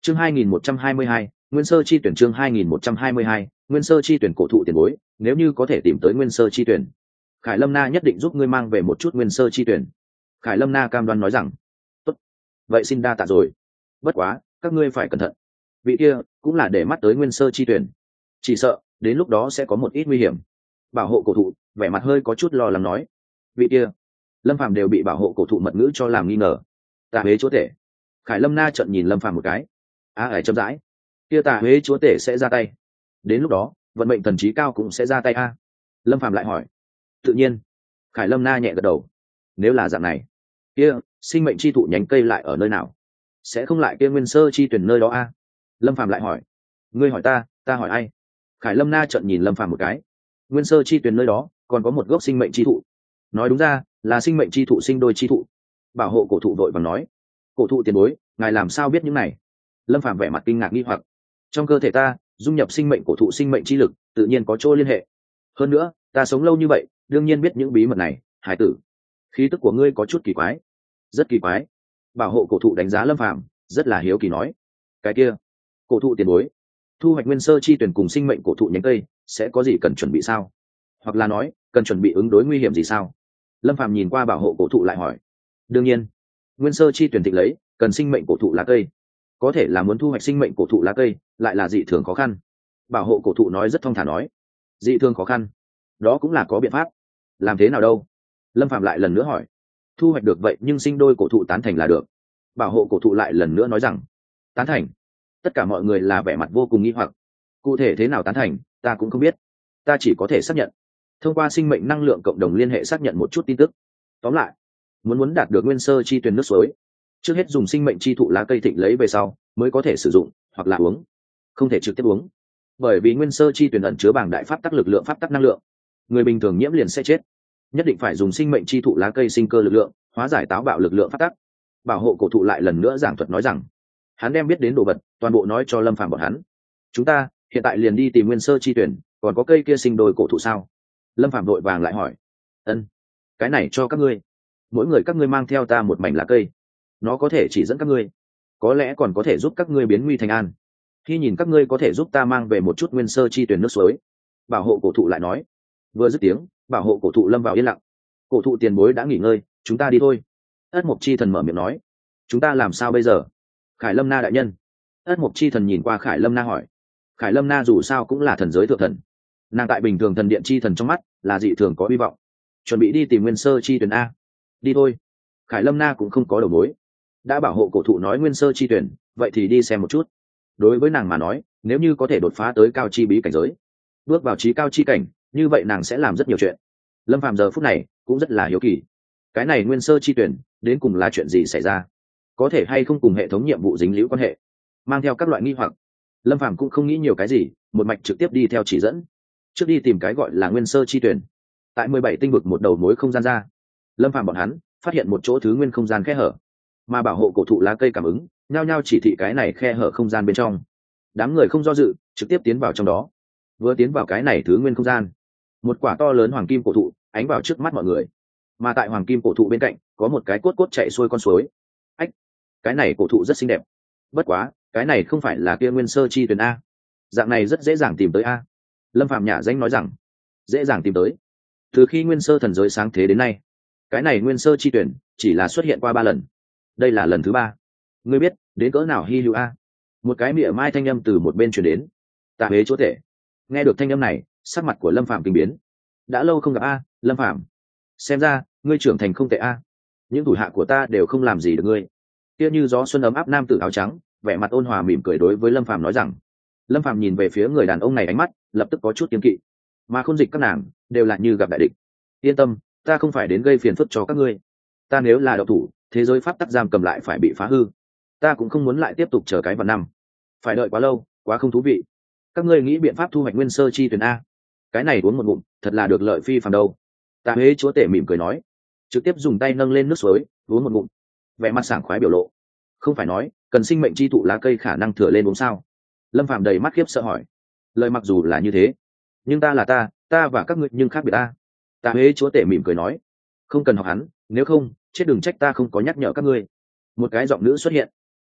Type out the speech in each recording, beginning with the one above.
Chương 2122, Nguyên Sơ chi tuyển. Chương 2122, Nguyên Sơ chi tuyển. Cổ thụ tiền bối, nếu như có thể tìm tới Nguyên Sơ chi tuyển, Khải Lâm Na nhất định giúp ngươi mang về một chút Nguyên Sơ chi tuyển. Khải Lâm Na cam đoan nói rằng. Tốt, vậy xin đa tạ rồi. Bất quá, các ngươi phải cẩn thận. Vị kia cũng là để mắt tới Nguyên Sơ chi tuyển, chỉ sợ đến lúc đó sẽ có một ít nguy hiểm. Bảo hộ cổ thụ vẻ mặt hơi có chút lo lắng nói. Vị kia, Lâm Phàm đều bị bảo hộ cổ thụ mật ngữ cho làm nghi ngờ. Tà Huế chúa tể. Khải Lâm Na trợn nhìn Lâm Phàm một cái. Ải chậm rãi, kia Tà Huế chúa tể sẽ ra tay. Đến lúc đó, vận mệnh thần trí cao cũng sẽ ra tay a. Lâm Phàm lại hỏi. Tự nhiên. Khải Lâm Na nhẹ gật đầu. Nếu là dạng này, kia sinh mệnh chi thụ nhánh cây lại ở nơi nào? Sẽ không lại kia Nguyên Sơ chi tuyển nơi đó a? Lâm Phàm lại hỏi. Ngươi hỏi ta hỏi ai? Khải Lâm Na trợn nhìn Lâm Phàm một cái. Nguyên Sơ chi tuyển nơi đó còn có một gốc sinh mệnh chi thụ. Nói đúng ra là sinh mệnh chi thụ sinh đôi chi thụ. Bảo hộ cổ thụ vội vàng nói. Cổ thụ tiền bối, ngài làm sao biết những này? Lâm Phàm vẻ mặt kinh ngạc nghi hoặc. Trong cơ thể ta dung nhập sinh mệnh cổ thụ sinh mệnh chi lực, tự nhiên có chỗ liên hệ. Hơn nữa, ta sống lâu như vậy, đương nhiên biết những bí mật này. Hải tử, khí tức của ngươi có chút kỳ quái. Rất kỳ quái. Bảo hộ cổ thụ đánh giá Lâm Phàm, rất là hiếu kỳ nói. Cái kia, cổ thụ tiền bối, thu hoạch Nguyên Sơ chi tuyển cùng sinh mệnh cổ thụ nhánh cây sẽ có gì cần chuẩn bị sao? Hoặc là nói, cần chuẩn bị ứng đối nguy hiểm gì sao? Lâm Phàm nhìn qua bảo hộ cổ thụ lại hỏi. Đương nhiên, Nguyên Sơ chi tuyển thịnh lấy cần sinh mệnh cổ thụ lá cây, có thể là muốn thu hoạch sinh mệnh cổ thụ lá cây lại là dị thường khó khăn. Bảo hộ cổ thụ nói rất thong thả nói. Dị thường khó khăn, đó cũng là có biện pháp. Làm thế nào đâu? Lâm Phạm lại lần nữa hỏi. Thu hoạch được vậy nhưng sinh đôi cổ thụ tán thành là được. Bảo hộ cổ thụ lại lần nữa nói rằng. Tán thành? Tất cả mọi người là vẻ mặt vô cùng nghi hoặc. Cụ thể thế nào tán thành ta cũng không biết, ta chỉ có thể xác nhận thông qua sinh mệnh năng lượng cộng đồng liên hệ xác nhận một chút tin tức. Tóm lại, muốn đạt được Nguyên Sơ chi tuyển nước suối, trước hết dùng sinh mệnh chi thụ lá cây thịnh lấy về sau mới có thể sử dụng, hoặc là uống. Không thể trực tiếp uống, bởi vì Nguyên Sơ chi tuyển ẩn chứa bảng đại pháp tắc lực lượng, pháp tắc năng lượng, người bình thường nhiễm liền sẽ chết. Nhất định phải dùng sinh mệnh chi thụ lá cây sinh cơ lực lượng hóa giải táo bạo lực lượng pháp tắc. Bảo hộ cổ thụ lại lần nữa giảng thuật nói rằng, hắn đem biết đến đồ vật toàn bộ nói cho Lâm Phàm bọn hắn. Chúng ta hiện tại liền đi tìm Nguyên Sơ chi tuyển, còn có cây kia sinh đôi cổ thụ sao? Lâm Phàm vội vàng lại hỏi. Ân, cái này cho các ngươi, mỗi người các ngươi mang theo ta một mảnh lá cây, nó có thể chỉ dẫn các ngươi, có lẽ còn có thể giúp các ngươi biến nguy thành an. Khi nhìn các ngươi có thể giúp ta mang về một chút Nguyên Sơ chi tuyển nước suối. Bảo hộ cổ thụ lại nói. Vừa dứt tiếng, bảo hộ cổ thụ lâm vào yên lặng. Cổ thụ tiền bối đã nghỉ ngơi, chúng ta đi thôi. Ất Mộc chi thần mở miệng nói. Chúng ta làm sao bây giờ? Khải Lâm Na đại nhân. Ất Mộc chi thần nhìn qua Khải Lâm Na hỏi. Khải Lâm Na dù sao cũng là thần giới thượng thần, nàng tại bình thường thần điện chi thần trong mắt là dị thường có hy vọng. Chuẩn bị đi tìm Nguyên Sơ chi tuyển a. Đi thôi. Khải Lâm Na cũng không có đầu mối, đã bảo hộ cổ thụ nói Nguyên Sơ chi tuyển, vậy thì đi xem một chút. Đối với nàng mà nói, nếu như có thể đột phá tới cao chi bí cảnh giới, bước vào trí cao chi cảnh, như vậy nàng sẽ làm rất nhiều chuyện. Lâm Phàm giờ phút này cũng rất là hiếu kỳ, cái này Nguyên Sơ chi tuyển đến cùng là chuyện gì xảy ra, có thể hay không cùng hệ thống nhiệm vụ dính líu quan hệ. Mang theo các loại nghi hoặc, Lâm Phàm cũng không nghĩ nhiều cái gì, một mạch trực tiếp đi theo chỉ dẫn, trước đi tìm cái gọi là Nguyên Sơ chi tuyển. Tại 17 tinh vực một đầu mối không gian ra, Lâm Phàm bọn hắn phát hiện một chỗ thứ nguyên không gian khe hở, mà bảo hộ cổ thụ lá cây cảm ứng nhao nhao chỉ thị cái này khe hở không gian bên trong. Đám người không do dự, trực tiếp tiến vào trong đó. Vừa tiến vào cái này thứ nguyên không gian, một quả to lớn hoàng kim cổ thụ ánh vào trước mắt mọi người, mà tại hoàng kim cổ thụ bên cạnh có một cái cốt cốt chạy xuôi con suối. Ách, cái này cổ thụ rất xinh đẹp, bất quá cái này không phải là kia Nguyên Sơ chi tuyển a? Dạng này rất dễ dàng tìm tới a. Lâm Phạm nhả danh nói rằng, dễ dàng tìm tới? Từ khi Nguyên Sơ thần giới sáng thế đến nay, cái này Nguyên Sơ chi tuyển chỉ là xuất hiện qua 3 lần, đây là lần thứ 3. Ngươi biết đến cỡ nào hy hữu a? Một cái mỉa mai thanh âm từ một bên truyền đến. Tà Huế chúa tể. Nghe được thanh âm này, sắc mặt của Lâm Phạm kinh biến. Đã lâu không gặp a, Lâm Phạm. Xem ra ngươi trưởng thành không tệ a. Những thủ hạ của ta đều không làm gì được ngươi. Kia như gió xuân ấm áp nam tử áo trắng, vẻ mặt ôn hòa mỉm cười đối với Lâm Phạm nói rằng. Lâm Phạm nhìn về phía người đàn ông này, ánh mắt lập tức có chút kiêng kỵ. Mà Khôn Dịch các nàng đều là như gặp đại địch. Yên tâm, ta không phải đến gây phiền phức cho các ngươi. Ta nếu là độc thủ, thế giới pháp tắc giam cầm lại phải bị phá hư, ta cũng không muốn lại tiếp tục chờ cái vạn năm, phải đợi quá lâu, quá không thú vị. Các ngươi nghĩ biện pháp thu hoạch Nguyên Sơ chi tuyển a? Cái này uống một ngụm thật là được lợi phi phàm đâu. Tà Huế chúa tể mỉm cười nói, trực tiếp dùng tay nâng lên nước suối uống một ngụm, vẻ mặt sảng khoái biểu lộ. Không phải nói cần sinh mệnh chi thụ lá cây khả năng thừa lên uống sao? Lâm Phàm đầy mắt khiếp sợ hỏi. Lời mặc dù là như thế, nhưng ta là ta và các ngươi nhưng khác biệt ta. Tà Huế chúa tể mỉm cười nói, không cần học hắn, nếu không chết đừng trách ta không có nhắc nhở các ngươi. Một cái giọng nữ xuất hiện.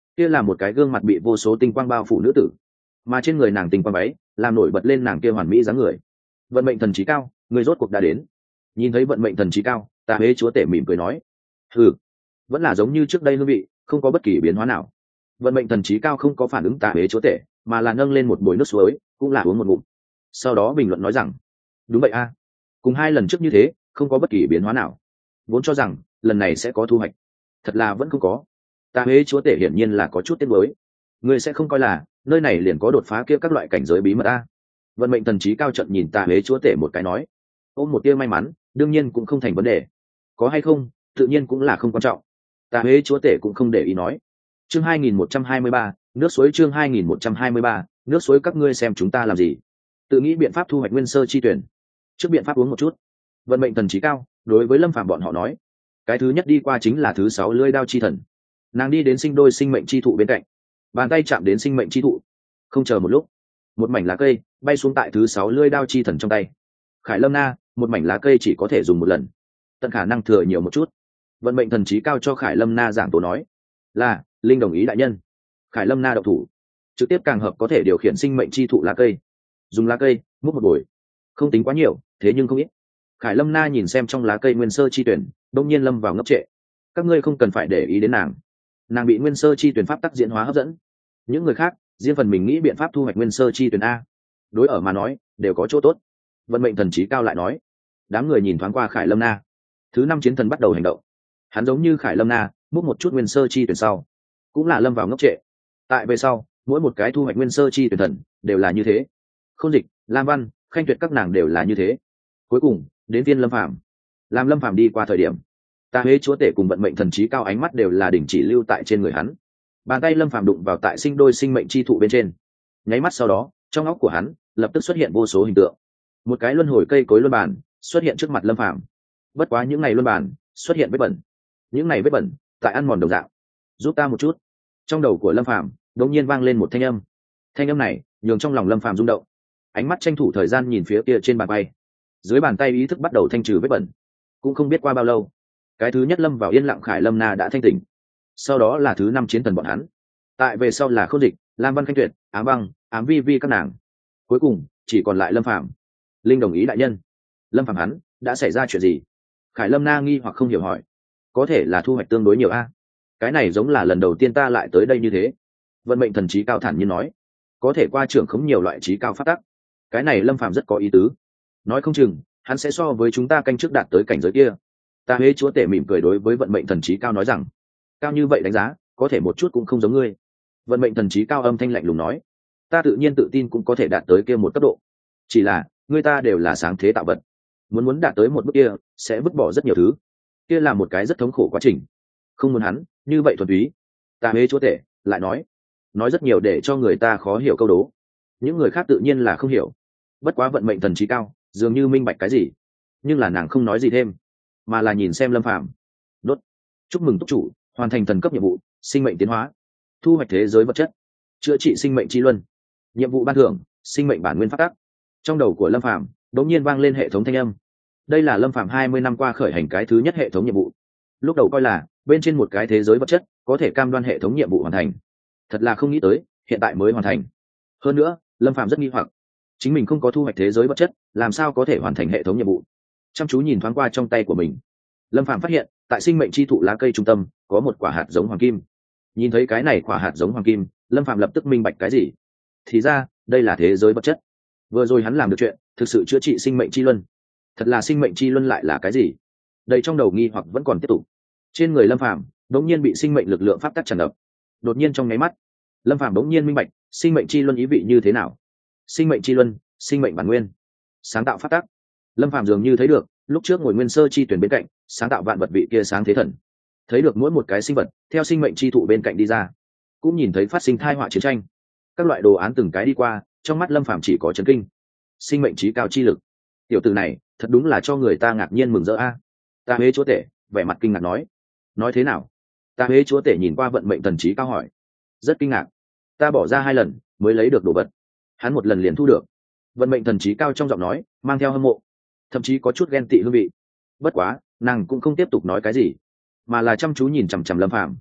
kia là một cái gương mặt bị vô số tinh quang bao phủ nữ tử, mà trên người nàng tinh quang váy làm nổi bật lên nàng kia hoàn mỹ dáng người. Vận mệnh thần trí cao, người rốt cuộc đã đến. Nhìn thấy vận mệnh thần trí cao, Tà Huế chúa tể mỉm cười nói: vẫn là giống như trước đây hương vị, không có bất kỳ biến hóa nào. Vận mệnh thần trí cao không có phản ứng Tà Huế chúa tể, mà là nâng lên một bồi nước suối, cũng là uống một ngụm. Sau đó bình luận nói rằng: đúng vậy a, cùng 2 lần trước như thế, không có bất kỳ biến hóa nào. Vốn cho rằng lần này sẽ có thu hoạch, thật là vẫn không có. Tà Huế chúa tể hiển nhiên là có chút tiếc nuối. Ngươi sẽ không coi là nơi này liền có đột phá kia các loại cảnh giới bí mật a? Vận mệnh thần trí cao trận nhìn Tà Huế chúa tể một cái nói: ôm một tia may mắn, đương nhiên cũng không thành vấn đề. Có hay không, tự nhiên cũng là không quan trọng. Tà Huế chúa tể cũng không để ý nói. Chương 2123, nước suối. Chương 2123, nước suối. Các ngươi xem chúng ta làm gì? Tự nghĩ biện pháp thu hoạch nguyên sơ chi tuyển. Trước biện pháp uống một chút. Vận mệnh thần trí cao đối với Lâm Phàm bọn họ nói. Cái thứ nhất đi qua chính là thứ 6 lưỡi đao chi thần. Nàng đi đến sinh đôi sinh mệnh chi thụ bên cạnh, bàn tay chạm đến sinh mệnh chi thụ. Không chờ một lúc, một mảnh lá cây bay xuống tại thứ 6 lưỡi đao chi thần trong tay. Khải Lâm Na, một mảnh lá cây chỉ có thể dùng một lần, tận khả năng thừa nhiều một chút. Vận mệnh thần trí cao cho Khải Lâm Na giảng tổ nói: là linh đồng ý đại nhân. Khải Lâm Na độc thủ, trực tiếp càng hợp có thể điều khiển sinh mệnh chi thụ lá cây. Dùng lá cây múc một buổi, không tính quá nhiều, thế nhưng không ít. Khải Lâm Na nhìn xem trong lá cây nguyên sơ chi tuyển, đông nhiên lâm vào ngốc trệ. Các ngươi không cần phải để ý đến nàng, nàng bị nguyên sơ chi tuyển pháp tắc diễn hóa hấp dẫn. Những người khác riêng phần mình nghĩ biện pháp thu hoạch nguyên sơ chi tuyển a, đối ở mà nói đều có chỗ tốt. Vận mệnh thần trí cao lại nói. Đám người nhìn thoáng qua Khải Lâm Na. Thứ 5 chiến thần bắt đầu hành động. Hắn giống như Khải Lâm Na múc một chút nguyên sơ chi tuyển sau, cũng là lâm vào ngốc trệ. Tại về sau, mỗi một cái thu hoạch nguyên sơ chi tuyển thần đều là như thế. Khôn Dịch, Lam Văn, Khanh Tuyệt các nàng đều là như thế. Cuối cùng đến phiên Lâm Phàm. Làm Lâm Phàm đi qua thời điểm, Tà Huế chúa tể cùng vận mệnh thần trí cao ánh mắt đều là đình chỉ lưu tại trên người hắn. Bàn tay Lâm Phàm đụng vào tại sinh đôi sinh mệnh chi thụ bên trên. Nháy mắt sau đó, trong óc của hắn lập tức xuất hiện vô số hình tượng. Một cái luân hồi cây cối luân bản xuất hiện trước mặt Lâm Phàm. Bất quá những ngày luân bản xuất hiện vết bẩn. Những ngày vết bẩn tại ăn mòn đồng dạng. Giúp ta một chút. Trong đầu của Lâm Phàm đột nhiên vang lên một thanh âm. Thanh âm này nhường trong lòng Lâm Phàm rung động. Ánh mắt tranh thủ thời gian nhìn phía kia trên bàn bay. Dưới bàn tay ý thức bắt đầu thanh trừ vết bẩn. Cũng không biết qua bao lâu, cái thứ nhất lâm vào yên lặng Khải Lâm Na đã thanh tỉnh. Sau đó là thứ 5 chiến thần bọn hắn. Tại về sau là Khôn Dịch, Lam Văn, Khanh Tuyệt, Ám Băng, Ám Vi Vi các nàng. Cuối cùng chỉ còn lại Lâm Phàm. Linh đồng ý đại nhân. Lâm Phàm hắn đã xảy ra chuyện gì? Khải Lâm Na nghi hoặc không hiểu hỏi. Có thể là thu hoạch tương đối nhiều a. Cái này giống là lần đầu tiên ta lại tới đây như thế. Vận mệnh thần trí cao thản nhiên nói. Có thể qua trưởng khống nhiều loại trí cao phát tắc. Cái này Lâm Phàm rất có ý tứ. Nói không chừng hắn sẽ so với chúng ta canh trước đạt tới cảnh giới kia. Tà Huế chúa tể mỉm cười đối với vận mệnh thần trí cao nói rằng: cao như vậy đánh giá, có thể một chút cũng không giống ngươi. Vận mệnh thần trí cao âm thanh lạnh lùng nói: ta tự nhiên tự tin cũng có thể đạt tới kia một cấp độ. Chỉ là người ta đều là sáng thế tạo vật, muốn đạt tới một bước kia sẽ vứt bỏ rất nhiều thứ, kia là một cái rất thống khổ quá trình. Không muốn hắn như vậy thuần túy. Tà Huế chúa tể lại nói rất nhiều để cho người ta khó hiểu câu đố. Những người khác tự nhiên là không hiểu. Bất quá vận mệnh thần trí cao dường như minh bạch cái gì, nhưng là nàng không nói gì thêm, mà là nhìn xem Lâm Phàm. Đốt. Chúc mừng túc chủ hoàn thành thần cấp nhiệm vụ sinh mệnh tiến hóa, thu hoạch thế giới vật chất, chữa trị sinh mệnh chi luân. Nhiệm vụ ban thưởng sinh mệnh bản nguyên phát tác. Trong đầu của Lâm Phàm đột nhiên vang lên hệ thống thanh âm. Đây là Lâm Phàm 20 năm qua khởi hành cái thứ nhất hệ thống nhiệm vụ. Lúc đầu coi là bên trên một cái thế giới vật chất có thể cam đoan hệ thống nhiệm vụ hoàn thành, thật là không nghĩ tới hiện tại mới hoàn thành. Hơn nữa Lâm Phàm rất nghi hoặc, chính mình không có thu hoạch thế giới vật chất làm sao có thể hoàn thành hệ thống nhiệm vụ. Chăm chú nhìn thoáng qua trong tay của mình, Lâm Phàm phát hiện tại sinh mệnh chi thụ lá cây trung tâm có một quả hạt giống hoàng kim. Nhìn thấy cái này quả hạt giống hoàng kim, Lâm Phàm lập tức minh bạch cái gì. Thì ra đây là thế giới vật chất. Vừa rồi hắn làm được chuyện thực sự chữa trị sinh mệnh chi luân. Thật là sinh mệnh chi luân lại là cái gì? Đây trong đầu nghi hoặc vẫn còn tiếp tục. Trên người Lâm Phàm đột nhiên bị sinh mệnh lực lượng pháp tắc tràn ngập. Đột nhiên trong nháy mắt, Lâm Phàm đột nhiên minh bạch sinh mệnh chi luân ý vị như thế nào. Sinh mệnh chi luân, sinh mệnh bản nguyên, sáng tạo pháp tắc. Lâm Phàm dường như thấy được lúc trước ngồi nguyên sơ chi tuyển bên cạnh sáng tạo vạn vật vị kia sáng thế thần, thấy được mỗi một cái sinh vật theo sinh mệnh chi thụ bên cạnh đi ra, cũng nhìn thấy phát sinh thai họa chiến tranh, các loại đồ án từng cái đi qua. Trong mắt Lâm Phàm chỉ có chấn kinh. Sinh mệnh trí cao chi lực, tiểu tử này thật đúng là cho người ta ngạc nhiên mừng rỡ a. Tà Huế chúa tể vẻ mặt kinh ngạc nói thế nào? Tà Huế chúa tể nhìn qua vận mệnh thần trí cao hỏi. Rất kinh ngạc, ta bỏ ra 2 lần mới lấy được đồ vật, hắn một lần liền thu được. Vận mệnh thần trí cao trong giọng nói mang theo hâm mộ, thậm chí có chút ghen tị hương vị. Bất quá nàng cũng không tiếp tục nói cái gì, mà là chăm chú nhìn chằm chằm Lâm Phàm.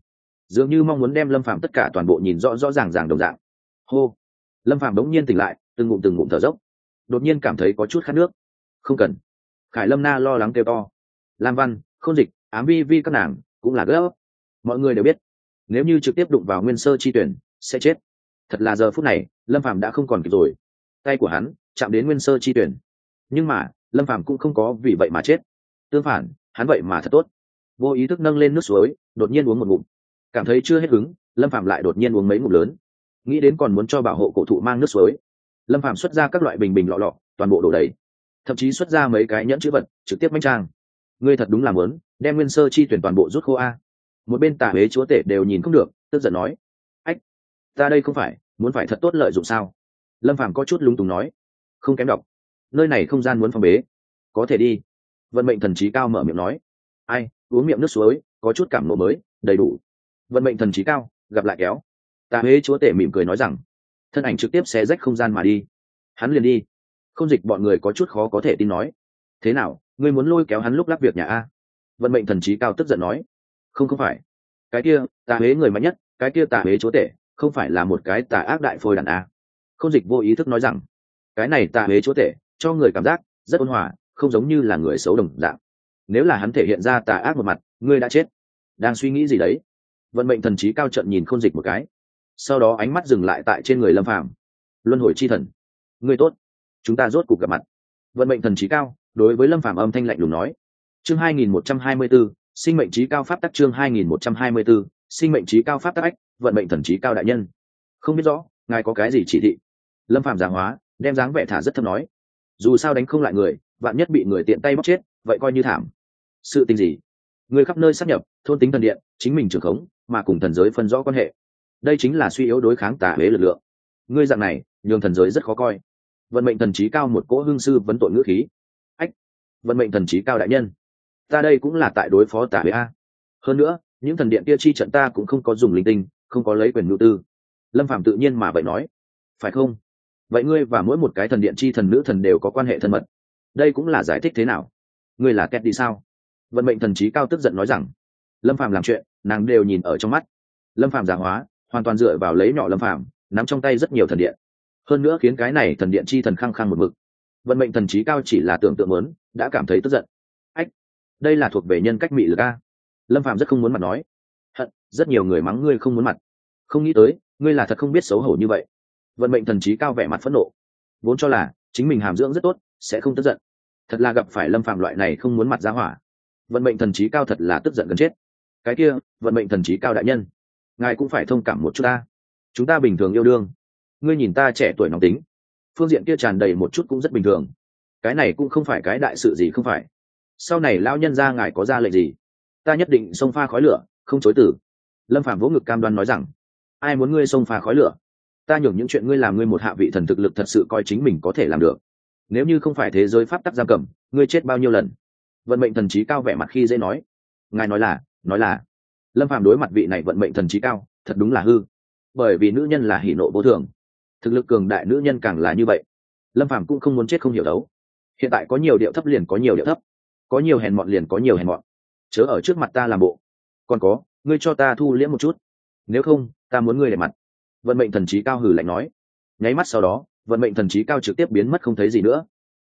dường như mong muốn đem lâm phàm tất cả toàn bộ nhìn rõ rõ ràng ràng đồng dạng. Hô. Lâm phàm đống nhiên tỉnh lại, từng ngụm thở dốc, đột nhiên cảm thấy có chút khát nước. Không cần. Khải Lâm Na lo lắng kêu to. Lam Văn, Khôn Dịch, Ám Vi Vi các nàng cũng là gấp. Mọi người đều biết, nếu như trực tiếp đụng vào nguyên sơ chi tuyển sẽ chết. Thật là giờ phút này lâm phàm đã không còn kịp rồi, tay của hắn chạm đến nguyên sơ chi tuyển, nhưng mà lâm phàm cũng không có vì vậy mà chết. Tương phản, hắn vậy mà thật tốt, vô ý thức nâng lên nước suối, đột nhiên uống một ngụm. Cảm thấy chưa hết hứng, lâm phàm lại đột nhiên uống mấy ngụm lớn. Nghĩ đến còn muốn cho bảo hộ cổ thụ mang nước suối, lâm phàm xuất ra các loại bình bình lọ lọ, toàn bộ đổ đầy, thậm chí xuất ra mấy cái nhẫn chữ vật trực tiếp manh trang. Ngươi thật đúng là muốn đem nguyên sơ chi tuyển toàn bộ rút khô a. Một bên tả huế chúa tể đều nhìn không được, tức giận nói: ách, ta đây không phải muốn phải thật tốt lợi dụng sao? Lâm phàm có chút lung túng nói: không kém đọc, nơi này không gian muốn phong bế, có thể đi. Vận mệnh thần trí cao mở miệng nói: ai, uống miệng nước suối có chút cảm nộ mới, đầy đủ. Vận mệnh thần trí cao gặp lại kéo. Tà huế chúa tể mỉm cười nói rằng, thân ảnh trực tiếp xé rách không gian mà đi. Hắn liền đi. Không Dịch bọn người có chút khó có thể tin nói: thế nào, ngươi muốn lôi kéo hắn lúc lắp việc nhà a? Vận mệnh thần trí cao tức giận nói: không phải, cái kia tà huế người mạnh nhất, cái kia tà huế chúa tể không phải là một cái tà ác đại phôi đàn a? Không Dịch vô ý thức nói rằng, cái này tà huế chúa tể cho người cảm giác rất ôn hòa, không giống như là người xấu đồng dạng. Nếu là hắn thể hiện ra tà ác một mặt, ngươi đã chết. Đang suy nghĩ gì đấy? Vận mệnh thần trí cao trận nhìn Khôn Dịch một cái, sau đó ánh mắt dừng lại tại trên người lâm phàm. Luân hồi chi thần, ngươi tốt, chúng ta rốt cuộc gặp mặt. Vận mệnh thần trí cao đối với lâm phàm âm thanh lạnh lùng nói. Chương 2124, sinh mệnh trí cao pháp tắc. Chương 2124, sinh mệnh trí cao pháp tắc. Vận mệnh thần trí cao đại nhân, không biết rõ ngài có cái gì chỉ thị? Lâm phàm giảng hóa đem dáng vẻ thả rất thấp nói. Dù sao đánh không lại người, vạn nhất bị người tiện tay bóc chết, vậy coi như thảm. Sự tình gì? Người khắp nơi sát nhập, thôn tính thần điện, chính mình trưởng khống, mà cùng thần giới phân rõ quan hệ. Đây chính là suy yếu đối kháng tà huế lực lượng. Ngươi dạng này, nhường thần giới rất khó coi. Vận mệnh thần trí cao một cỗ hương sư vấn tội ngữ khí. Ách, vận mệnh thần trí cao đại nhân, ta đây cũng là tại đối phó tà huế a. Hơn nữa, những thần điện kia chi trận ta cũng không có dùng linh tinh, không có lấy quyền nhu tư. Lâm Phàm tự nhiên mà vậy nói. Phải không? Vậy ngươi và mỗi một cái thần điện chi thần nữ thần đều có quan hệ thân mật. Đây cũng là giải thích thế nào? Ngươi là Ted đi sao? Vận mệnh thần trí cao tức giận nói rằng, lâm phàm làm chuyện nàng đều nhìn ở trong mắt. Lâm phàm giả hóa hoàn toàn dựa vào lấy nhỏ lâm phàm nắm trong tay rất nhiều thần điện, hơn nữa khiến cái này thần điện chi thần khăng khăng một mực. Vận mệnh thần trí cao chỉ là tưởng tượng muốn đã cảm thấy tức giận. Ách, đây là thuộc về nhân cách mị lực a. Lâm phàm rất không muốn mặt nói. Hận, rất nhiều người mắng ngươi không muốn mặt, không nghĩ tới ngươi là thật không biết xấu hổ như vậy. Vận mệnh thần trí cao vẻ mặt phẫn nộ, vốn cho là chính mình hàm dưỡng rất tốt sẽ không tức giận, thật là gặp phải lâm phàm loại này không muốn mặt ra hỏa. Vận mệnh thần trí cao thật là tức giận gần chết. Cái kia, vận mệnh thần trí cao đại nhân, ngài cũng phải thông cảm một chút ta, chúng ta bình thường yêu đương, ngươi nhìn ta trẻ tuổi nóng tính, phương diện kia tràn đầy một chút cũng rất bình thường, cái này cũng không phải cái đại sự gì không phải. Sau này lão nhân ra ngài có ra lệnh gì, ta nhất định xông pha khói lửa không chối từ. Lâm Phàm vỗ ngực cam đoan nói rằng, ai muốn ngươi xông pha khói lửa, ta nhường những chuyện ngươi làm, ngươi một hạ vị thần thực lực thật sự coi chính mình có thể làm được. Nếu như không phải thế giới pháp tắc giam cầm, ngươi chết bao nhiêu lần. Vận mệnh thần trí cao vẻ mặt khi dễ nói. Ngài nói là lâm phàm đối mặt vị này vận mệnh thần trí cao thật đúng là hư, bởi vì nữ nhân là hỉ nộ vô thường, thực lực cường đại nữ nhân càng là như vậy. Lâm phàm cũng không muốn chết không hiểu đấu, hiện tại có nhiều điệu thấp liền có nhiều điệu thấp, có nhiều hèn mọn liền có nhiều hèn mọn, chớ ở trước mặt ta làm bộ. Còn có, ngươi cho ta thu liễm một chút, nếu không ta muốn ngươi để mặt. Vận mệnh thần trí cao hừ lạnh nói. Nháy mắt sau đó, vận mệnh thần trí cao trực tiếp biến mất không thấy gì nữa.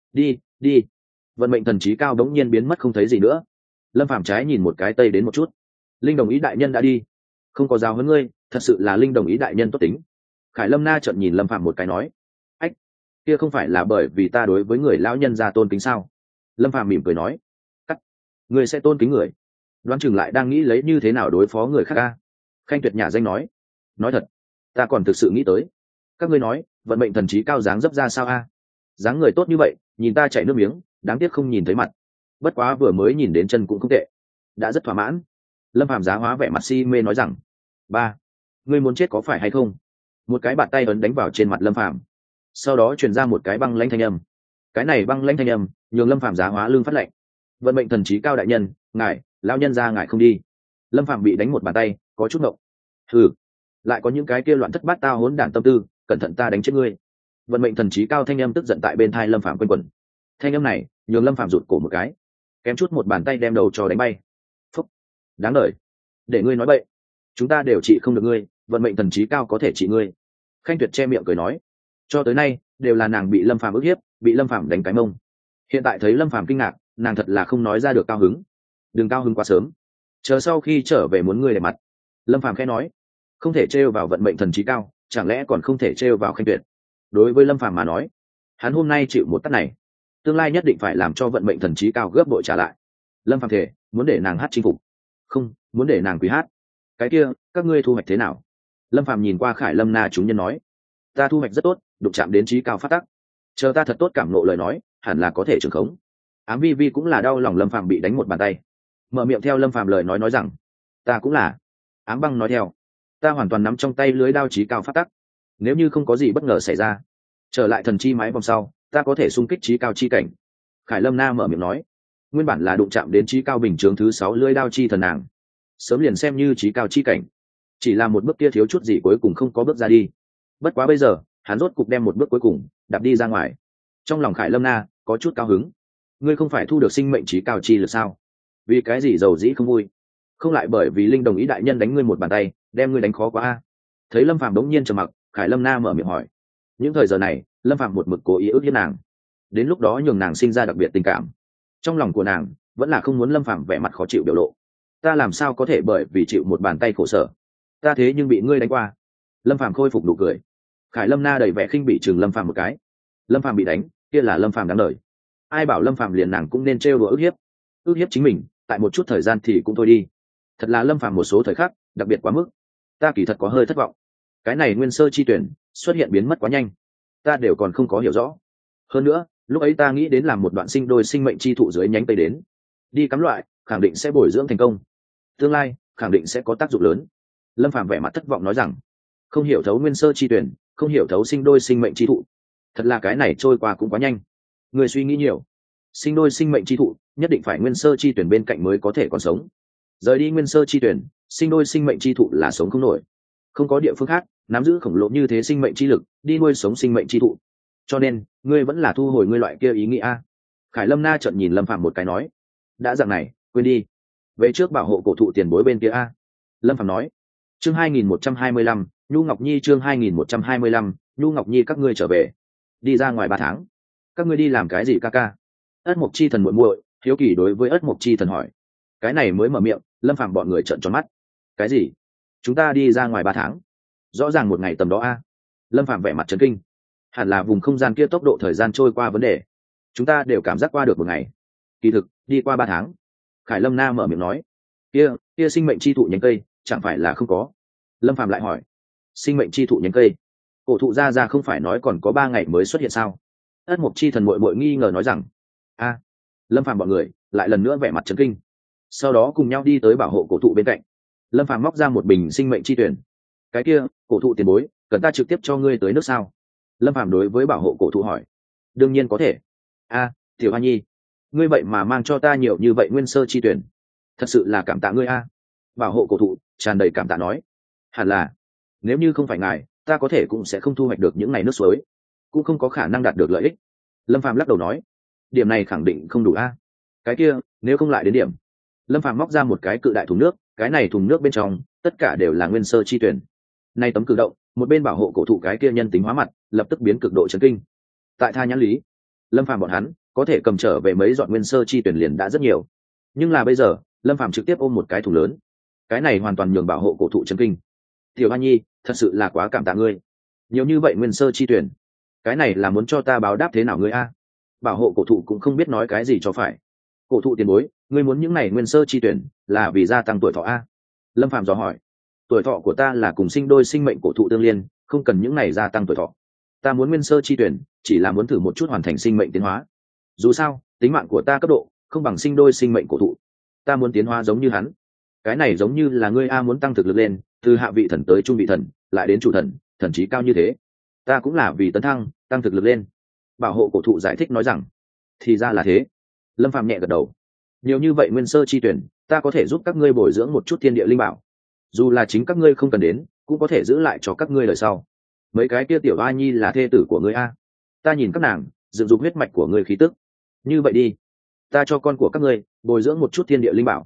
Đi. Vận mệnh thần trí cao đống nhiên biến mất không thấy gì nữa. Lâm phàm trái nhìn một cái tây đến một chút. Linh đồng ý đại nhân đã đi, không có giáo huấn ngươi, thật sự là linh đồng ý đại nhân tốt tính. Khải Lâm Na trợn nhìn Lâm phàm một cái nói. Ách, kia không phải là bởi vì ta đối với người lão nhân gia tôn kính sao? Lâm phàm mỉm cười nói. Cắt, ngươi sẽ tôn kính người, đoán chừng lại đang nghĩ lấy như thế nào đối phó người khác a. Khanh Tuyệt nhà danh nói. Nói thật, ta còn thực sự nghĩ tới, các ngươi nói vận mệnh thần trí cao dáng dấp ra sao a? Dáng người tốt như vậy, nhìn ta chảy nước miếng, đáng tiếc không nhìn thấy mặt. Bất quá vừa mới nhìn đến chân cũng không tệ, đã rất thỏa mãn. Lâm phàm giá hóa vẻ mặt si mê nói rằng, ba, ngươi muốn chết có phải hay không? Một cái bàn tay ấn đánh vào trên mặt Lâm phàm, sau đó truyền ra một cái băng lãnh thanh âm. Cái này băng lãnh thanh âm nhường Lâm phàm giá hóa lưng phát lạnh. Vận mệnh thần trí cao đại nhân, ngài lão nhân ra ngài không đi. Lâm phàm bị đánh một bàn tay có chút ngộng. Hừ, lại có những cái kia loạn thất bát tao hỗn đản tâm tư, cẩn thận ta đánh chết ngươi. Vận mệnh thần trí cao thanh âm tức giận tại bên thai Lâm phàm quanh quẩn. Thanh âm này nhường Lâm phàm rụt cổ một cái, kém chút một bàn tay đem đầu cho đánh bay. Phúc, đáng đời, để ngươi nói bậy. chúng ta đều trị không được ngươi, vận mệnh thần trí cao có thể trị ngươi. Khanh Tuyệt che miệng cười nói, cho tới nay đều là nàng bị Lâm Phàm ức hiếp, bị Lâm Phàm đánh cái mông. Hiện tại thấy Lâm Phàm kinh ngạc, nàng thật là không nói ra được cao hứng. Đừng cao hứng quá sớm, chờ sau khi trở về muốn ngươi để mặt. Lâm Phàm khẽ nói, không thể trêu vào vận mệnh thần trí cao, chẳng lẽ còn không thể trêu vào Khanh Tuyệt? Đối với Lâm Phàm mà nói, hắn hôm nay chịu một tát này, tương lai nhất định phải làm cho vận mệnh thần trí cao gấp bội trả lại. Lâm Phàm thể muốn để nàng hát chinh phục, không muốn để nàng quý hát. Cái kia các ngươi thu hoạch thế nào? Lâm Phàm nhìn qua Khải Lâm Na chúng nhân nói, ta thu hoạch rất tốt, đụng chạm đến trí cao phát tắc, chờ ta thật tốt cảm nộ lời nói hẳn là có thể trường khống. Ám Vi Vi cũng là đau lòng Lâm Phàm bị đánh một bàn tay, mở miệng theo Lâm Phàm lời nói rằng, ta cũng là. Ám Băng nói theo, ta hoàn toàn nắm trong tay lưới đao trí cao phát tắc, nếu như không có gì bất ngờ xảy ra, trở lại thần chi mái vòng sau ta có thể xung kích trí cao chi cảnh. Khải Lâm Na mở miệng nói, nguyên bản là đụng chạm đến trí cao bình chướng thứ 6 lưới đao chi thần nàng, sớm liền xem như trí cao chi cảnh, chỉ là một bước kia thiếu chút gì cuối cùng không có bước ra đi. Bất quá bây giờ hắn rốt cục đem một bước cuối cùng đạp đi ra ngoài. Trong lòng Khải Lâm Na có chút cao hứng. Ngươi không phải thu được sinh mệnh trí cao chi lực sao? Vì cái gì giàu dĩ không vui? Không lại bởi vì Linh Đồng ý đại nhân đánh ngươi một bàn tay đem ngươi đánh khó quá a? Thấy Lâm Phàm đống nhiên trầm mặc, Khải Lâm Na mở miệng hỏi. Những thời giờ này Lâm Phàm một mực cố ý ức hiếp nàng, đến lúc đó nhường nàng sinh ra đặc biệt tình cảm. Trong lòng của nàng vẫn là không muốn Lâm Phàm vẻ mặt khó chịu biểu lộ. Ta làm sao có thể bởi vì chịu một bàn tay khổ sở, ta thế nhưng bị ngươi đánh qua. Lâm Phàm khôi phục nụ cười. Khải Lâm Na đầy vẻ khinh bị chừng Lâm Phàm một cái. Lâm Phàm bị đánh, kia là Lâm Phàm đáng đời. Ai bảo Lâm Phàm liền nàng cũng nên trêu đùa ức hiếp chính mình, tại một chút thời gian thì cũng thôi đi. Thật là Lâm Phàm một số thời khắc đặc biệt quá mức, ta kỳ thật có hơi thất vọng. Cái này nguyên sơ chi tuyển xuất hiện biến mất quá nhanh, ta đều còn không có hiểu rõ. Hơn nữa lúc ấy ta nghĩ đến làm một đoạn sinh đôi sinh mệnh chi thụ dưới nhánh tây đến đi cắm loại, khẳng định sẽ bồi dưỡng thành công, tương lai khẳng định sẽ có tác dụng lớn. Lâm Phàm vẻ mặt thất vọng nói rằng, không hiểu thấu nguyên sơ chi tuyển, không hiểu thấu sinh đôi sinh mệnh chi thụ, thật là cái này trôi qua cũng quá nhanh. Người suy nghĩ nhiều, sinh đôi sinh mệnh chi thụ nhất định phải nguyên sơ chi tuyển bên cạnh mới có thể còn sống, rời đi nguyên sơ chi tuyển, sinh đôi sinh mệnh chi thụ là sống không nổi. Không có địa phương khác nắm giữ khổng lồ như thế sinh mệnh chi lực đi nuôi sống sinh mệnh chi thụ, cho nên ngươi vẫn là thu hồi ngươi loại kia ý nghĩ a. Khải Lâm Na trợn nhìn Lâm Phàm một cái nói, đã dạng này quên đi, về trước bảo hộ cổ thụ tiền bối bên kia a. Lâm Phàm nói. Chương 2125, Nhu Ngọc Nhi. Chương 2125, Nhu Ngọc Nhi. Các ngươi trở về, đi ra ngoài 3 tháng, các ngươi đi làm cái gì ca ca? Ất Mộc Chi Thần muội muội hiếu kỳ đối với Ất Mộc Chi Thần hỏi. Cái này mới mở miệng, Lâm Phàm bọn người trợn tròn mắt. Cái gì? Chúng ta đi ra ngoài 3 tháng? Rõ ràng một ngày tầm đó a. Lâm Phàm vẻ mặt chấn kinh. Hẳn là vùng không gian kia tốc độ thời gian trôi qua vấn đề, chúng ta đều cảm giác qua được một ngày, kỳ thực đi qua 3 tháng. Khải Lâm Na mở miệng nói. Kia sinh mệnh chi thụ nhánh cây chẳng phải là không có? Lâm Phàm lại hỏi. Sinh mệnh chi thụ nhánh cây, cổ thụ ra không phải nói còn có 3 ngày mới xuất hiện sao? Ất Mộc Chi Thần muội muội nghi ngờ nói rằng. A. Lâm Phàm bọn người lại lần nữa vẻ mặt chấn kinh, sau đó cùng nhau đi tới bảo hộ cổ thụ bên cạnh. Lâm Phàm móc ra một bình sinh mệnh chi tuyển. Cái kia cổ thụ tiền bối, cần ta trực tiếp cho ngươi tới nước sao? Lâm Phàm đối với bảo hộ cổ thụ hỏi. Đương nhiên có thể. A, Tiểu Hoa Nhi, ngươi vậy mà mang cho ta nhiều như vậy nguyên sơ chi tuyển, thật sự là cảm tạ ngươi a. Bảo hộ cổ thụ tràn đầy cảm tạ nói. Hẳn là, nếu như không phải ngài, ta có thể cũng sẽ không thu hoạch được những ngày nước suối, cũng không có khả năng đạt được lợi ích. Lâm Phàm lắc đầu nói. Điểm này khẳng định không đủ a. Cái kia nếu không lại đến điểm. Lâm Phàm móc ra một cái cự đại thùng nước, cái này thùng nước bên trong tất cả đều là nguyên sơ chi tuyển. Nay tấm cử động, một bên bảo hộ cổ thụ cái kia nhân tính hóa mặt lập tức biến cực độ chấn kinh. Tại tha nhãn lý, Lâm Phàm bọn hắn có thể cầm trở về mấy dọn nguyên sơ chi tuyển liền đã rất nhiều, nhưng là bây giờ Lâm Phàm trực tiếp ôm một cái thùng lớn, cái này hoàn toàn nhường bảo hộ cổ thụ chấn kinh. Tiểu Hoa Nhi, thật sự là quá cảm tạ ngươi, nhiều như vậy nguyên sơ chi tuyển, cái này là muốn cho ta báo đáp thế nào ngươi a? Bảo hộ cổ thụ cũng không biết nói cái gì cho phải. Cổ thụ tiền bối, ngươi muốn những này nguyên sơ chi tuyển là vì gia tăng tuổi thọ a? Lâm Phàm dò hỏi. Tuổi thọ của ta là cùng sinh đôi sinh mệnh cổ thụ tương liên, không cần những này gia tăng tuổi thọ. Ta muốn nguyên sơ chi tuyển chỉ là muốn thử một chút hoàn thành sinh mệnh tiến hóa. Dù sao tính mạng của ta cấp độ không bằng sinh đôi sinh mệnh cổ thụ, ta muốn tiến hóa giống như hắn. Cái này giống như là ngươi a muốn tăng thực lực lên, từ hạ vị thần tới trung vị thần, lại đến chủ thần, thần trí cao như thế. Ta cũng là vì tấn thăng, tăng thực lực lên. Bảo hộ cổ thụ giải thích nói rằng. Thì ra là thế. Lâm Phàm nhẹ gật đầu. Nhiều như vậy nguyên sơ chi tuyển, ta có thể giúp các ngươi bồi dưỡng một chút thiên địa linh bảo, dù là chính các ngươi không cần đến cũng có thể giữ lại cho các ngươi lời sau. Mấy cái kia Tiểu Hoa Nhi là thê tử của ngươi a, ta nhìn các nàng dựng dục huyết mạch của ngươi khí tức. Như vậy đi, ta cho con của các ngươi bồi dưỡng một chút thiên địa linh bảo,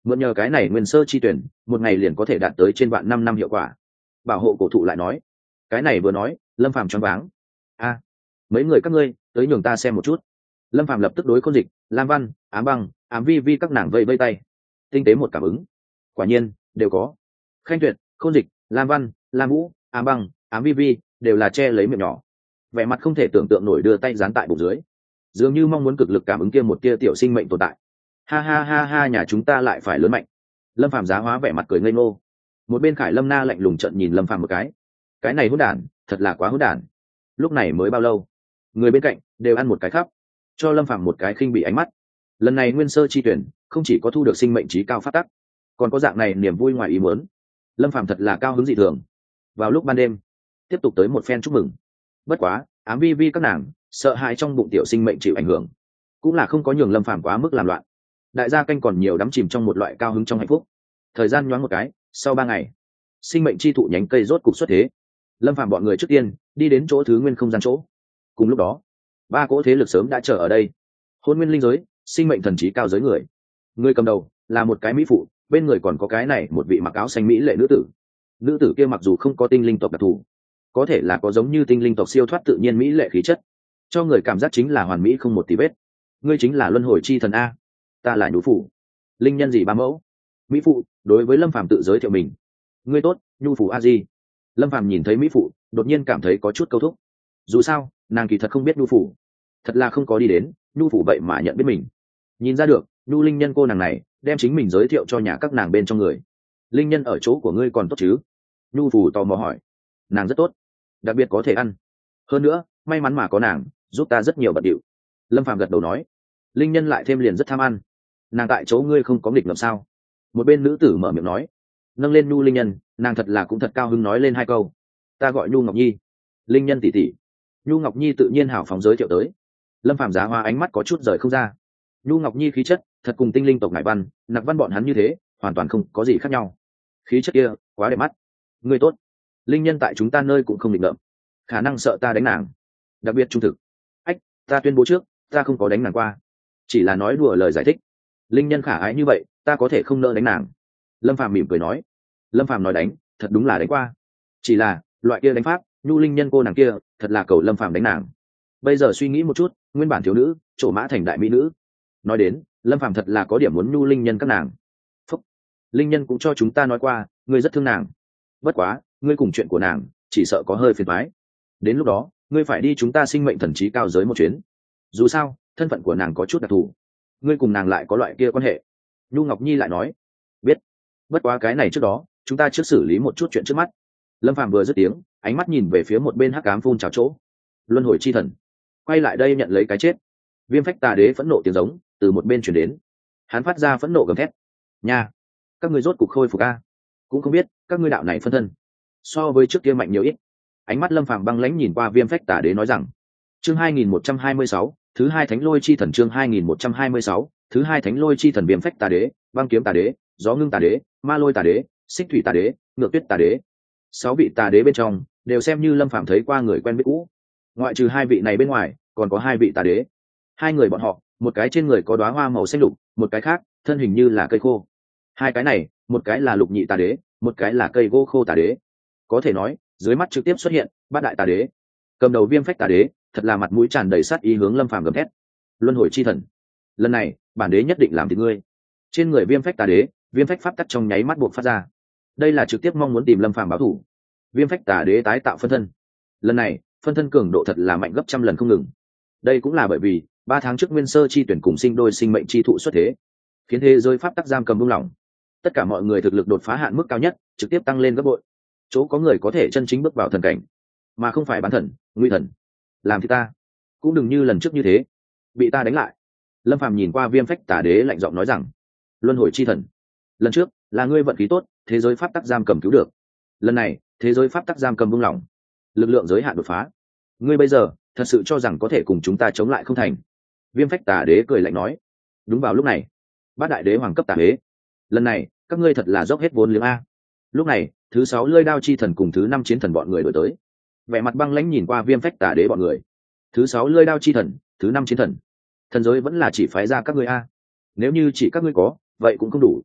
mượn nhờ cái này nguyên sơ chi tuyển một ngày liền có thể đạt tới trên vạn 5 năm hiệu quả. Bảo hộ cổ thụ lại nói. Cái này vừa nói lâm phàm choáng váng. A, mấy người các ngươi tới nhường ta xem một chút. Lâm phàm lập tức đối Khôn Dịch, Lam Văn, Ám Băng, Ám Vi Vi các nàng vây vây tay, tinh tế một cảm ứng, quả nhiên đều có. Khanh Tuyệt, Khôn Dịch, Lam Văn, Lam Vũ, Ám Băng, Ám Vi Vi đều là che lấy miệng nhỏ, vẻ mặt không thể tưởng tượng nổi, đưa tay dán tại bụng dưới, dường như mong muốn cực lực cảm ứng kia một tia tiểu sinh mệnh tồn tại. Ha ha ha ha, nhà chúng ta lại phải lớn mạnh. Lâm phàm giá hóa vẻ mặt cười ngây ngô. Một bên Khải Lâm Na lạnh lùng trợn nhìn Lâm phàm một cái này hỗn đản, thật là quá hỗn đản. Lúc này mới bao lâu, người bên cạnh đều ăn một cái khắp, cho Lâm phàm một cái khinh bị ánh mắt. Lần này nguyên sơ chi tuyển không chỉ có thu được sinh mệnh trí cao phát tắc, còn có dạng này niềm vui ngoài ý muốn. Lâm phàm thật là cao hứng dị thường. Vào lúc ban đêm tiếp tục tới một phen chúc mừng. Bất quá Ám Vi Vi các nàng sợ hãi trong bụng tiểu sinh mệnh chịu ảnh hưởng, cũng là không có nhường Lâm phàm quá mức làm loạn. Đại gia canh còn nhiều đắm chìm trong một loại cao hứng trong hạnh phúc. Thời gian nhoáng một cái, sau 3 ngày sinh mệnh chi thụ nhánh cây rốt cục xuất thế. Lâm phàm bọn người trước tiên đi đến chỗ thứ nguyên không gian chỗ. Cùng lúc đó 3 cỗ thế lực sớm đã chờ ở đây. Hôn nguyên linh giới, sinh mệnh thần trí cao giới người cầm đầu là một cái mỹ phụ, bên người còn có cái này một vị mặc áo xanh mỹ lệ nữ tử. Nữ tử kia mặc dù không có tinh linh tộc đặc thù, có thể là có giống như tinh linh tộc siêu thoát tự nhiên mỹ lệ khí chất, cho người cảm giác chính là hoàn mỹ không một tí vết. Ngươi chính là luân hồi chi thần a? Ta là nhũ phụ, linh nhân gì ba mẫu. Mỹ phụ đối với Lâm phàm tự giới thiệu mình. Ngươi tốt, nhu phụ a di. Lâm phàm nhìn thấy mỹ phụ đột nhiên cảm thấy có chút câu thúc. Dù sao nàng kỳ thật không biết nhu phụ, thật là không có đi đến nhu phụ vậy mà nhận biết mình. Nhìn ra được nhu linh nhân cô nàng này đem chính mình giới thiệu cho nhà các nàng bên trong người. Linh nhân ở chỗ của ngươi còn tốt chứ? Nhu phụ tò mò hỏi. Nàng rất tốt, đặc biệt có thể ăn, hơn nữa may mắn mà có nàng giúp ta rất nhiều bận điệu. Lâm phàm gật đầu nói. Linh nhân lại thêm liền rất tham ăn. Nàng tại chỗ ngươi không có nghịch ngợm sao? Một bên nữ tử mở miệng nói. Nâng lên nhu linh nhân, nàng thật là cũng thật cao hứng nói lên 2 câu. Ta gọi nhu ngọc nhi. Linh nhân tỷ tỷ. Nhu ngọc nhi tự nhiên hào phóng giới thiệu tới. Lâm phàm giá hoa ánh mắt có chút rời không ra. Nhu ngọc nhi khí chất thật cùng tinh linh tộc Ngải Văn, Nặc Văn bọn hắn như thế, hoàn toàn không có gì khác nhau. Khí chất kia quá đẹp mắt. Ngươi tốt. Linh nhân tại chúng ta nơi cũng không định ngợm, khả năng sợ ta đánh nàng, đặc biệt trung thực. Ách, ta tuyên bố trước, ta không có đánh nàng qua, chỉ là nói đùa lời giải thích. Linh nhân khả ái như vậy, ta có thể không nỡ đánh nàng. Lâm phàm mỉm cười nói. Lâm phàm nói đánh, thật đúng là đánh qua, chỉ là loại kia đánh pháp, nhu linh nhân cô nàng kia thật là cầu Lâm phàm đánh nàng. Bây giờ suy nghĩ một chút, nguyên bản thiếu nữ trổ mã thành đại mỹ nữ. Nói đến Lâm phàm thật là có điểm muốn nhu linh nhân các nàng. Phúc. Linh nhân cũng cho chúng ta nói qua ngươi rất thương nàng, bất quá ngươi cùng chuyện của nàng chỉ sợ có hơi phiền toái. Đến lúc đó ngươi phải đi chúng ta sinh mệnh thần trí cao giới một chuyến, dù sao thân phận của nàng có chút đặc thù, ngươi cùng nàng lại có loại kia quan hệ. Nhu ngọc nhi lại nói. Biết, bất quá cái này trước đó chúng ta trước xử lý một chút chuyện trước mắt. Lâm phàm vừa dứt tiếng, ánh mắt nhìn về phía một bên hắc ám phun trào chỗ. Luân hồi chi thần quay lại đây nhận lấy cái chết. Viêm phách tà đế phẫn nộ tiếng giống từ một bên chuyển đến, hắn phát ra phẫn nộ gầm thét. Nha, các ngươi rốt cục khôi phục a? Cũng không biết các ngươi đạo này phân thân so với trước kia mạnh nhiều ít. Ánh mắt Lâm phàm băng lãnh nhìn qua viêm phách tà đế nói rằng. Chương 2126, thứ 2 thánh lôi chi thần. Chương 2126, thứ 2 thánh lôi chi thần. Viêm phách tà đế, băng kiếm tà đế, gió ngưng tà đế, ma lôi tà đế, xích thủy tà đế, ngược tuyết tà đế. 6 vị tà đế bên trong đều xem như Lâm phàm thấy qua người quen biết cũ. Ngoại trừ 2 vị này bên ngoài, còn có 2 vị tà đế. 2 người bọn họ, một cái trên người có đóa hoa màu xanh lục, một cái khác thân hình như là cây khô. 2 cái này, một cái là lục nhị tà đế, một cái là cây gỗ khô tà đế. Có thể nói dưới mắt trực tiếp xuất hiện 3 đại tà đế. Cầm đầu viêm phách tà đế thật là mặt mũi tràn đầy sát ý hướng Lâm phàm gầm thét. Luân hồi chi thần, lần này bản đế nhất định làm thịt ngươi. Trên người viêm phách tà đế, viêm phách pháp tắc trong nháy mắt buộc phát ra. Đây là trực tiếp mong muốn tìm Lâm phàm báo thù. Viêm phách tà đế tái tạo phân thân, lần này phân thân cường độ thật là mạnh gấp trăm lần không ngừng. Đây cũng là bởi vì 3 tháng trước nguyên sơ chi tuyển cùng sinh đôi sinh mệnh chi thụ xuất thế, khiến thế giới pháp tắc giam cầm buông lỏng, tất cả mọi người thực lực đột phá hạn mức cao nhất, trực tiếp tăng lên gấp bội. Chỗ có người có thể chân chính bước vào thần cảnh, mà không phải bán thần, nguy thần. Làm thì ta cũng đừng như lần trước như thế bị ta đánh lại. Lâm phàm nhìn qua viêm phách tà đế lạnh giọng nói rằng. Luân hồi chi thần, lần trước là ngươi vận khí tốt, thế giới pháp tắc giam cầm cứu được. Lần này thế giới pháp tắc giam cầm buông lỏng, lực lượng giới hạn đột phá. Ngươi bây giờ thật sự cho rằng có thể cùng chúng ta chống lại không thành? Viêm phách tà đế cười lạnh nói. Đúng vào lúc này 3 đại đế hoàng cấp tà đế, lần này các ngươi thật là dốc hết vốn liếng a. Lúc này thứ 6 lưỡi đao chi thần cùng thứ 5 chiến thần bọn người đổi tới, vẻ mặt băng lãnh nhìn qua viêm phách tà đế bọn người. Thứ 6 lưỡi đao chi thần, thứ 5 chiến thần, thần giới vẫn là chỉ phái ra các ngươi a. Nếu như chỉ các ngươi có, vậy cũng không đủ.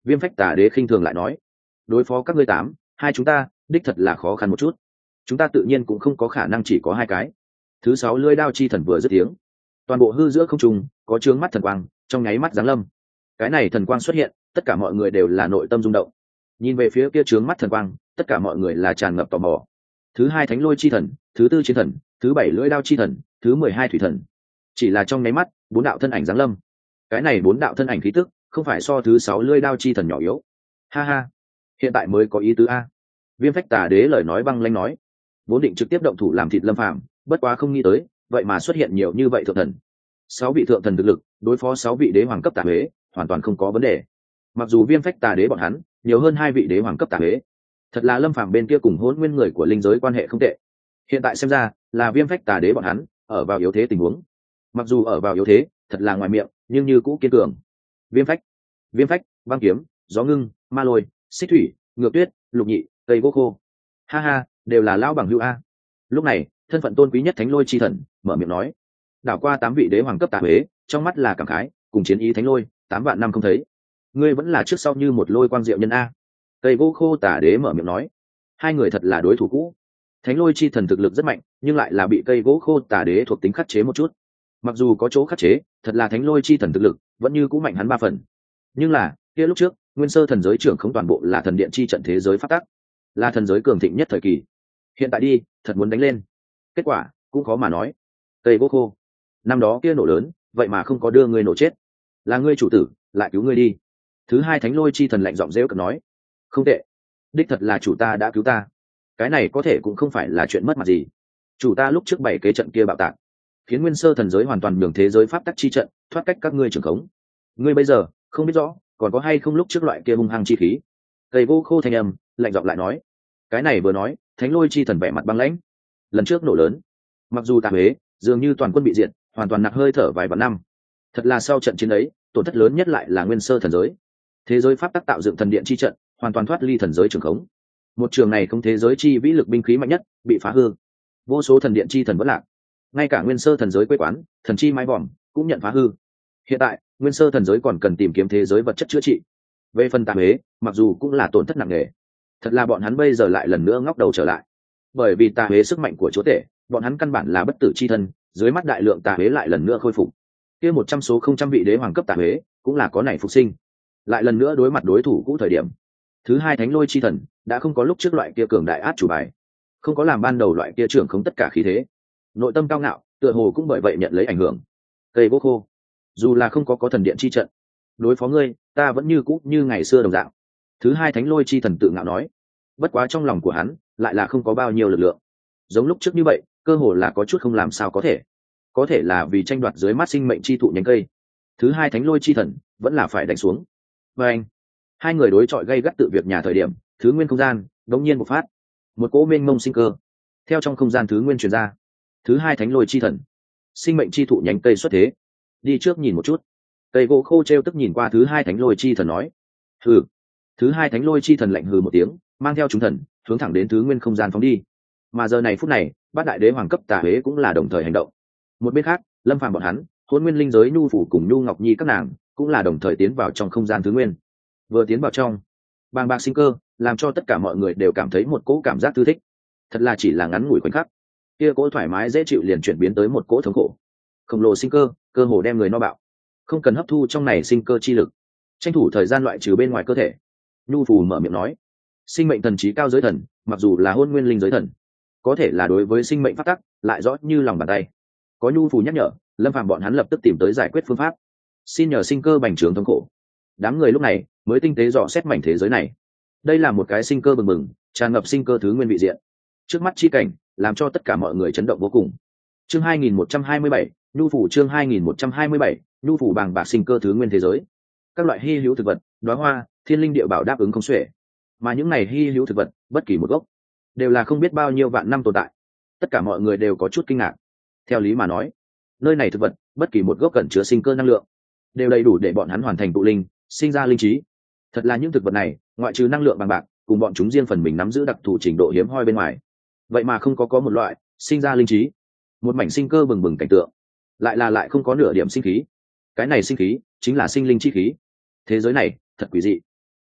Viêm Phách Tà Đế khinh thường lại nói, đối phó các ngươi hai chúng ta đích thật là khó khăn một chút, chúng ta tự nhiên cũng không có khả năng chỉ có hai cái. Thứ 6 lưỡi đao chi thần vừa dứt tiếng, toàn bộ hư giữa không trung có chướng mắt thần quang trong nháy mắt giáng lâm. Cái này thần quang xuất hiện, tất cả mọi người đều là nội tâm rung động, nhìn về phía kia chướng mắt thần quang, tất cả mọi người là tràn ngập tò mò. Thứ 2 thánh lôi chi thần, thứ 4 chiến thần, thứ 7 lưỡi đao chi thần, thứ 12 thủy thần. Chỉ là trong nháy mắt, 4 đạo thân ảnh giáng lâm. Cái này 4 đạo thân ảnh khí tức không phải so thứ 6 lưỡi đao chi thần nhỏ yếu. Ha ha, hiện tại mới có ý tứ a. Viêm Phách Tà Đế lời nói băng lãnh nói, vốn định trực tiếp động thủ làm thịt Lâm Phàm, bất quá không nghĩ tới, vậy mà xuất hiện nhiều như vậy thượng thần. 6 vị thượng thần thực lực, đối phó 6 vị đế hoàng cấp tà huế, hoàn toàn không có vấn đề. Mặc dù Viêm Phách Tà Đế bọn hắn nhiều hơn 2 vị đế hoàng cấp tà huế, thật là Lâm Phàm bên kia cùng Hỗn Nguyên người của linh giới quan hệ không tệ. Hiện tại xem ra, là Viêm Phách Tà Đế bọn hắn ở vào yếu thế tình huống. Mặc dù ở vào yếu thế, thật là ngoài miệng, nhưng như cũ kiên cường. Viêm phách, băng kiếm, gió ngưng, ma lôi, xích thủy, ngược tuyết, lục nhị, cây gỗ khô. Ha ha, đều là lão bằng hữu a. Lúc này, thân phận tôn quý nhất thánh lôi chi thần mở miệng nói, đảo qua 8 vị đế hoàng cấp tà huế, trong mắt là cảm khái, cùng chiến ý thánh lôi 8 vạn năm không thấy, ngươi vẫn là trước sau như một lôi quang diệu nhân a. Cây gỗ khô tà đế mở miệng nói, hai người thật là đối thủ cũ. Thánh lôi chi thần thực lực rất mạnh, nhưng lại là bị cây gỗ khô tà đế thuộc tính khắc chế một chút. Mặc dù có chỗ khắc chế, thật là thánh lôi chi thần thực lực vẫn như cũ mạnh hắn 3 phần. Nhưng là kia lúc trước nguyên sơ thần giới trưởng không toàn bộ là thần điện chi trận thế giới phát tắc, là thần giới cường thịnh nhất thời kỳ. Hiện tại đi thật muốn đánh lên, kết quả cũng khó mà nói. Cây gỗ khô, năm đó kia nổ lớn, vậy mà không có đưa ngươi nổ chết, là ngươi chủ tử lại cứu ngươi đi. Thứ 2 thánh lôi chi thần lạnh giọng rêu cực nói, không tệ, đích thật là chủ ta đã cứu ta, cái này có thể cũng không phải là chuyện mất mặt gì. Chủ ta lúc trước 7 kế trận kia bạo tạc, khiến nguyên sơ thần giới hoàn toàn nhường thế giới pháp tắc chi trận thoát cách các ngươi trưởng khống. Ngươi bây giờ không biết rõ còn có hay không lúc trước loại kia hung hăng chi khí. Cây gỗ khô thanh âm lạnh giọng lại nói, cái này vừa nói, thánh lôi chi thần vẻ mặt băng lãnh. Lần trước nổ lớn, mặc dù tà huế dường như toàn quân bị diệt, hoàn toàn nặc hơi thở vài vạn năm, thật là sau trận chiến ấy tổn thất lớn nhất lại là nguyên sơ thần giới. Thế giới pháp tắc tạo dựng thần điện chi trận hoàn toàn thoát ly thần giới trường khống. Một trường này không thế giới chi vĩ lực binh khí mạnh nhất bị phá hư, vô số thần điện chi thần vẫn lạc, ngay cả nguyên sơ thần giới quê quán thần chi mái vòm cũng nhận phá hư. Hiện tại nguyên sơ thần giới còn cần tìm kiếm thế giới vật chất chữa trị. Về phần tà huế, mặc dù cũng là tổn thất nặng nề, thật là bọn hắn bây giờ lại lần nữa ngóc đầu trở lại. Bởi vì tà huế sức mạnh của chúa tể, bọn hắn căn bản là bất tử chi thân, dưới mắt đại lượng tà huế lại lần nữa khôi phục. Kia 100 số 000 vị đế hoàng cấp tà huế cũng là có nảy phục sinh, lại lần nữa đối mặt đối thủ cũ thời điểm. Thứ 2 thánh lôi chi thần đã không có lúc trước loại kia cường đại át chủ bài, không có làm ban đầu loại kia trưởng không tất cả khí thế, nội tâm cao ngạo tựa hồ cũng bởi vậy nhận lấy ảnh hưởng. Cây gỗ khô, dù là không có thần điện chi trận, đối phó ngươi ta vẫn như cũ như ngày xưa đồng dạng. Thứ 2 thánh lôi chi thần tự ngạo nói, bất quá trong lòng của hắn lại là không có bao nhiêu lực lượng, giống lúc trước như vậy cơ hồ là có chút không làm sao có thể là vì tranh đoạt dưới mắt sinh mệnh chi thụ nhánh cây. Thứ 2 thánh lôi chi thần vẫn là phải đánh xuống. Và anh, hai người đối chọi gay gắt tự việc nhà thời điểm, thứ nguyên không gian đống nhiên bộc phát, một cỗ mênh mông sinh cơ theo trong không gian thứ nguyên truyền ra. Thứ 2 thánh lôi chi thần, sinh mệnh chi thụ nhánh cây xuất thế, đi trước nhìn một chút. Cây gỗ khô treo tức nhìn qua thứ 2 thánh lôi chi thần nói, hừ. Thứ 2 thánh lôi chi thần lạnh hừ một tiếng, mang theo chúng thần hướng thẳng đến thứ nguyên không gian phóng đi. Mà giờ này phút này, bát đại đế hoàng cấp tà huế cũng là đồng thời hành động. Một bên khác, Lâm Phàm bọn hắn, Hỗn Nguyên linh giới nhu phủ cùng nhu ngọc nhi các nàng cũng là đồng thời tiến vào trong không gian thứ nguyên. Vừa tiến vào trong, bàng bạc sinh cơ làm cho tất cả mọi người đều cảm thấy một cỗ cảm giác thư thích. Thật là chỉ là ngắn ngủi khoảnh khắc, kia cỗ thoải mái dễ chịu liền chuyển biến tới một cỗ thống khổ. Khổng lồ sinh cơ, cơ hồ đem người no bạo, không cần hấp thu trong này sinh cơ chi lực, tranh thủ thời gian loại trừ bên ngoài cơ thể. Nhu phủ mở miệng nói, sinh mệnh thần trí cao giới thần, mặc dù là Hỗn Nguyên linh giới thần, có thể là đối với sinh mệnh phát tắc lại rõ như lòng bàn tay. Có nhu phù nhắc nhở, Lâm Phàm bọn hắn lập tức tìm tới giải quyết phương pháp, xin nhờ sinh cơ bành trướng thống khổ. Đám người lúc này mới tinh tế dò xét mảnh thế giới này. Đây là một cái sinh cơ bừng bừng, tràn ngập sinh cơ thứ nguyên vị diện. Trước mắt chi cảnh làm cho tất cả mọi người chấn động vô cùng. Chương 2127, nhu phủ chương 2127, nhu phủ bàng bạc sinh cơ thứ nguyên thế giới. Các loại hi hữu thực vật, đóa hoa, thiên linh địa bảo đáp ứng không xuể. Mà những này hi hữu thực vật, bất kỳ một gốc đều là không biết bao nhiêu vạn năm tồn tại. Tất cả mọi người đều có chút kinh ngạc. Theo lý mà nói, nơi này thực vật bất kỳ một gốc cẩn chứa sinh cơ năng lượng đều đầy đủ để bọn hắn hoàn thành tụ linh, sinh ra linh trí. Thật là những thực vật này ngoại trừ năng lượng bằng bạc cùng bọn chúng riêng phần mình nắm giữ đặc thù trình độ hiếm hoi bên ngoài, vậy mà không có một loại sinh ra linh trí. Một mảnh sinh cơ bừng bừng cảnh tượng, lại không có nửa điểm sinh khí. Cái này sinh khí chính là sinh linh chi khí. Thế giới này thật quỷ dị.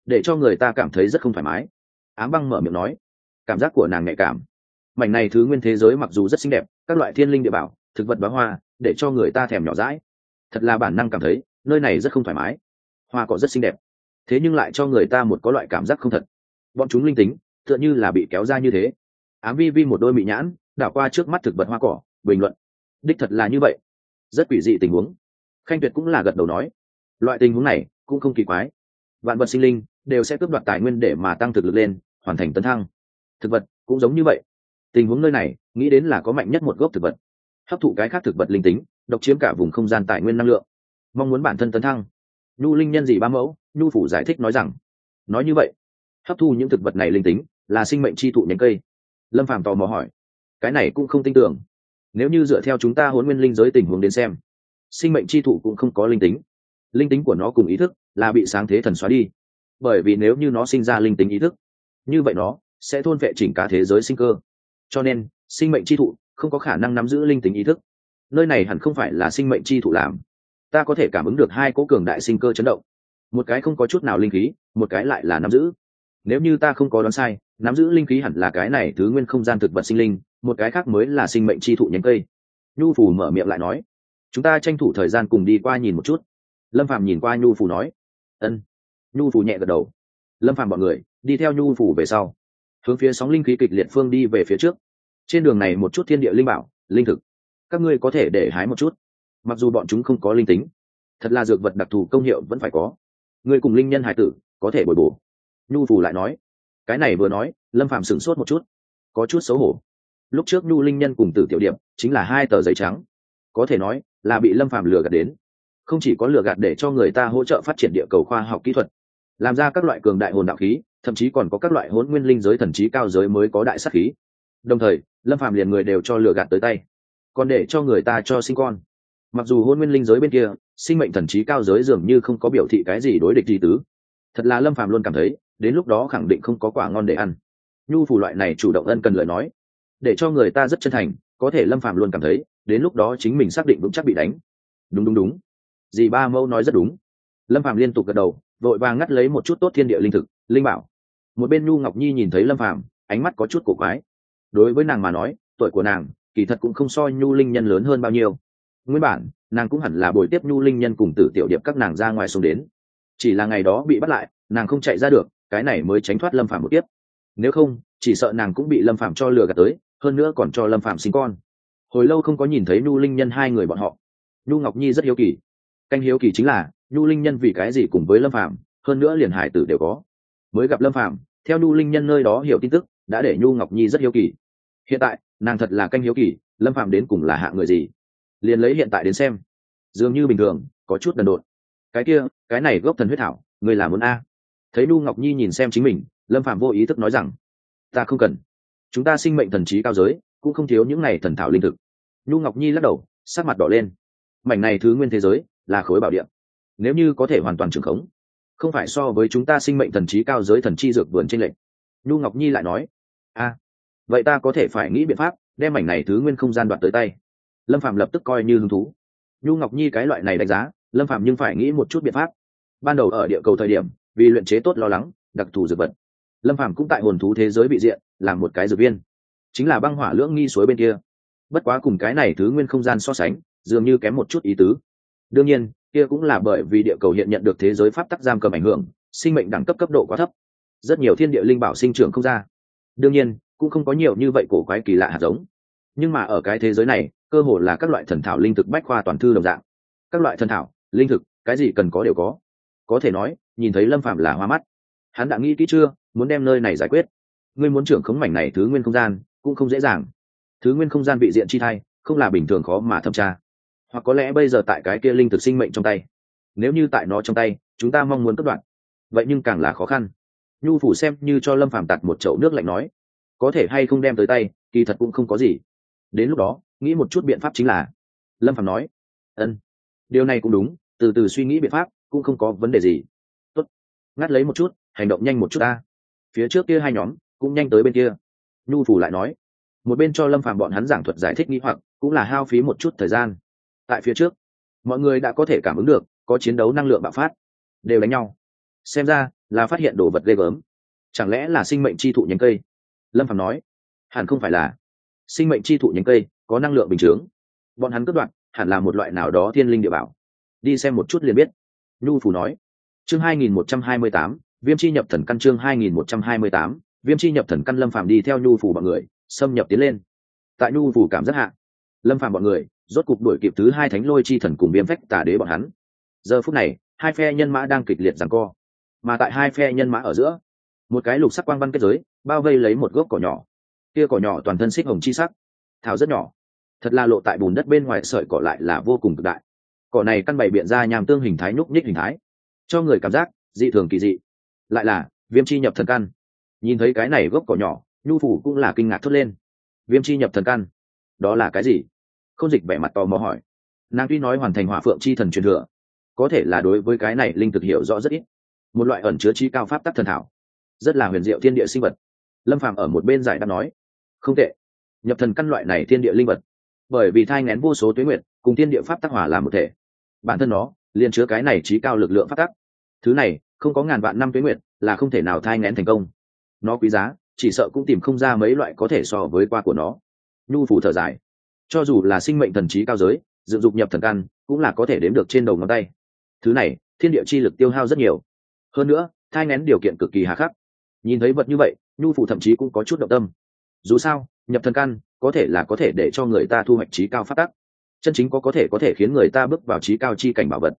để cho người ta cảm thấy rất không thoải mái. Ám băng mở miệng nói, cảm giác của nàng nhạy cảm. Mảnh này thứ nguyên thế giới mặc dù rất xinh đẹp, các loại thiên linh địa bảo, thực vật bá hoa, để cho người ta thèm nhỏ dãi. Thật là bản năng cảm thấy nơi này rất không thoải mái. Hoa cỏ rất xinh đẹp, thế nhưng lại cho người ta một có loại cảm giác không thật. Bọn chúng linh tính tựa như là bị kéo ra như thế. Ám vi vi một đôi mị nhãn đảo qua trước mắt thực vật hoa cỏ, bình luận, đích thật là như vậy, rất quỷ dị tình huống. Khanh Tuyệt cũng là gật đầu nói, loại tình huống này cũng không kỳ quái, vạn vật sinh linh đều sẽ cướp đoạt tài nguyên để mà tăng thực lực lên, hoàn thành tấn thăng. Thực vật cũng giống như vậy, tình huống nơi này nghĩ đến là có mạnh nhất một gốc thực vật hấp thụ cái khác thực vật linh tính, độc chiếm cả vùng không gian tài nguyên năng lượng, mong muốn bản thân tấn thăng. Nhu linh nhân gì ba mẫu, Nhu phủ giải thích nói rằng, nói như vậy hấp thu những thực vật này linh tính là sinh mệnh chi thụ nhánh cây. Lâm Phàm tò mò hỏi, cái này cũng không tin tưởng. Nếu như dựa theo chúng ta Hỗn Nguyên linh giới tình huống đến xem, sinh mệnh chi thụ cũng không có linh tính. Linh tính của nó cùng ý thức là bị sáng thế thần xóa đi, bởi vì nếu như nó sinh ra linh tính ý thức, như vậy nó sẽ thôn vệ chỉnh cả thế giới sinh cơ, cho nên sinh mệnh chi thụ không có khả năng nắm giữ linh tính ý thức. Nơi này hẳn không phải là sinh mệnh chi thụ làm. Ta có thể cảm ứng được hai cỗ cường đại sinh cơ chấn động, một cái không có chút nào linh khí, một cái lại là nắm giữ. Nếu như ta không có đoán sai, nắm giữ linh khí hẳn là cái này thứ nguyên không gian thực vật sinh linh, một cái khác mới là sinh mệnh chi thụ nhánh cây. Nhu Phù mở miệng lại nói, chúng ta tranh thủ thời gian cùng đi qua nhìn một chút. Lâm Phàm nhìn qua Nhu Phù nói, ân. Nhu Phù nhẹ gật đầu. Lâm Phàm bọn người đi theo Nhu Phù về sau, hướng phía sóng linh khí kịch liệt phương đi về phía trước. Trên đường này một chút thiên địa linh bảo, linh thực, các ngươi có thể để hái một chút. Mặc dù bọn chúng không có linh tính, thật là dược vật đặc thù công hiệu vẫn phải có. Ngươi cùng linh nhân hải tử có thể bồi bổ. Nhu Phù lại nói, cái này vừa nói, Lâm Phàm sửng sốt một chút, có chút xấu hổ. Lúc trước Nhu linh nhân cùng Tử Tiểu Điệp chính là hai tờ giấy trắng, có thể nói là bị Lâm Phàm lừa gạt đến. Không chỉ có lừa gạt để cho người ta hỗ trợ phát triển địa cầu khoa học kỹ thuật, làm ra các loại cường đại hồn đạo khí, thậm chí còn có các loại hỗn nguyên linh giới thần trí cao giới mới có đại sát khí. Đồng thời Lâm Phàm liền người đều cho lừa gạt tới tay, còn để cho người ta cho sinh con. Mặc dù hỗn nguyên linh giới bên kia sinh mệnh thần trí cao giới dường như không có biểu thị cái gì đối địch gì tứ, thật là Lâm Phàm luôn cảm thấy đến lúc đó khẳng định không có quả ngon để ăn. Nhu Phù loại này chủ động ân cần lời nói, để cho người ta rất chân thành, có thể Lâm Phàm luôn cảm thấy đến lúc đó chính mình xác định vững chắc bị đánh. Đúng, dì ba mẫu nói rất đúng. Lâm Phàm liên tục gật đầu, vội vàng ngắt lấy một chút tốt thiên địa linh thực, linh bảo. Một bên Nhu Ngọc Nhi nhìn thấy Lâm Phàm, ánh mắt có chút cổ quái. Đối với nàng mà nói, tuổi của nàng kỳ thật cũng không so Nhu linh nhân lớn hơn bao nhiêu. Nguyên bản nàng cũng hẳn là bồi tiếp Nhu linh nhân cùng Tử Tiểu Điệp các nàng ra ngoài xuống đến, chỉ là ngày đó bị bắt lại, nàng không chạy ra được, cái này mới tránh thoát Lâm Phàm một tiếp. Nếu không, chỉ sợ nàng cũng bị Lâm Phàm cho lừa gạt tới, hơn nữa còn cho Lâm Phàm sinh con. Hồi lâu không có nhìn thấy Nhu linh nhân hai người bọn họ, Nhu Ngọc Nhi rất hiếu kỳ. Canh hiếu kỳ chính là Nhu linh nhân vì cái gì cùng với Lâm Phàm, hơn nữa liền hải tử đều có. Mới gặp Lâm Phàm, theo Nhu linh nhân nơi đó hiểu tin tức, đã để Nhu Ngọc Nhi rất hiếu kỳ. Hiện tại nàng thật là canh hiếu kỳ, Lâm Phàm đến cùng là hạ người gì. Liền lấy hiện tại đến xem, dường như bình thường, có chút đần độn. Cái kia, cái này gốc thần huyết thảo, người là muốn a? Thấy Nhu Ngọc Nhi nhìn xem chính mình, Lâm Phàm vô ý thức nói rằng, ta không cần, chúng ta sinh mệnh thần trí cao giới cũng không thiếu những này thần thảo linh thực. Nhu Ngọc Nhi lắc đầu, sắc mặt đỏ lên. Mảnh này thứ nguyên thế giới là khối bảo địa, nếu như có thể hoàn toàn trường khống, không phải so với chúng ta sinh mệnh thần trí cao giới thần chi dược vườn trên lệnh. Nhu Ngọc Nhi lại nói, a, vậy ta có thể phải nghĩ biện pháp đem mảnh này thứ nguyên không gian đoạt tới tay. Lâm Phàm lập tức coi như hứng thú. Nhu Ngọc Nhi cái loại này đánh giá Lâm Phàm nhưng phải nghĩ một chút biện pháp. Ban đầu ở địa cầu thời điểm, vì luyện chế tốt lo lắng đặc thù dược vật, Lâm Phàm cũng tại hồn thú thế giới bị diện làm một cái dược viên, chính là băng hỏa lưỡng nghi suối bên kia. Bất quá cùng cái này thứ nguyên không gian so sánh, dường như kém một chút ý tứ. Đương nhiên kia cũng là bởi vì địa cầu hiện nhận được thế giới pháp tắc giam cầm ảnh hưởng, sinh mệnh đẳng cấp cấp độ quá thấp, rất nhiều thiên địa linh bảo sinh trưởng không ra. Đương nhiên cũng không có nhiều như vậy cổ quái kỳ lạ hạt giống. Nhưng mà ở cái thế giới này, cơ hồ là các loại thần thảo linh thực bách khoa toàn thư đồng dạng. Các loại thần thảo linh thực, cái gì cần có đều có thể nói nhìn thấy Lâm Phàm là hoa mắt. Hắn đã nghĩ kỹ chưa, muốn đem nơi này giải quyết. Ngươi muốn trưởng khống mảnh này thứ nguyên không gian cũng không dễ dàng. Thứ nguyên không gian vị diện chi thai không là bình thường khó mà thẩm tra, hoặc có lẽ bây giờ tại cái kia linh thực sinh mệnh trong tay, nếu như tại nó trong tay chúng ta mong muốn cắt đoạn, vậy nhưng càng là khó khăn. Nhu phủ xem như cho Lâm Phàm tạt một chậu nước lạnh nói, có thể hay không đem tới tay kỳ thật cũng không có gì, đến lúc đó nghĩ một chút biện pháp chính là. Lâm Phàm nói, ân, điều này cũng đúng, từ từ suy nghĩ biện pháp cũng không có vấn đề gì. Tốt, ngắt lấy một chút, hành động nhanh một chút ta. Phía trước kia hai nhóm cũng nhanh tới bên kia. Nhu phủ lại nói, một bên cho Lâm Phàm bọn hắn giảng thuật giải thích nghi hoặc, cũng là hao phí một chút thời gian. Tại phía trước mọi người đã có thể cảm ứng được có chiến đấu năng lượng bạo phát, đều đánh nhau. Xem ra là phát hiện đồ vật ghê gớm. Chẳng lẽ là sinh mệnh chi thụ nhánh cây? Lâm Phàm nói. Hẳn không phải là. Sinh mệnh chi thụ nhánh cây có năng lượng bình chướng, bọn hắn cướp đoạt hẳn là một loại nào đó thiên linh địa bảo. Đi xem một chút liền biết. Nhu Phủ nói. Chương 2128, Viêm chi nhập thần căn. Chương 2128, Viêm chi nhập thần căn. Lâm Phàm đi theo Nhu Phủ bọn người xâm nhập tiến lên. Tại Nhu Phủ cảm giác hạ, Lâm Phàm bọn người rốt cục đuổi kịp thứ hai Thánh Lôi chi thần cùng Viêm Phách Tà Đế bọn hắn. Giờ phút này, hai phe nhân mã đang kịch liệt giằng co, mà tại hai phe nhân mã ở giữa, một cái lục sắc quang văn kết giới bao vây lấy một gốc cỏ nhỏ. Kia cỏ nhỏ toàn thân xích hồng chi sắc, thảo rất nhỏ, thật là lộ tại bùn đất bên ngoài sợi cỏ lại là vô cùng cực đại. Cỏ này căn bày biện ra nham tương hình thái nhúc nhích hình thái, cho người cảm giác dị thường kỳ dị. Lại là viêm chi nhập thần căn. Nhìn thấy cái này gốc cỏ nhỏ, Nhu Phủ cũng là kinh ngạc thốt lên. Viêm chi nhập thần căn, đó là cái gì? Không Dịch vẻ mặt tò mò hỏi. Nàng tuy nói hoàn thành hỏa phượng chi thần truyền thừa, có thể là đối với cái này linh thực hiểu rõ rất ít. Một loại ẩn chứa trí cao pháp tắc thần thảo, rất là huyền diệu thiên địa sinh vật. Lâm Phàm ở một bên giải đáp nói. Không tệ, nhập thần căn loại này thiên địa linh vật, bởi vì thai nghén vô số tuế nguyệt cùng thiên địa pháp tắc hòa làm một thể, bản thân nó liền chứa cái này trí cao lực lượng pháp tắc. Thứ này không có ngàn vạn năm tuế nguyệt là không thể nào thai nghén thành công. Nó quý giá, chỉ sợ cũng tìm không ra mấy loại có thể so với qua của nó. Nhu Phủ thở dài. Cho dù là sinh mệnh thần trí cao giới dựng dục nhập thần căn cũng là có thể đếm được trên đầu ngón tay. Thứ này thiên địa chi lực tiêu hao rất nhiều, hơn nữa thai nghén điều kiện cực kỳ hà khắc. Nhìn thấy vật như vậy, Nhu Phủ thậm chí cũng có chút động tâm. Dù sao nhập thần căn có thể là có thể để cho người ta thu hoạch trí cao pháp tắc, chân chính có thể khiến người ta bước vào trí cao chi cảnh bảo vật.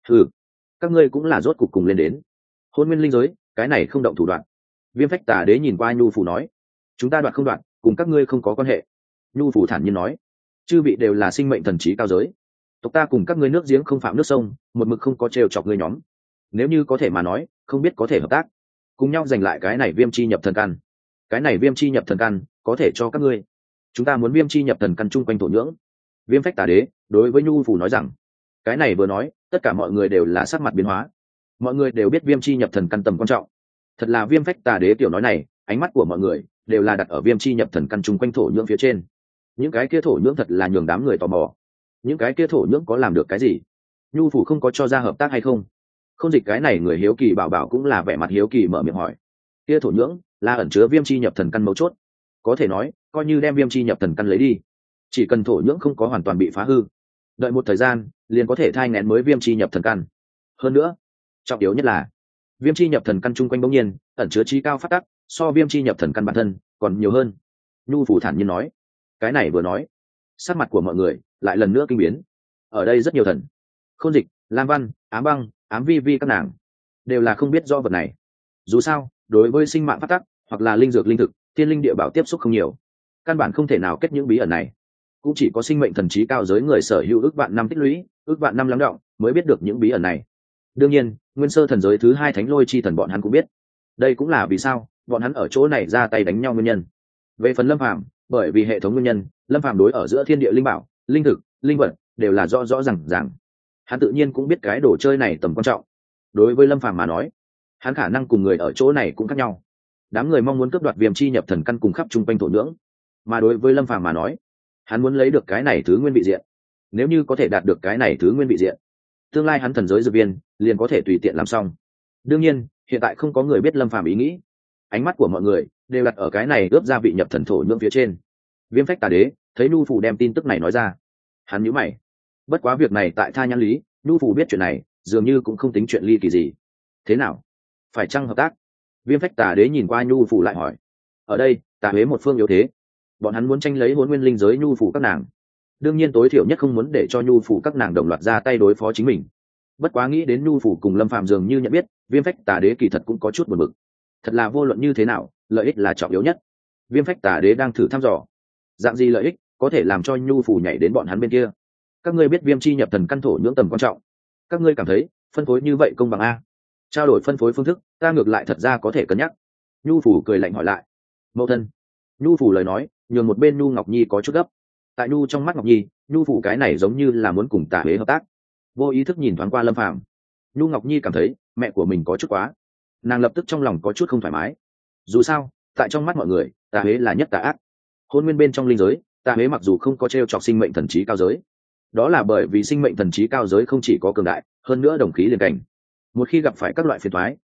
Các ngươi cũng là rốt cục cùng lên đến hôn nguyên linh giới, cái này không động thủ đoạn. Viêm Phách Tà Đế nhìn qua Nhu Phủ nói. Chúng ta đoạt không đoạt cùng các ngươi không có quan hệ. Nhu Phủ thản nhiên nói. Chư vị đều là sinh mệnh thần trí cao giới, tộc ta cùng các ngươi nước giếng không phạm nước sông, một mực không có trêu chọc ngươi nhóm. Nếu như có thể mà nói, không biết có thể hợp tác, cùng nhau giành lại cái này viêm chi nhập thần căn. Cái này viêm chi nhập thần căn có thể cho các ngươi. Chúng ta muốn viêm chi nhập thần căn chung quanh thổ nhưỡng. Viêm Phách Tà Đế đối với Nhu Phủ nói rằng. Cái này vừa nói, tất cả mọi người đều là sắc mặt biến hóa. Mọi người đều biết viêm chi nhập thần căn tầm quan trọng. Thật là Viêm Phách Tà Đế tiểu nói này, ánh mắt của mọi người đều là đặt ở viêm chi nhập thần căn chung quanh thổ nhưỡng phía trên. Những cái kia thổ nhưỡng thật là nhường đám người tò mò. Những cái kia thổ nhưỡng có làm được cái gì? Nhu Phủ không có cho ra hợp tác hay không? Không Dịch cái này người hiếu kỳ bảo cũng là vẻ mặt hiếu kỳ mở miệng hỏi. Kia thổ nhưỡng là ẩn chứa viêm chi nhập thần căn mấu chốt, có thể nói coi như đem viêm chi nhập thần căn lấy đi, chỉ cần thổ nhưỡng không có hoàn toàn bị phá hư, đợi một thời gian liền có thể thai nghén mới viêm chi nhập thần căn. Hơn nữa trọng yếu nhất là viêm chi nhập thần căn chung quanh bỗng nhiên ẩn chứa trí cao phát tắc, so viêm chi nhập thần căn bản thân còn nhiều hơn. Nhu Phủ thản nhiên nói. Cái này vừa nói, sắc mặt của mọi người lại lần nữa kinh biến. Ở đây rất nhiều thần, Khôn Dịch, Lam Văn, Ám Băng, Ám Vi Vi các nàng đều là không biết do vật này. Dù sao đối với sinh mạng phát tắc hoặc là linh dược linh thực, thiên linh địa bảo tiếp xúc không nhiều, căn bản không thể nào kết những bí ẩn này. Cũng chỉ có sinh mệnh thần trí cao giới người sở hữu ước vạn năm tích lũy, ước vạn năm lắng đọng mới biết được những bí ẩn này. Đương nhiên nguyên sơ thần giới thứ hai Thánh Lôi chi thần bọn hắn cũng biết. Đây cũng là vì sao bọn hắn ở chỗ này ra tay đánh nhau nguyên nhân. Về phần Lâm Phàm, bởi vì hệ thống nguyên nhân, Lâm Phàm đối ở giữa thiên địa linh bảo, linh thực, linh vật đều là rõ ràng. Hắn tự nhiên cũng biết cái đồ chơi này tầm quan trọng. Đối với Lâm Phàm mà nói, hắn khả năng cùng người ở chỗ này cũng khác nhau. Đám người mong muốn cướp đoạt viêm chi nhập thần căn cùng khắp chung quanh thổ nhưỡng, mà đối với Lâm Phàm mà nói, hắn muốn lấy được cái này thứ nguyên vị diện. Nếu như có thể đạt được cái này thứ nguyên vị diện, tương lai hắn thần giới dược viên liền có thể tùy tiện làm xong. Đương nhiên hiện tại không có người biết Lâm Phàm ý nghĩ, ánh mắt của mọi người đều đặt ở cái này ướp gia vị nhập thần thổ nhưỡng phía trên. Viêm Phách Tà Đế thấy Nhu Phủ đem tin tức này nói ra, hắn nhíu mày. Bất quá việc này tại Tha Nhãn Lý, Nhu Phủ biết chuyện này dường như cũng không tính chuyện ly kỳ gì. Thế nào, phải chăng hợp tác? Viêm Phách Tà Đế nhìn qua Nhu Phủ lại hỏi. Ở đây Tà Huế một phương yếu thế, bọn hắn muốn tranh lấy hỗn nguyên linh giới Nhu Phủ các nàng, đương nhiên tối thiểu nhất không muốn để cho Nhu Phủ các nàng đồng loạt ra tay đối phó chính mình. Bất quá nghĩ đến Nhu Phủ cùng Lâm Phàm dường như nhận biết, Viêm Phách Tà Đế kỳ thật cũng có chút buồn bực. Thật là vô luận như thế nào, lợi ích là trọng yếu nhất. Viêm Phách Tà Đế đang thử thăm dò, dạng gì lợi ích có thể làm cho Nhu Phủ nhảy đến bọn hắn bên kia. Các ngươi biết viêm chi nhập thần căn thổ nhưỡng tầm quan trọng, các ngươi cảm thấy phân phối như vậy công bằng a? Trao đổi phân phối phương thức, ta ngược lại thật ra có thể cân nhắc. Nhu Phủ cười lạnh hỏi lại. Mẫu thân. Nhu Phủ lời nói nhường một bên Nhu Ngọc Nhi có chút gấp. Tại Nhu trong mắt Ngọc Nhi, Nhu Phủ cái này giống như là muốn cùng Tà Huế hợp tác. Vô ý thức nhìn thoáng qua Lâm Phàm, Nhu Ngọc Nhi cảm thấy mẹ của mình có chút quá. Nàng lập tức trong lòng có chút không thoải mái. Dù sao tại trong mắt mọi người, Tà Huế là nhất tà ác. Hôn nguyên bên trong linh giới, Tà Huế mặc dù không có trêu chọc sinh mệnh thần trí cao giới, đó là bởi vì sinh mệnh thần trí cao giới không chỉ có cường đại, hơn nữa đồng khí liền cảnh. Một khi gặp phải các loại phiền toái,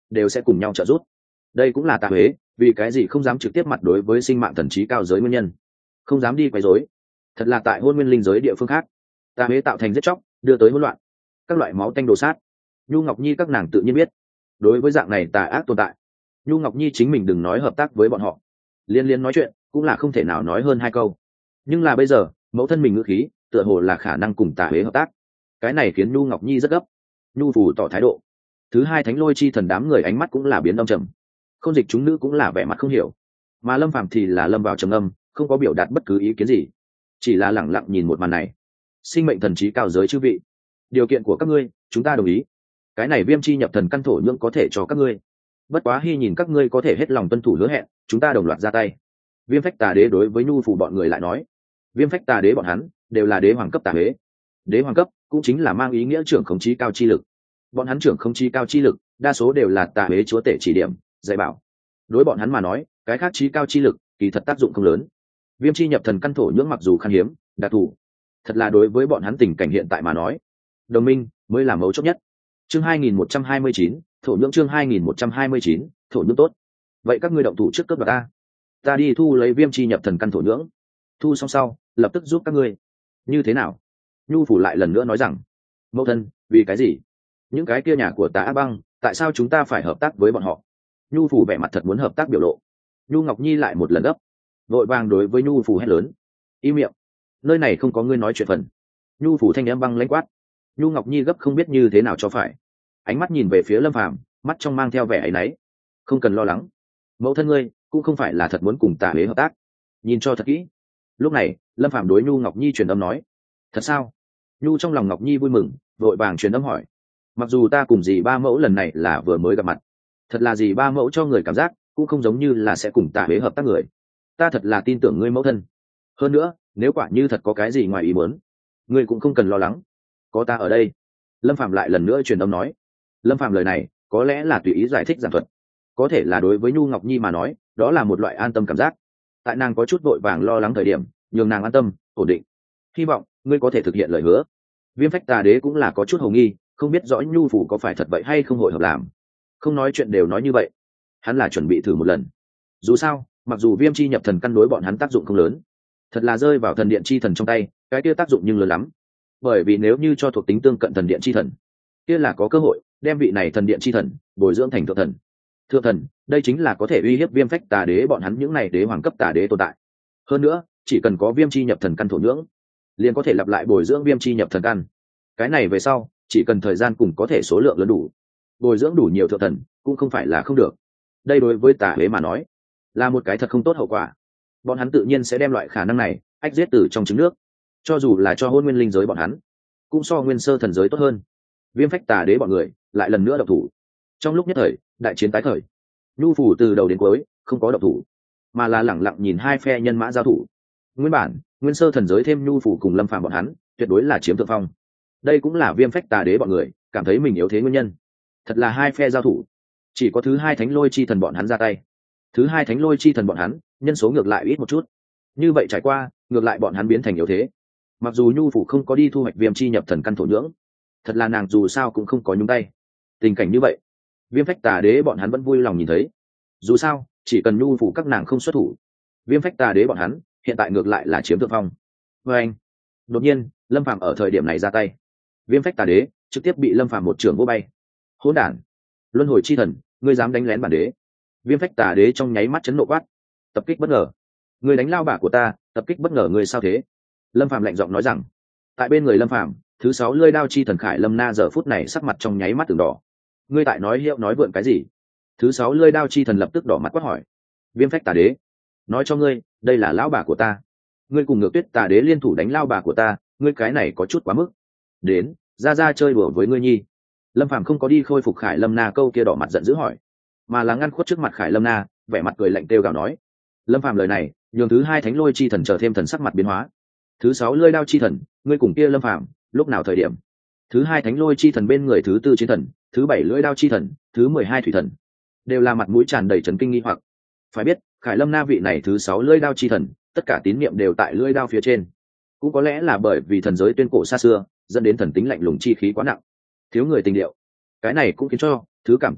đều sẽ cùng nhau trợ giúp. Đây cũng là Tà Huế vì cái gì không dám trực tiếp mặt đối với sinh mạng thần trí cao giới nguyên nhân, không dám đi quấy rối. Thật là tại hôn nguyên linh giới địa phương khác, Tà Huế tạo thành giết chóc, đưa tới hỗn loạn, các loại máu tanh đồ sát. Nhu Ngọc Nhi các nàng tự nhiên biết, đối với dạng này tà ác tồn tại, Nhu Ngọc Nhi chính mình đừng nói hợp tác với bọn họ, liên liên nói chuyện cũng là không thể nào nói hơn hai câu. Nhưng là bây giờ mẫu thân mình ngữ khí tựa hồ là khả năng cùng Tà Huế hợp tác, cái này khiến Nhu Ngọc Nhi rất gấp. Nhu Phủ tỏ thái độ, thứ hai thánh lôi chi thần đám người ánh mắt cũng là biến đông trầm, không dịch chúng nữ cũng là vẻ mặt không hiểu, mà Lâm Phàm thì là lâm vào trầm âm, không có biểu đạt bất cứ ý kiến gì, chỉ là lẳng lặng nhìn một màn này. Sinh mệnh thần trí cao giới chư vị, điều kiện của các ngươi chúng ta đồng ý, cái này viêm chi nhập thần căn thổ nhưỡng có thể cho các ngươi, bất quá hy nhìn các ngươi có thể hết lòng tuân thủ hứa hẹn, chúng ta đồng loạt ra tay. Viêm Phách Tà Đế đối với Nhu Phủ bọn người lại nói, Viêm Phách Tà Đế bọn hắn đều là đế hoàng cấp Tà Đế, đế hoàng cấp cũng chính là mang ý nghĩa trưởng khống chí cao chi lực, bọn hắn trưởng khống chí cao chi lực đa số đều là Tà Đế chúa tể chỉ điểm dạy bảo, đối bọn hắn mà nói cái khác chí cao chi lực kỳ thật tác dụng không lớn. Viêm chi nhập thần căn thổ nhưỡng mặc dù khan hiếm đặc thù, thật là đối với bọn hắn tình cảnh hiện tại mà nói, đồng minh mới là mấu chốt nhất. Chương 2129, thổ nhưỡng. Chương 2129, thổ nhưỡng tốt. Vậy các ngươi động thủ trước cướp đoạt ta đi thu lấy viêm chi nhập thần căn thổ nhưỡng, thu xong sau lập tức giúp các ngươi. Như thế nào? Nhu Phủ lại lần nữa nói rằng, mẫu thân, vì cái gì? Những cái kia nhà của Tà Băng, tại sao chúng ta phải hợp tác với bọn họ? Nhu Phủ vẻ mặt thật muốn hợp tác biểu lộ. Nhu Ngọc Nhi lại một lần gấp, vội vàng đối với Nhu Phủ hét lớn, im miệng, nơi này không có ngươi nói chuyện phần. Nhu Phủ thanh âm băng lãnh quát. Nhu Ngọc Nhi gấp không biết như thế nào cho phải, ánh mắt nhìn về phía Lâm Phàm, mắt trong mang theo vẻ áy náy. Không cần lo lắng, mẫu thân ngươi cũng không phải là thật muốn cùng Tà Huế hợp tác, nhìn cho thật kỹ. Lúc này Lâm Phàm đối Nhu Ngọc Nhi truyền âm nói, thật sao? Nhu trong lòng Ngọc Nhi vui mừng, vội vàng truyền âm hỏi, mặc dù ta cùng dì ba mẫu lần này là vừa mới gặp mặt, thật là dì ba mẫu cho người cảm giác cũng không giống như là sẽ cùng Tà Huế hợp tác người, ta thật là tin tưởng ngươi mẫu thân. Hơn nữa nếu quả như thật có cái gì ngoài ý muốn, ngươi cũng không cần lo lắng, có ta ở đây. Lâm Phàm lại lần nữa truyền âm nói. Lâm Phàm lời này có lẽ là tùy ý giải thích giản thuật, có thể là đối với Nhu Ngọc Nhi mà nói đó là một loại an tâm cảm giác, tại nàng có chút vội vàng lo lắng thời điểm nhường nàng an tâm ổn định. Hy vọng ngươi có thể thực hiện lời hứa. Viêm Phách Tà Đế cũng là có chút hồ nghi, không biết rõ Nhu Phủ có phải thật vậy hay không hội hợp làm, không nói chuyện đều nói như vậy, hắn là chuẩn bị thử một lần. Dù sao mặc dù viêm chi nhập thần căn đối bọn hắn tác dụng không lớn, thật là rơi vào thần điện chi thần trong tay cái kia tác dụng nhưng lớn lắm, bởi vì nếu như cho thuộc tính tương cận thần điện chi thần, kia là có cơ hội đem vị này thần điện chi thần bồi dưỡng thành thượng thần. Thượng thần đây chính là có thể uy hiếp Viêm Phách Tà Đế bọn hắn những này đế hoàng cấp Tà Đế tồn tại. Hơn nữa chỉ cần có viêm chi nhập thần căn thổ nhưỡng, liền có thể lặp lại bồi dưỡng viêm chi nhập thần căn. Cái này về sau chỉ cần thời gian cùng có thể số lượng lớn đủ, bồi dưỡng đủ nhiều thượng thần cũng không phải là không được. Đây đối với Tà Huế mà nói là một cái thật không tốt hậu quả, bọn hắn tự nhiên sẽ đem loại khả năng này ách giết từ trong trứng nước. Cho dù là cho hôn nguyên linh giới bọn hắn cũng so nguyên sơ thần giới tốt hơn. Viêm Phách Tà Đế bọn người lại lần nữa động thủ. Trong lúc nhất thời đại chiến tái khởi, Nhu Phủ từ đầu đến cuối không có động thủ, mà là lẳng lặng nhìn hai phe nhân mã giao thủ. Nguyên bản nguyên sơ thần giới thêm Nhu Phủ cùng Lâm Phàm bọn hắn tuyệt đối là chiếm thượng phong, đây cũng là Viêm Phách Tà Đế bọn người cảm thấy mình yếu thế nguyên nhân. Thật là hai phe giao thủ, chỉ có thứ hai thánh lôi chi thần bọn hắn ra tay. Thứ hai thánh lôi chi thần bọn hắn nhân số ngược lại ít một chút, như vậy trải qua ngược lại bọn hắn biến thành yếu thế. Mặc dù Nhu Phủ không có đi thu hoạch viêm chi nhập thần căn thổ nhưỡng, thật là nàng dù sao cũng không có nhúng tay. Tình cảnh như vậy Viêm Phách Tà Đế bọn hắn vẫn vui lòng nhìn thấy, dù sao chỉ cần Nhu Phủ các nàng không xuất thủ, Viêm Phách Tà Đế bọn hắn hiện tại ngược lại là chiếm thượng phong. Và anh đột nhiên Lâm Phàm ở thời điểm này ra tay, Viêm Phách Tà Đế trực tiếp bị Lâm Phàm một trường vô bay. Hỗn đản, luân hồi chi thần, ngươi dám đánh lén bản đế? Viêm Phách Tà Đế trong nháy mắt chấn nộ quát, tập kích bất ngờ. Ngươi đánh lao bả của ta, tập kích bất ngờ ngươi sao thế? Lâm Phàm lạnh giọng nói rằng. Tại bên người Lâm Phàm thứ 6 lưỡi đao chi thần Khải Lâm Na giờ phút này sắc mặt trong nháy mắt từng đỏ. Ngươi tại nói hiệu nói vượn cái gì? Thứ 6 lưỡi đao chi thần lập tức đỏ mặt quát hỏi. Viêm Phách Tà Đế, nói cho ngươi, đây là lão bà của ta, ngươi cùng Ngược Tuyết Tà Đế liên thủ đánh lao bà của ta, ngươi cái này có chút quá mức. Đến ra chơi đùa với ngươi nhi. Lâm Phàm không có đi khôi phục Khải Lâm Na câu kia đỏ mặt giận dữ hỏi, mà là ngăn khuất trước mặt Khải Lâm Na, vẻ mặt cười lạnh kêu gào nói. Lâm Phàm lời này nhường thứ hai thánh lôi chi thần chờ thêm thần sắc mặt biến hóa. Thứ 6 lưỡi đao chi thần, ngươi cùng kia Lâm Phàm lúc nào thời điểm? Thứ hai thánh lôi chi thần bên người thứ 4 chiến thần, thứ 7 lưỡi đao chi thần, thứ 12 thủy thần, đều là mặt mũi tràn đầy chấn kinh nghi hoặc. Phải biết Khải Lâm Na vị này thứ 6 lưỡi đao chi thần, tất cả tín niệm đều tại lưỡi đao phía trên, cũng có lẽ là bởi vì thần giới tuyên cổ xa xưa dẫn đến thần tính lạnh lùng chi khí quá nặng, thiếu người tình điệu, cái này cũng khiến cho thứ cảm tình này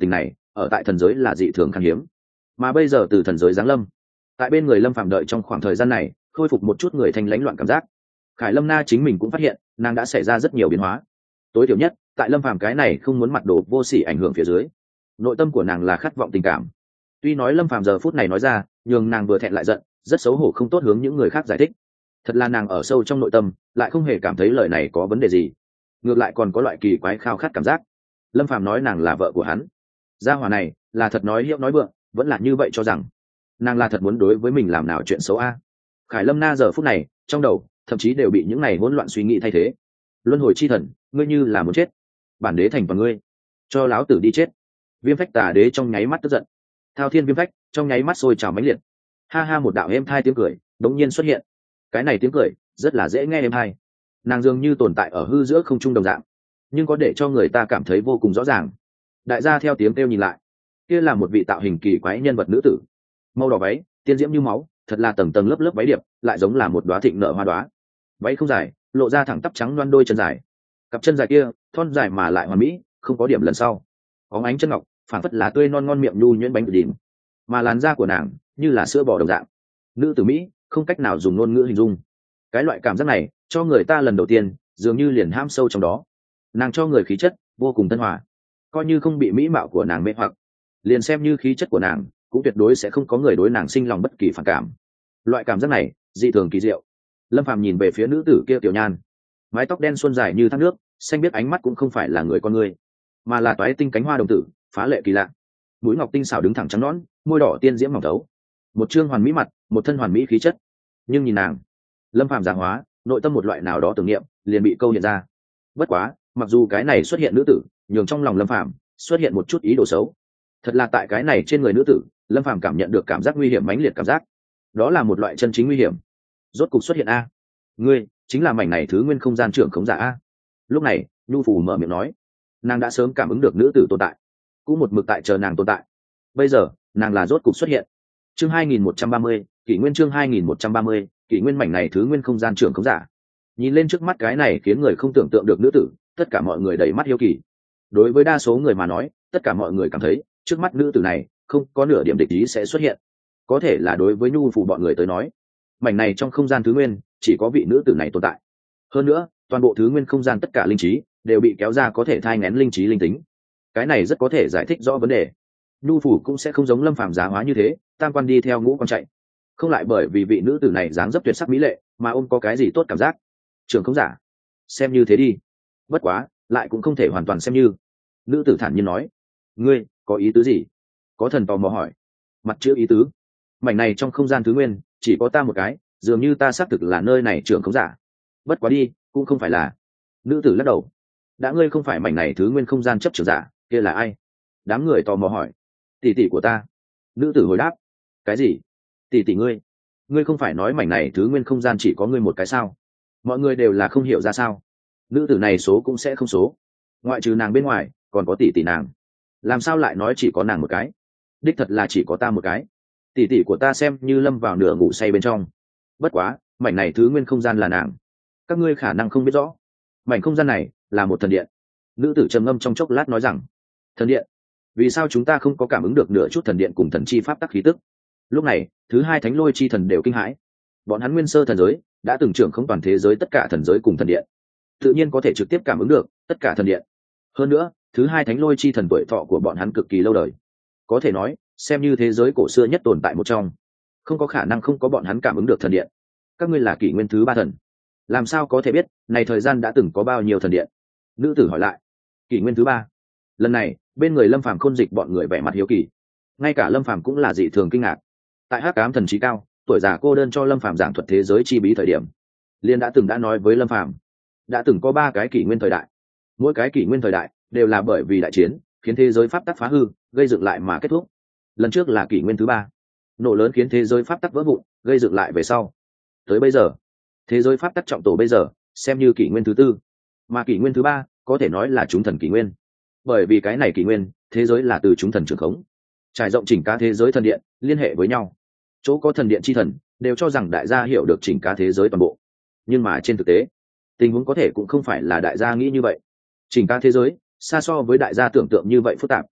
ở tại thần giới là dị thường khan hiếm, mà bây giờ từ thần giới giáng lâm, tại bên người lâm phàm đợi trong khoảng thời gian này khôi phục một chút người thanh lãnh loạn cảm giác. Khải Lâm Na chính mình cũng phát hiện nàng đã xảy ra rất nhiều biến hóa. Tối thiểu nhất tại lâm phàm cái này không muốn mặt đồ vô sỉ ảnh hưởng phía dưới, nội tâm của nàng là khát vọng tình cảm. Tuy nói lâm phàm giờ phút này nói ra nhường nàng vừa thẹn lại giận, rất xấu hổ không tốt hướng những người khác giải thích. Thật là nàng ở sâu trong nội tâm lại không hề cảm thấy lời này có vấn đề gì, ngược lại còn có loại kỳ quái khao khát cảm giác. Lâm phàm nói nàng là vợ của hắn, gia hỏa này là thật nói hiệu nói vượng, vẫn là như vậy cho rằng nàng là thật muốn đối với mình làm nào chuyện xấu a. Khải Lâm Na giờ phút này trong đầu thậm chí đều bị những ngày hỗn loạn suy nghĩ thay thế. Luân hồi chi thần, ngươi như là muốn chết, bản đế thành toàn ngươi, cho láo tử đi chết. Viêm Phách Tà Đế trong nháy mắt tức giận, thao thiên viêm phách trong nháy mắt sôi trào mãnh liệt. Ha ha, một đạo êm thai tiếng cười đống nhiên xuất hiện. Cái này tiếng cười rất là dễ nghe êm thai, nàng dường như tồn tại ở hư giữa không trung đồng dạng, nhưng có để cho người ta cảm thấy vô cùng rõ ràng. Đại gia theo tiếng kêu nhìn lại, kia là một vị tạo hình kỳ quái nhân vật nữ tử, màu đỏ váy tiên diễm như máu, thật là tầng tầng lớp lớp váy điệp, lại giống là một đóa thịnh nở hoa đóa. Váy không dài, lộ ra thẳng tắp trắng loan đôi chân dài, cặp chân dài kia thon dài mà lại hoàn mỹ, không có điểm lần sau. Óng ánh chân ngọc phản phất là tươi non ngon miệng nhu nhuyễn bánh bột đìm, mà làn da của nàng như là sữa bò đồng dạng. Nữ tử mỹ không cách nào dùng ngôn ngữ hình dung. Cái loại cảm giác này cho người ta lần đầu tiên dường như liền ham sâu trong đó. Nàng cho người khí chất vô cùng tân hòa, coi như không bị mỹ mạo của nàng mê hoặc, liền xem như khí chất của nàng cũng tuyệt đối sẽ không có người đối nàng sinh lòng bất kỳ phản cảm. Loại cảm giác này dị thường kỳ diệu. Lâm Phàm nhìn về phía nữ tử kia tiểu nhan, mái tóc đen xuân dài như thác nước, xanh biết ánh mắt cũng không phải là người con người, mà là toái tinh cánh hoa đồng tử, phá lệ kỳ lạ. Mũi ngọc tinh xảo đứng thẳng trắng nõn, môi đỏ tiên diễm mỏng thấu, một trương hoàn mỹ mặt, một thân hoàn mỹ khí chất. Nhưng nhìn nàng, Lâm Phàm giáng hóa, nội tâm một loại nào đó tưởng niệm liền bị câu hiện ra. Bất quá, mặc dù cái này xuất hiện nữ tử, nhường trong lòng Lâm Phàm xuất hiện một chút ý đồ xấu. Thật là tại cái này trên người nữ tử, Lâm Phàm cảm nhận được cảm giác nguy hiểm mãnh liệt cảm giác. Đó là một loại chân chính nguy hiểm. Rốt cục xuất hiện a, ngươi chính là mảnh này thứ nguyên không gian trưởng khống giả a. Lúc này Nhu Phù mở miệng nói, nàng đã sớm cảm ứng được nữ tử tồn tại, cũng một mực tại chờ nàng tồn tại. Bây giờ nàng là rốt cục xuất hiện. Chương 2130, kỷ nguyên chương 2130, kỷ nguyên mảnh này thứ nguyên không gian trưởng khống giả. Nhìn lên trước mắt cái này khiến người không tưởng tượng được nữ tử, tất cả mọi người đầy mắt hiếu kỳ. Đối với đa số người mà nói, tất cả mọi người cảm thấy trước mắt nữ tử này không có nửa điểm địch ý sẽ xuất hiện. Có thể là đối với Nhu Phù bọn người tới nói, mảnh này trong không gian thứ nguyên chỉ có vị nữ tử này tồn tại. Hơn nữa toàn bộ thứ nguyên không gian tất cả linh trí đều bị kéo ra có thể thai nghén linh trí linh tính. Cái này rất có thể giải thích rõ vấn đề. Nhu Phủ cũng sẽ không giống Lâm Phàm giá hóa như thế tam quan đi theo ngũ quan chạy, không lại bởi vì vị nữ tử này dáng dấp tuyệt sắc mỹ lệ mà ôm có cái gì tốt cảm giác. Trường không giả, xem như thế đi, bất quá lại cũng không thể hoàn toàn xem như. Nữ tử thản nhiên nói, ngươi có ý tứ gì? Có thần tò mò hỏi. Mặt chữ ý tứ, mảnh này trong không gian thứ nguyên chỉ có ta một cái, dường như ta xác thực là nơi này trường không giả. Bất quá đi cũng không phải là. Nữ tử lắc đầu, đã ngươi không phải mảnh này thứ nguyên không gian chấp trưởng giả, kia là ai? Đám người tò mò hỏi. Tỷ tỷ của ta. Nữ tử hồi đáp. Cái gì? Tỷ tỷ ngươi? Ngươi không phải nói mảnh này thứ nguyên không gian chỉ có ngươi một cái sao? Mọi người đều là không hiểu ra sao. Nữ tử này số cũng sẽ không số, ngoại trừ nàng bên ngoài còn có tỷ tỷ nàng, làm sao lại nói chỉ có nàng một cái? Đích thật là chỉ có ta một cái. Tỷ tỷ của ta xem như lâm vào nửa ngủ say bên trong. Bất quá mảnh này thứ nguyên không gian là nàng, các ngươi khả năng không biết rõ, mảnh không gian này là một thần điện. Nữ tử trầm ngâm trong chốc lát nói rằng, thần điện? Vì sao chúng ta không có cảm ứng được nửa chút thần điện cùng thần chi pháp tắc khí tức? Lúc này thứ hai thánh lôi chi thần đều kinh hãi. Bọn hắn nguyên sơ thần giới đã từng trưởng không toàn thế giới tất cả thần giới cùng thần điện, tự nhiên có thể trực tiếp cảm ứng được tất cả thần điện. Hơn nữa thứ hai thánh lôi chi thần tuổi thọ của bọn hắn cực kỳ lâu đời, có thể nói xem như thế giới cổ xưa nhất tồn tại một trong, không có khả năng không có bọn hắn cảm ứng được thần điện. Các ngươi là kỷ nguyên thứ ba thần, làm sao có thể biết này thời gian đã từng có bao nhiêu thần điện? Nữ tử hỏi lại. Kỷ nguyên thứ ba? Lần này bên người Lâm Phàm khôn dịch bọn người vẻ mặt hiếu kỳ, ngay cả Lâm Phàm cũng là dị thường kinh ngạc. Tại Hắc Ám thần trí cao tuổi già cô đơn cho Lâm Phàm giảng thuật thế giới chi bí thời điểm, liên đã từng đã nói với Lâm Phàm, đã từng có ba cái kỷ nguyên thời đại, mỗi cái kỷ nguyên thời đại đều là bởi vì đại chiến khiến thế giới pháp tắc phá hư gây dựng lại mà kết thúc. Lần trước là kỷ nguyên thứ ba, nổ lớn khiến thế giới pháp tắc vỡ vụn gây dựng lại về sau. Tới bây giờ thế giới pháp tắc trọng tổ bây giờ xem như kỷ nguyên thứ tư, mà kỷ nguyên thứ ba có thể nói là chúng thần kỷ nguyên, bởi vì cái này kỷ nguyên thế giới là từ chúng thần trưởng khống, trải rộng chỉnh cá thế giới thần điện liên hệ với nhau. Chỗ có thần điện chi thần đều cho rằng đại gia hiểu được chỉnh cá thế giới toàn bộ, nhưng mà trên thực tế tình huống có thể cũng không phải là đại gia nghĩ như vậy. Chỉnh cá thế giới xa so với đại gia tưởng tượng như vậy phức tạp.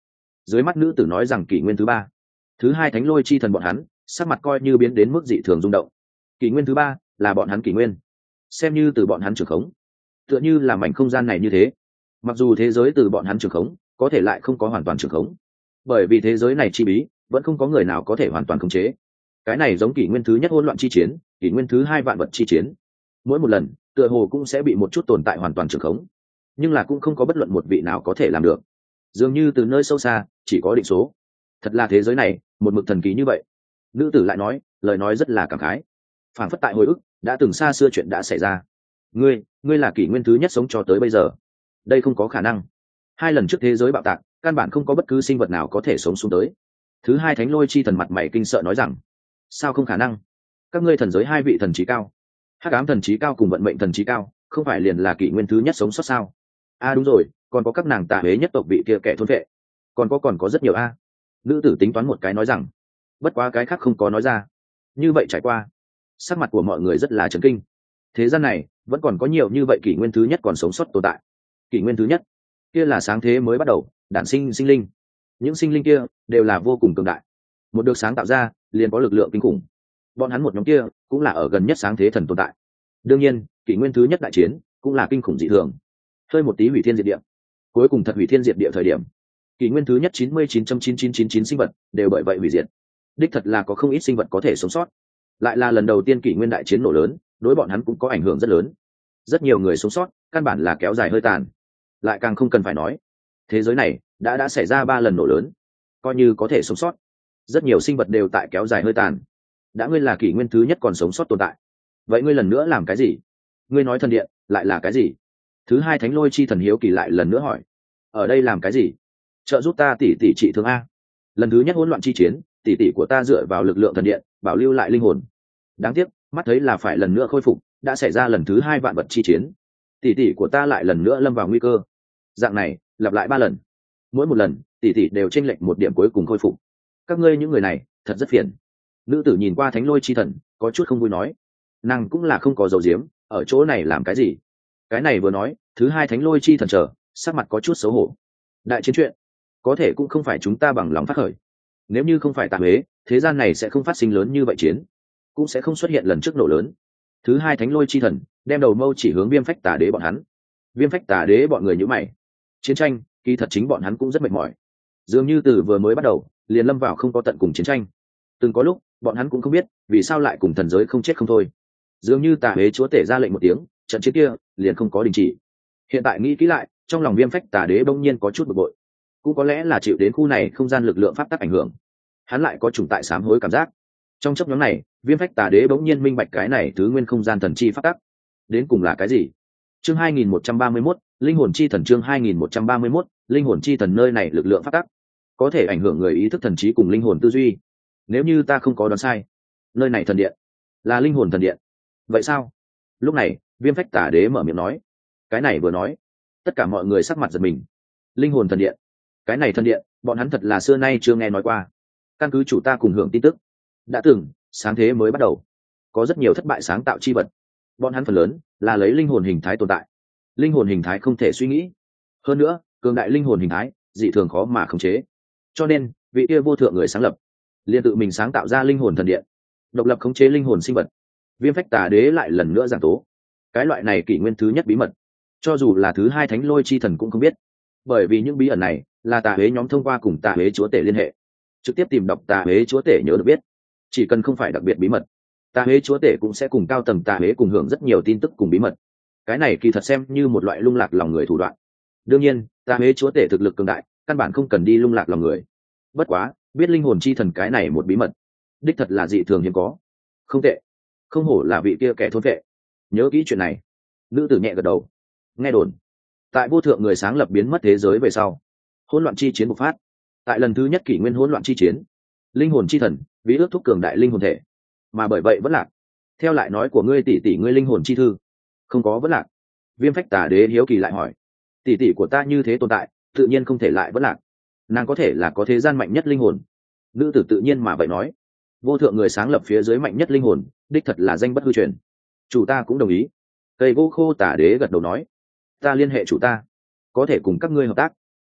Dưới mắt nữ tử nói rằng kỷ nguyên thứ ba, thứ hai thánh lôi chi thần bọn hắn sắc mặt coi như biến đến mức dị thường rung động. Kỷ nguyên thứ ba là bọn hắn kỷ nguyên, xem như từ bọn hắn trưởng khống, tựa như là mảnh không gian này như thế. Mặc dù thế giới từ bọn hắn trưởng khống, có thể lại không có hoàn toàn trưởng khống, bởi vì thế giới này chi bí vẫn không có người nào có thể hoàn toàn khống chế. Cái này giống kỷ nguyên thứ nhất hỗn loạn chi chiến, kỷ nguyên thứ hai vạn vật chi chiến, mỗi một lần tựa hồ cũng sẽ bị một chút tồn tại hoàn toàn trưởng khống, nhưng là cũng không có bất luận một vị nào có thể làm được. Dường như từ nơi sâu xa chỉ có định số. Thật là thế giới này một mực thần kỳ như vậy. Nữ tử lại nói, lời nói rất là cảm khái, phảng phất tại hồi ức đã từng xa xưa chuyện đã xảy ra. Ngươi là kỷ nguyên thứ nhất sống cho tới bây giờ. Đây không có khả năng. Hai lần trước thế giới bạo tạc, căn bản không có bất cứ sinh vật nào có thể sống xuống tới. Thứ hai thánh lôi chi thần mặt mày kinh sợ nói rằng, sao không khả năng? Các ngươi thần giới hai vị thần trí cao, hắc ám thần trí cao cùng vận mệnh thần trí cao, không phải liền là kỷ nguyên thứ nhất sống sót sao? Đúng rồi, còn có các nàng tà huế nhất tộc vị kia kẻ thôn vệ, còn có rất nhiều Nữ tử tính toán một cái nói rằng, bất quá cái khác không có nói ra. Như vậy trải qua, sắc mặt của mọi người rất là chấn kinh. Thế gian này vẫn còn có nhiều như vậy kỷ nguyên thứ nhất còn sống sót tồn tại. Kỷ nguyên thứ nhất kia là sáng thế mới bắt đầu đản sinh sinh linh, những sinh linh kia đều là vô cùng cường đại, một được sáng tạo ra liền có lực lượng kinh khủng. Bọn hắn một nhóm kia cũng là ở gần nhất sáng thế thần tồn tại. Đương nhiên kỷ nguyên thứ nhất đại chiến cũng là kinh khủng dị thường, hơi một tí hủy thiên diệt địa. Cuối cùng thật hủy thiên diệt địa thời điểm, kỷ nguyên thứ nhất 99.9999 sinh vật đều bởi vậy hủy diệt. Đích thật là có không ít sinh vật có thể sống sót. Lại là lần đầu tiên kỷ nguyên đại chiến nổ lớn, đối bọn hắn cũng có ảnh hưởng rất lớn. Rất nhiều người sống sót căn bản là kéo dài hơi tàn. Lại càng không cần phải nói, thế giới này đã xảy ra 3 lần nổ lớn, coi như có thể sống sót, rất nhiều sinh vật đều tại kéo dài hơi tàn. Đã ngươi là kỷ nguyên thứ nhất còn sống sót tồn tại, vậy ngươi lần nữa làm cái gì? Ngươi nói thần điện lại là cái gì? Thứ hai thánh lôi chi thần hiếu kỳ lại lần nữa hỏi, ở đây làm cái gì? Trợ giúp ta tỷ tỷ trị thương a. Lần thứ nhất hỗn loạn chi chiến, tỷ tỷ của ta dựa vào lực lượng thần điện bảo lưu lại linh hồn. Đáng tiếc mắt thấy là phải lần nữa khôi phục, đã xảy ra lần thứ hai vạn vật chi chiến, tỷ tỷ của ta lại lần nữa lâm vào nguy cơ. Dạng này lặp lại 3 lần, mỗi một lần tỷ tỷ đều chênh lệch một điểm cuối cùng khôi phục. Các ngươi những người này thật rất phiền. Nữ tử nhìn qua thánh lôi chi thần có chút không vui nói, nàng cũng là không có dầu diếm, ở chỗ này làm cái gì? Cái này vừa nói, thứ hai thánh lôi chi thần chờ sắc mặt có chút xấu hổ. Đại chiến chuyện có thể cũng không phải chúng ta bằng lòng phát khởi. Nếu như không phải tà huế, thế gian này sẽ không phát sinh lớn như vậy chiến, cũng sẽ không xuất hiện lần trước nổ lớn. Thứ hai thánh lôi chi thần đem đầu mâu chỉ hướng Viêm Phách Tà Đế bọn hắn. Viêm Phách Tà Đế bọn người nhíu mày. Chiến tranh kỳ thật chính bọn hắn cũng rất mệt mỏi, dường như từ vừa mới bắt đầu liền lâm vào không có tận cùng chiến tranh. Từng có lúc bọn hắn cũng không biết vì sao lại cùng thần giới không chết không thôi, dường như Tà Huế chúa tể ra lệnh một tiếng, trận chiến kia liền không có đình chỉ. Hiện tại nghĩ kỹ lại, trong lòng Viêm Phách Tà Đế bỗng nhiên có chút bực bội, cũng có lẽ là chịu đến khu này không gian lực lượng pháp tắc ảnh hưởng, hắn lại có chủng tại sám hối cảm giác. Trong chấp nhóm này, Viêm Phách Tà Đế bỗng nhiên minh bạch cái này thứ nguyên không gian thần chi pháp tắc đến cùng là cái gì. Chương 2131, linh hồn chi thần. Chương 2131, linh hồn chi thần. Nơi này lực lượng pháp tắc có thể ảnh hưởng người ý thức thần trí cùng linh hồn tư duy. Nếu như ta không có đoán sai, nơi này thần điện là linh hồn thần điện. Vậy sao? Lúc này Viêm Phách Tà Đế mở miệng nói. Cái này vừa nói, tất cả mọi người sắc mặt giật mình. Linh hồn thần điện, cái này thần điện bọn hắn thật là xưa nay chưa nghe nói qua. Căn cứ chủ ta cùng hưởng tin tức, đã từng sáng thế mới bắt đầu có rất nhiều thất bại sáng tạo chi vật, bọn hắn phần lớn là lấy linh hồn hình thái tồn tại. Linh hồn hình thái không thể suy nghĩ, hơn nữa cường đại linh hồn hình thái dị thường khó mà khống chế, cho nên vị kia vô thượng người sáng lập liền tự mình sáng tạo ra linh hồn thần điện, độc lập khống chế linh hồn sinh vật. Viêm Phách Tà Đế lại lần nữa giảng tố cái loại này kỷ nguyên thứ nhất bí mật, cho dù là thứ hai thánh lôi chi thần cũng không biết, bởi vì những bí ẩn này là Tà Huế nhóm thông qua cùng Tà Huế chúa tể liên hệ, trực tiếp tìm đọc Tà Huế chúa tể nhớ được biết. Chỉ cần không phải đặc biệt bí mật, Tà Huế chúa tể cũng sẽ cùng cao tầng Tà Huế cùng hưởng rất nhiều tin tức cùng bí mật. Cái này kỳ thật xem như một loại lung lạc lòng người thủ đoạn. Đương nhiên Tà Huế chúa tể thực lực cường đại, căn bản không cần đi lung lạc lòng người. Bất quá biết linh hồn chi thần cái này một bí mật, đích thật là dị thường hiếm có. Không tệ, không hổ là vị kia kẻ thôn vệ. Nhớ kỹ chuyện này. Nữ tử nhẹ gật đầu. Nghe đồn tại vô thượng người sáng lập biến mất thế giới về sau, hỗn loạn chi chiến bộc phát. Tại lần thứ nhất kỷ nguyên hỗn loạn chi chiến, linh hồn chi thần vì ước thúc cường đại linh hồn thể mà bởi vậy vẫn lạc. Theo lại nói của ngươi tỷ tỷ ngươi linh hồn chi thư không có vẫn lạc. Viêm Phách Tà Đế hiếu kỳ lại hỏi, tỷ tỷ của ta như thế tồn tại tự nhiên không thể lại vẫn lạc, nàng có thể là có thế gian mạnh nhất linh hồn. Nữ tử tự nhiên mà vậy nói, vô thượng người sáng lập phía dưới mạnh nhất linh hồn đích thật là danh bất hư truyền. Chủ ta cũng đồng ý. Cây gỗ khô Tà Đế gật đầu nói, ta liên hệ chủ ta, có thể cùng các ngươi hợp tác.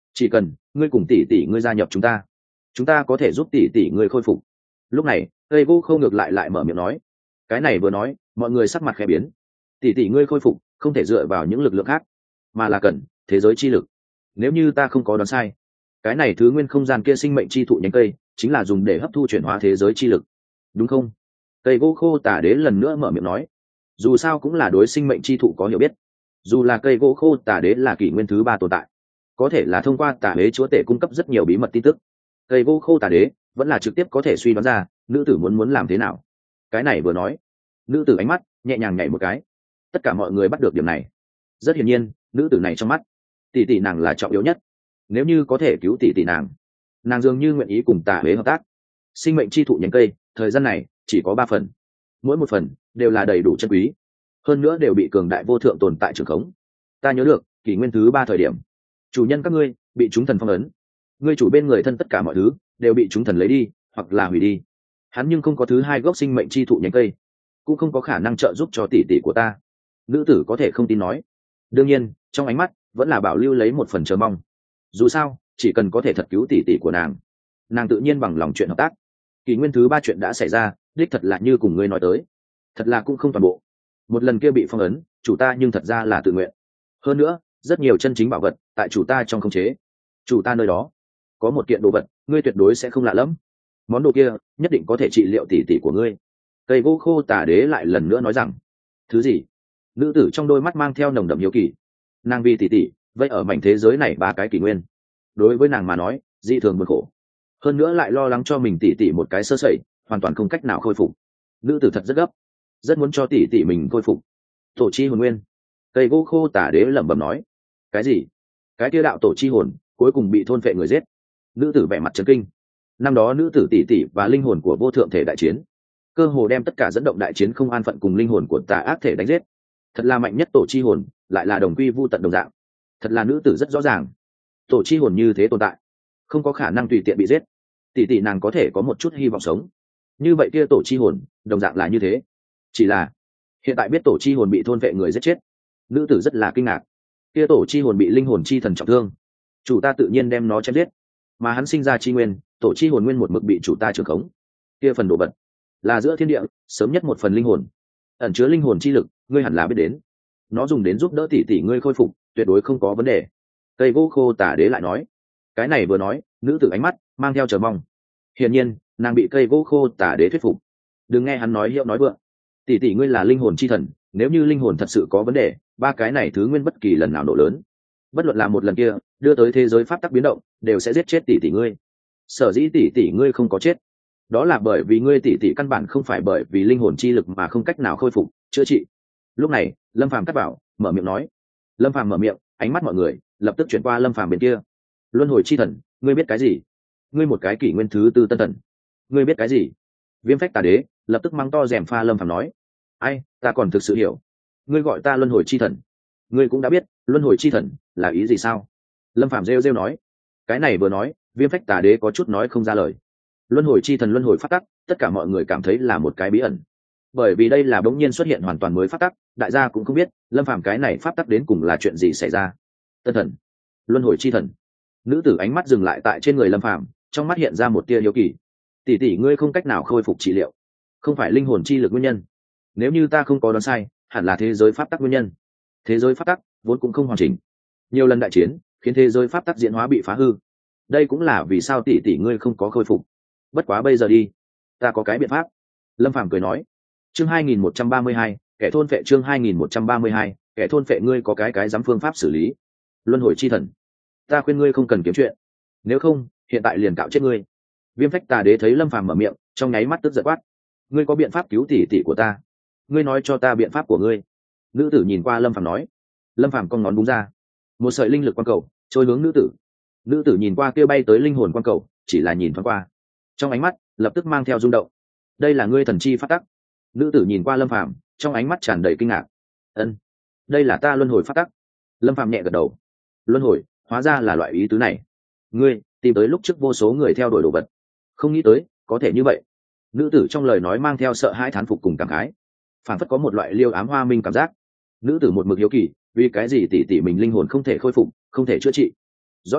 chỉ cần ngươi cùng tỷ tỷ ngươi gia nhập chúng ta có thể giúp tỷ tỷ ngươi khôi phục. Lúc này cây gỗ khô ngược lại mở miệng nói. Cái này vừa nói mọi người sắc mặt khẽ biến. Tỷ tỷ ngươi khôi phục không thể dựa vào những lực lượng khác, mà là cần thế giới chi lực. Nếu như ta không có đoán sai, cái này thứ nguyên không gian kia sinh mệnh chi thụ nhánh cây chính là dùng để hấp thu chuyển hóa thế giới chi lực, đúng không? Cây gỗ khô tà đế lần nữa mở miệng nói. Dù sao cũng là đối sinh mệnh chi thụ có hiểu biết, dù là cây gỗ khô tà đế là kỷ nguyên thứ 3 tồn tại, có thể là thông qua tà đế chúa tể cung cấp rất nhiều bí mật tin tức, cây gỗ khô tà đế vẫn là trực tiếp có thể suy đoán ra nữ tử muốn làm thế nào. Cái này vừa nói, nữ tử ánh mắt nhẹ nhàng nhảy một cái. Tất cả mọi người bắt được điểm này. Rất hiển nhiên nữ tử này trong mắt tỷ tỷ nàng là trọng yếu nhất. Nếu như có thể cứu tỷ tỷ nàng dường như nguyện ý cùng tà đế hợp tác. Sinh mệnh chi thụ nhánh cây thời gian này chỉ có 3 phần, mỗi một phần đều là đầy đủ chân quý, hơn nữa đều bị cường đại vô thượng tồn tại trường khống. Ta nhớ được kỷ nguyên thứ 3 thời điểm, chủ nhân các ngươi bị chúng thần phong ấn, ngươi chủ bên người thân tất cả mọi thứ đều bị chúng thần lấy đi hoặc là hủy đi. Hắn nhưng không có thứ 2 gốc sinh mệnh chi thụ nhánh cây, cũng không có khả năng trợ giúp cho tỷ tỷ của ta. Nữ tử có thể không tin nói. Đương nhiên trong ánh mắt vẫn là bảo lưu lấy một phần chờ mong. Dù sao chỉ cần có thể thật cứu tỷ tỷ của nàng tự nhiên bằng lòng chuyện hợp tác. Kỷ nguyên thứ 3 chuyện đã xảy ra, đích thật là như cùng ngươi nói tới, thật là cũng không toàn bộ. Một lần kia bị phong ấn chủ ta nhưng thật ra là tự nguyện. Hơn nữa rất nhiều chân chính bảo vật tại chủ ta trong khống chế. Chủ ta nơi đó có một kiện đồ vật ngươi tuyệt đối sẽ không lạ lẫm, món đồ kia nhất định có thể trị liệu tỷ tỷ của ngươi. Cây gỗ khô tà đế lại lần nữa nói rằng. Thứ gì? Nữ tử trong đôi mắt mang theo nồng đậm hiếu kỳ. Nàng vì tỷ tỷ vậy ở mảnh thế giới này 3 cái kỷ nguyên, đối với nàng mà nói dị thường buồn khổ, hơn nữa lại lo lắng cho mình tỷ tỷ một cái sơ sẩy hoàn toàn không cách nào khôi phục. Nữ tử thật rất gấp, rất muốn cho tỷ tỷ mình khôi phục. Tổ chi hồn nguyên. Cây gỗ khô tà đế lẩm bẩm nói. Cái gì? Cái kia đạo tổ chi hồn cuối cùng bị thôn phệ người giết. Nữ tử vẻ mặt chấn kinh. Năm đó nữ tử tỷ tỷ và linh hồn của vô thượng thể đại chiến, cơ hồ đem tất cả dẫn động đại chiến không an phận cùng linh hồn của tà ác thể đánh giết. Thật là mạnh nhất tổ chi hồn, lại là đồng quy vu tận đồng dạng. Thật là nữ tử rất rõ ràng, tổ chi hồn như thế tồn tại không có khả năng tùy tiện bị giết. Tỷ tỷ nàng có thể có một chút hy vọng sống, như vậy kia tổ chi hồn đồng dạng là như thế. Chỉ là hiện tại biết tổ chi hồn bị thôn vệ người giết chết, nữ tử rất là kinh ngạc. Kia tổ chi hồn bị linh hồn chi thần trọng thương, chủ ta tự nhiên đem nó chém giết, mà hắn sinh ra chi nguyên tổ chi hồn nguyên một mực bị chủ ta trưởng khống. Kia phần đồ vật là giữa thiên địa sớm nhất một phần linh hồn, ẩn chứa linh hồn chi lực, ngươi hẳn là biết đến. Nó dùng đến giúp đỡ tỷ tỷ ngươi khôi phục, tuyệt đối không có vấn đề. Cây gỗ khô tà đế lại nói. Cái này vừa nói, nữ tử ánh mắt mang theo chờ mong. Hiển nhiên nàng bị cây gỗ khô tà đế thuyết phục. Đừng nghe hắn nói hiệu nói vượng. Tỷ tỷ ngươi là linh hồn chi thần, nếu như linh hồn thật sự có vấn đề, 3 cái này thứ nguyên bất kỳ lần nào nổ lớn, bất luận là một lần kia đưa tới thế giới pháp tắc biến động, đều sẽ giết chết tỷ tỷ ngươi. Sở dĩ tỷ tỷ ngươi không có chết, đó là bởi vì ngươi tỷ tỷ căn bản không phải bởi vì linh hồn chi lực mà không cách nào khôi phục chữa trị. Lúc này Lâm Phàm cắt bảo mở miệng nói. Lâm Phàm mở miệng, ánh mắt mọi người lập tức chuyển qua Lâm Phàm bên kia. Luân hồi chi thần, ngươi biết cái gì? Ngươi một cái kỷ nguyên thứ 4 tân thần, ngươi biết cái gì? Viêm phách tà đế lập tức mang to rèm pha Lâm Phàm nói. Ai, ta còn thực sự hiểu, ngươi gọi ta luân hồi chi thần, ngươi cũng đã biết luân hồi chi thần là ý gì sao? Lâm Phàm rêu rêu nói. Cái này vừa nói, viêm phách tà đế có chút nói không ra lời. Luân hồi chi thần luân hồi phát tắc, tất cả mọi người cảm thấy là một cái bí ẩn, bởi vì đây là bỗng nhiên xuất hiện hoàn toàn mới phát tắc, đại gia cũng không biết Lâm Phàm cái này phát tắc đến cùng là chuyện gì xảy ra. Tân thần, luân hồi chi thần. Nữ tử ánh mắt dừng lại tại trên người Lâm Phàm, trong mắt hiện ra một tia hiếu kỳ. Tỷ tỷ ngươi không cách nào khôi phục trị liệu, không phải linh hồn chi lực nguyên nhân. Nếu như ta không có đoán sai, hẳn là thế giới pháp tắc nguyên nhân. Thế giới pháp tắc vốn cũng không hoàn chỉnh, nhiều lần đại chiến khiến thế giới pháp tắc diễn hóa bị phá hư, đây cũng là vì sao tỷ tỷ ngươi không có khôi phục. Bất quá bây giờ đi, ta có cái biện pháp. Lâm Phàm cười nói. Chương 2132, kẻ thôn phệ. Chương 2132, kẻ thôn phệ. Ngươi có cái dám phương pháp xử lý luân hồi chi thần, ta khuyên ngươi không cần kiếm chuyện, nếu không hiện tại liền cạo chết ngươi. Viêm phách tà đế thấy Lâm Phàm mở miệng, trong nháy mắt tức giận quát. Ngươi có biện pháp cứu tỷ tỷ của ta, ngươi nói cho ta biện pháp của ngươi. Nữ tử nhìn qua Lâm Phàm nói. Lâm Phàm cong ngón búng ra, một sợi linh lực quang cầu trôi hướng nữ tử. Nữ tử nhìn qua kia bay tới linh hồn quang cầu, chỉ là nhìn thoáng qua, trong ánh mắt lập tức mang theo rung động. Đây là ngươi thần chi phát tắc. Nữ tử nhìn qua Lâm Phàm, trong ánh mắt tràn đầy kinh ngạc. Ân, đây là ta luân hồi phát tắc. Lâm Phàm nhẹ gật đầu. Luân hồi hóa ra là loại ý tứ này. Ngươi tìm tới lúc trước vô số người theo đuổi đồ vật, không nghĩ tới có thể như vậy. Nữ tử trong lời nói mang theo sợ hãi thán phục cùng cảm khái, phản phất có một loại liêu ám hoa minh cảm giác. Nữ tử một mực hiếu kỳ, vì cái gì tỷ tỷ mình linh hồn không thể khôi phục, không thể chữa trị. Rõ ràng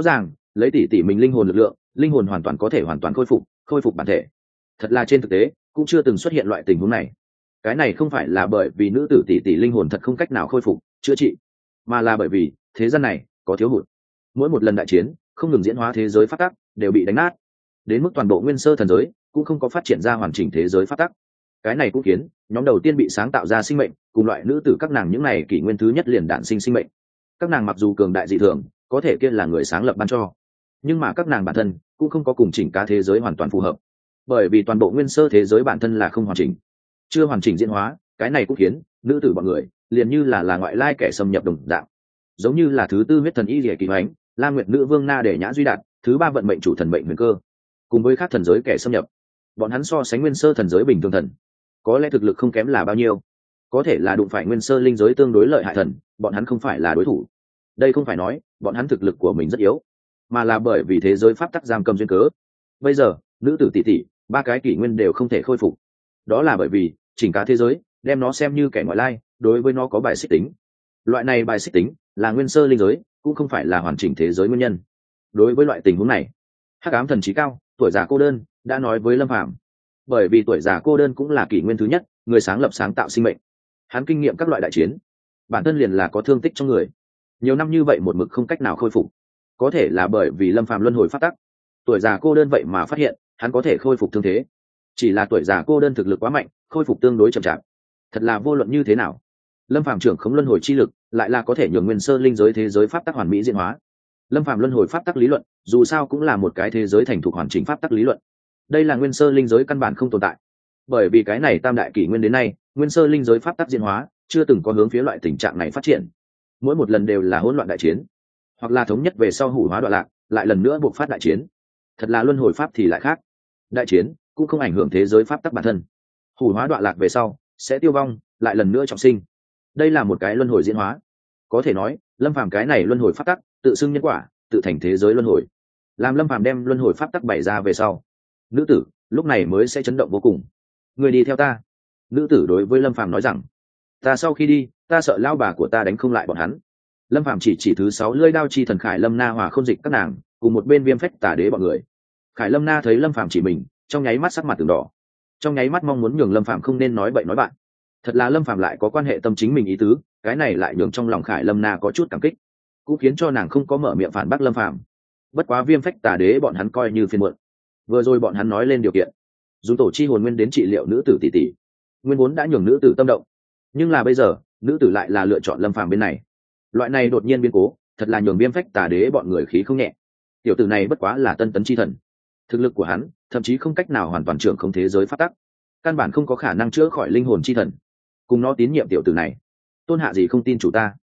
lấy tỷ tỷ mình linh hồn lực lượng, linh hồn hoàn toàn có thể hoàn toàn khôi phục bản thể. Thật là trên thực tế cũng chưa từng xuất hiện loại tình huống này. Cái này không phải là bởi vì nữ tử tỷ tỷ linh hồn thật không cách nào khôi phục chữa trị, mà là bởi vì thế gian này có thiếu hụt. Mỗi một lần đại chiến không ngừng diễn hóa thế giới pháp tắc đều bị đánh nát, đến mức toàn bộ nguyên sơ thần giới cũng không có phát triển ra hoàn chỉnh thế giới pháp tắc. Cái này cũng khiến nhóm đầu tiên bị sáng tạo ra sinh mệnh cùng loại nữ tử các nàng những này kỷ nguyên thứ nhất liền đản sinh sinh mệnh. Các nàng mặc dù cường đại dị thường, có thể kia là người sáng lập ban cho, nhưng mà các nàng bản thân cũng không có cùng chỉnh cả thế giới hoàn toàn phù hợp, bởi vì toàn bộ nguyên sơ thế giới bản thân là không hoàn chỉnh, chưa hoàn chỉnh diễn hóa. Cái này cũng khiến nữ tử bọn người liền như là ngoại lai kẻ xâm nhập đồng dạng, giống như là thứ tư huyết thần y lìa kỳ hoánh, la nguyệt nữ vương na để nhã duy đạt, thứ ba vận mệnh chủ thần mệnh huyền cơ, cùng với các thần giới kẻ xâm nhập, bọn hắn so sánh nguyên sơ thần giới bình thường thần có lẽ thực lực không kém là bao nhiêu, có thể là đụng phải nguyên sơ linh giới tương đối lợi hại thần, bọn hắn không phải là đối thủ. Đây không phải nói bọn hắn thực lực của mình rất yếu, mà là bởi vì thế giới pháp tắc giam cầm duyên cớ. Bây giờ nữ tử tỷ tỷ ba cái kỷ nguyên đều không thể khôi phục, đó là bởi vì chỉnh cả thế giới đem nó xem như kẻ ngoại lai, đối với nó có bài xích tính. Loại này bài xích tính là nguyên sơ linh giới cũng không phải là hoàn chỉnh thế giới nguyên nhân. Đối với loại tình huống này, hắc ám thần trí cao tuổi già cô đơn đã nói với Lâm Phàm, bởi vì tuổi già cô đơn cũng là kỷ nguyên thứ nhất người sáng lập sáng tạo sinh mệnh, hắn kinh nghiệm các loại đại chiến, bản thân liền là có thương tích trong người, nhiều năm như vậy một mực không cách nào khôi phục. Có thể là bởi vì Lâm Phàm luân hồi phát tắc, tuổi già cô đơn vậy mà phát hiện hắn có thể khôi phục thương thế, chỉ là tuổi già cô đơn thực lực quá mạnh, khôi phục tương đối chậm chạp. Thật là vô luận như thế nào, Lâm Phàm trưởng khống luân hồi chi lực lại là có thể nhường nguyên sơ linh giới thế giới pháp tắc hoàn mỹ diễn hóa. Lâm Phàm luân hồi pháp tắc lý luận dù sao cũng là một cái thế giới thành thục hoàn chỉnh pháp tắc lý luận, đây là nguyên sơ linh giới căn bản không tồn tại. Bởi vì cái này tam đại kỷ nguyên đến nay, nguyên sơ linh giới pháp tắc diễn hóa chưa từng có hướng phía loại tình trạng này phát triển, mỗi một lần đều là hỗn loạn đại chiến, hoặc là thống nhất về sau hủ hóa đoạn lạc, lại lần nữa buộc phát đại chiến. Thật là luân hồi pháp thì lại khác, đại chiến cũng không ảnh hưởng thế giới pháp tắc bản thân, hủ hóa đoạn lạc về sau sẽ tiêu vong, lại lần nữa trọng sinh. Đây là một cái luân hồi diễn hóa. Có thể nói Lâm Phàm cái này luân hồi pháp tắc tự xưng nhân quả, tự thành thế giới luân hồi. Làm Lâm Phàm đem luân hồi pháp tắc bày ra về sau, nữ tử lúc này mới sẽ chấn động vô cùng. Người đi theo ta. Nữ tử đối với Lâm Phàm nói rằng, ta sau khi đi, ta sợ lao bà của ta đánh không lại bọn hắn. Lâm Phàm chỉ thứ 6 lưỡi đao chi thần Khải Lâm Na Hòa không dịch các nàng cùng một bên Viêm Phách Tà Đế bọn người. Khải Lâm Na thấy Lâm Phàm chỉ mình, trong nháy mắt sắc mặt từng đỏ, trong nháy mắt mong muốn nhường Lâm Phàm không nên nói bậy nói bạn. Thật là Lâm Phàm lại có quan hệ tâm chính mình ý tứ, cái này lại nhường trong lòng Khải Lâm Na có chút cảm kích, cũng khiến cho nàng không có mở miệng phản bác Lâm Phàm. Bất quá Viêm Phách Tà Đế bọn hắn coi như phiền muộn. Vừa rồi bọn hắn nói lên điều kiện, dùng tổ chi hồn nguyên đến trị liệu nữ tử tỷ tỷ, nguyên vốn đã nhường nữ tử tâm động, nhưng là bây giờ nữ tử lại là lựa chọn Lâm Phàm bên này. Loại này đột nhiên biến cố thật là nhường Viêm Phách Tà Đế bọn người khí không nhẹ. Tiểu tử này bất quá là tân tấn chi thần, thực lực của hắn thậm chí không cách nào hoàn toàn trưởng không thế giới pháp tắc, căn bản không có khả năng chữa khỏi linh hồn chi thần. Cùng nó tín nhiệm tiểu tử này, tôn hạ gì không tin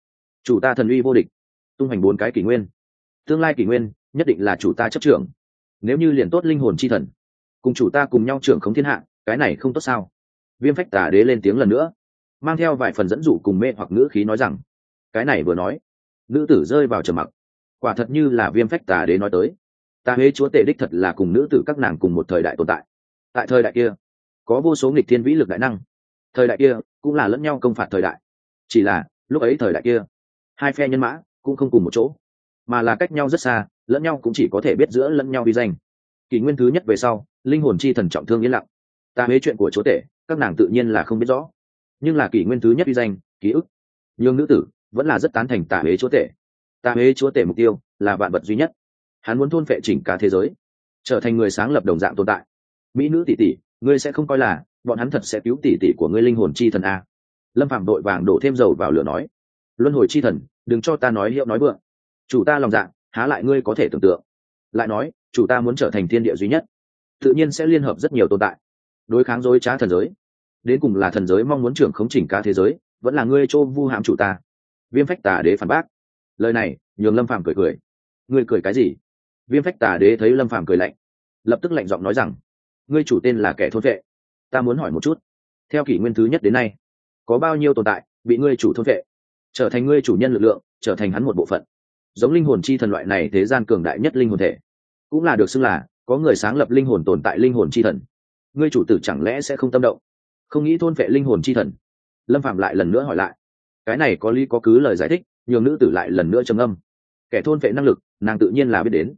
chủ ta thần uy vô địch, tung hành 4 cái kỷ nguyên, tương lai kỷ nguyên nhất định là chủ ta chấp trưởng. Nếu như liền tốt linh hồn chi thần cùng chủ ta cùng nhau trưởng khống thiên hạ, cái này không tốt sao? Viêm Phách Tà Đế lên tiếng lần nữa, mang theo vài phần dẫn dụ cùng mê hoặc ngữ khí nói rằng. Cái này vừa nói, nữ tử rơi vào trầm mặc. Quả thật như là Viêm Phách Tà Đế nói tới, Ta Huế chúa tể đích thật là cùng nữ tử các nàng cùng một thời đại tồn tại. Tại thời đại kia có vô số nghịch thiên vĩ lực đại năng, thời đại kia cũng là lẫn nhau công phạt thời đại. Chỉ là lúc ấy thời đại kia hai phe nhân mã cũng không cùng một chỗ, mà là cách nhau rất xa, lẫn nhau cũng chỉ có thể biết giữa lẫn nhau vi danh. Kỷ nguyên thứ nhất về sau, linh hồn chi thần trọng thương yên lặng. Ta Huế chuyện của chúa tể các nàng tự nhiên là không biết rõ, nhưng là kỷ nguyên thứ nhất vi danh ký ức, nhưng nữ tử vẫn là rất tán thành Ta Huế chúa tể. Ta Huế chúa tể mục tiêu là vạn vật duy nhất, hắn muốn thôn phệ chỉnh cả thế giới, trở thành người sáng lập đồng dạng tồn tại. Mỹ nữ tỷ tỷ, ngươi sẽ không coi là bọn hắn thật sẽ cứu tỷ tỷ của ngươi linh hồn chi thần a? Lâm Phàm đội vàng đổ thêm dầu vào lửa nói, luân hồi chi thần, đừng cho ta nói hiệu nói vượng, chủ ta lòng dạ há lại ngươi có thể tưởng tượng. Lại nói chủ ta muốn trở thành thiên địa duy nhất, tự nhiên sẽ liên hợp rất nhiều tồn tại đối kháng dối trá thần giới. Đến cùng là thần giới mong muốn trưởng khống chỉnh cả thế giới, vẫn là ngươi chô vu hãm chủ ta? Viêm Phách Tà Đế phản bác. Lời này nhường Lâm Phàm cười. Ngươi cười cái gì? Viêm Phách Tà Đế thấy Lâm Phàm cười lạnh, lập tức lạnh giọng nói rằng, ngươi chủ tên là kẻ thôn vệ. Ta muốn hỏi một chút, theo kỷ nguyên thứ nhất đến nay, có bao nhiêu tồn tại bị ngươi chủ thôn vệ, trở thành ngươi chủ nhân lực lượng, trở thành hắn một bộ phận, giống linh hồn chi thần loại này thế gian cường đại nhất linh hồn thể, cũng là được xưng là có người sáng lập linh hồn tồn tại linh hồn chi thần. Ngươi chủ tử chẳng lẽ sẽ không tâm động, không nghĩ thôn vệ linh hồn chi thần? Lâm Phạm lại lần nữa hỏi lại. Cái này có lý có cứ lời giải thích, nhường nữ tử lại lần nữa trầm âm. Kẻ thôn vệ năng lực nàng tự nhiên là biết đến,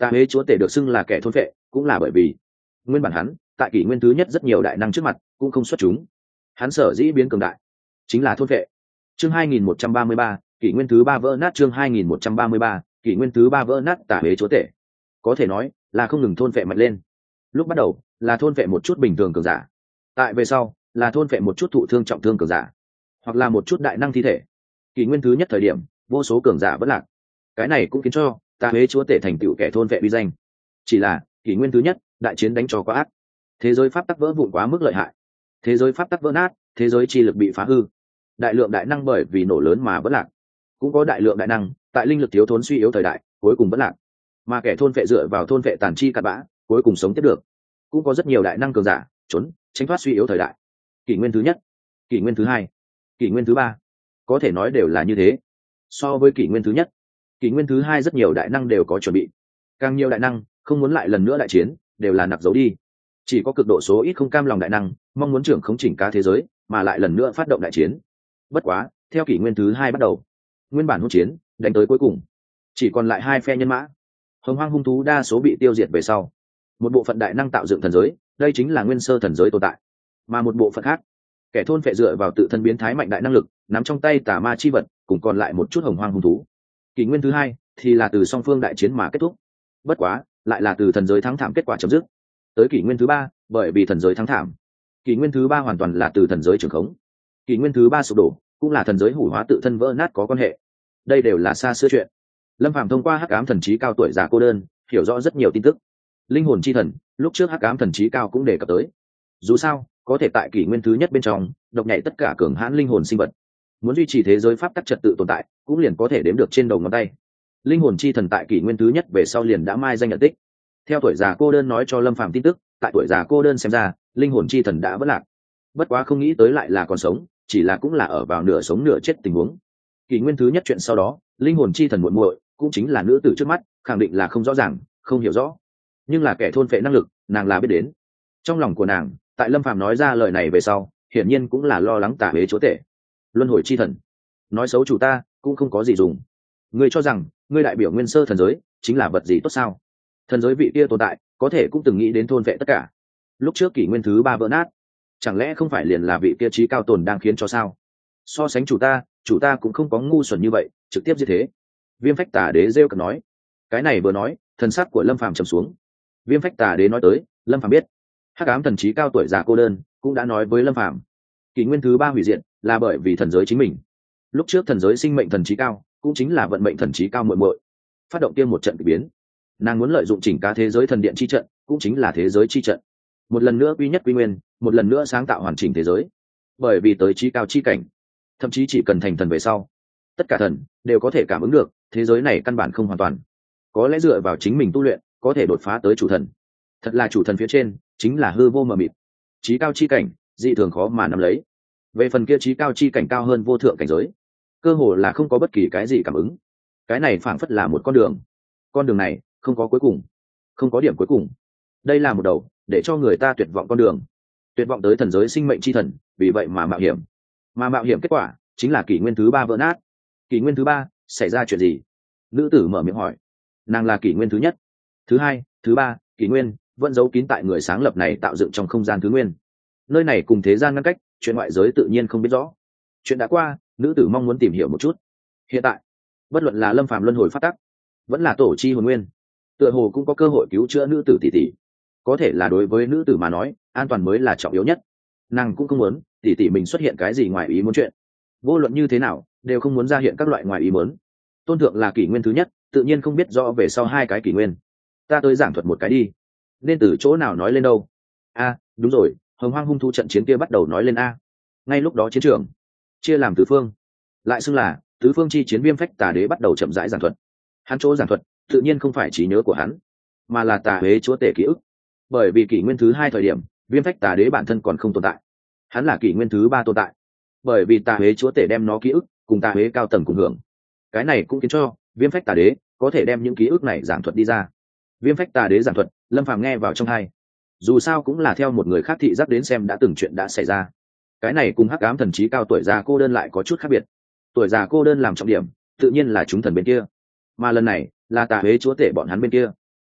Tà huế chúa tể được xưng là kẻ thôn vệ cũng là bởi vì nguyên bản hắn tại kỷ nguyên thứ nhất rất nhiều đại năng trước mặt cũng không xuất chúng. Hắn sở dĩ biến cường đại chính là thôn vệ. Chương 2133, kỷ nguyên thứ ba vỡ nát. Chương 2133, kỷ nguyên thứ ba vỡ nát. Tà huế chúa tể có thể nói là không ngừng thôn vệ mạnh lên. Lúc bắt đầu là thôn vệ một chút bình thường cường giả, tại về sau là thôn vệ một chút thụ thương trọng thương cường giả, hoặc là một chút đại năng thi thể. Kỷ nguyên thứ nhất thời điểm vô số cường giả vẫn lạc, cái này cũng khiến cho Tà huế chúa tể thành tựu kẻ thôn vệ uy danh. Chỉ là kỷ nguyên thứ nhất đại chiến đánh cho quá ác, thế giới pháp tắc vỡ vụn quá mức lợi hại, thế giới pháp tắc vỡ nát, thế giới chi lực bị phá hư, đại lượng đại năng bởi vì nổ lớn mà vẫn lạc, cũng có đại lượng đại năng tại linh lực thiếu thốn suy yếu thời đại cuối cùng vẫn lạc, mà kẻ thôn vệ dựa vào thôn vệ tàn chi cặn bã cuối cùng sống tiếp được. Cũng có rất nhiều đại năng cường giả trốn tránh thoát suy yếu thời đại. Kỷ nguyên thứ nhất, kỷ nguyên thứ hai, kỷ nguyên thứ ba có thể nói đều là như thế. So với kỷ nguyên thứ nhất, kỷ nguyên thứ hai rất nhiều đại năng đều có chuẩn bị, càng nhiều đại năng không muốn lại lần nữa đại chiến, đều là nặc giấu đi. Chỉ có cực độ số ít không cam lòng đại năng mong muốn trưởng khống chỉnh cá thế giới mà lại lần nữa phát động đại chiến. Bất quá theo kỷ nguyên thứ hai bắt đầu, nguyên bản hỗn chiến đánh tới cuối cùng chỉ còn lại hai phe nhân mã. Hồng hoang hung thú đa số bị tiêu diệt về sau, một bộ phận đại năng tạo dựng thần giới, đây chính là nguyên sơ thần giới tồn tại. Mà một bộ phận khác, kẻ thôn phệ dựa vào tự thân biến thái mạnh đại năng lực nắm trong tay tà ma chi vật, cùng còn lại một chút hồng hoang hung thú. Kỷ nguyên thứ hai thì là từ song phương đại chiến mà kết thúc, bất quá lại là từ thần giới thắng thảm kết quả chấm dứt. Tới kỷ nguyên thứ ba, bởi vì thần giới thắng thảm, kỷ nguyên thứ ba hoàn toàn là từ thần giới trưởng khống. Kỷ nguyên thứ ba sụp đổ cũng là thần giới hủ hóa tự thân vỡ nát có quan hệ. Đây đều là xa xưa chuyện. Lâm Phàm thông qua hắc ám thần trí cao tuổi già cô đơn hiểu rõ rất nhiều tin tức. Linh hồn chi thần lúc trước hắc ám thần trí cao cũng đề cập tới. Dù sao có thể tại kỷ nguyên thứ nhất bên trong độc nhảy tất cả cường hãn linh hồn sinh vật, muốn duy trì thế giới pháp tắc trật tự tồn tại cũng liền có thể đếm được trên đầu ngón tay. Linh hồn chi thần tại kỷ nguyên thứ nhất về sau liền đã mai danh nhận tích. Theo tuổi già cô đơn nói cho Lâm Phàm tin tức, tại tuổi già cô đơn xem ra linh hồn chi thần đã vỡ lạc, bất quá không nghĩ tới lại là còn sống, chỉ là cũng là ở vào nửa sống nửa chết tình huống. Kỷ nguyên thứ nhất chuyện sau đó, linh hồn chi thần muội muội cũng chính là nữ tử trước mắt khẳng định là không rõ ràng, không hiểu rõ, nhưng là kẻ thôn phệ năng lực nàng là biết đến. Trong lòng của nàng tại Lâm Phàm nói ra lời này về sau hiển nhiên cũng là lo lắng Tà huế chúa tể. Luân hồi chi thần nói xấu chủ ta cũng không có gì dùng, ngươi cho rằng ngươi đại biểu nguyên sơ thần giới chính là vật gì tốt sao? Thần giới vị kia tồn tại có thể cũng từng nghĩ đến thôn vệ tất cả. Lúc trước kỷ nguyên thứ ba vỡ nát, chẳng lẽ không phải liền là vị kia trí cao tồn đang khiến cho sao? So sánh chủ ta cũng không có ngu xuẩn như vậy trực tiếp như thế. Viêm phách tà đế rêu cợt nói. Cái này vừa nói thần sắc của Lâm Phàm trầm xuống. Viêm phách tà đế nói tới Lâm Phàm biết, hắc ám thần trí cao tuổi già cô đơn cũng đã nói với Lâm Phàm, kỷ nguyên thứ ba hủy diệt là bởi vì thần giới chính mình. Lúc trước thần giới sinh mệnh thần trí cao cũng chính là vận mệnh thần trí cao muội muội phát động tiên một trận kỳ biến, nàng muốn lợi dụng chỉnh cá thế giới thần điện chi trận, cũng chính là thế giới chi trận, một lần nữa quy nhất quy nguyên, một lần nữa sáng tạo hoàn chỉnh thế giới. Bởi vì tới trí cao chi cảnh, thậm chí chỉ cần thành thần về sau, tất cả thần đều có thể cảm ứng được thế giới này căn bản không hoàn toàn, có lẽ dựa vào chính mình tu luyện có thể đột phá tới chủ thần. Thật là chủ thần phía trên chính là hư vô mờ mịt, trí cao chi cảnh dị thường khó mà nắm lấy. Về phần kia trí cao chi cảnh cao hơn vô thượng cảnh giới, cơ hồ là không có bất kỳ cái gì cảm ứng. Cái này phảng phất là một con đường này không có cuối cùng, không có điểm cuối cùng. Đây là một đầu để cho người ta tuyệt vọng con đường, tuyệt vọng tới thần giới sinh mệnh chi thần, vì vậy mà mạo hiểm. Mà mạo hiểm kết quả chính là kỷ nguyên thứ ba vỡ nát. Kỷ nguyên thứ ba xảy ra chuyện gì? Nữ tử mở miệng hỏi. Nàng là kỷ nguyên thứ nhất, thứ hai, thứ ba kỷ nguyên vẫn giấu kín tại người sáng lập này tạo dựng trong không gian thứ nguyên. Nơi này cùng thế gian ngăn cách, chuyện ngoại giới tự nhiên không biết rõ. Chuyện đã qua, nữ tử mong muốn tìm hiểu một chút. Hiện tại bất luận là Lâm Phàm luân hồi phát tắc, vẫn là tổ chi hồn nguyên, tựa hồ cũng có cơ hội cứu chữa nữ tử tỷ tỷ. Có thể là đối với nữ tử mà nói, an toàn mới là trọng yếu nhất. Nàng cũng không muốn tỷ tỷ mình xuất hiện cái gì ngoài ý muốn chuyện. Vô luận như thế nào đều không muốn ra hiện các loại ngoài ý muốn. Tôn thượng là kỷ nguyên thứ nhất, tự nhiên không biết rõ về sau hai cái kỷ nguyên. Ta tới giảng thuật một cái đi. Nên từ chỗ nào nói lên đâu? Đúng rồi, hồng hoang hung thú trận chiến kia bắt đầu nói lên a. Ngay lúc đó chiến trường chia làm tứ phương, lại xưng là tứ phương chi chiến. Viêm phách tà đế bắt đầu chậm rãi giảng thuật. Hắn chỗ giảng thuật tự nhiên không phải trí nhớ của hắn, mà là Tà huế chúa tể ký ức. Bởi vì kỷ nguyên thứ hai thời điểm viêm phách tà đế bản thân còn không tồn tại, hắn là kỷ nguyên thứ ba tồn tại. Bởi vì Tà huế chúa tể đem nó ký ức cùng Tà huế cao tầng cùng hưởng, cái này cũng khiến cho viêm phách tà đế có thể đem những ký ức này giảng thuật đi ra. Viêm phách tà đế giảng thuật Lâm Phàm nghe vào trong tai, dù sao cũng là theo một người khác thị giác đến xem đã từng chuyện đã xảy ra. Cái này cùng hắc ám thần trí cao tuổi già cô đơn lại có chút khác biệt. Tuổi già cô đơn làm trọng điểm tự nhiên là chúng thần bên kia, mà lần này là Tà huế chúa tể bọn hắn bên kia.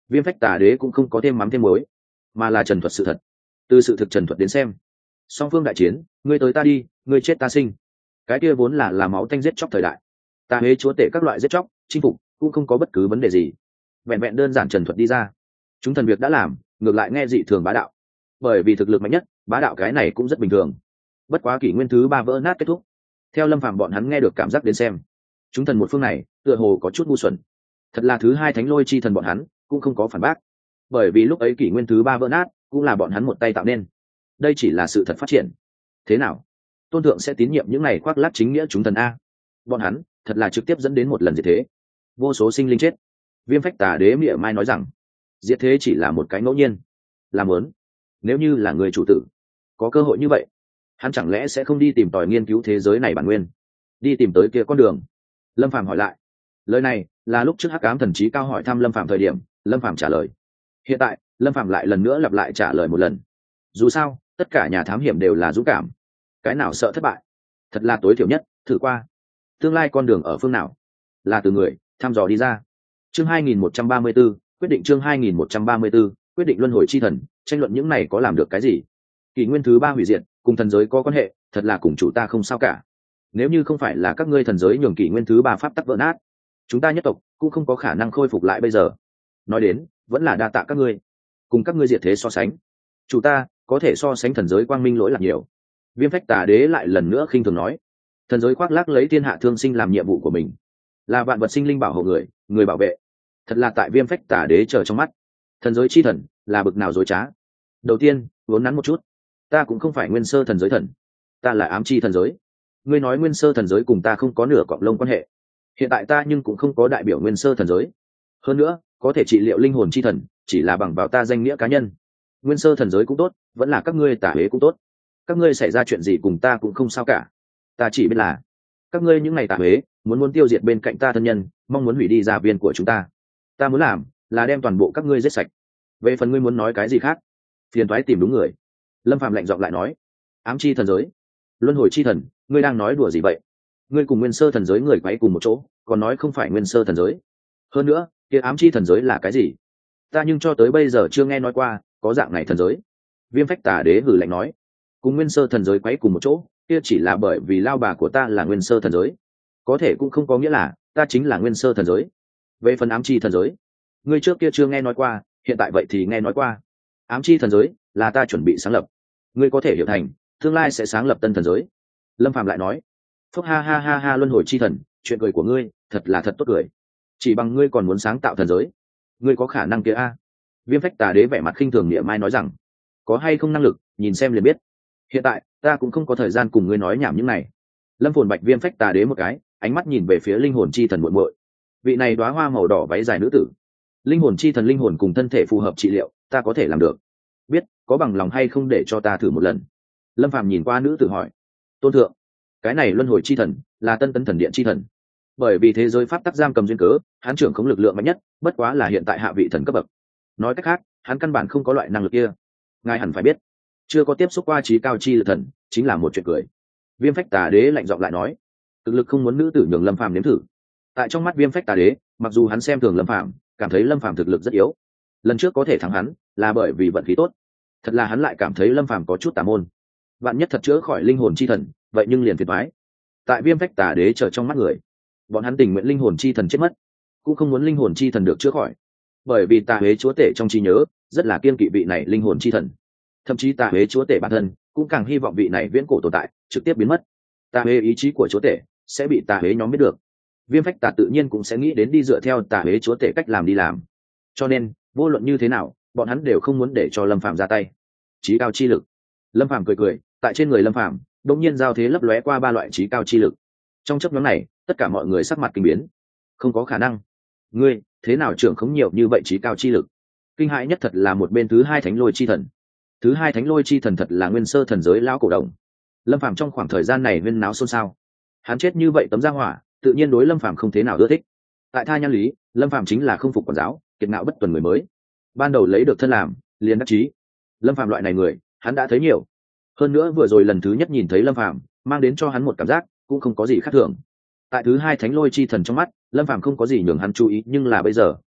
Viêm Phách Tà Đế cũng không có thêm mắm thêm muối, mà là trần thuật sự thật. Từ sự thực trần thuật đến xem, song phương đại chiến, ngươi tới ta đi, ngươi chết ta sinh, cái kia vốn là máu tanh giết chóc thời đại. Tà Huế chúa tể các loại giết chóc chinh phục cũng không có bất cứ vấn đề gì, vẹn vẹn đơn giản trần thuật đi ra, chúng thần việc đã làm ngược lại nghe dị thường bá đạo. Bởi vì thực lực mạnh nhất, bá đạo cái này cũng rất bình thường. Bất quá kỷ nguyên thứ 3 vỡ nát kết thúc, theo Lâm Phàm bọn hắn nghe được cảm giác đến xem, chúng thần một phương này tựa hồ có chút ngu xuẩn. Thật là thứ 2 thánh lôi chi thần bọn hắn cũng không có phản bác, bởi vì lúc ấy kỷ nguyên thứ 3 vỡ nát cũng là bọn hắn một tay tạo nên. Đây chỉ là sự thật phát triển. Thế nào, tôn thượng sẽ tín nhiệm những này khoác lác chính nghĩa chúng thần a? Bọn hắn thật là trực tiếp dẫn đến một lần diệt thế, vô số sinh linh chết. Viêm Phách Tà Đế mỉa mai nói rằng, diệt thế chỉ là một cái ngẫu nhiên. Làm lớn, nếu như là người chủ tử, có cơ hội như vậy, hắn chẳng lẽ sẽ không đi tìm tòi nghiên cứu thế giới này bản nguyên, đi tìm tới kia con đường? Lâm Phàm hỏi lại. Lời này là lúc trước Hắc Ám Thần Chí Cao hỏi thăm Lâm Phàm thời điểm, Lâm Phàm trả lời. Hiện tại Lâm Phàm lại lần nữa lặp lại trả lời một lần. Dù sao tất cả nhà thám hiểm đều là dũng cảm, cái nào sợ thất bại, thật là tối thiểu nhất thử qua. Tương lai con đường ở phương nào, là từ người thăm dò đi ra. Chương 2134, quyết định. Chương 2134, quyết định. Luân hồi chi thần, tranh luận những này có làm được cái gì? Kỷ nguyên thứ 3 hủy diệt cùng thần giới có quan hệ, thật là cùng chủ ta không sao cả. Nếu như không phải là các ngươi thần giới nhường kỷ nguyên thứ 3 pháp tắc vỡ nát, chúng ta nhất tộc cũng không có khả năng khôi phục lại bây giờ. Nói đến vẫn là đa tạ các ngươi, cùng các ngươi diệt thế so sánh, chủ ta có thể so sánh thần giới quang minh lỗi lạc nhiều. Viêm Phách Tà Đế lại lần nữa khinh thường nói, thần giới khoác lác lấy thiên hạ thương sinh làm nhiệm vụ của mình, là vạn vật sinh linh bảo hộ người, người bảo vệ. Thật là tại Viêm Phách Tà Đế chờ trong mắt, thần giới chi thần là bực nào dối trá. Đầu tiên vốn nắn một chút, ta cũng không phải nguyên sơ thần giới thần, ta là ám chi thần giới. Ngươi nói nguyên sơ thần giới cùng ta không có nửa cọng lông quan hệ, hiện tại ta nhưng cũng không có đại biểu nguyên sơ thần giới. Hơn nữa có thể trị liệu linh hồn chi thần chỉ là bằng vào ta danh nghĩa cá nhân. Nguyên sơ thần giới cũng tốt, vẫn là các ngươi Tà Huế cũng tốt, các ngươi xảy ra chuyện gì cùng ta cũng không sao cả. Ta chỉ biết là các ngươi những ngày Tà Huế muốn tiêu diệt bên cạnh ta thân nhân, mong muốn hủy đi gia viên của chúng ta. Ta muốn làm là đem toàn bộ các ngươi giết sạch. Về phần ngươi muốn nói cái gì khác, phiền toái tìm đúng người. Lâm Phàm lạnh giọng lại nói, ám chi thần giới, luân hồi chi thần, ngươi đang nói đùa gì vậy? Ngươi cùng nguyên sơ thần giới người quấy cùng một chỗ, còn nói không phải nguyên sơ thần giới. Hơn nữa kia ám chi thần giới là cái gì? Ta nhưng cho tới bây giờ chưa nghe nói qua có dạng này thần giới. Viêm Phách Tà Đế hử lạnh nói, cùng nguyên sơ thần giới quấy cùng một chỗ, kia chỉ là bởi vì lao bà của ta là nguyên sơ thần giới, có thể cũng không có nghĩa là ta chính là nguyên sơ thần giới. Về phần ám chi thần giới, ngươi trước kia chưa nghe nói qua, hiện tại vậy thì nghe nói qua. Ám chi thần giới là ta chuẩn bị sáng lập, ngươi có thể hiểu thành tương lai sẽ sáng lập tân thần giới. Lâm Phàm lại nói, phúc ha ha ha ha, luân hồi chi thần, chuyện cười của ngươi thật là thật tốt cười. Chỉ bằng ngươi còn muốn sáng tạo thần giới, ngươi có khả năng kia a? Viêm Phách Tà Đế vẻ mặt khinh thường niệm mai nói rằng, có hay không năng lực nhìn xem liền biết, hiện tại ta cũng không có thời gian cùng ngươi nói nhảm những này. Lâm Phồn bạch Viêm Phách Tà Đế một cái, ánh mắt nhìn về phía linh hồn chi thần muội muội. Vị này đóa hoa màu đỏ váy dài nữ tử, linh hồn chi thần linh hồn cùng thân thể phù hợp trị liệu, ta có thể làm được, biết có bằng lòng hay không để cho ta thử một lần? Lâm Phàm nhìn qua nữ tử hỏi. Tôn thượng, cái này luân hồi chi thần là tân tấn thần điện chi thần, bởi vì thế giới pháp tắc giam cầm duyên cớ, hắn trưởng khống lực lượng mạnh nhất, bất quá là hiện tại hạ vị thần cấp bậc. Nói cách khác, hắn căn bản không có loại năng lực kia. Ngài hẳn phải biết, chưa có tiếp xúc qua trí cao chi lực thần chính là một chuyện cười. Viêm Phách Tà Đế lạnh giọng lại nói, thực lực không muốn nữ tử nhường Lâm Phàm nếm thử. Tại trong mắt Viêm Phách Tà Đế, mặc dù hắn xem thường Lâm Phàm, cảm thấy Lâm Phàm thực lực rất yếu, lần trước có thể thắng hắn là bởi vì vận khí tốt, thật là hắn lại cảm thấy Lâm Phàm có chút tà môn. Vạn nhất thật chữa khỏi linh hồn chi thần, vậy nhưng liền phiền toái. Tại Viêm Phách Tà Đế chờ trong mắt người, bọn hắn tình nguyện linh hồn chi thần chết mất, cũng không muốn linh hồn chi thần được chữa khỏi, bởi vì Tà Huế chúa tể trong trí nhớ rất là kiên kỵ vị này linh hồn chi thần. Thậm chí Tà Huế chúa tể bản thân cũng càng hy vọng vị này viễn cổ tồn tại trực tiếp biến mất. Tà Huế ý chí của chúa tể sẽ bị Tà Huế nhóm biết được, Viêm Phách Tà tự nhiên cũng sẽ nghĩ đến đi dựa theo Tà Huế chúa tể cách làm đi làm. Cho nên vô luận như thế nào, bọn hắn đều không muốn để cho Lâm Phàm ra tay. Chí cao chi lực. Lâm Phàm cười cười, tại trên người Lâm Phàm đột nhiên giao thế lấp lóe qua 3 loại chí cao chi lực. Trong chớp nhoáng này, tất cả mọi người sắc mặt kinh biến. Không có khả năng, ngươi thế nào trưởng khống nhiều như vậy chí cao chi lực? Kinh hãi nhất thật là một bên thứ 2 thánh lôi chi thần. Thứ 2 thánh lôi chi thần thật là nguyên sơ thần giới lão cổ đồng. Lâm Phàm trong khoảng thời gian này huyên náo xôn xao. Hắn chết như vậy tấm gia hỏa, tự nhiên đối Lâm Phàm không thế nào ưa thích. Tại tha nhan lý, Lâm Phàm chính là không phục quản giáo, kiệt ngạo bất tuần người mới. Ban đầu lấy được thân làm, liền đắc chí. Lâm Phàm loại này người, hắn đã thấy nhiều. Hơn nữa vừa rồi lần thứ nhất nhìn thấy Lâm Phàm, mang đến cho hắn một cảm giác cũng không có gì khác thường. Tại thứ 2 thánh lôi chi thần trong mắt, Lâm Phàm không có gì nhường hắn chú ý, nhưng là bây giờ,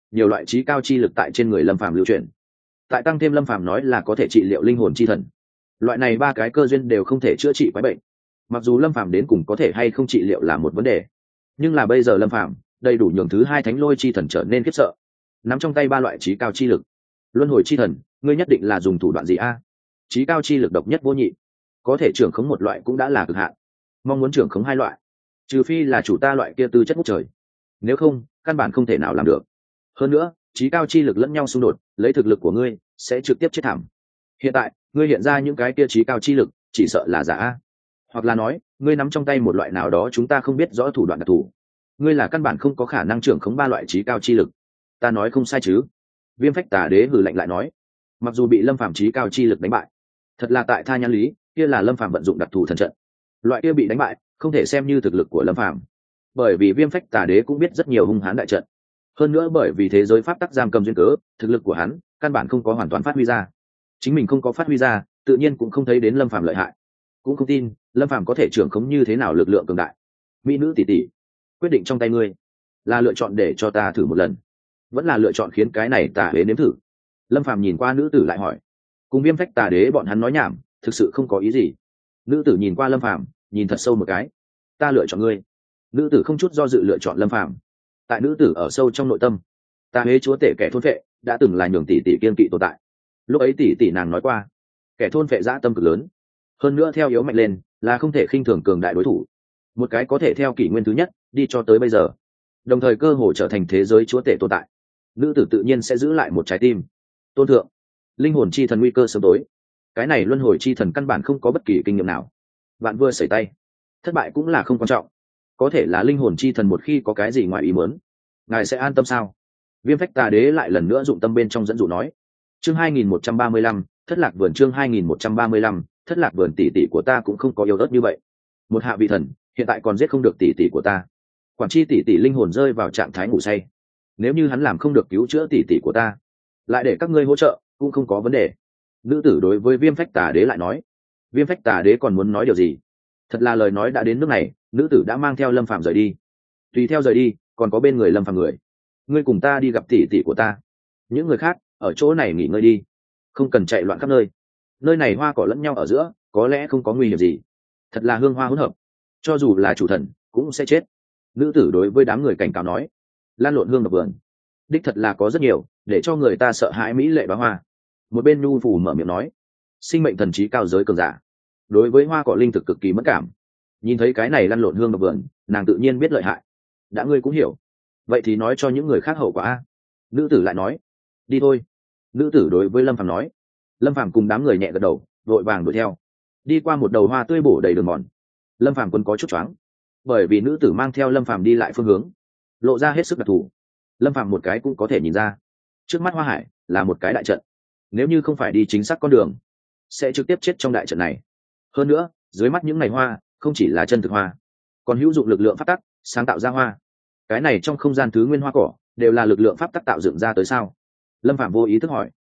nhiều loại trí cao chi lực tại trên người lâm phàm lưu chuyển, tại tăng thêm lâm phàm nói là có thể trị liệu linh hồn chi thần, loại này ba cái cơ duyên đều không thể chữa trị quái bệnh. Mặc dù lâm phàm đến cùng có thể hay không trị liệu là một vấn đề, nhưng là bây giờ lâm phàm đầy đủ nhường thứ hai thánh lôi chi thần trở nên khiếp sợ. Nắm trong tay ba loại trí cao chi lực, luân hồi chi thần, ngươi nhất định là dùng thủ đoạn gì a? Trí cao chi lực độc nhất vô nhị, có thể trưởng khống một loại cũng đã là cực hạn, mong muốn trưởng khống hai loại, trừ phi là chủ ta loại kia tư chất ngút trời, nếu không căn bản không thể nào làm được. Hơn nữa trí cao chi lực lẫn nhau xung đột, lấy thực lực của ngươi sẽ trực tiếp chết thảm. Hiện tại ngươi hiện ra những cái kia trí cao chi lực chỉ sợ là giả a, hoặc là nói ngươi nắm trong tay một loại nào đó chúng ta không biết rõ thủ đoạn đặc thù, ngươi là căn bản không có khả năng trưởng khống ba loại trí cao chi lực. Ta nói không sai chứ? Viêm Phách Tà Đế hừ lạnh lại nói. Mặc dù bị lâm phàm trí cao chi lực đánh bại, thật là tại tha nhãn lý, kia là lâm phàm vận dụng đặc thù thần trận, loại kia bị đánh bại không thể xem như thực lực của lâm phàm, bởi vì Viêm Phách Tà Đế cũng biết rất nhiều hung hãn đại trận. Hơn nữa bởi vì thế giới pháp tắc giam cầm duyên cớ, thực lực của hắn căn bản không có hoàn toàn phát huy ra. Chính mình không có phát huy ra, tự nhiên cũng không thấy đến lâm phàm lợi hại, cũng không tin lâm phàm có thể trưởng khống như thế nào lực lượng cường đại. Mỹ nữ tỷ tỷ, quyết định trong tay ngươi, là lựa chọn để cho ta thử một lần, vẫn là lựa chọn khiến cái này Tà Đế nếm thử? Lâm phàm nhìn qua nữ tử lại hỏi. Cùng Viêm Phách Tà Đế bọn hắn nói nhảm thực sự không có ý gì. Nữ tử nhìn qua lâm phàm, nhìn thật sâu một cái. Ta lựa chọn ngươi. Nữ tử không chút do dự lựa chọn lâm phàm. Tại nữ tử ở sâu trong nội tâm, Tà Đế chúa tể kẻ thôn phệ đã từng là nhường tỷ tỷ kiên kỵ tồn tại. Lúc ấy tỷ tỷ nàng nói qua, kẻ thôn phệ dã tâm cực lớn, hơn nữa theo yếu mạnh lên là không thể khinh thường cường đại đối thủ. Một cái có thể theo kỷ nguyên thứ nhất đi cho tới bây giờ, đồng thời cơ hội trở thành thế giới chúa tể tồn tại, nữ tử tự nhiên sẽ giữ lại một trái tim. Tôn thượng, linh hồn chi thần nguy cơ sớm tối, cái này luân hồi chi thần căn bản không có bất kỳ kinh nghiệm nào, bạn vừa xảy tay thất bại cũng là không quan trọng, có thể là linh hồn chi thần một khi có cái gì ngoài ý muốn, ngài sẽ an tâm sao? Viêm Phách Tà Đế lại lần nữa dụng tâm bên trong dẫn dụ nói. Chương 2135, thất lạc vườn. Chương 2135, thất lạc vườn. Tỷ tỷ của ta cũng không có yếu ớt như vậy, một hạ vị thần hiện tại còn giết không được tỷ tỷ của ta. Quản chi tỷ tỷ linh hồn rơi vào trạng thái ngủ say, nếu như hắn làm không được cứu chữa tỷ tỷ của ta, lại để các ngươi hỗ trợ cũng không có vấn đề. Nữ tử đối với Viêm Phách Tà Đế lại nói. Viêm Phách Tà Đế còn muốn nói điều gì, thật là lời nói đã đến nước này, nữ tử đã mang theo lâm phàm rời đi. Tùy theo rời đi còn có bên người lâm phàm người. Ngươi cùng ta đi gặp tỷ tỷ của ta, những người khác ở chỗ này nghỉ ngơi đi, không cần chạy loạn khắp nơi, nơi này hoa cỏ lẫn nhau ở giữa có lẽ không có nguy hiểm gì. Thật là hương hoa hỗn hợp, cho dù là chủ thần cũng sẽ chết. Nữ tử đối với đám người cảnh cáo nói. Lan lộn hương độc vườn đích thật là có rất nhiều để cho người ta sợ hãi mỹ lệ bá hoa. Một bên nhu phủ mở miệng nói. Sinh mệnh thần trí cao giới cường giả đối với hoa cỏ linh thực cực kỳ mất cảm, nhìn thấy cái này lăn lộn hương độc vườn, nàng tự nhiên biết lợi hại. Đã ngươi cũng hiểu, vậy thì nói cho những người khác hậu quả a. Nữ tử lại nói. Đi thôi. Nữ tử đối với lâm phàm nói. Lâm phàm cùng đám người nhẹ gật đầu, vội vàng đuổi theo. Đi qua một đầu hoa tươi bổ đầy đường mòn, lâm phàm quân có chút choáng, bởi vì nữ tử mang theo lâm phàm đi lại phương hướng lộ ra hết sức đặc thù. Lâm phàm một cái cũng có thể nhìn ra, trước mắt hoa hải là một cái đại trận, nếu như không phải đi chính xác con đường sẽ trực tiếp chết trong đại trận này. Hơn nữa dưới mắt những ngày hoa không chỉ là chân thực hoa, còn hữu dụng lực lượng pháp tắc sáng tạo ra hoa. Cái này trong không gian thứ nguyên hoa cỏ đều là lực lượng pháp tắc tạo dựng ra tới sao? Lâm phạm vô ý thức hỏi.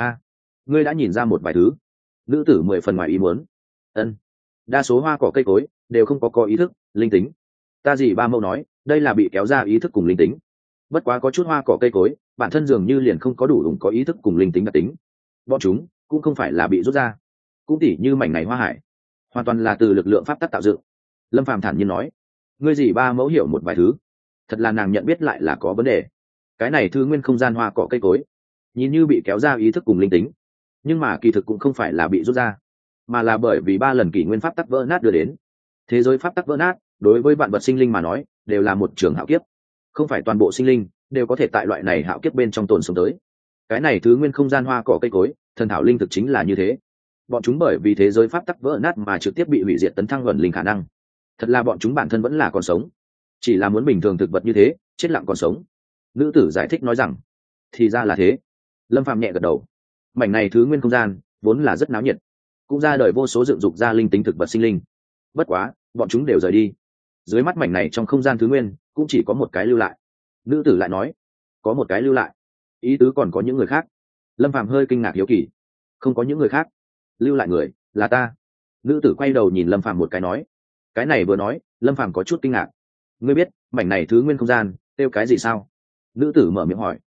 Ngươi đã nhìn ra một vài thứ. Nữ tử 10 phần ngoài ý muốn. Ân, đa số hoa cỏ cây cối đều không có ý thức, linh tính. Ta gì ba mẫu nói đây là bị kéo ra ý thức cùng linh tính, bất quá có chút hoa cỏ cây cối bản thân dường như liền không có đủ có ý thức cùng linh tính đặc tính, bọn chúng cũng không phải là bị rút ra. Cũng tỉ như mảnh này hoa hải hoàn toàn là từ lực lượng pháp tắc tạo dựng. Lâm phàm thản nhiên nói. Ngươi gì ba mẫu hiểu một vài thứ, thật là nàng nhận biết lại là có vấn đề. Cái này thư nguyên không gian hoa cỏ cây cối nhìn như bị kéo ra ý thức cùng linh tính, nhưng mà kỳ thực cũng không phải là bị rút ra, mà là bởi vì 3 lần kỷ nguyên pháp tắc vỡ nát đưa đến. Thế giới pháp tắc vỡ nát đối với vạn vật sinh linh mà nói đều là một trường hạo kiếp, không phải toàn bộ sinh linh đều có thể tại loại này hạo kiếp bên trong tồn sống tới. Cái này thứ nguyên không gian hoa cỏ cây cối thần thảo linh thực chính là như thế, bọn chúng bởi vì thế giới pháp tắc vỡ nát mà trực tiếp bị hủy diệt tấn thăng luận linh khả năng. Thật là bọn chúng bản thân vẫn là còn sống, chỉ là muốn bình thường thực vật như thế chết lặng còn sống. Nữ tử giải thích nói rằng. Thì ra là thế. Lâm phạm nhẹ gật đầu. Mảnh này thứ nguyên không gian vốn là rất náo nhiệt, cũng ra đời vô số dựng dục ra linh tính thực vật sinh linh, bất quá bọn chúng đều rời đi. Dưới mắt mảnh này trong không gian thứ nguyên cũng chỉ có một cái lưu lại. Nữ tử lại nói. Có một cái lưu lại, ý tứ còn có những người khác? Lâm phạm hơi kinh ngạc hiếu kỳ. Không có những người khác, lưu lại người là ta. Nữ tử quay đầu nhìn lâm phạm một cái nói. Cái này vừa nói lâm phạm có chút kinh ngạc. Ngươi biết mảnh này thứ nguyên không gian kêu cái gì sao? Nữ tử mở miệng hỏi.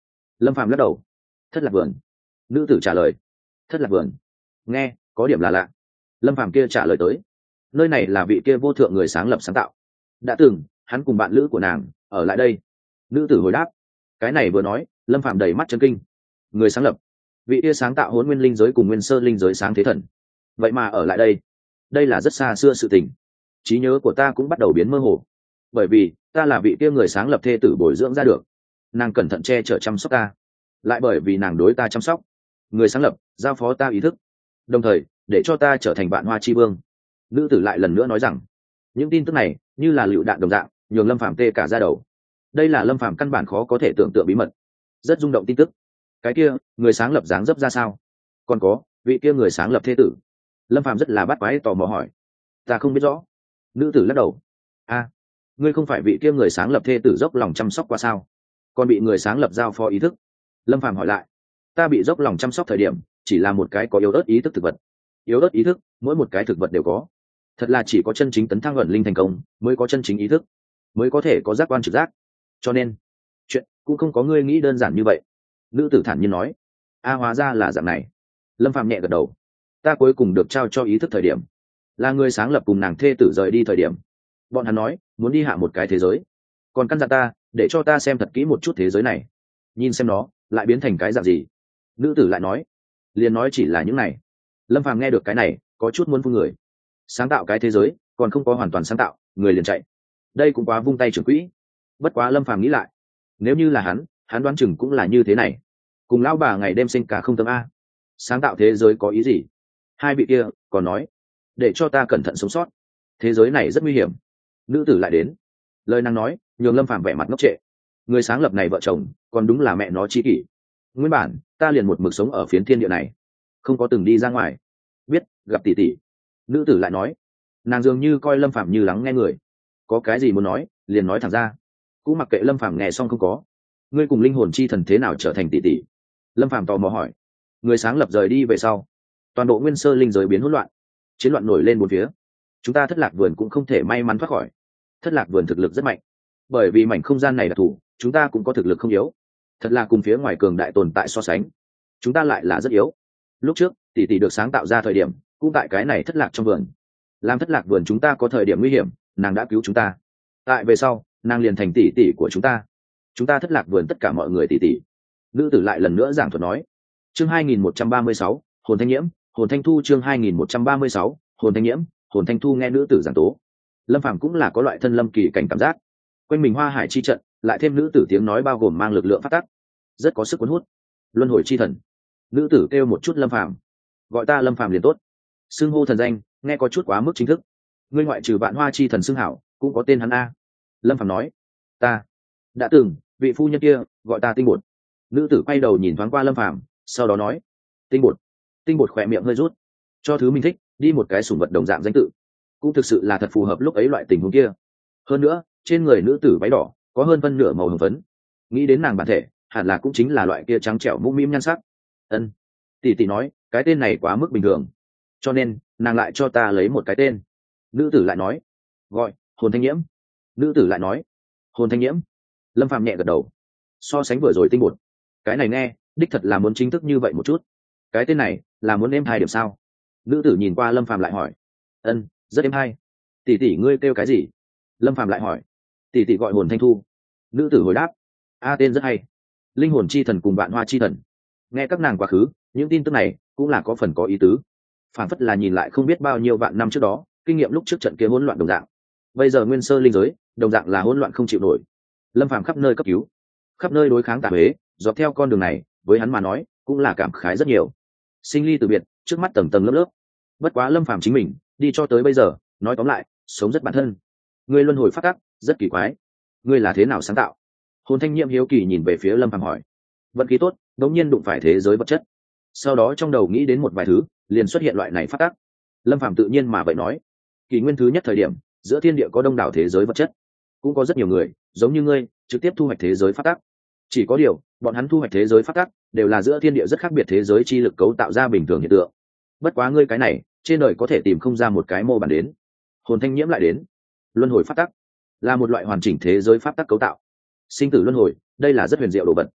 Lâm Phàm lắc đầu. Thất lạc vườn. Nữ tử trả lời. Thất lạc vườn, nghe có điểm là lạ. Lâm Phàm kia trả lời tới. Nơi này là vị kia vô thượng người sáng lập sáng tạo, đã từng hắn cùng bạn lữ của nàng ở lại đây. Nữ tử hồi đáp. Cái này vừa nói, Lâm Phàm đầy mắt chấn kinh. Người sáng lập, vị kia sáng tạo hỗn nguyên linh giới cùng nguyên sơ linh giới sáng thế thần, vậy mà ở lại đây. Đây là rất xa xưa sự tình, trí nhớ của ta cũng bắt đầu biến mơ hồ, bởi vì ta là vị kia người sáng lập thê tử bồi dưỡng ra được. Nàng cẩn thận che chở chăm sóc ta, lại bởi vì nàng đối ta chăm sóc, người sáng lập giao phó ta ý thức, đồng thời để cho ta trở thành vạn hoa chi vương. Nữ tử lại lần nữa nói rằng, những tin tức này như là lựu đạn đồng dạng nhường Lâm Phàm tê cả da đầu. Đây là Lâm Phàm căn bản khó có thể tưởng tượng bí mật, rất rung động tin tức. Cái kia người sáng lập dáng dấp ra sao, còn có vị kia người sáng lập thế tử. Lâm Phàm rất là bắt quái tò mò hỏi. Ta không biết rõ. Nữ tử lắc đầu. A, ngươi không phải vị kia người sáng lập thế tử dốc lòng chăm sóc qua sao, còn bị người sáng lập giao phó ý thức? Lâm Phàm hỏi lại. Ta bị dốc lòng chăm sóc thời điểm chỉ là một cái có yếu ớt ý thức thực vật. Yếu ớt ý thức mỗi một cái thực vật đều có, thật là chỉ có chân chính tấn thăng ẩn linh thành công mới có chân chính ý thức, mới có thể có giác quan trực giác. Cho nên chuyện cũng không có ngươi nghĩ đơn giản như vậy. Nữ tử thản nhiên nói. A, hóa ra là dạng này. Lâm Phàm nhẹ gật đầu. Ta cuối cùng được trao cho ý thức thời điểm là người sáng lập cùng nàng thê tử rời đi thời điểm. Bọn hắn nói muốn đi hạ một cái thế giới, còn căn dặn ta để cho ta xem thật kỹ một chút thế giới này, nhìn xem nó lại biến thành cái dạng gì. Nữ tử lại nói. Liền nói chỉ là những này. Lâm Phàm nghe được cái này có chút muốn phun người. Sáng tạo cái thế giới còn không có hoàn toàn sáng tạo người liền chạy, đây cũng quá vung tay trưởng quỹ. Bất quá Lâm Phàm nghĩ lại, nếu như là hắn đoán chừng cũng là như thế này. Cùng lão bà ngày đêm sinh cả không tâm a. Sáng tạo thế giới có ý gì? Hai vị kia còn nói để cho ta cẩn thận sống sót, thế giới này rất nguy hiểm. Nữ tử lại đến. Lời nàng nói nhường Lâm Phàm vẻ mặt ngốc trệ. Người sáng lập này vợ chồng còn đúng là mẹ nó chi kỷ. Nguyên bản ta liền một mực sống ở phiến thiên địa này, không có từng đi ra ngoài. Biết gặp tỷ tỷ. Nữ tử lại nói. Nàng dường như coi Lâm Phàm như lắng nghe người, có cái gì muốn nói liền nói thẳng ra, cũng mặc kệ Lâm Phàm nghe xong không có. Ngươi cùng linh hồn chi thần thế nào trở thành tỷ tỷ? Lâm Phàm tò mò hỏi. Người sáng lập rời đi về sau, toàn bộ nguyên sơ linh giới biến hỗn loạn, chiến loạn nổi lên bốn phía. Chúng ta thất lạc vườn cũng không thể may mắn thoát khỏi. Thất lạc vườn thực lực rất mạnh, bởi vì mảnh không gian này đặc thù, chúng ta cũng có thực lực không yếu. Thật là cùng phía ngoài cường đại tồn tại so sánh, chúng ta lại là rất yếu. Lúc trước tỷ tỷ được sáng tạo ra thời điểm cũng tại cái này thất lạc trong vườn. Làm thất lạc vườn chúng ta có thời điểm nguy hiểm, nàng đã cứu chúng ta. Tại về sau nàng liền thành tỷ tỷ của chúng ta. Chúng ta thất lạc vườn tất cả mọi người tỷ tỷ. Nữ tử lại lần nữa giảng thuật nói. Chương 2136, hồn thanh nhiễm, hồn thanh thu. Chương 2136, hồn thanh nhiễm, hồn thanh thu. Nghe nữ tử giảng tố, Lâm Phàm cũng là có loại thân lâm kỳ cảnh cảm giác. Quanh mình hoa hải chi trận, lại thêm nữ tử tiếng nói bao gồm mang lực lượng phát tắc, rất có sức cuốn hút. Luân hồi chi thần. Nữ tử kêu một chút Lâm Phàm. Gọi ta Lâm Phàm liền tốt. Xưng hô thần danh nghe có chút quá mức chính thức. Ngươi ngoại trừ vạn hoa chi thần xưng hảo cũng có tên hắn a. Lâm Phàm nói. Ta đã từng vị phu nhân kia gọi ta tinh bột. Nữ tử quay đầu nhìn thoáng qua Lâm Phàm, sau đó nói. Tinh bột. Tinh bột khỏe miệng hơi rút. Cho thứ mình thích đi một cái sủng vật đồng dạng danh tự, cũng thực sự là thật phù hợp lúc ấy loại tình huống kia. Hơn nữa trên người nữ tử váy đỏ có hơn phân nửa màu hồng phấn, nghĩ đến nàng bản thể hẳn là cũng chính là loại kia trắng trẻo mũm mĩm nhan sắc. Ân. Tỷ tỷ nói cái tên này quá mức bình thường, cho nên nàng lại cho ta lấy một cái tên. Nữ tử lại nói. Gọi hồn thanh nhiễm. Nữ tử lại nói. Hồn thanh nhiễm. Lâm Phàm nhẹ gật đầu. So sánh vừa rồi tinh bột, cái này nghe đích thật là muốn chính thức như vậy một chút. Cái tên này là muốn êm hai điểm sao? Nữ tử nhìn qua Lâm Phàm lại hỏi. Ân, rất êm hai. Tỷ tỷ ngươi kêu cái gì? Lâm Phàm lại hỏi. Tỷ tỷ gọi hồn thanh thu. Nữ tử hồi đáp. A, tên rất hay. Linh hồn chi thần cùng vạn hoa chi thần. Nghe các nàng quá khứ những tin tức này cũng là có phần có ý tứ, phản phất là nhìn lại không biết bao nhiêu vạn năm trước đó kinh nghiệm lúc trước trận kia hỗn loạn đồng dạng. Bây giờ nguyên sơ linh giới đồng dạng là hỗn loạn không chịu nổi. Lâm Phàm khắp nơi cấp cứu, khắp nơi đối kháng tà huế, dọc theo con đường này với hắn mà nói cũng là cảm khái rất nhiều. Sinh ly từ biệt trước mắt tầng tầng lớp lớp, bất quá Lâm Phàm chính mình đi cho tới bây giờ nói tóm lại sống rất bản thân. Ngươi luân hồi phát tắc rất kỳ quái, ngươi là thế nào sáng tạo? Hồn thanh nhiễm hiếu kỳ nhìn về phía Lâm Phàm hỏi. Vận khí tốt đống nhiên đụng phải thế giới vật chất, sau đó trong đầu nghĩ đến một vài thứ liền xuất hiện loại này phát tác. Lâm Phàm tự nhiên mà vậy nói. Kỷ nguyên thứ nhất thời điểm giữa thiên địa có đông đảo thế giới vật chất, cũng có rất nhiều người giống như ngươi trực tiếp thu hoạch thế giới phát tác. Chỉ có điều bọn hắn thu hoạch thế giới phát tác đều là giữa thiên địa rất khác biệt thế giới chi lực cấu tạo ra bình thường hiện tượng. Bất quá ngươi cái này trên đời có thể tìm không ra một cái mô bản đến. Hồn thanh nhiễm lại đến. Luân hồi phát tác là một loại hoàn chỉnh thế giới pháp tắc cấu tạo. Sinh tử luân hồi đây là rất huyền diệu đồ vật,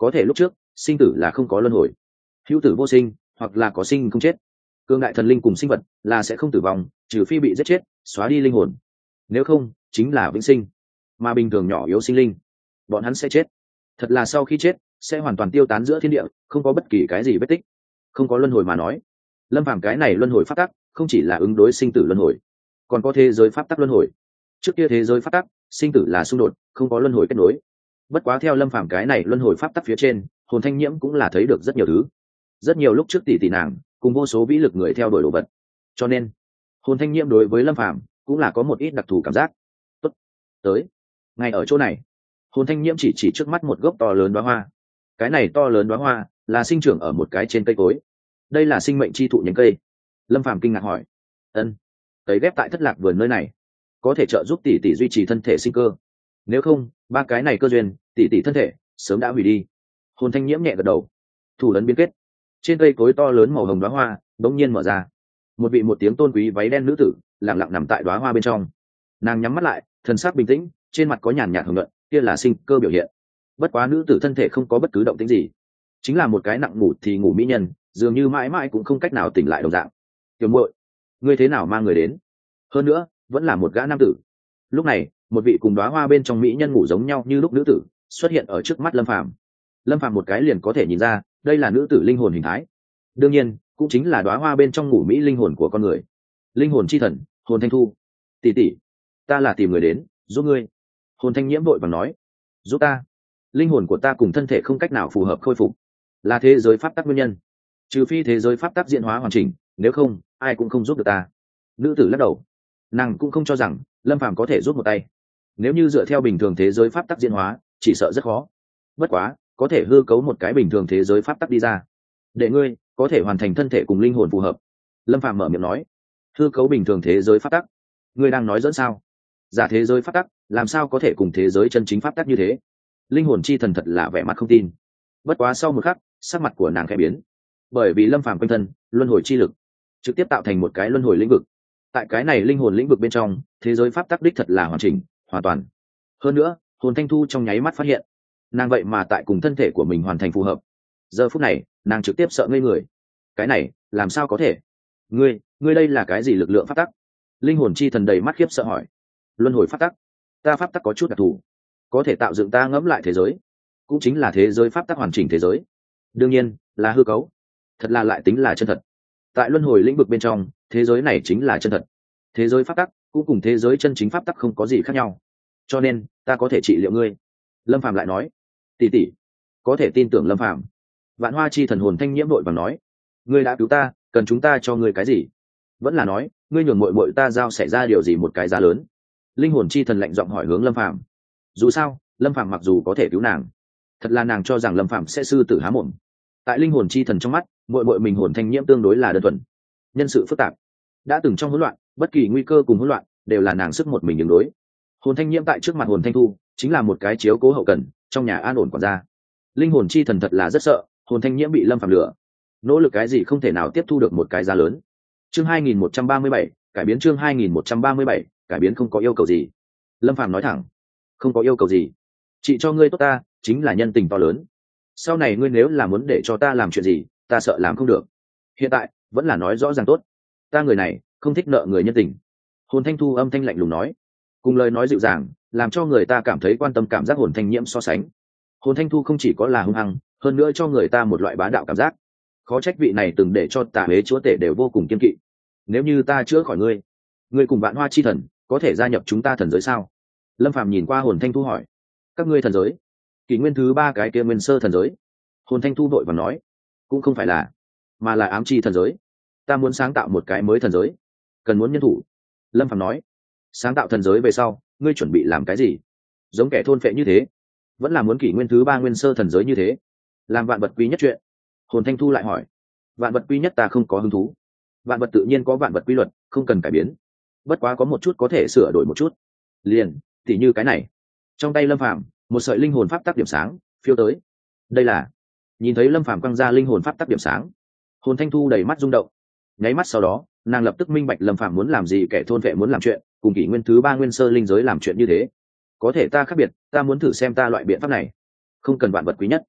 có thể lúc trước sinh tử là không có luân hồi, hữu tử vô sinh, hoặc là có sinh không chết. Cương đại thần linh cùng sinh vật là sẽ không tử vong, trừ phi bị giết chết xóa đi linh hồn, nếu không chính là vĩnh sinh. Mà bình thường nhỏ yếu sinh linh, bọn hắn sẽ chết, thật là sau khi chết sẽ hoàn toàn tiêu tán giữa thiên địa, không có bất kỳ cái gì vết tích. Không có luân hồi mà nói, lâm phàm cái này luân hồi pháp tắc không chỉ là ứng đối sinh tử luân hồi, còn có thế giới pháp tắc luân hồi. Trước kia thế giới pháp tắc sinh tử là xung đột, không có luân hồi kết nối. Bất quá theo lâm phàm cái này luân hồi pháp tắc phía trên, hồn thanh nhiễm cũng là thấy được rất nhiều thứ, rất nhiều lúc trước tỷ nàng cùng vô số vĩ lực người theo đuổi đồ vật, cho nên hồn thanh nhiễm đối với lâm phàm cũng là có một ít đặc thù cảm giác. Tốt, tới ngay ở chỗ này, hồn thanh nhiễm chỉ trước mắt một gốc to lớn đóa hoa. Cái này to lớn đóa hoa là sinh trưởng ở một cái trên cây cối, đây là sinh mệnh chi thụ nhánh cây. Lâm phàm kinh ngạc hỏi, ân, cấy ghép tại thất lạc vườn nơi này có thể trợ giúp tỷ tỷ duy trì thân thể sinh cơ, nếu không ba cái này cơ duyên tỷ tỷ thân thể sớm đã hủy đi. Hồn thanh nhiễm nhẹ gật đầu, thủ ấn biến kết, trên cây cối to lớn màu hồng đóa hoa đống nhiên mở ra, một vị một tiếng tôn quý váy đen nữ tử lặng lặng nằm tại đóa hoa bên trong. Nàng nhắm mắt lại, thần sắc bình tĩnh, trên mặt có nhàn nhạt hưởng luận, kia là sinh cơ biểu hiện. Bất quá nữ tử thân thể không có bất cứ động tĩnh gì, chính là một cái nặng ngủ thì ngủ mỹ nhân, dường như mãi mãi cũng không cách nào tỉnh lại đồng dạng. Tiểu muội, ngươi thế nào mang người đến? Hơn nữa vẫn là một gã nam tử. Lúc này một vị cùng đóa hoa bên trong mỹ nhân ngủ giống nhau như lúc nữ tử xuất hiện ở trước mắt lâm phàm. Lâm phàm một cái liền có thể nhìn ra đây là nữ tử linh hồn hình thái, đương nhiên cũng chính là đóa hoa bên trong ngủ mỹ linh hồn của con người, linh hồn chi thần hồn thanh thu. Tỷ tỷ, ta là tìm người đến giúp ngươi. Hồn thanh nhiễm vội vàng nói, giúp ta? Linh hồn của ta cùng thân thể không cách nào phù hợp khôi phục, là thế giới pháp tắc nguyên nhân, trừ phi thế giới pháp tắc diễn hóa hoàn chỉnh, nếu không ai cũng không giúp được ta. Nữ tử lắc đầu, nàng cũng không cho rằng lâm phàm có thể giúp một tay, nếu như dựa theo bình thường thế giới pháp tắc diễn hóa chỉ sợ rất khó. Bất quá có thể hư cấu một cái bình thường thế giới pháp tắc đi ra, để ngươi có thể hoàn thành thân thể cùng linh hồn phù hợp. Lâm phàm mở miệng nói, hư cấu bình thường thế giới pháp tắc? Ngươi đang nói dẫn sao? Giả thế giới pháp tắc làm sao có thể cùng thế giới chân chính pháp tắc như thế? Linh hồn chi thần thật là vẻ mặt không tin. Bất quá sau một khắc sắc mặt của nàng khẽ biến, bởi vì lâm phàm quanh thân luân hồi chi lực trực tiếp tạo thành một cái luân hồi lĩnh vực. Tại cái này linh hồn lĩnh vực bên trong, thế giới pháp tắc đích thật là hoàn chỉnh hoàn toàn. Hơn nữa hồn thanh thu trong nháy mắt phát hiện nàng vậy mà tại cùng thân thể của mình hoàn thành phù hợp. Giờ phút này nàng trực tiếp sợ ngây người, cái này làm sao có thể? Ngươi đây là cái gì lực lượng pháp tắc? Linh hồn chi thần đầy mắt khiếp sợ hỏi. Luân hồi pháp tắc? Ta pháp tắc có chút đặc thù, có thể tạo dựng ta ngẫm lại thế giới, cũng chính là thế giới pháp tắc hoàn chỉnh thế giới, đương nhiên là hư cấu, thật là lại tính là chân thật. Tại luân hồi lĩnh vực bên trong, thế giới này chính là chân thật, thế giới pháp tắc cũng cùng thế giới chân chính pháp tắc không có gì khác nhau, cho nên ta có thể trị liệu ngươi. Lâm phàm lại nói, tỷ tỷ có thể tin tưởng lâm phàm. Vạn hoa chi thần hồn thanh nhiễm đội vàng nói, ngươi đã cứu ta, cần chúng ta cho ngươi cái gì? Vẫn là nói ngươi nhường muội muội ta giao xảy ra điều gì một cái giá lớn? Linh hồn chi thần lạnh giọng hỏi hướng lâm phàm. Dù sao lâm phàm mặc dù có thể cứu nàng, thật là nàng cho rằng lâm phàm sẽ sư tử há mồm. Tại linh hồn chi thần trong mắt, muội muội mình hồn thanh nhiễm tương đối là đơn thuần, nhân sự phức tạp, đã từng trong hỗn loạn, bất kỳ nguy cơ cùng hỗn loạn đều là nàng sức một mình ứng đối. Hồn thanh nhiễm tại trước mặt hồn thanh thu chính là một cái chiếu cố hậu cần, trong nhà an ổn quản gia. Linh hồn chi thần thật là rất sợ hồn thanh nhiễm bị lâm phàm lừa, nỗ lực cái gì không thể nào tiếp thu được một cái giá lớn. Chương 2137, cải biến. Chương 2137, cải biến không có yêu cầu gì. Lâm phàm nói thẳng, không có yêu cầu gì, chị cho ngươi tốt ta chính là nhân tình to lớn, sau này ngươi nếu là muốn để cho ta làm chuyện gì ta sợ làm không được, hiện tại vẫn là nói rõ ràng tốt, ta người này không thích nợ người nhân tình. Hồn thanh thu âm thanh lạnh lùng nói, cùng lời nói dịu dàng làm cho người ta cảm thấy quan tâm. Cảm giác hồn thanh nhiễm so sánh, hồn thanh thu không chỉ có là hung hăng, hơn nữa cho người ta một loại bá đạo cảm giác. Khó trách vị này từng để cho tà huế chúa tể đều vô cùng kiên kỵ. Nếu như ta chữa khỏi ngươi, ngươi cùng vạn hoa chi thần có thể gia nhập chúng ta thần giới sao? Lâm phàm nhìn qua hồn thanh thu hỏi. Các ngươi thần giới? Kỷ nguyên thứ 3 cái kia nguyên sơ thần giới. Hồn thanh thu vội và nói, cũng không phải là, mà là ám chi thần giới. Ta muốn sáng tạo một cái mới thần giới, cần muốn nhân thủ. Lâm phàm nói, sáng tạo thần giới về sau ngươi chuẩn bị làm cái gì? Giống kẻ thôn phệ như thế, vẫn là muốn kỷ nguyên thứ 3 nguyên sơ thần giới như thế, làm vạn vật quý nhất chuyện? Hồn thanh thu lại hỏi. Vạn vật quý nhất ta không có hứng thú, vạn vật tự nhiên có vạn vật quy luật, không cần cải biến, bất quá có một chút có thể sửa đổi một chút, liền thì như cái này. Trong tay lâm phàm một sợi linh hồn pháp tắc điểm sáng phiêu tới. Đây là? Nhìn thấy lâm phàm quăng ra linh hồn pháp tắc điểm sáng, hồn thanh thu đầy mắt rung động, nháy mắt sau đó nàng lập tức minh bạch lâm phàm muốn làm gì. Kẻ thôn vệ muốn làm chuyện cùng kỷ nguyên thứ 3 nguyên sơ linh giới làm chuyện như thế, có thể ta khác biệt, ta muốn thử xem ta loại biện pháp này không cần vạn vật quý nhất,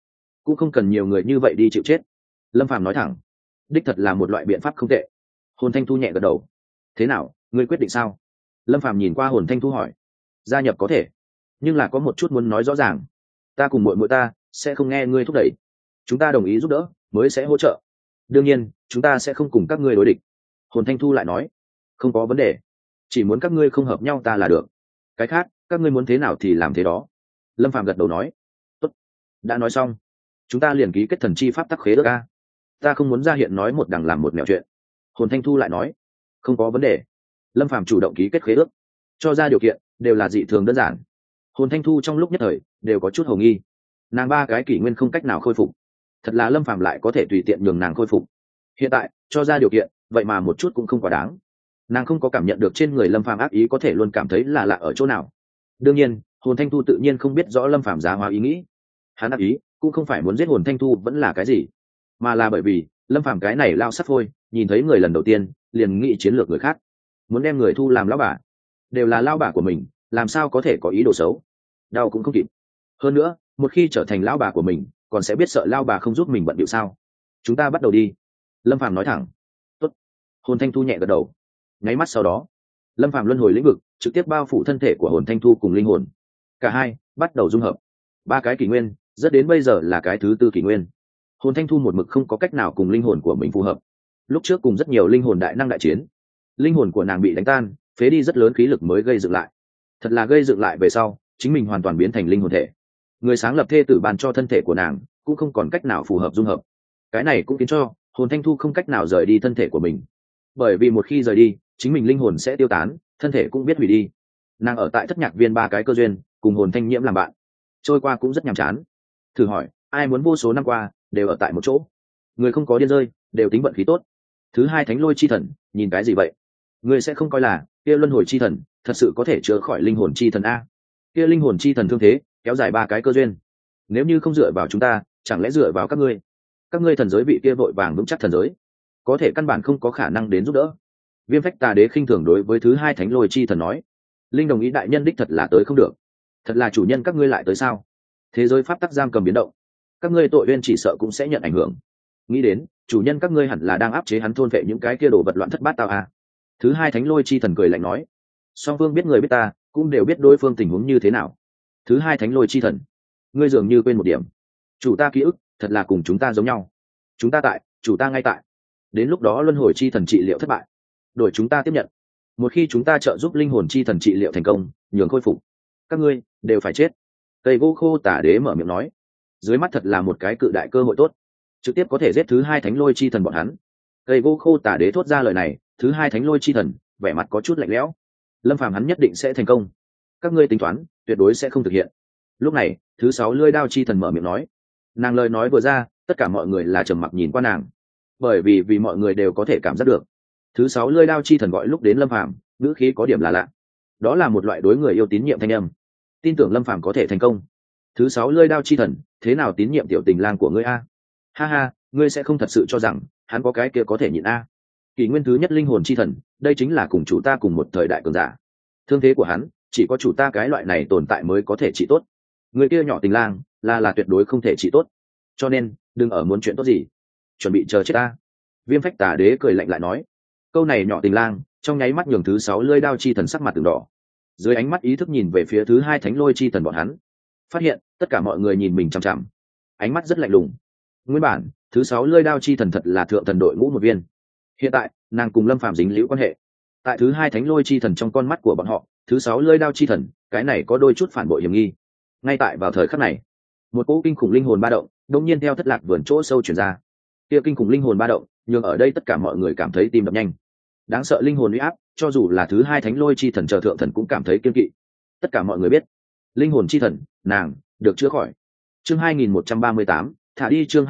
cũng không cần nhiều người như vậy đi chịu chết. Lâm Phàm nói thẳng, đích thật là một loại biện pháp không tệ. Hồn Thanh Thu nhẹ gật đầu. Thế nào, ngươi quyết định sao? Lâm Phàm nhìn qua Hồn Thanh Thu hỏi. Gia nhập có thể, nhưng là có một chút muốn nói rõ ràng. Ta cùng muội muội ta sẽ không nghe ngươi thúc đẩy, chúng ta đồng ý giúp đỡ mới sẽ hỗ trợ. Đương nhiên chúng ta sẽ không cùng các ngươi đối địch. Hồn Thanh Thu lại nói. Không có vấn đề, chỉ muốn các ngươi không hợp nhau ta là được, cái khác các ngươi muốn thế nào thì làm thế đó. Lâm Phàm gật đầu nói. Tốt, đã nói xong chúng ta liền ký kết thần chi pháp tắc khế ước a. Ta không muốn ra hiện nói một đằng làm một mẹo chuyện. Hồn Thanh Thu lại nói. Không có vấn đề. Lâm Phàm chủ động ký kết khế ước, cho ra điều kiện đều là dị thường đơn giản. Hồn Thanh Thu trong lúc nhất thời đều có chút hồ nghi. Nàng 3 cái kỷ nguyên không cách nào khôi phục, thật là Lâm Phàm lại có thể tùy tiện nhường nàng khôi phục. Hiện tại cho ra điều kiện vậy mà một chút cũng không quá đáng. Nàng không có cảm nhận được trên người Lâm Phàm ác ý, có thể luôn cảm thấy là lạ ở chỗ nào. Đương nhiên Hồn Thanh Thu tự nhiên không biết rõ Lâm Phàm giá hóa ý nghĩ. Hắn ác ý cũng không phải muốn giết Hồn Thanh Thu vẫn là cái gì, mà là bởi vì Lâm Phàm cái này lao sắt phôi, nhìn thấy người lần đầu tiên liền nghĩ chiến lược người khác, muốn đem người thu làm lão bà. Đều là lão bà của mình, làm sao có thể có ý đồ xấu. Đau cũng không kịp. Hơn nữa một khi trở thành lão bà của mình, còn sẽ biết sợ lão bà không giúp mình bận điệu sao. Chúng ta bắt đầu đi. Lâm Phàm nói thẳng. Tốt. Hồn Thanh Thu nhẹ gật đầu. Nháy mắt sau đó Lâm Phàm luân hồi lĩnh vực trực tiếp bao phủ thân thể của Hồn Thanh Thu cùng linh hồn, cả hai bắt đầu dung hợp. 3 cái kỷ nguyên rất đến bây giờ là cái thứ 4 kỷ nguyên. Hồn Thanh Thu một mực không có cách nào cùng linh hồn của mình phù hợp. Lúc trước cùng rất nhiều linh hồn đại năng đại chiến, linh hồn của nàng bị đánh tan, phế đi rất lớn khí lực mới gây dựng lại. Thật là gây dựng lại về sau chính mình hoàn toàn biến thành linh hồn thể. Người sáng lập thê tử ban cho thân thể của nàng cũng không còn cách nào phù hợp dung hợp. Cái này cũng khiến cho Hồn Thanh Thu không cách nào rời đi thân thể của mình, bởi vì một khi rời đi chính mình linh hồn sẽ tiêu tán, thân thể cũng biết hủy đi. Nàng ở tại Thất Nhạc Viên 3 cái cơ duyên cùng Hồn Thanh Nhiễm làm bạn, trôi qua cũng rất nhàm chán. Thử hỏi ai muốn vô số năm qua đều ở tại một chỗ? Người không có điên rơi đều tính vận khí tốt. Thứ 2 Thánh Lôi chi thần, nhìn cái gì vậy? Người sẽ không coi là kia luân hồi chi thần thật sự có thể chữa khỏi linh hồn chi thần a? Kia linh hồn chi thần thương thế kéo dài 3 cái cơ duyên, nếu như không dựa vào chúng ta chẳng lẽ dựa vào các ngươi? Các ngươi thần giới vị kia vội vàng vững chắc thần giới, có thể căn bản không có khả năng đến giúp đỡ. Viêm Phách Tà Đế khinh thường đối với thứ 2 Thánh Lôi chi thần nói. Linh đồng ý đại nhân đích thật là tới không được. Thật là chủ nhân các ngươi lại tới sao? Thế giới pháp tắc giam cầm biến động, các ngươi tội uyên chỉ sợ cũng sẽ nhận ảnh hưởng. Nghĩ đến chủ nhân các ngươi hẳn là đang áp chế hắn, thôn vệ những cái kia đồ vật loạn thất bát tao à. Thứ 2 Thánh Lôi chi thần cười lạnh nói. Song phương biết người biết ta cũng đều biết đối phương tình huống như thế nào. Thứ 2 Thánh Lôi chi thần, ngươi dường như quên một điểm. Chủ ta ký ức thật là cùng chúng ta giống nhau. Chúng ta tại, chủ ta ngay tại. Đến lúc đó luân hồi chi thần trị liệu thất bại, đổi chúng ta tiếp nhận. Một khi chúng ta trợ giúp linh hồn chi thần trị liệu thành công, nhường khôi phục, các ngươi đều phải chết. Cây gỗ khô Tà Đế mở miệng nói. Dưới mắt thật là một cái cự đại cơ hội tốt, trực tiếp có thể giết thứ 2 Thánh Lôi chi thần bọn hắn. Cây gỗ khô Tà Đế thốt ra lời này, thứ 2 Thánh Lôi chi thần vẻ mặt có chút lạnh lẽo. Lâm Phàm hắn nhất định sẽ thành công, các ngươi tính toán tuyệt đối sẽ không thực hiện. Lúc này thứ 6 Lưỡi Đao chi thần mở miệng nói. Nàng lời nói vừa ra, tất cả mọi người là trầm mặc nhìn qua nàng, bởi vì mọi người đều có thể cảm giác được thứ 6 Lưỡi Đao chi thần gọi lúc đến Lâm Phàm ngữ khí có điểm là lạ, đó là một loại đối người yêu tín nhiệm thanh âm, tin tưởng Lâm Phàm có thể thành công. Thứ 6 Lưỡi Đao chi thần, thế nào tín nhiệm tiểu tình lang của ngươi a? Ha ha, ngươi sẽ không thật sự cho rằng hắn có cái kia có thể nhịn a? Kỷ nguyên thứ nhất linh hồn chi thần, đây chính là cùng chủ ta cùng một thời đại cường giả, thương thế của hắn chỉ có chủ ta cái loại này tồn tại mới có thể trị tốt. Người kia nhỏ tình lang là tuyệt đối không thể trị tốt, cho nên đừng ở muốn chuyện tốt gì, chuẩn bị chờ chết ta. Viêm Phách Tà Đế cười lạnh lại nói. Câu này nhỏ tình lang trong nháy mắt nhường thứ 6 Lưỡi Đao chi thần sắc mặt từng đỏ. Dưới ánh mắt ý thức nhìn về phía thứ 2 Thánh Lôi chi thần bọn hắn, phát hiện tất cả mọi người nhìn mình chằm chằm, ánh mắt rất lạnh lùng. Nguyên bản thứ 6 Lưỡi Đao chi thần thật là thượng thần đội ngũ một viên, hiện tại nàng cùng Lâm Phàm dính liễu quan hệ. Tại thứ 2 Thánh Lôi chi thần trong con mắt của bọn họ, thứ 6 Lưỡi Đao chi thần cái này có đôi chút phản bội hiểm nghi. Ngay tại vào thời khắc này, một cỗ kinh khủng linh hồn ba động đột nhiên theo Thất Lạc vườn chỗ sâu truyền ra. Kia kinh khủng linh hồn ba động nhường ở đây tất cả mọi người cảm thấy tim đập nhanh. Đáng sợ linh hồn uy áp, cho dù là thứ 2 Thánh Lôi chi thần chờ thượng thần cũng cảm thấy kiêng kỵ. Tất cả mọi người biết, linh hồn chi thần, nàng được chữa khỏi. Chương 2138, thả đi. Chương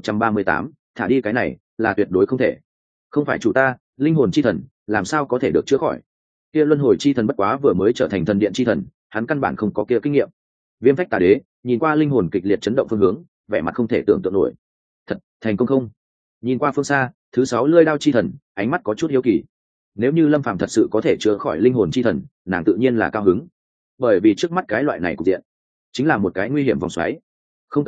2138, thả đi. Cái này là tuyệt đối không thể. Không phải chủ ta, linh hồn chi thần làm sao có thể được chữa khỏi? Kia luân hồi chi thần bất quá vừa mới trở thành thần điện chi thần, hắn căn bản không có kia kinh nghiệm. Viêm Phách Tà Đế nhìn qua linh hồn kịch liệt chấn động phương hướng, vẻ mặt không thể tưởng tượng nổi. Thật thành công không? Nhìn qua phương xa, thứ 6 Lưỡi Đao chi thần ánh mắt có chút hiếu kỳ. Nếu như Lâm Phàm thật sự có thể chữa khỏi linh hồn chi thần, nàng tự nhiên là cao hứng, bởi vì trước mắt cái loại này cục diện chính là một cái nguy hiểm vòng xoáy, không cẩn thận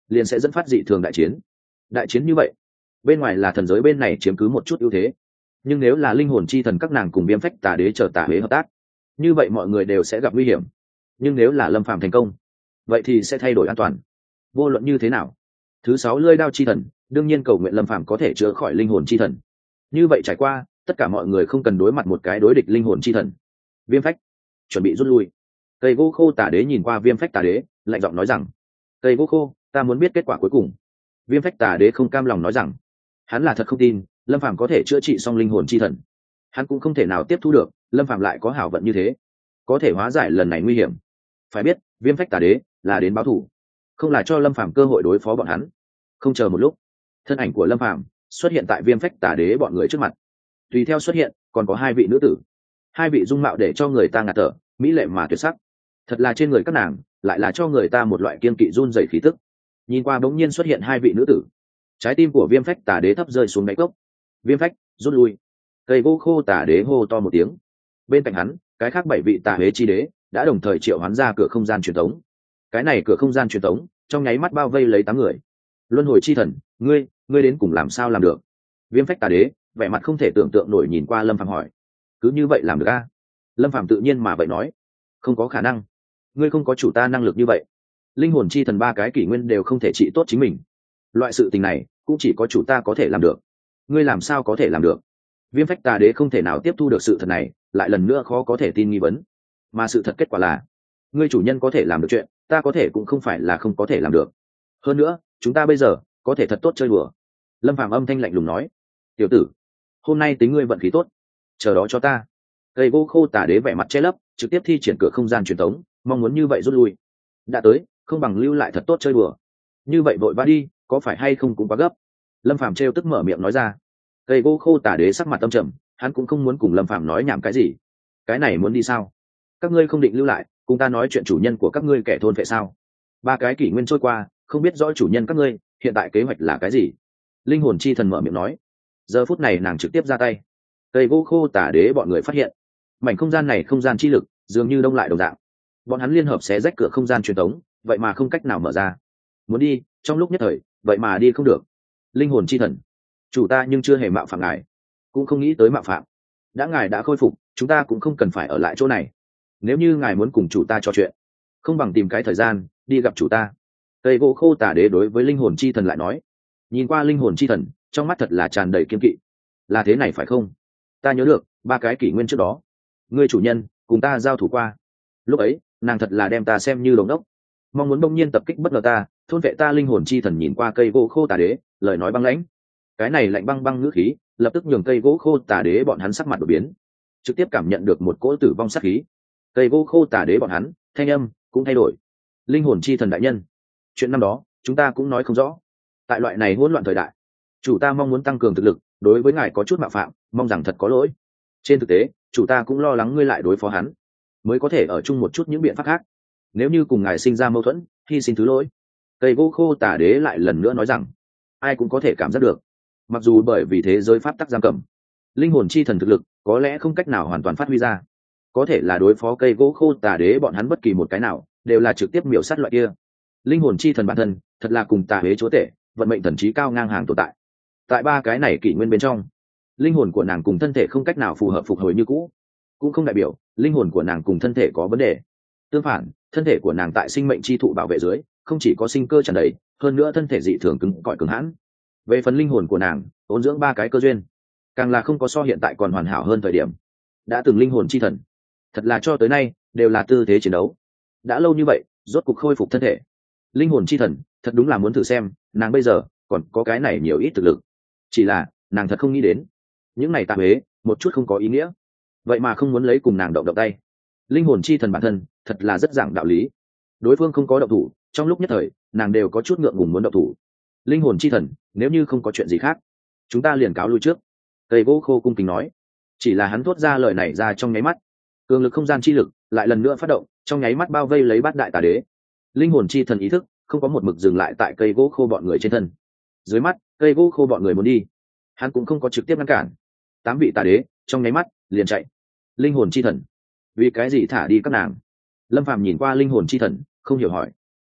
liền sẽ dẫn phát dị thường đại chiến như vậy bên ngoài là thần giới bên này chiếm cứ một chút ưu thế, nhưng nếu là linh hồn chi thần các nàng cùng viêm phách tà đế chờ tà đế hợp tác, như vậy mọi người đều sẽ gặp nguy hiểm. Nhưng nếu là lâm phàm thành công, vậy thì sẽ thay đổi an toàn. Vô luận như thế nào, thứ 6 lưỡi đao chi thần đương nhiên cầu nguyện lâm phàm có thể chữa khỏi linh hồn chi thần. Như vậy trải qua, tất cả mọi người không cần đối mặt một cái đối địch linh hồn chi thần. Viêm phách chuẩn bị rút lui. Cây gỗ khô tà đế nhìn qua viêm phách tà đế, lạnh giọng nói rằng: cây gỗ khô, ta muốn biết kết quả cuối cùng. Viêm phách tà đế không cam lòng nói rằng hắn là thật không tin lâm phàm có thể chữa trị xong linh hồn chi thần. Hắn cũng không thể nào tiếp thu được lâm phàm lại có hảo vận như thế, có thể hóa giải lần này nguy hiểm. Phải biết viêm phách tà đế là đến báo thù, không là cho lâm phàm cơ hội đối phó bọn hắn. Không chờ một lúc, thân ảnh của lâm phàm xuất hiện tại viêm phách tà đế bọn người trước mặt. Tùy theo xuất hiện còn có 2 vị nữ tử, 2 vị dung mạo để cho người ta ngạt thở, mỹ lệ mà tuyệt sắc. Thật là trên người các nàng lại là cho người ta một loại kiên kỵ run rẩy khí tức. Nhìn qua bỗng nhiên xuất hiện 2 vị nữ tử, trái tim của viêm phách tà đế thấp rơi xuống đáy cốc. Viêm phách rút lui. Cây gỗ khô tà đế hô to một tiếng. Bên cạnh hắn cái khác 7 vị tà đế chi đế đã đồng thời triệu hoán ra cửa không gian truyền tống. Cái này cửa không gian truyền tống trong nháy mắt bao vây lấy 8 người. Luân hồi chi thần, ngươi đến cùng làm sao làm được? Viêm phách tà đế vẻ mặt không thể tưởng tượng nổi nhìn qua lâm phàm hỏi. Cứ như vậy làm được a? Lâm phàm tự nhiên mà vậy nói. Không có khả năng, ngươi không có chủ ta năng lực như vậy. Linh hồn chi thần 3 cái kỷ nguyên đều không thể trị tốt chính mình, loại sự tình này cũng chỉ có chủ ta có thể làm được. Ngươi làm sao có thể làm được? Viêm phách tà đế không thể nào tiếp thu được sự thật này, lại lần nữa khó có thể tin nghi vấn. Mà sự thật kết quả là ngươi chủ nhân có thể làm được chuyện, ta có thể cũng không phải là không có thể làm được. Hơn nữa chúng ta bây giờ có thể thật tốt chơi đùa. Lâm phàm âm thanh lạnh lùng nói. Tiểu tử, hôm nay tính ngươi vận khí tốt, chờ đó cho ta. Cây gỗ khô tà đế vẻ mặt che lấp, trực tiếp thi triển cửa không gian truyền tống, mong muốn như vậy rút lui. Đã tới, không bằng lưu lại thật tốt chơi đùa. Như vậy vội vã đi, có phải hay không cũng quá gấp. Lâm phàm trêu tức mở miệng nói ra. Cây gỗ khô tà đế sắc mặt tâm trầm, hắn cũng không muốn cùng lâm phàm nói nhảm cái gì. Cái này muốn đi sao? Các ngươi không định lưu lại cùng ta nói chuyện chủ nhân của các ngươi kẻ thôn vệ sao? 3 cái kỷ nguyên trôi qua, không biết rõ chủ nhân các ngươi hiện tại kế hoạch là cái gì? Linh hồn chi thần mở miệng nói. Giờ phút này nàng trực tiếp ra tay. Cây gỗ khô tà đế bọn người phát hiện mảnh không gian này không gian chi lực dường như đông lại đồng dạng. Bọn hắn liên hợp xé rách cửa không gian truyền tống, vậy mà không cách nào mở ra. Muốn đi trong lúc nhất thời vậy mà đi không được. Linh hồn chi thần, chủ ta nhưng chưa hề mạo phạm ngài, cũng không nghĩ tới mạo phạm. Đã ngài đã khôi phục, chúng ta cũng không cần phải ở lại chỗ này. Nếu như ngài muốn cùng chủ ta trò chuyện, không bằng tìm cái thời gian đi gặp chủ ta. Cây gỗ khô tà đế đối với linh hồn chi thần lại nói. Nhìn qua linh hồn chi thần, trong mắt thật là tràn đầy kiên kỵ. Là thế này phải không? Ta nhớ được 3 cái kỷ nguyên trước đó, ngươi chủ nhân cùng ta giao thủ qua. Lúc ấy nàng thật là đem ta xem như đồng đốc, mong muốn bỗng nhiên tập kích bất ngờ ta, thôn vệ ta. Linh hồn chi thần nhìn qua cây gỗ khô tà đế, lời nói băng lãnh. Cái này lạnh băng băng ngữ khí lập tức nhường cây gỗ khô tà đế bọn hắn sắc mặt đổi biến, trực tiếp cảm nhận được một cỗ tử vong sát khí. Cây gỗ khô tà đế bọn hắn thanh âm cũng thay đổi. Linh hồn chi thần đại nhân, chuyện năm đó chúng ta cũng nói không rõ. Tại loại này hỗn loạn thời đại, chủ ta mong muốn tăng cường thực lực, đối với ngài có chút mạo phạm, mong rằng thật có lỗi. Trên thực tế chủ ta cũng lo lắng ngươi lại đối phó hắn, mới có thể ở chung một chút những biện pháp khác. Nếu như cùng ngài sinh ra mâu thuẫn, hy xin thứ lỗi. Cây gỗ khô tà đế lại lần nữa nói rằng ai cũng có thể cảm giác được, mặc dù bởi vì thế giới pháp tắc giam cầm, linh hồn chi thần thực lực có lẽ không cách nào hoàn toàn phát huy ra, có thể là đối phó cây gỗ khô tà đế bọn hắn bất kỳ một cái nào đều là trực tiếp miểu sát loại kia. Linh hồn chi thần bản thân thật là cùng tà đế chúa tể, vận mệnh thần trí cao ngang hàng tồn tại. Tại 3 cái này kỷ nguyên bên trong, linh hồn của nàng cùng thân thể không cách nào phù hợp phục hồi như cũ, cũng không đại biểu linh hồn của nàng cùng thân thể có vấn đề. Tương phản, thân thể của nàng tại sinh mệnh chi thụ bảo vệ dưới, không chỉ có sinh cơ tràn đầy, hơn nữa thân thể dị thường cứng cỏi cứng hãn. Về phần linh hồn của nàng, ôn dưỡng 3 cái cơ duyên, càng là không có so hiện tại còn hoàn hảo hơn thời điểm. Đã từng linh hồn chi thần, thật là cho tới nay đều là tư thế chiến đấu. Đã lâu như vậy, rốt cục khôi phục thân thể. Linh hồn chi thần, thật đúng là muốn thử xem, nàng bây giờ còn có cái này nhiều ít thực lực. Chỉ là, nàng thật không nghĩ đến, những này tạm huế, một chút không có ý nghĩa. Vậy mà không muốn lấy cùng nàng động tay. Linh hồn chi thần bản thân, thật là rất giảng đạo lý. Đối phương không có động thủ, trong lúc nhất thời, nàng đều có chút ngượng ngùng muốn động thủ. Linh hồn chi thần, nếu như không có chuyện gì khác, chúng ta liền cáo lui trước. Cây gỗ khô cung kính nói. Chỉ là hắn thốt ra lời này ra trong nháy mắt, cường lực không gian chi lực lại lần nữa phát động, trong nháy mắt bao vây lấy 8 đại tà đế. Linh hồn chi thần ý thức không có một mực dừng lại tại cây gỗ khô bọn người trên thân. Dưới mắt cây gỗ khô bọn người muốn đi, hắn cũng không có trực tiếp ngăn cản. 8 vị tà đế trong nháy mắt liền chạy. Linh hồn chi thần, vì cái gì thả đi các nàng? Lâm Phàm nhìn qua linh hồn chi thần, không hiểu hỏi.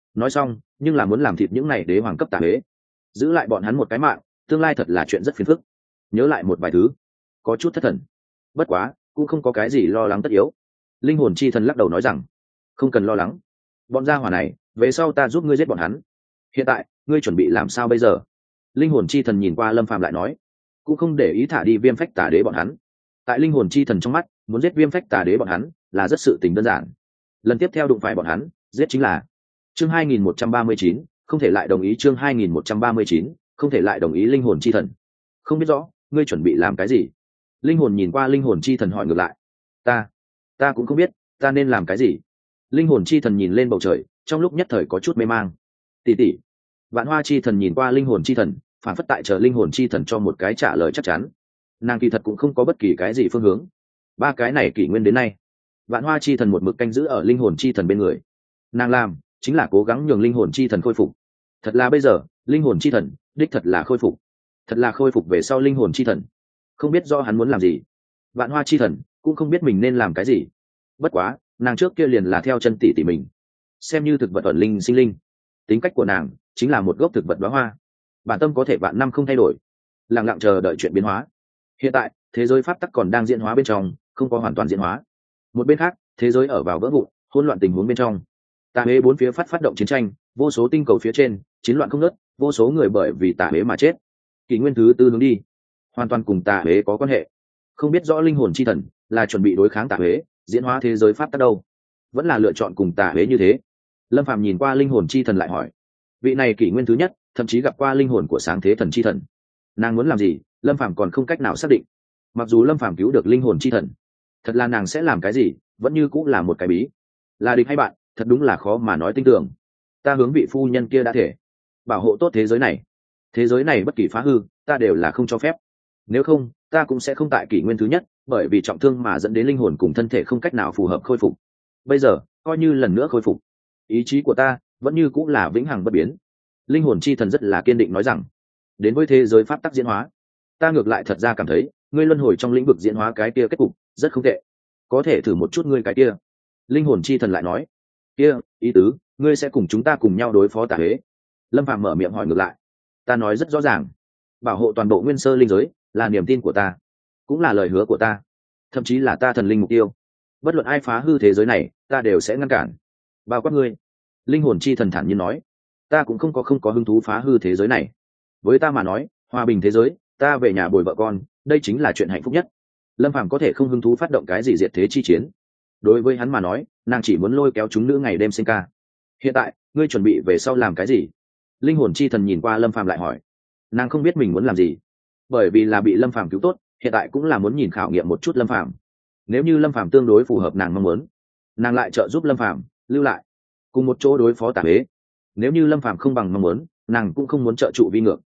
nói xong nhưng là muốn làm thịt những này đế hoàng cấp tà huế, giữ lại bọn hắn một cái mạng, tương lai thật là chuyện rất phiền phức. Nhớ lại một vài thứ, có chút thất thần. Bất quá cũng không có cái gì lo lắng tất yếu. Linh hồn chi thần lắc đầu nói rằng không cần lo lắng, bọn gia hỏa này về sau ta giúp ngươi giết bọn hắn. Hiện tại ngươi chuẩn bị làm sao bây giờ? Linh hồn chi thần nhìn qua Lâm Phàm lại nói, cũng không để ý thả đi viêm phách tà đế bọn hắn. Tại linh hồn chi thần trong mắt, muốn giết viêm phách tà đế bọn hắn là rất sự tình đơn giản. Lần tiếp theo đụng phải bọn hắn, giết chính là. Chương 2139, không thể lại đồng ý. Chương 2139, không thể lại đồng ý. Linh hồn chi thần, không biết rõ ngươi chuẩn bị làm cái gì? Linh hồn nhìn qua linh hồn chi thần hỏi ngược lại. Ta cũng không biết ta nên làm cái gì. Linh hồn chi thần nhìn lên bầu trời, trong lúc nhất thời có chút mê mang. Tỷ tỷ. Vạn hoa chi thần nhìn qua linh hồn chi thần, phản phất tại chờ linh hồn chi thần cho một cái trả lời chắc chắn. Nàng kỳ thật cũng không có bất kỳ cái gì phương hướng. Ba cái này kỷ nguyên đến nay, vạn hoa chi thần một mực canh giữ ở linh hồn chi thần bên người. Nàng làm chính là cố gắng nhường linh hồn chi thần khôi phục. Thật là bây giờ linh hồn chi thần đích thật là khôi phục, thật là khôi phục về sau linh hồn chi thần không biết do hắn muốn làm gì. Vạn hoa chi thần cũng không biết mình nên làm cái gì. Bất quá nàng trước kia liền là theo chân tỷ tỷ mình, xem như thực vật ẩn linh sinh linh. Tính cách của nàng chính là một gốc thực vật đóa hoa, bản tâm có thể vạn năm không thay đổi, lặng lặng chờ đợi chuyện biến hóa. Hiện tại thế giới pháp tắc còn đang diễn hóa bên trong, không có hoàn toàn diễn hóa. Một bên khác thế giới ở vào vỡ vụn hỗn loạn tình huống bên trong, tà huế bốn phía phát động chiến tranh, vô số tinh cầu phía trên chiến loạn không ngớt, vô số người bởi vì tà huế mà chết. Kỷ nguyên thứ tư hướng đi hoàn toàn cùng tà huế có quan hệ. Không biết rõ linh hồn chi thần là chuẩn bị đối kháng tà huế, diễn hóa thế giới pháp tắc đâu, vẫn là lựa chọn cùng tà huế như thế. Lâm Phàm nhìn qua linh hồn chi thần lại hỏi, vị này kỷ nguyên thứ nhất thậm chí gặp qua linh hồn của sáng thế thần chi thần, nàng muốn làm gì Lâm Phàm còn không cách nào xác định. Mặc dù Lâm Phàm cứu được linh hồn chi thần, thật là nàng sẽ làm cái gì vẫn như cũng là một cái bí. Là địch hay bạn thật đúng là khó mà nói tin tưởng. Ta hướng vị phu nhân kia đã thể bảo hộ tốt thế giới này, thế giới này bất kỳ phá hư ta đều là không cho phép. Nếu không ta cũng sẽ không tại kỷ nguyên thứ nhất bởi vì trọng thương mà dẫn đến linh hồn cùng thân thể không cách nào phù hợp khôi phục. Bây giờ coi như lần nữa khôi phục, ý chí của ta vẫn như cũng là vĩnh hằng bất biến. Linh hồn chi thần rất là kiên định nói rằng, đến với thế giới pháp tắc diễn hóa, ta ngược lại thật ra cảm thấy ngươi luân hồi trong lĩnh vực diễn hóa cái kia kết cục rất không tệ, có thể thử một chút ngươi cái kia. Linh hồn chi thần lại nói, kia ý tứ ngươi sẽ cùng chúng ta cùng nhau đối phó tà huế? Lâm Phàm mở miệng hỏi ngược lại. Ta nói rất rõ ràng, bảo hộ toàn bộ nguyên sơ linh giới là niềm tin của ta, cũng là lời hứa của ta, thậm chí là ta thần linh mục tiêu. Bất luận ai phá hư thế giới này ta đều sẽ ngăn cản, bao quát ngươi. Linh hồn chi thần thản nhiên nói, ta cũng không có hứng thú phá hư thế giới này. Với ta mà nói, hòa bình thế giới, ta về nhà bồi vợ con, đây chính là chuyện hạnh phúc nhất. Lâm Phàm có thể không hứng thú phát động cái gì diệt thế chi chiến. Đối với hắn mà nói, nàng chỉ muốn lôi kéo chúng nữ ngày đêm sinh ca. Hiện tại ngươi chuẩn bị về sau làm cái gì? Linh hồn chi thần nhìn qua Lâm Phàm lại hỏi. Nàng không biết mình muốn làm gì, bởi vì là bị Lâm Phàm cứu tốt, hiện tại cũng là muốn nhìn khảo nghiệm một chút Lâm Phàm. Nếu như Lâm Phàm tương đối phù hợp nàng mong muốn, nàng lại trợ giúp Lâm Phàm lưu lại cùng một chỗ đối phó tà huế. Nếu như Lâm Phàm không bằng mong muốn, nàng cũng không muốn trợ trụ vi ngược.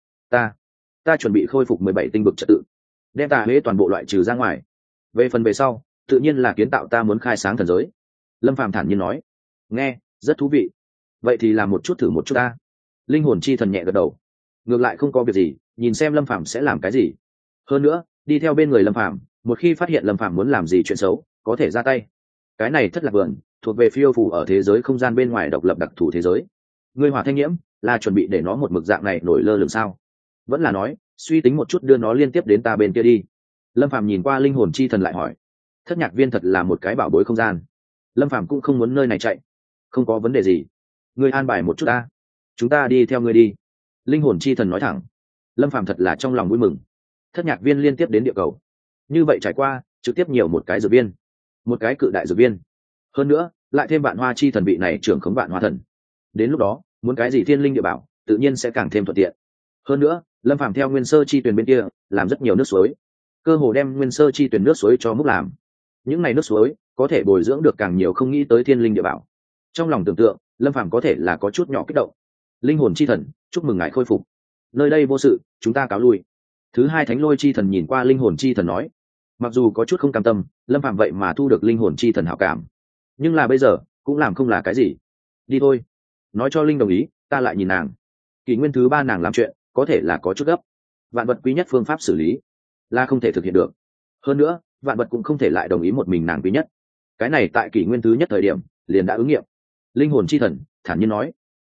Ta chuẩn bị khôi phục 17 tinh vực trật tự, đem tà huế toàn bộ loại trừ ra ngoài. Về phần về sau tự nhiên là kiến tạo ta muốn khai sáng thần giới. Lâm Phàm thản nhiên nói. Nghe rất thú vị, vậy thì làm một chút thử một chút ta. Linh hồn chi thần nhẹ gật đầu, ngược lại không có việc gì, nhìn xem Lâm Phàm sẽ làm cái gì. Hơn nữa đi theo bên người Lâm Phàm, một khi phát hiện Lâm Phàm muốn làm gì chuyện xấu có thể ra tay. Cái này thất lạc vườn thuộc về phiêu phù ở thế giới không gian bên ngoài độc lập đặc thù thế giới. Ngươi Hỏa Thanh Nhiễm là chuẩn bị để nó một mực dạng này nổi lơ lửng sao? Vẫn là nói suy tính một chút đưa nó liên tiếp đến ta bên kia đi? Lâm Phàm nhìn qua linh hồn chi thần lại hỏi. Thất nhạc viên thật là một cái bảo bối không gian, Lâm Phàm cũng không muốn nơi này chạy. Không có vấn đề gì, ngươi an bài một chút ta, chúng ta đi theo ngươi đi. Linh hồn chi thần nói thẳng. Lâm Phàm thật là trong lòng vui mừng. Thất nhạc viên liên tiếp đến địa cầu, như vậy trải qua trực tiếp nhiều một cái dược viên, một cái cự đại dược viên. Hơn nữa lại thêm vạn hoa chi thần vị này trưởng khống vạn hoa thần, đến lúc đó muốn cái gì thiên linh địa bảo tự nhiên sẽ càng thêm thuận tiện. Hơn nữa Lâm Phàm theo nguyên sơ chi tuyển bên kia làm rất nhiều nước suối, cơ hồ đem nguyên sơ chi tuyển nước suối cho múc làm. Những này nước suối có thể bồi dưỡng được càng nhiều không nghĩ tới thiên linh địa bảo. Trong lòng tưởng tượng Lâm Phàm có thể là có chút nhỏ kích động. Linh hồn chi thần chúc mừng ngài khôi phục, nơi đây vô sự, chúng ta cáo lui. Thứ hai thánh lôi chi thần nhìn qua linh hồn chi thần nói. Mặc dù có chút không cam tâm Lâm Phàm vậy mà thu được linh hồn chi thần hảo cảm, nhưng là bây giờ cũng làm không là cái gì. Đi thôi. Nói cho linh đồng ý, ta lại nhìn nàng. Kỷ nguyên thứ ba nàng làm chuyện có thể là có chút gấp, vạn vật quý nhất phương pháp xử lý là không thể thực hiện được. Hơn nữa vạn vật cũng không thể lại đồng ý một mình nàng quý nhất. Cái này tại kỷ nguyên thứ nhất thời điểm liền đã ứng nghiệm. Linh hồn chi thần thản nhiên nói.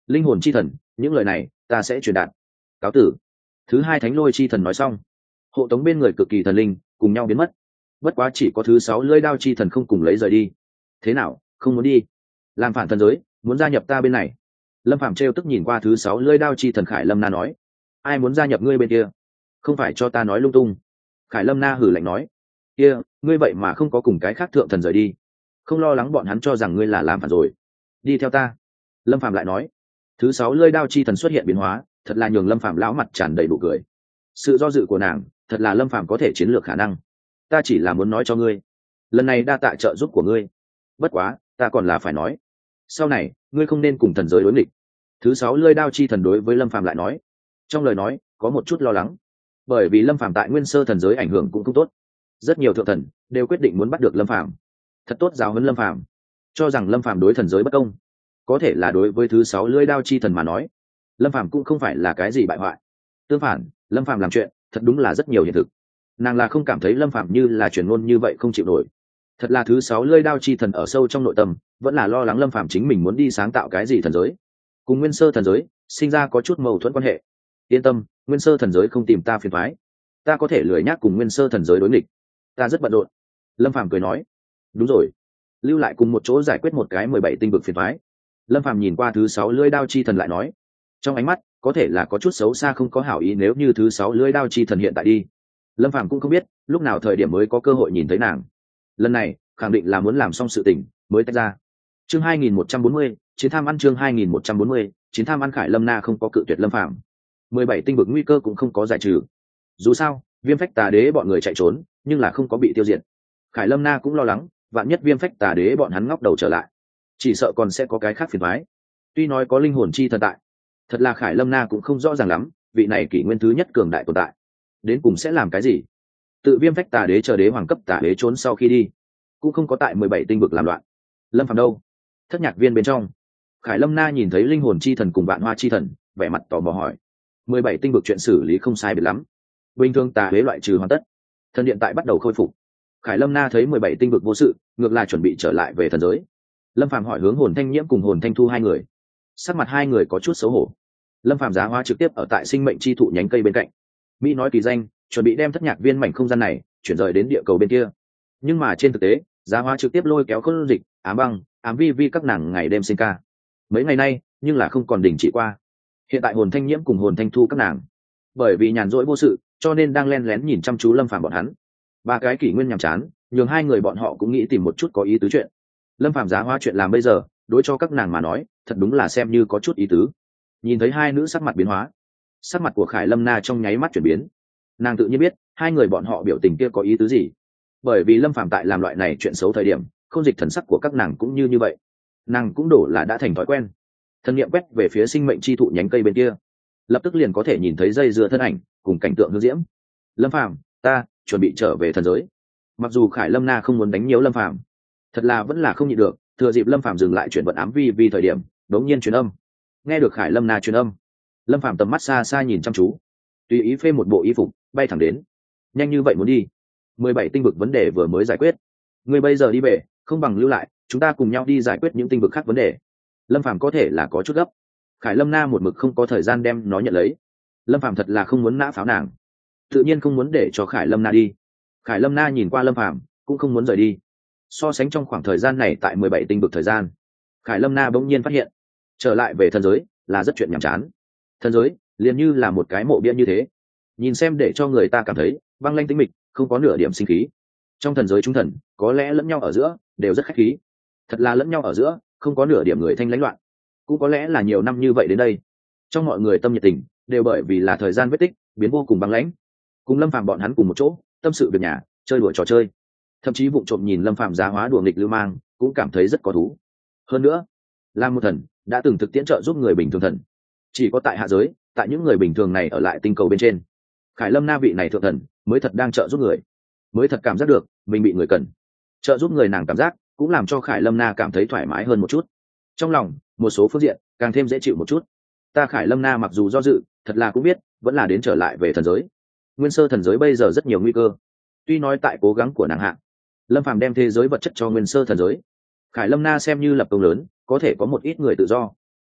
linh hồn chi thần, những lời này ta sẽ truyền đạt. Cáo tử. Thứ hai thánh lôi chi thần nói xong, hộ tống bên người cực kỳ thần linh cùng nhau biến mất. Bất quá chỉ có thứ sáu lưỡi đao chi thần không cùng lấy rời đi. Thế nào, không muốn đi? Làm phản thần giới, muốn gia nhập ta bên này? Lâm Phàm trêu tức nhìn qua thứ sáu lưỡi đao chi thần Khải Lâm Na nói. Ai muốn gia nhập ngươi bên kia? Không phải cho ta nói lung tung. Khải Lâm Na hừ lạnh nói. Kia, ngươi vậy mà không có cùng cái khác thượng thần rời đi, không lo lắng bọn hắn cho rằng ngươi là làm phản rồi? Đi theo ta. Lâm Phàm lại nói. Thứ sáu lưỡi đao chi thần xuất hiện biến hóa, thật là nhường Lâm Phàm lão mặt tràn đầy nụ cười. Sự do dự của nàng, thật là Lâm Phàm có thể chiến lược khả năng. Ta chỉ là muốn nói cho ngươi, lần này đa tạ trợ giúp của ngươi. Bất quá, ta còn là phải nói, sau này ngươi không nên cùng thần giới đối nghịch. Thứ sáu lưỡi đao chi thần đối với Lâm Phàm lại nói. Trong lời nói có một chút lo lắng, bởi vì Lâm Phàm tại nguyên sơ thần giới ảnh hưởng cũng không tốt, rất nhiều thượng thần đều quyết định muốn bắt được Lâm Phàm, thật tốt giáo huấn Lâm Phàm, cho rằng Lâm Phàm đối thần giới bất công. Có thể là đối với thứ sáu lưỡi đao chi thần mà nói, Lâm Phàm cũng không phải là cái gì bại hoại. Tương phản, Lâm Phàm làm chuyện thật đúng là rất nhiều hiện thực. Nàng là không cảm thấy Lâm Phàm như là truyền ngôn như vậy không chịu nổi. Thật là thứ sáu lưỡi đao chi thần ở sâu trong nội tâm vẫn là lo lắng Lâm Phàm chính mình muốn đi sáng tạo cái gì thần giới, cùng nguyên sơ thần giới sinh ra có chút mâu thuẫn quan hệ. Yên tâm, nguyên sơ thần giới không tìm ta phiền toái, ta có thể lười nhác cùng nguyên sơ thần giới đối nghịch, ta rất bận rộn. Lâm Phàm cười nói. Đúng rồi, lưu lại cùng một chỗ giải quyết một cái 17 tinh vực phiền toái. Lâm Phàm nhìn qua thứ sáu lưỡi đao chi thần lại nói, trong ánh mắt có thể là có chút xấu xa không có hảo ý. Nếu như thứ sáu lưỡi đao chi thần hiện tại đi, Lâm Phàm cũng không biết lúc nào thời điểm mới có cơ hội nhìn thấy nàng. Lần này khẳng định là muốn làm xong sự tình mới tách ra. Chương 2140, chiến tham ăn. Chương 2140, chiến tham ăn. Khải Lâm Na không có cự tuyệt Lâm Phàm, 17 tinh vực nguy cơ cũng không có giải trừ. Dù sao Viêm Phách Tà Đế bọn người chạy trốn nhưng là không có bị tiêu diệt. Khải Lâm Na cũng lo lắng, vạn nhất Viêm Phách Tà Đế bọn hắn ngóc đầu trở lại, chỉ sợ còn sẽ có cái khác phiền toái. Tuy nói có linh hồn chi thần tại, thật là Khải Lâm Na cũng không rõ ràng lắm vị này kỷ nguyên thứ nhất cường đại tồn tại đến cùng sẽ làm cái gì. Tự Viêm Phách Tà Đế chờ đế hoàng cấp tà đế trốn sau khi đi, cũng không có tại 17 tinh vực làm loạn. Lâm Phàm đâu? Thất nhạc viên bên trong, Khải Lâm Na nhìn thấy linh hồn chi thần cùng vạn hoa chi thần, vẻ mặt tò mò hỏi. 17 tinh vực chuyện xử lý không sai biệt lắm, bình thường tà đế loại trừ hoàn tất, thần điện tại bắt đầu khôi phục. Khải Lâm Na thấy 17 tinh vực vô sự, ngược lại chuẩn bị trở lại về thần giới. Lâm Phàm hỏi hướng Hồn Thanh Nhiễm cùng Hồn Thanh Thu hai người, sắc mặt hai người có chút xấu hổ. Lâm Phàm giá hóa trực tiếp ở tại sinh mệnh chi thụ nhánh cây bên cạnh, mỹ nói kỳ danh, chuẩn bị đem thất nhạc viên mảnh không gian này chuyển rời đến địa cầu bên kia. Nhưng mà trên thực tế, giá hóa trực tiếp lôi kéo Khôn Dịch, Ám Băng, Ám Vi Vi các nàng ngày đêm sinh ca. Mấy ngày nay nhưng là không còn đình chỉ qua. Hiện tại Hồn Thanh Nhiễm cùng Hồn Thanh Thu các nàng, bởi vì nhàn rỗi vô sự, cho nên đang len lén nhìn chăm chú Lâm Phàm bọn hắn. Ba cái kỷ nguyên nhàm chán, nhường hai người bọn họ cũng nghĩ tìm một chút có ý tứ chuyện. Lâm Phàm giá hóa chuyện làm bây giờ, đối cho các nàng mà nói, thật đúng là xem như có chút ý tứ. Nhìn thấy hai nữ sắc mặt biến hóa, sắc mặt của Khải Lâm Na trong nháy mắt chuyển biến. Nàng tự nhiên biết hai người bọn họ biểu tình kia có ý tứ gì, bởi vì Lâm Phàm tại làm loại này chuyện xấu thời điểm, Không Dịch thần sắc của các nàng cũng như vậy. Nàng cũng đổ là đã thành thói quen. Thần niệm quét về phía sinh mệnh chi thụ nhánh cây bên kia, lập tức liền có thể nhìn thấy dây dưa thân ảnh cùng cảnh tượng hương diễm. Lâm Phàm, ta chuẩn bị trở về thần giới. Mặc dù Khải Lâm Na không muốn đánh nhiễu Lâm Phàm, thật là vẫn là không nhịn được, thừa dịp Lâm Phàm dừng lại chuyển vận Ám Vi Vi thời điểm, đống nhiên truyền âm. Nghe được Khải Lâm Na truyền âm, Lâm Phàm tầm mắt xa xa nhìn chăm chú, tùy ý phê một bộ y phục bay thẳng đến. Nhanh như vậy muốn đi? 17 tinh vực vấn đề vừa mới giải quyết, ngươi bây giờ đi về, không bằng lưu lại, chúng ta cùng nhau đi giải quyết những tinh vực khác vấn đề. Lâm Phàm có thể là có chút gấp. Khải Lâm Na một mực không có thời gian đem nó nhận lấy. Lâm Phàm thật là không muốn nã pháo nàng, tự nhiên không muốn để cho Khải Lâm Na đi. Khải Lâm Na nhìn qua Lâm Phàm cũng không muốn rời đi. So sánh trong khoảng thời gian này tại 17 tinh vực thời gian, Khải Lâm Na bỗng nhiên phát hiện trở lại về thần giới là rất chuyện nhàm chán. Thần giới liền như là một cái mộ bia như thế, nhìn xem để cho người ta cảm thấy băng lanh tĩnh mịch, không có nửa điểm sinh khí. Trong thần giới chúng thần có lẽ lẫn nhau ở giữa đều rất khách khí, thật là lẫn nhau ở giữa không có nửa điểm người thanh lãnh loạn. Cũng có lẽ là nhiều năm như vậy đến đây, trong mọi người tâm nhiệt tình đều bởi vì là thời gian vết tích biến vô cùng băng lãnh. Cùng Lâm Phàm bọn hắn cùng một chỗ tâm sự việc nhà, chơi đùa trò chơi, thậm chí vụng trộm nhìn Lâm Phàm giá hóa đùa nghịch lưu mang cũng cảm thấy rất có thú. Hơn nữa, làm một thần đã từng thực tiễn trợ giúp người bình thường thần, chỉ có tại hạ giới, tại những người bình thường này ở lại tinh cầu bên trên, Khải Lâm Na vị này thượng thần mới thật đang trợ giúp người, mới thật cảm giác được mình bị người cần. Trợ giúp người nàng cảm giác cũng làm cho Khải Lâm Na cảm thấy thoải mái hơn một chút, trong lòng một số phương diện càng thêm dễ chịu một chút. Ta Khải Lâm Na mặc dù do dự, thật là cũng biết vẫn là đến trở lại về thần giới. Nguyên sơ thần giới bây giờ rất nhiều nguy cơ, tuy nói tại cố gắng của nàng hạ, Lâm Phàm đem thế giới vật chất cho nguyên sơ thần giới, Khải Lâm Na xem như lập công lớn, có thể có một ít người tự do.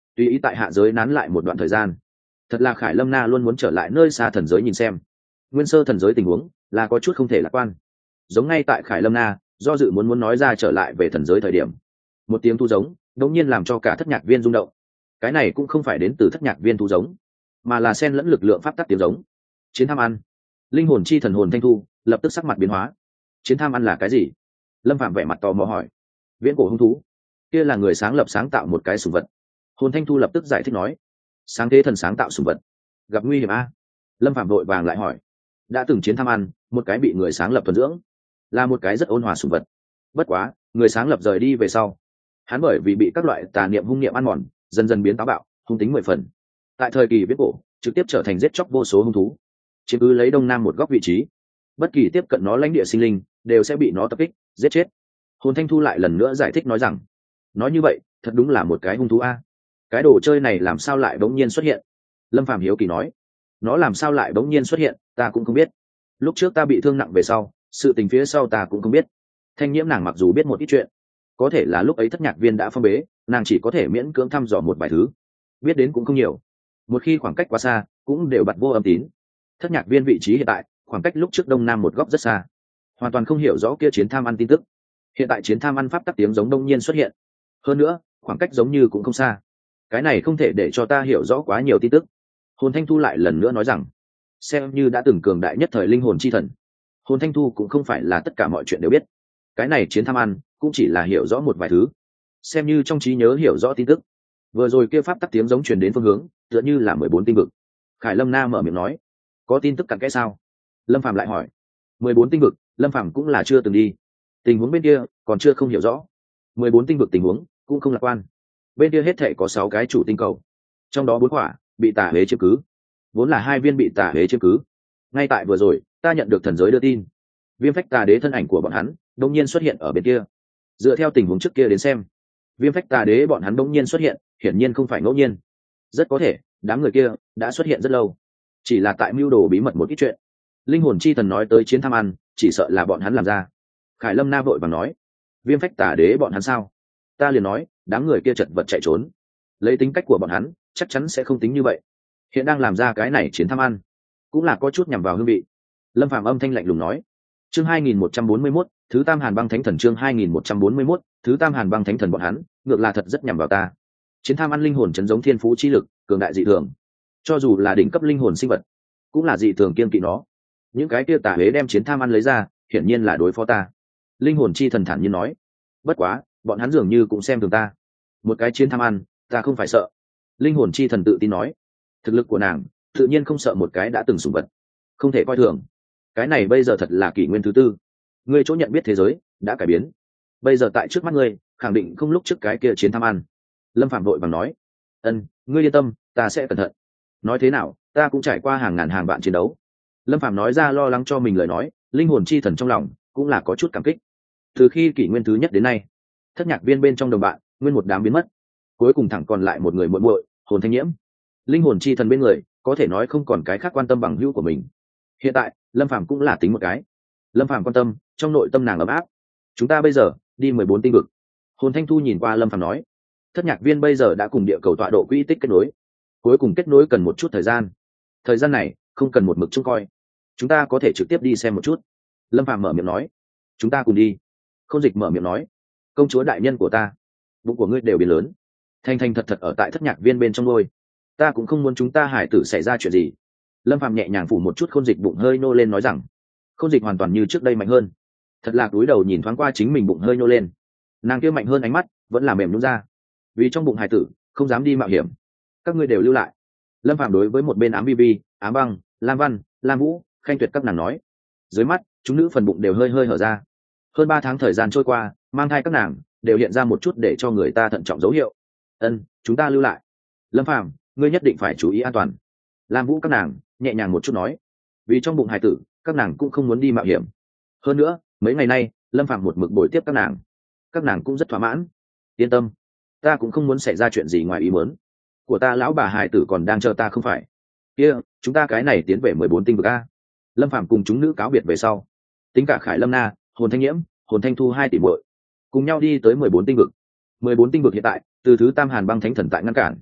tùy ý tại hạ giới nán lại một đoạn thời gian. Thật là Khải Lâm Na luôn muốn trở lại nơi xa thần giới nhìn xem nguyên sơ thần giới tình huống là có chút không thể lạc quan. Giống ngay tại Khải Lâm Na do dự muốn nói ra trở lại về thần giới thời điểm, một tiếng thu giống đột nhiên làm cho cả thất nhạc viên rung động. Cái này cũng không phải đến từ thất nhạc viên thu giống, mà là xen lẫn lực lượng pháp tắc tiếng giống. Chiến tham ăn. Linh hồn chi thần hồn thanh thu lập tức sắc mặt biến hóa. Chiến tham ăn là cái gì? Lâm Phạm vẻ mặt tò mò hỏi. Viễn cổ hung thú, kia là người sáng lập sáng tạo một cái sủng vật. Hồn thanh thu lập tức giải thích nói. Sáng thế thần sáng tạo sủng vật, gặp nguy hiểm a? Lâm Phạm vội vàng lại hỏi. Đã từng chiến tham ăn, một cái bị người sáng lập thuần dưỡng, là một cái rất ôn hòa sủng vật. Bất quá người sáng lập rời đi về sau, hắn bởi vì bị các loại tà niệm hung niệm ăn mòn, dần dần biến táo bạo, hung tính 10 phần. Tại thời kỳ viễn cổ trực tiếp trở thành giết chóc vô số hung thú, chiếm cứ lấy đông nam một góc vị trí. Bất kỳ tiếp cận nó lãnh địa sinh linh đều sẽ bị nó tập kích giết chết. Hồn thanh thu lại lần nữa giải thích nói rằng, nói như vậy thật đúng là một cái hung thú a. Cái đồ chơi này làm sao lại bỗng nhiên xuất hiện? Lâm Phàm hiếu kỳ nói. Nó làm sao lại bỗng nhiên xuất hiện ta cũng không biết. Lúc trước ta bị thương nặng về sau, sự tình phía sau ta cũng không biết. Thanh Nhiễm nàng mặc dù biết một ít chuyện, có thể là lúc ấy thất nhạc viên đã phong bế, nàng chỉ có thể miễn cưỡng thăm dò một vài thứ, biết đến cũng không nhiều. Một khi khoảng cách quá xa cũng đều bật vô âm tín. Thất nhạc viên vị trí hiện tại khoảng cách lúc trước đông nam một góc rất xa, hoàn toàn không hiểu rõ kia chiến tham ăn tin tức. Hiện tại chiến tham ăn pháp tắc tiếng giống đông nhiên xuất hiện, hơn nữa khoảng cách giống như cũng không xa. Cái này không thể để cho ta hiểu rõ quá nhiều tin tức. Hồn thanh thu lại lần nữa nói rằng, xem như đã từng cường đại nhất thời linh hồn chi thần, hồn thanh thu cũng không phải là tất cả mọi chuyện đều biết. Cái này chiến tham ăn cũng chỉ là hiểu rõ một vài thứ, xem như trong trí nhớ hiểu rõ tin tức. Vừa rồi kia pháp tắc tiếng giống truyền đến phương hướng tựa như là 14 tinh vực. Khải Lâm Na mở miệng nói, có tin tức cặn kẽ sao? Lâm Phàm lại hỏi. 14 tinh vực Lâm Phàm cũng là chưa từng đi, tình huống bên kia còn chưa không hiểu rõ. 14 tinh vực tình huống cũng không lạc quan. Bên kia hết thể có 6 cái chủ tinh cầu, trong đó 4 quả bị tà huế chiếm cứ, vốn là 2 viên bị tà huế chiếm cứ. Ngay tại vừa rồi ta nhận được thần giới đưa tin, Viêm Phách Tà Đế thân ảnh của bọn hắn đột nhiên xuất hiện ở bên kia. Dựa theo tình huống trước kia đến xem, Viêm Phách Tà Đế bọn hắn đột nhiên xuất hiện hiển nhiên không phải ngẫu nhiên, rất có thể đám người kia đã xuất hiện rất lâu, chỉ là tại mưu đồ bí mật một ít chuyện. Linh hồn chi thần nói tới chiến tham ăn, chỉ sợ là bọn hắn làm ra. Khải Lâm Na vội vàng nói, Viêm Phách Tà Đế bọn hắn sao? Ta liền nói đám người kia chật vật chạy trốn, lấy tính cách của bọn hắn chắc chắn sẽ không tính như vậy. Hiện đang làm ra cái này chiến tham ăn, cũng là có chút nhằm vào hương vị. Lâm Phạm âm thanh lạnh lùng nói. Chương 2141, thứ Tam Hàn Băng Thánh Thần. Chương 2141, thứ Tam Hàn Băng Thánh Thần. Bọn hắn ngược là thật rất nhằm vào ta. Chiến tham ăn linh hồn chấn giống thiên phú chi lực cường đại dị thường, cho dù là đỉnh cấp linh hồn sinh vật cũng là dị thường kiên kỵ nó. Những cái kia tà huế đem chiến tham ăn lấy ra hiển nhiên là đối phó ta. Linh hồn chi thần thản nhiên nói. Bất quá bọn hắn dường như cũng xem thường ta. Một cái chiến tham ăn ta không phải sợ. Linh hồn chi thần tự tin nói. Thực lực của nàng tự nhiên không sợ một cái đã từng sủng vật, không thể coi thường. Cái này bây giờ thật là kỷ nguyên thứ tư, ngươi chỗ nhận biết thế giới đã cải biến, bây giờ tại trước mắt ngươi khẳng định không lúc trước cái kia chiến tham ăn. Lâm Phạm vội vàng nói. Ngươi yên tâm, ta sẽ cẩn thận. Nói thế nào ta cũng trải qua hàng ngàn hàng vạn chiến đấu. Lâm Phạm nói ra lo lắng cho mình lời nói. Linh hồn chi thần trong lòng cũng là có chút cảm kích. Từ khi kỷ nguyên thứ nhất đến nay, thất nhạc viên bên trong đồng bạn nguyên một đám biến mất, cuối cùng thẳng còn lại một người muội muội Hồn Thanh Nhiễm. Linh hồn chi thần bên người có thể nói không còn cái khác quan tâm bằng hữu của mình. Hiện tại Lâm Phàm cũng là tính một cái. Lâm Phàm quan tâm, trong nội tâm nàng ấm áp. Chúng ta bây giờ đi 14 tinh vực. Hồn Thanh Thu nhìn qua Lâm Phàm nói, thất nhạc viên bây giờ đã cùng địa cầu tọa độ quỹ tích kết nối, cuối cùng kết nối cần một chút thời gian. Thời gian này không cần một mực trông coi, chúng ta có thể trực tiếp đi xem một chút. Lâm Phàm mở miệng nói. Chúng ta cùng đi. Khôn Dịch mở miệng nói. Công chúa đại nhân của ta, bụng của ngươi đều biến lớn, thành thành thật thật ở tại thất nhạc viên bên trong ngôi, ta cũng không muốn chúng ta hải tử xảy ra chuyện gì. Lâm Phàm nhẹ nhàng phủ một chút Khôn Dịch bụng hơi nô lên nói rằng. Khôn Dịch hoàn toàn như trước đây mạnh hơn, thật là cúi đầu nhìn thoáng qua chính mình bụng hơi nô lên, nàng kia mạnh hơn ánh mắt vẫn là mềm nhún ra, vì trong bụng hải tử không dám đi mạo hiểm. Các ngươi đều lưu lại. Lâm Phàm đối với một bên Ám Bibi, Ám Băng, Lam Văn, Lam Vũ, Khanh Tuyệt các nàng nói. Dưới mắt chúng nữ phần bụng đều hơi hơi hở ra. Hơn 3 tháng thời gian trôi qua, mang thai các nàng đều hiện ra một chút để cho người ta thận trọng dấu hiệu. Chúng ta lưu lại. Lâm Phàm, ngươi nhất định phải chú ý an toàn. Lam Vũ các nàng nhẹ nhàng một chút nói, vì trong bụng hài tử các nàng cũng không muốn đi mạo hiểm. Hơn nữa mấy ngày nay Lâm Phàm một mực bồi tiếp các nàng cũng rất thỏa mãn. Yên tâm, ta cũng không muốn xảy ra chuyện gì ngoài ý muốn. Của ta lão bà hài tử còn đang chờ ta không phải? Kia chúng ta cái này tiến về 14 tinh vực a. Lâm Phàm cùng chúng nữ cáo biệt về sau, tính cả Khải Lâm Na, Hồn Thanh Nhiễm, Hồn Thanh Thu 2 tỷ muội cùng nhau đi tới 14 tinh vực. 14 tinh vực hiện tại từ thứ Tam Hàn Băng Thánh Thần tại ngăn cản,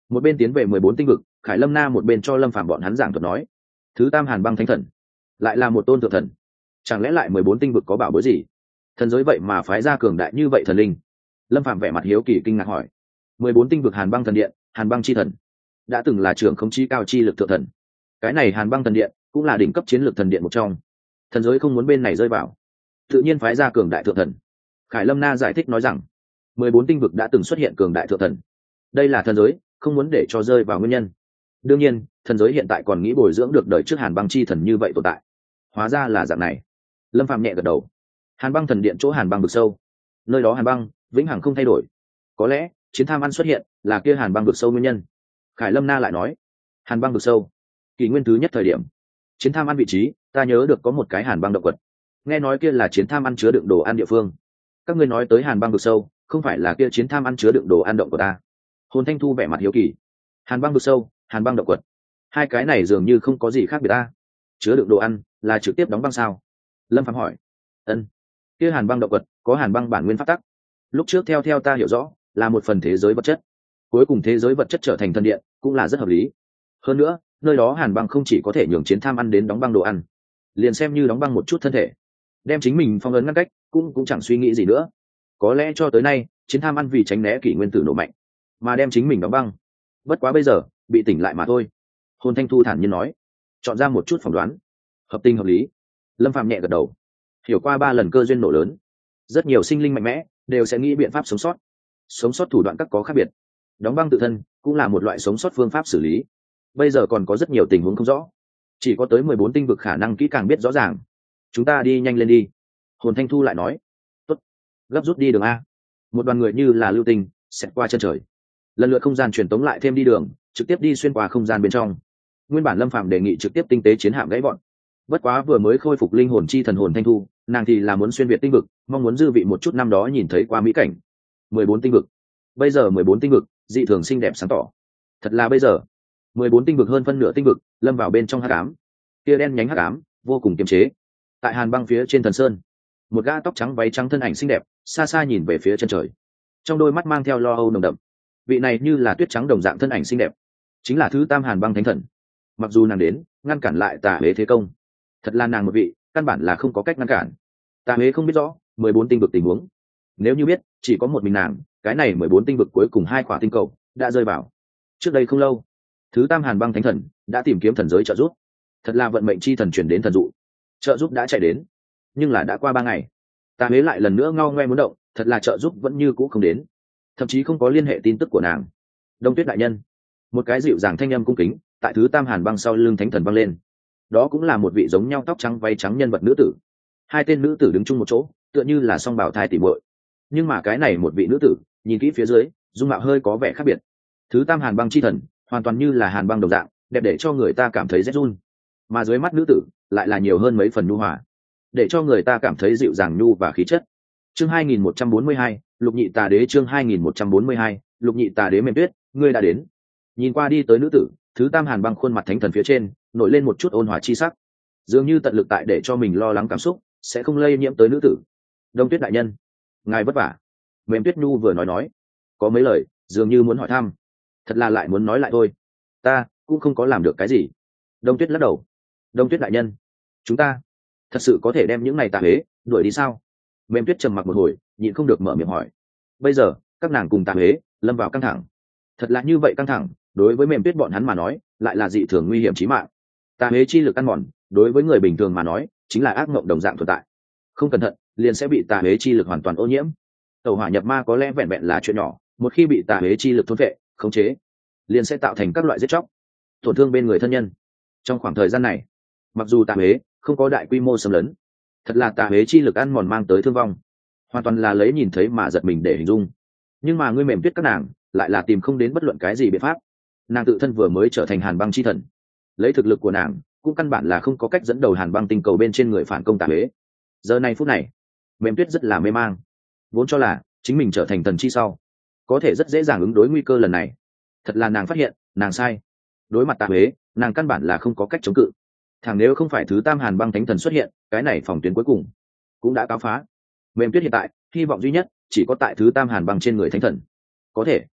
Một bên tiến về 14 tinh vực, Khải Lâm Na một bên cho Lâm Phàm bọn hắn giảng thuật nói, thứ tam hàn băng thánh thần lại là một tôn thượng thần, chẳng lẽ lại 14 tinh vực có bảo bối gì, thần giới vậy mà phái ra cường đại như vậy thần linh. Lâm Phàm vẻ mặt hiếu kỳ kinh ngạc hỏi. 14 tinh vực hàn băng thần điện, hàn băng chi thần, đã từng là trưởng không chi cao chi lực thượng thần. Cái này hàn băng thần điện cũng là đỉnh cấp chiến lược thần điện một trong, thần giới không muốn bên này rơi vào, tự nhiên phái ra cường đại thượng thần. Khải Lâm Na giải thích nói rằng 14 tinh vực đã từng xuất hiện cường đại thượng thần, đây là thần giới không muốn để cho rơi vào nguyên nhân. Đương nhiên thần giới hiện tại còn nghĩ bồi dưỡng được đời trước hàn băng chi thần như vậy tồn tại. Hóa ra là dạng này. Lâm Phạm nhẹ gật đầu. Hàn băng thần điện chỗ hàn băng vực sâu, nơi đó hàn băng vĩnh hằng không thay đổi, có lẽ chiến tham ăn xuất hiện là kia hàn băng vực sâu nguyên nhân. Khải Lâm Na lại nói, hàn băng vực sâu, kỷ nguyên thứ nhất thời điểm chiến tham ăn vị trí ta nhớ được có một cái hàn băng động quật, nghe nói kia là chiến tham ăn chứa đựng đồ ăn địa phương. Các ngươi nói tới hàn băng vực sâu không phải là kia chiến tham ăn chứa đựng đồ ăn động của ta? Hồn Thanh Thu vẻ mặt hiếu kỳ. Hàn băng vực sâu, hàn băng động quật, hai cái này dường như không có gì khác biệt ta. Chứa đựng đồ ăn là trực tiếp đóng băng sao? Lâm Phạm hỏi. Ân, kia hàn băng động quật có hàn băng bản nguyên pháp tắc, lúc trước theo ta hiểu rõ là một phần thế giới vật chất, cuối cùng thế giới vật chất trở thành thần điện cũng là rất hợp lý. Hơn nữa nơi đó hàn băng không chỉ có thể nhường chiến tham ăn đến đóng băng đồ ăn, liền xem như đóng băng một chút thân thể, đem chính mình phong ấn ngăn cách cũng chẳng suy nghĩ gì nữa. Có lẽ cho tới nay chiến tham ăn vì tránh né kỷ nguyên tử nổ mạnh mà đem chính mình đóng băng, bất quá bây giờ bị tỉnh lại mà thôi. Hồn Thanh Thu thản nhiên nói, chọn ra một chút phỏng đoán, hợp tình hợp lý. Lâm Phạm nhẹ gật đầu. Hiểu qua 3 lần cơ duyên nổ lớn, rất nhiều sinh linh mạnh mẽ đều sẽ nghĩ biện pháp sống sót. Sống sót thủ đoạn các có khác biệt, đóng băng tự thân cũng là một loại sống sót phương pháp xử lý. Bây giờ còn có rất nhiều tình huống không rõ, chỉ có tới 14 tinh vực khả năng kỹ càng biết rõ ràng. Chúng ta đi nhanh lên đi. Hồn Thanh Thu lại nói. Tốt, gấp rút đi đường a. Một đoàn người như là lưu tinh xẹt qua chân trời, lần lượt không gian truyền tống lại thêm đi đường, trực tiếp đi xuyên qua không gian bên trong. Nguyên bản Lâm Phạm đề nghị trực tiếp tinh tế chiến hạm gãy bọn, bất quá vừa mới khôi phục linh hồn chi thần hồn Thanh Thu, nàng thì là muốn xuyên việt tinh vực, mong muốn dư vị một chút năm đó nhìn thấy qua mỹ cảnh. 14 tinh vực, bây giờ 14 tinh vực dị thường xinh đẹp sáng tỏ. Thật là bây giờ 14 tinh vực hơn phân nửa tinh vực lâm vào bên trong hắc ám, kia đen nhánh hắc ám vô cùng kiềm chế. Tại hàn băng phía trên thần sơn, một gã tóc trắng váy trắng thân ảnh xinh đẹp xa xa nhìn về phía chân trời, trong đôi mắt mang theo lo âu nồng đậm. Vị này như là tuyết trắng đồng dạng thân ảnh xinh đẹp chính là thứ tam hàn băng thánh thần. Mặc dù nàng đến ngăn cản lại Tà Huế thế công, thật là nàng một vị căn bản là không có cách ngăn cản. Tà Huế không biết rõ 14 tinh vực tình huống, nếu như biết chỉ có một mình nàng, cái này 14 tinh vực cuối cùng 2 khỏa tinh cầu đã rơi vào. Trước đây không lâu, thứ tam hàn băng thánh thần đã tìm kiếm thần giới trợ giúp, thật là vận mệnh chi thần chuyển đến thần dụ, trợ giúp đã chạy đến, nhưng là đã qua 3 ngày, Tà Huế lại lần nữa ngao ngoe muốn động, thật là trợ giúp vẫn như cũ không đến, thậm chí không có liên hệ tin tức của nàng. Đông Tuyết đại nhân, một cái dịu dàng thanh âm cung kính tại thứ tam hàn băng sau lưng thánh thần vang lên. Đó cũng là một vị giống nhau tóc trắng váy trắng nhân vật nữ tử. 2 tên nữ tử đứng chung một chỗ, tựa như là song bào thai tỉ muội. Nhưng mà cái này một vị nữ tử, nhìn kỹ phía dưới, dung mạo hơi có vẻ khác biệt. Thứ tam hàn băng chi thần, hoàn toàn như là hàn băng đồng dạng, đẹp để cho người ta cảm thấy rét run. Mà dưới mắt nữ tử, lại là nhiều hơn mấy phần nhu hòa, để cho người ta cảm thấy dịu dàng nhu và khí chất. Chương 2142, Lục Nhị Tà Đế. Chương 2142, Lục Nhị Tà Đế. Mềm Tuyết, ngươi đã đến. Nhìn qua đi tới nữ tử, thứ tam hàn băng khuôn mặt thánh thần phía trên nổi lên một chút ôn hòa chi sắc, dường như tận lực tại để cho mình lo lắng cảm xúc sẽ không lây nhiễm tới nữ tử. Đông Tuyết đại nhân, ngài vất vả. Mềm Tuyết nhu vừa nói có mấy lời dường như muốn hỏi thăm, thật là lại muốn nói lại thôi. Ta cũng không có làm được cái gì. Đông Tuyết lắc đầu. Đông Tuyết đại nhân, chúng ta thật sự có thể đem những này Tà Huế đuổi đi sao? Mềm Tuyết trầm mặc một hồi, nhịn không được mở miệng hỏi. Bây giờ các nàng cùng Tà Huế lâm vào căng thẳng, thật là như vậy căng thẳng, đối với Mềm Tuyết bọn hắn mà nói lại là dị thường nguy hiểm chí mạng. Tà Huế chi lực ăn mòn, đối với người bình thường mà nói chính là ác mộng đồng dạng tồn tại, không cẩn thận liền sẽ bị Tà Huế chi lực hoàn toàn ô nhiễm. Tẩu hỏa nhập ma có lẽ vẹn vẹn là chuyện nhỏ, một khi bị Tà Huế chi lực thôn vệ khống chế, liền sẽ tạo thành các loại giết chóc, tổn thương bên người thân nhân. Trong khoảng thời gian này, mặc dù Tà Huế không có đại quy mô xâm lấn, thật là Tà Huế chi lực ăn mòn mang tới thương vong, hoàn toàn là lấy nhìn thấy mà giật mình để hình dung. Nhưng mà ngươi Mềm Tuyết các nàng lại là tìm không đến bất luận cái gì biện pháp. Nàng tự thân vừa mới trở thành hàn băng chi thần, lấy thực lực của nàng cũng căn bản là không có cách dẫn đầu hàn băng tinh cầu bên trên người phản công Tà Huế. Giờ này phút này, Mềm Tuyết rất là mê mang, vốn cho là chính mình trở thành thần chi sau có thể rất dễ dàng ứng đối nguy cơ lần này. Thật là nàng phát hiện nàng sai. Đối mặt Tà Huế, nàng căn bản là không có cách chống cự. Thằng nếu không phải thứ tam hàn băng thánh thần xuất hiện, cái này phòng tuyến cuối cùng cũng đã cáo phá. Mềm Tuyết hiện tại hy vọng duy nhất chỉ có tại thứ tam hàn băng trên người thánh thần. Có thể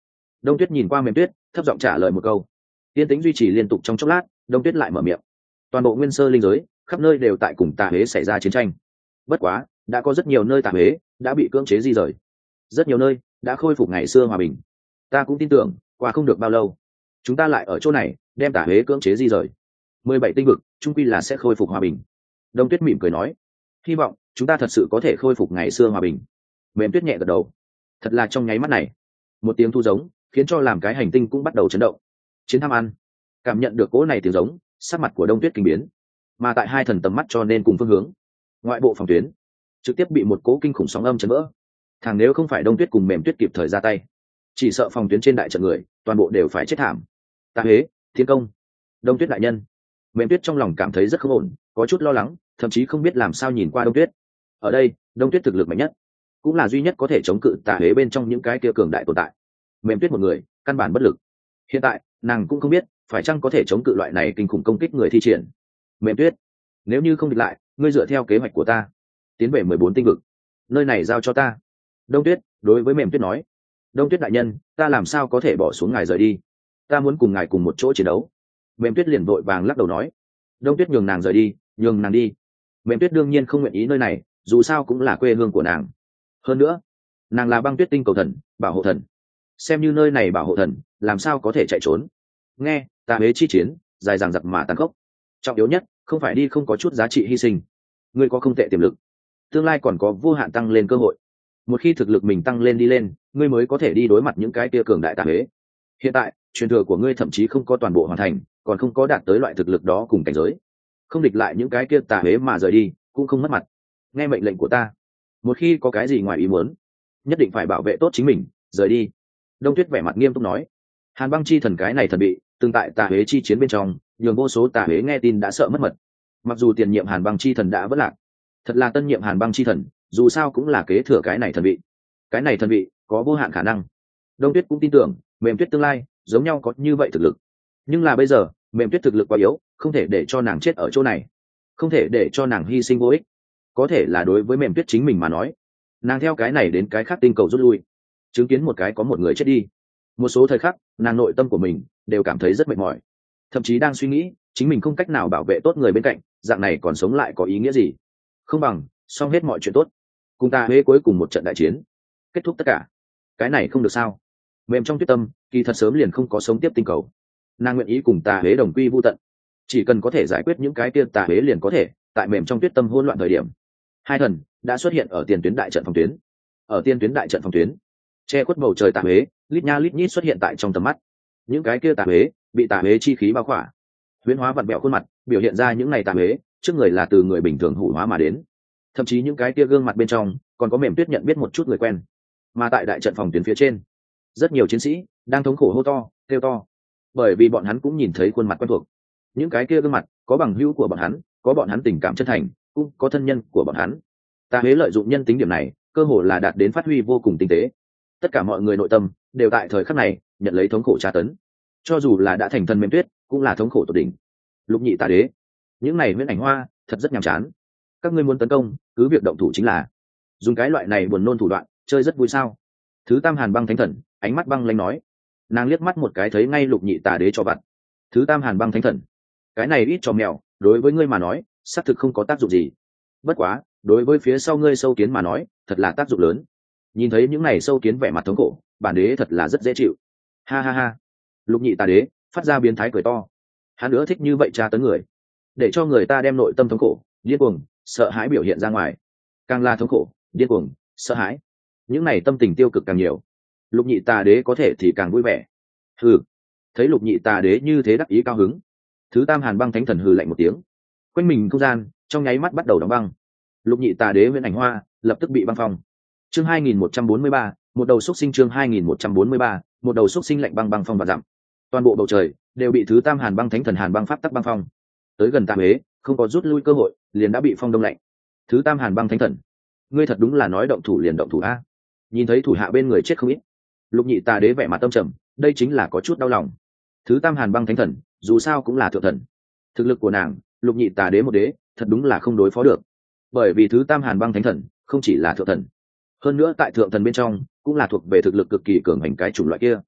Đông Tuyết nhìn qua Mềm Tuyết, thấp giọng trả lời một câu. Yên tĩnh duy trì liên tục trong chốc lát, Đông Tuyết lại mở miệng. Toàn bộ nguyên sơ linh giới, khắp nơi đều tại cùng Tà Huế xảy ra chiến tranh. Bất quá, đã có rất nhiều nơi Tà Huế đã bị cưỡng chế di rời, rất nhiều nơi đã khôi phục ngày xưa hòa bình. Ta cũng tin tưởng, qua không được bao lâu, chúng ta lại ở chỗ này đem Tà Huế cưỡng chế di rời. 17 tinh vực, trung quy là sẽ khôi phục hòa bình. Đông Tuyết mỉm cười nói, hy vọng chúng ta thật sự có thể khôi phục ngày xưa hòa bình. Mềm Tuyết nhẹ gật đầu. Thật là trong nháy mắt này, một tiếng thu giống khiến cho làm cái hành tinh cũng bắt đầu chấn động. Chiến tham ăn, cảm nhận được cỗ này tiếng giống, sắc mặt của Đông Tuyết kinh biến. Mà tại hai thần tầm mắt cho nên cùng phương hướng, ngoại bộ phòng tuyến trực tiếp bị một cỗ kinh khủng sóng âm chấn vỡ. Thằng nếu không phải Đông Tuyết cùng Mềm Tuyết kịp thời ra tay, chỉ sợ phòng tuyến trên đại trận người toàn bộ đều phải chết thảm. Tà Huế thiên công. Đông Tuyết đại nhân. Mềm Tuyết trong lòng cảm thấy rất không ổn, có chút lo lắng, thậm chí không biết làm sao nhìn qua Đông Tuyết. Ở đây, Đông Tuyết thực lực mạnh nhất, cũng là duy nhất có thể chống cự Tà Huế bên trong những cái kia cường đại tồn tại. Mềm Tuyết một người căn bản bất lực. Hiện tại nàng cũng không biết phải chăng có thể chống cự loại này kinh khủng công kích người thi triển. Mềm Tuyết, nếu như không địch lại, ngươi dựa theo kế hoạch của ta tiến về 14 tinh vực, nơi này giao cho ta. Đông Tuyết đối với Mềm Tuyết nói. Đông Tuyết đại nhân, ta làm sao có thể bỏ xuống ngài rời đi, ta muốn cùng ngài cùng một chỗ chiến đấu. Mềm Tuyết liền vội vàng lắc đầu nói. Đông Tuyết nhường nàng rời đi, nhường nàng đi. Mềm Tuyết đương nhiên không nguyện ý nơi này, dù sao cũng là quê hương của nàng. Hơn nữa, nàng là Băng Tuyết tinh cầu thần, bảo hộ thần, xem như nơi này bảo hộ thần, làm sao có thể chạy trốn. Nghe, Tà Huế chi chiến dài dằng dặc mà tàn khốc, trọng yếu nhất không phải đi không có chút giá trị hy sinh. Ngươi có không tệ tiềm lực, tương lai còn có vô hạn tăng lên cơ hội. Một khi thực lực mình tăng lên đi lên, ngươi mới có thể đi đối mặt những cái kia cường đại Tà Huế. Hiện tại truyền thừa của ngươi thậm chí không có toàn bộ hoàn thành, còn không có đạt tới loại thực lực đó cùng cảnh giới, không địch lại những cái kia Tà Huế mà rời đi cũng không mất mặt. Nghe mệnh lệnh của ta, một khi có cái gì ngoài ý muốn, nhất định phải bảo vệ tốt chính mình, rời đi. Đông Tuyết vẻ mặt nghiêm túc nói. Hàn Băng chi thần cái này thần bị từng tại Tà Huế chi chiến bên trong nhường vô số Tà Huế nghe tin đã sợ mất mật. Mặc dù tiền nhiệm Hàn Băng chi thần đã vất lạc, thật là tân nhiệm Hàn Băng chi thần dù sao cũng là kế thừa cái này thần bị. Cái này thần bị có vô hạn khả năng. Đông Tuyết cũng tin tưởng Mềm Tuyết tương lai giống nhau có như vậy thực lực, nhưng là bây giờ Mềm Tuyết thực lực quá yếu, không thể để cho nàng chết ở chỗ này, không thể để cho nàng hy sinh vô ích. Có thể là đối với Mềm Tuyết chính mình mà nói, nàng theo cái này đến cái khác tinh cầu rút lui, chứng kiến một cái có một người chết đi, một số thời khắc nàng nội tâm của mình đều cảm thấy rất mệt mỏi, thậm chí đang suy nghĩ chính mình không cách nào bảo vệ tốt người bên cạnh, dạng này còn sống lại có ý nghĩa gì. Không bằng xong hết mọi chuyện tốt, cùng Tà Huế cuối cùng một trận đại chiến, kết thúc tất cả. Cái này không được sao? Mềm trong tuyết tâm kỳ thật sớm liền không có sống tiếp tinh cầu, nàng nguyện ý cùng Tà Huế đồng quy vô tận, chỉ cần có thể giải quyết những cái kia Tà Huế liền có thể. Tại Mềm trong tuyết tâm hỗn loạn thời điểm, hai thần đã xuất hiện ở tiền tuyến đại trận phòng tuyến. Ở tiền tuyến đại trận phòng tuyến, che khuất bầu trời Tà Huế lít nha lít nhít xuất hiện tại trong tầm mắt. Những cái kia Tà Huế bị Tà Huế chi khí bao khỏa, huyễn hóa vặn bẹo khuôn mặt, biểu hiện ra những này Tà Huế trước người là từ người bình thường hủ hóa mà đến. Thậm chí những cái kia gương mặt bên trong còn có Mềm Tuyết nhận biết một chút người quen. Mà tại đại trận phòng tuyến phía trên, rất nhiều chiến sĩ đang thống khổ hô to kêu to, bởi vì bọn hắn cũng nhìn thấy khuôn mặt quen thuộc. Những cái kia gương mặt có bằng hữu của bọn hắn, có bọn hắn tình cảm chân thành, cũng có thân nhân của bọn hắn. Tà Huế lợi dụng nhân tính điểm này, cơ hồ là đạt đến phát huy vô cùng tinh tế. Tất cả mọi người nội tâm đều tại thời khắc này nhận lấy thống khổ tra tấn, cho dù là đã thành thần Mềm Tuyết cũng là thống khổ tột đỉnh. Lục Nhị Tà Đế, những này Huyễn Ảnh Hoa thật rất nhàm chán. Các ngươi muốn tấn công, cứ việc động thủ chính là. Dùng cái loại này buồn nôn thủ đoạn, chơi rất vui sao? Thứ Tam Hàn Băng Thánh Thần ánh mắt băng lãnh nói. Nàng liếc mắt một cái thấy ngay Lục Nhị Tà Đế cho vặt. Thứ Tam Hàn Băng Thánh Thần, cái này ít cho mèo, đối với ngươi mà nói xác thực không có tác dụng gì. Bất quá đối với phía sau ngươi sâu kiến mà nói thật là tác dụng lớn. Nhìn thấy những này sâu kiến vẻ mặt thống khổ, bản đế thật là rất dễ chịu. Ha ha ha. Lục Nhị Tà Đế phát ra biến thái cười to. Hắn nữa thích như vậy tra tấn người, để cho người ta đem nội tâm thống khổ, điên cuồng, sợ hãi biểu hiện ra ngoài. Càng là thống khổ, điên cuồng, sợ hãi, những này tâm tình tiêu cực càng nhiều, Lục Nhị Tà Đế có thể thì càng vui vẻ. Hừ. Thấy Lục Nhị Tà Đế như thế đắc ý cao hứng, Thứ Tam Hàn Băng Thánh Thần hừ lạnh một tiếng. Quanh mình không gian trong nháy mắt bắt đầu đóng băng. Lục Nhị Tà Đế Huyễn Ảnh Hoa lập tức bị băng phong. Chương 2143, một đầu xúc sinh. Chương 2143, một đầu xúc sinh lạnh băng băng phong và dặm. Toàn bộ bầu trời đều bị Thứ Tam Hàn Băng Thánh Thần Hàn Băng pháp tắc băng phong. Tới gần Tà Huế, không có rút lui cơ hội, liền đã bị phong đông lạnh. Thứ Tam Hàn Băng Thánh Thần, ngươi thật đúng là nói động thủ liền động thủ a. Nhìn thấy thủ hạ bên người chết không ít, Lục Nhị Tà Đế vẻ mặt tâm trầm, đây chính là có chút đau lòng. Thứ Tam Hàn Băng Thánh Thần dù sao cũng là thượng thần, thực lực của nàng Lục Nhị Tà Đế một đế thật đúng là không đối phó được. Bởi vì Thứ Tam Hàn Băng Thánh Thần không chỉ là thượng thần, hơn nữa tại thượng thần bên trong cũng là thuộc về thực lực cực kỳ cường hành cái chủng loại kia.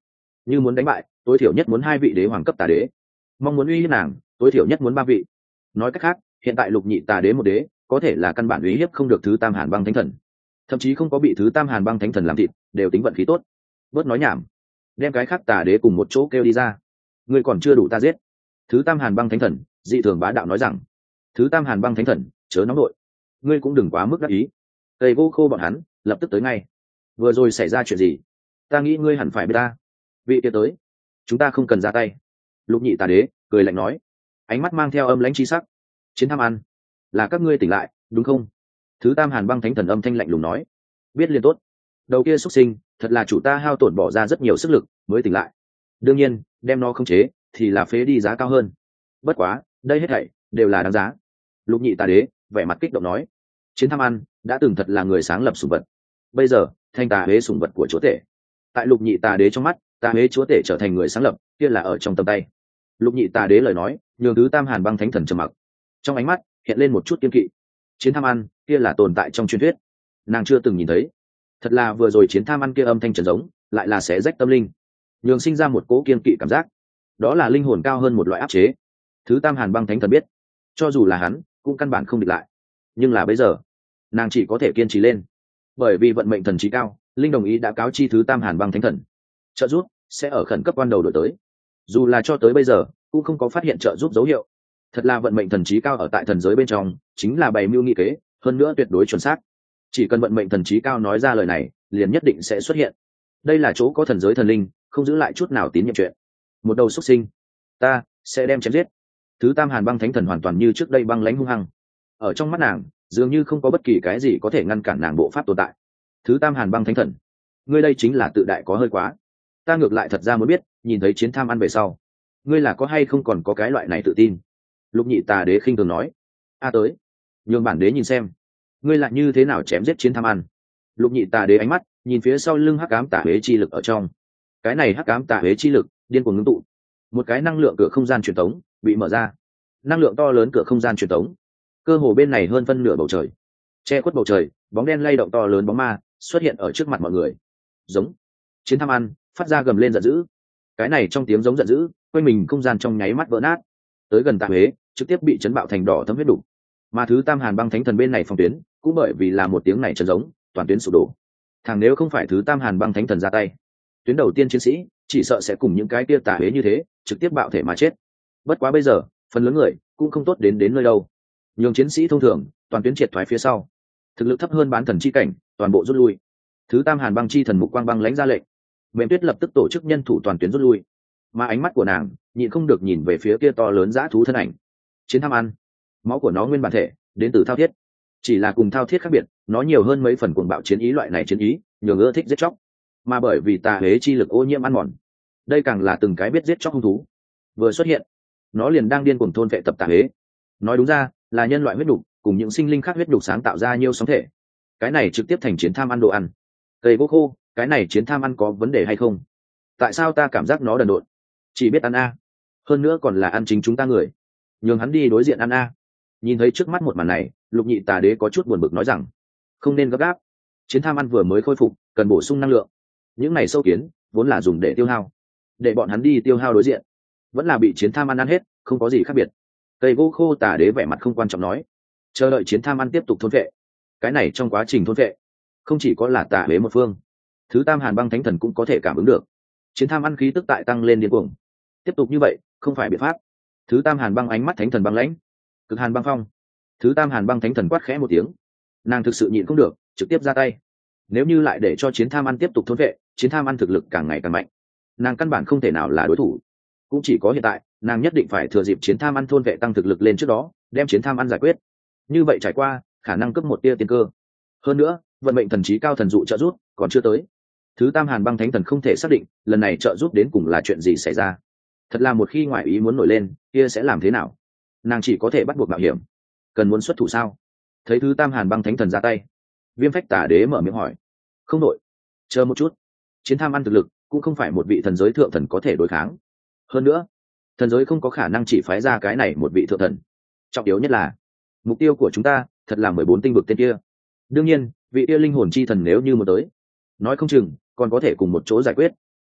như muốn đánh bại tối thiểu nhất muốn 2 vị đế hoàng cấp tà đế, mong muốn uy hiếp nàng tối thiểu nhất muốn 3 vị. Nói cách khác, hiện tại lục nhị tà đế một đế có thể là căn bản uy hiếp không được thứ tam hàn băng thánh thần, thậm chí không có bị thứ tam hàn băng thánh thần làm thịt đều tính vận khí tốt. Bớt nói nhảm, đem cái khác tà đế cùng một chỗ kêu đi ra. Ngươi còn chưa đủ ta giết. Thứ tam hàn băng thánh thần dị thường bá đạo nói rằng. Thứ tam hàn băng thánh thần chớ nóng nội, ngươi cũng đừng quá mức đắc ý. Tây vô khô bọn hắn lập tức tới ngay. Vừa rồi xảy ra chuyện gì? Ta nghĩ ngươi hẳn phải biết ta. Vị kia tới, chúng ta không cần ra tay. Lục nhị tà đế cười lạnh nói, ánh mắt mang theo âm lãnh chi sắc. Chiến tham ăn là các ngươi tỉnh lại đúng không? Thứ tam hàn băng thánh thần âm thanh lạnh lùng nói, biết liền tốt. Đầu kia xuất sinh thật là chủ ta hao tổn bỏ ra rất nhiều sức lực mới tỉnh lại, đương nhiên đem nó khống chế thì là phế đi giá cao hơn. Bất quá đây hết thảy đều là đáng giá. Lục nhị tà đế vẻ mặt kích động nói, chiến tham ăn đã từng thật là người sáng lập sủng vật, bây giờ thành tà đế sủng vật của chúa tể. Tại lục nhị tà đế trong mắt, tà đế chúa tể trở thành người sáng lập kia là ở trong tầm tay. Lục nhị tà đế lời nói nhường thứ tam hàn băng thánh thần trầm mặc, trong ánh mắt hiện lên một chút kiên kỵ. Chiến tham ăn kia là tồn tại trong truyền thuyết, nàng chưa từng nhìn thấy. Thật là vừa rồi chiến tham ăn kia âm thanh trần giống lại là xé rách tâm linh, nhường sinh ra một cỗ kiên kỵ cảm giác, đó là linh hồn cao hơn một loại áp chế. Thứ tam hàn băng thánh thần biết, cho dù là hắn cũng căn bản không địch lại, nhưng là bây giờ nàng chỉ có thể kiên trì lên, bởi vì vận mệnh thần trí cao linh đồng ý đã cáo chi thứ tam hàn băng thánh thần trợ giúp sẽ ở khẩn cấp ban đầu đổi tới, dù là cho tới bây giờ cũng không có phát hiện trợ giúp dấu hiệu. Thật là vận mệnh thần trí cao ở tại thần giới bên trong chính là bày mưu nghị kế, hơn nữa tuyệt đối chuẩn xác. Chỉ cần vận mệnh thần trí cao nói ra lời này liền nhất định sẽ xuất hiện. Đây là chỗ có thần giới thần linh không giữ lại chút nào tín nhiệm chuyện. Một đầu xuất sinh, ta sẽ đem chém giết. Thứ tam hàn băng thánh thần hoàn toàn như trước đây băng lãnh hung hăng, ở trong mắt nàng dường như không có bất kỳ cái gì có thể ngăn cản nàng bộ pháp tồn tại. Thứ tam hàn băng thánh thần, ngươi đây chính là tự đại có hơi quá. Ta ngược lại thật ra muốn biết, nhìn thấy chiến tham ăn về sau ngươi là có hay không còn có cái loại này tự tin. Lục nhị tà đế khinh thường nói, a tới, nhường bản đế nhìn xem ngươi lại như thế nào chém giết chiến tham ăn. Lục nhị tà đế ánh mắt nhìn phía sau lưng hắc ám tà huế chi lực ở trong, cái này hắc ám tà huế chi lực điên cuồng ngưng tụ, một cái năng lượng cửa không gian truyền tống bị mở ra. Năng lượng to lớn cửa không gian truyền tống, cơ hồ bên này hơn phân nửa bầu trời, che khuất bầu trời, bóng đen lay động to lớn bóng ma xuất hiện ở trước mặt mọi người. Giống, chiến tham ăn phát ra gầm lên giận dữ. Cái này trong tiếng giống giận dữ, quanh mình không gian trong nháy mắt vỡ nát, tới gần tà huế trực tiếp bị chấn bạo thành đỏ thấm huyết đục. Mà thứ tam hàn băng thánh thần bên này phòng tuyến cũng bởi vì là một tiếng này chấn giống toàn tuyến sụp đổ. Thằng nếu không phải thứ tam hàn băng thánh thần ra tay, tuyến đầu tiên chiến sĩ chỉ sợ sẽ cùng những cái kia tà huế như thế trực tiếp bạo thể mà chết. Bất quá bây giờ phần lớn người cũng không tốt đến nơi đâu, nhường chiến sĩ thông thường toàn tuyến triệt thoái phía sau, thực lực thấp hơn bán thần chi cảnh toàn bộ rút lui. Thứ tam hàn băng chi thần mục quang băng lãnh ra lệnh, mềm tuyết lập tức tổ chức nhân thủ toàn tuyến rút lui. Mà ánh mắt của nàng nhịn không được nhìn về phía kia to lớn dã thú thân ảnh. Chiến tham ăn, máu của nó nguyên bản thể đến từ thao thiết, chỉ là cùng thao thiết khác biệt, nó nhiều hơn mấy phần cuồng bạo chiến ý. Loại này chiến ý nhường ưa thích giết chóc, mà bởi vì tà huế chi lực ô nhiễm ăn mòn, đây càng là từng cái biết giết chóc hung thú. Vừa xuất hiện, nó liền đang điên cuồng thôn vệ tập tà huế. Nói đúng ra là nhân loại huyết đục cùng những sinh linh khác huyết đục sáng tạo ra nhiều sóng thể, cái này trực tiếp thành chiến tham ăn đồ ăn. Cây gỗ khô, cái này chiến tham ăn có vấn đề hay không? Tại sao ta cảm giác nó đần độn, chỉ biết ăn a, hơn nữa còn là ăn chính chúng ta người, nhường hắn đi đối diện ăn a. Nhìn thấy trước mắt một màn này, lục nhị tà đế có chút buồn bực nói rằng, không nên gấp gáp, chiến tham ăn vừa mới khôi phục cần bổ sung năng lượng, những này sâu kiến vốn là dùng để tiêu hao, để bọn hắn đi tiêu hao đối diện, vẫn là bị chiến tham ăn hết, không có gì khác biệt. Cây gỗ khô tà đế vẻ mặt không quan trọng nói, chờ đợi chiến tham ăn tiếp tục thôn vệ. Cái này trong quá trình thôn vệ không chỉ có là tà đế một phương, thứ tam hàn băng thánh thần cũng có thể cảm ứng được chiến tham ăn khí tức tại tăng lên điên cuồng. Tiếp tục như vậy không phải biện pháp. Thứ tam hàn băng ánh mắt thánh thần băng lãnh, cực hàn băng phong. Thứ tam hàn băng thánh thần quát khẽ một tiếng, nàng thực sự nhịn không được trực tiếp ra tay. Nếu như lại để cho chiến tham ăn tiếp tục thôn vệ, chiến tham ăn thực lực càng ngày càng mạnh, nàng căn bản không thể nào là đối thủ. Cũng chỉ có hiện tại nàng nhất định phải thừa dịp chiến tham ăn thôn vệ tăng thực lực lên trước đó đem chiến tham ăn giải quyết. Như vậy trải qua khả năng cấp một tia tiên cơ. Hơn nữa vận mệnh thần trí cao thần dụ trợ giúp còn chưa tới. Thứ tam hàn băng thánh thần không thể xác định lần này trợ giúp đến cùng là chuyện gì xảy ra. Thật là một khi ngoại ý muốn nổi lên kia sẽ làm thế nào, nàng chỉ có thể bắt buộc mạo hiểm. Cần muốn xuất thủ sao? Thấy thứ tam hàn băng thánh thần ra tay, Viêm Phách Tà Đế mở miệng hỏi. Không đội, chờ một chút, chiến tham ăn thực lực cũng không phải một vị thần giới thượng thần có thể đối kháng. Hơn nữa thần giới không có khả năng chỉ phái ra cái này một vị thượng thần. Trọng yếu nhất là mục tiêu của chúng ta thật là 14 tinh vực tên kia. Đương nhiên vị kia linh hồn chi thần nếu như muốn tới, nói không chừng còn có thể cùng một chỗ giải quyết.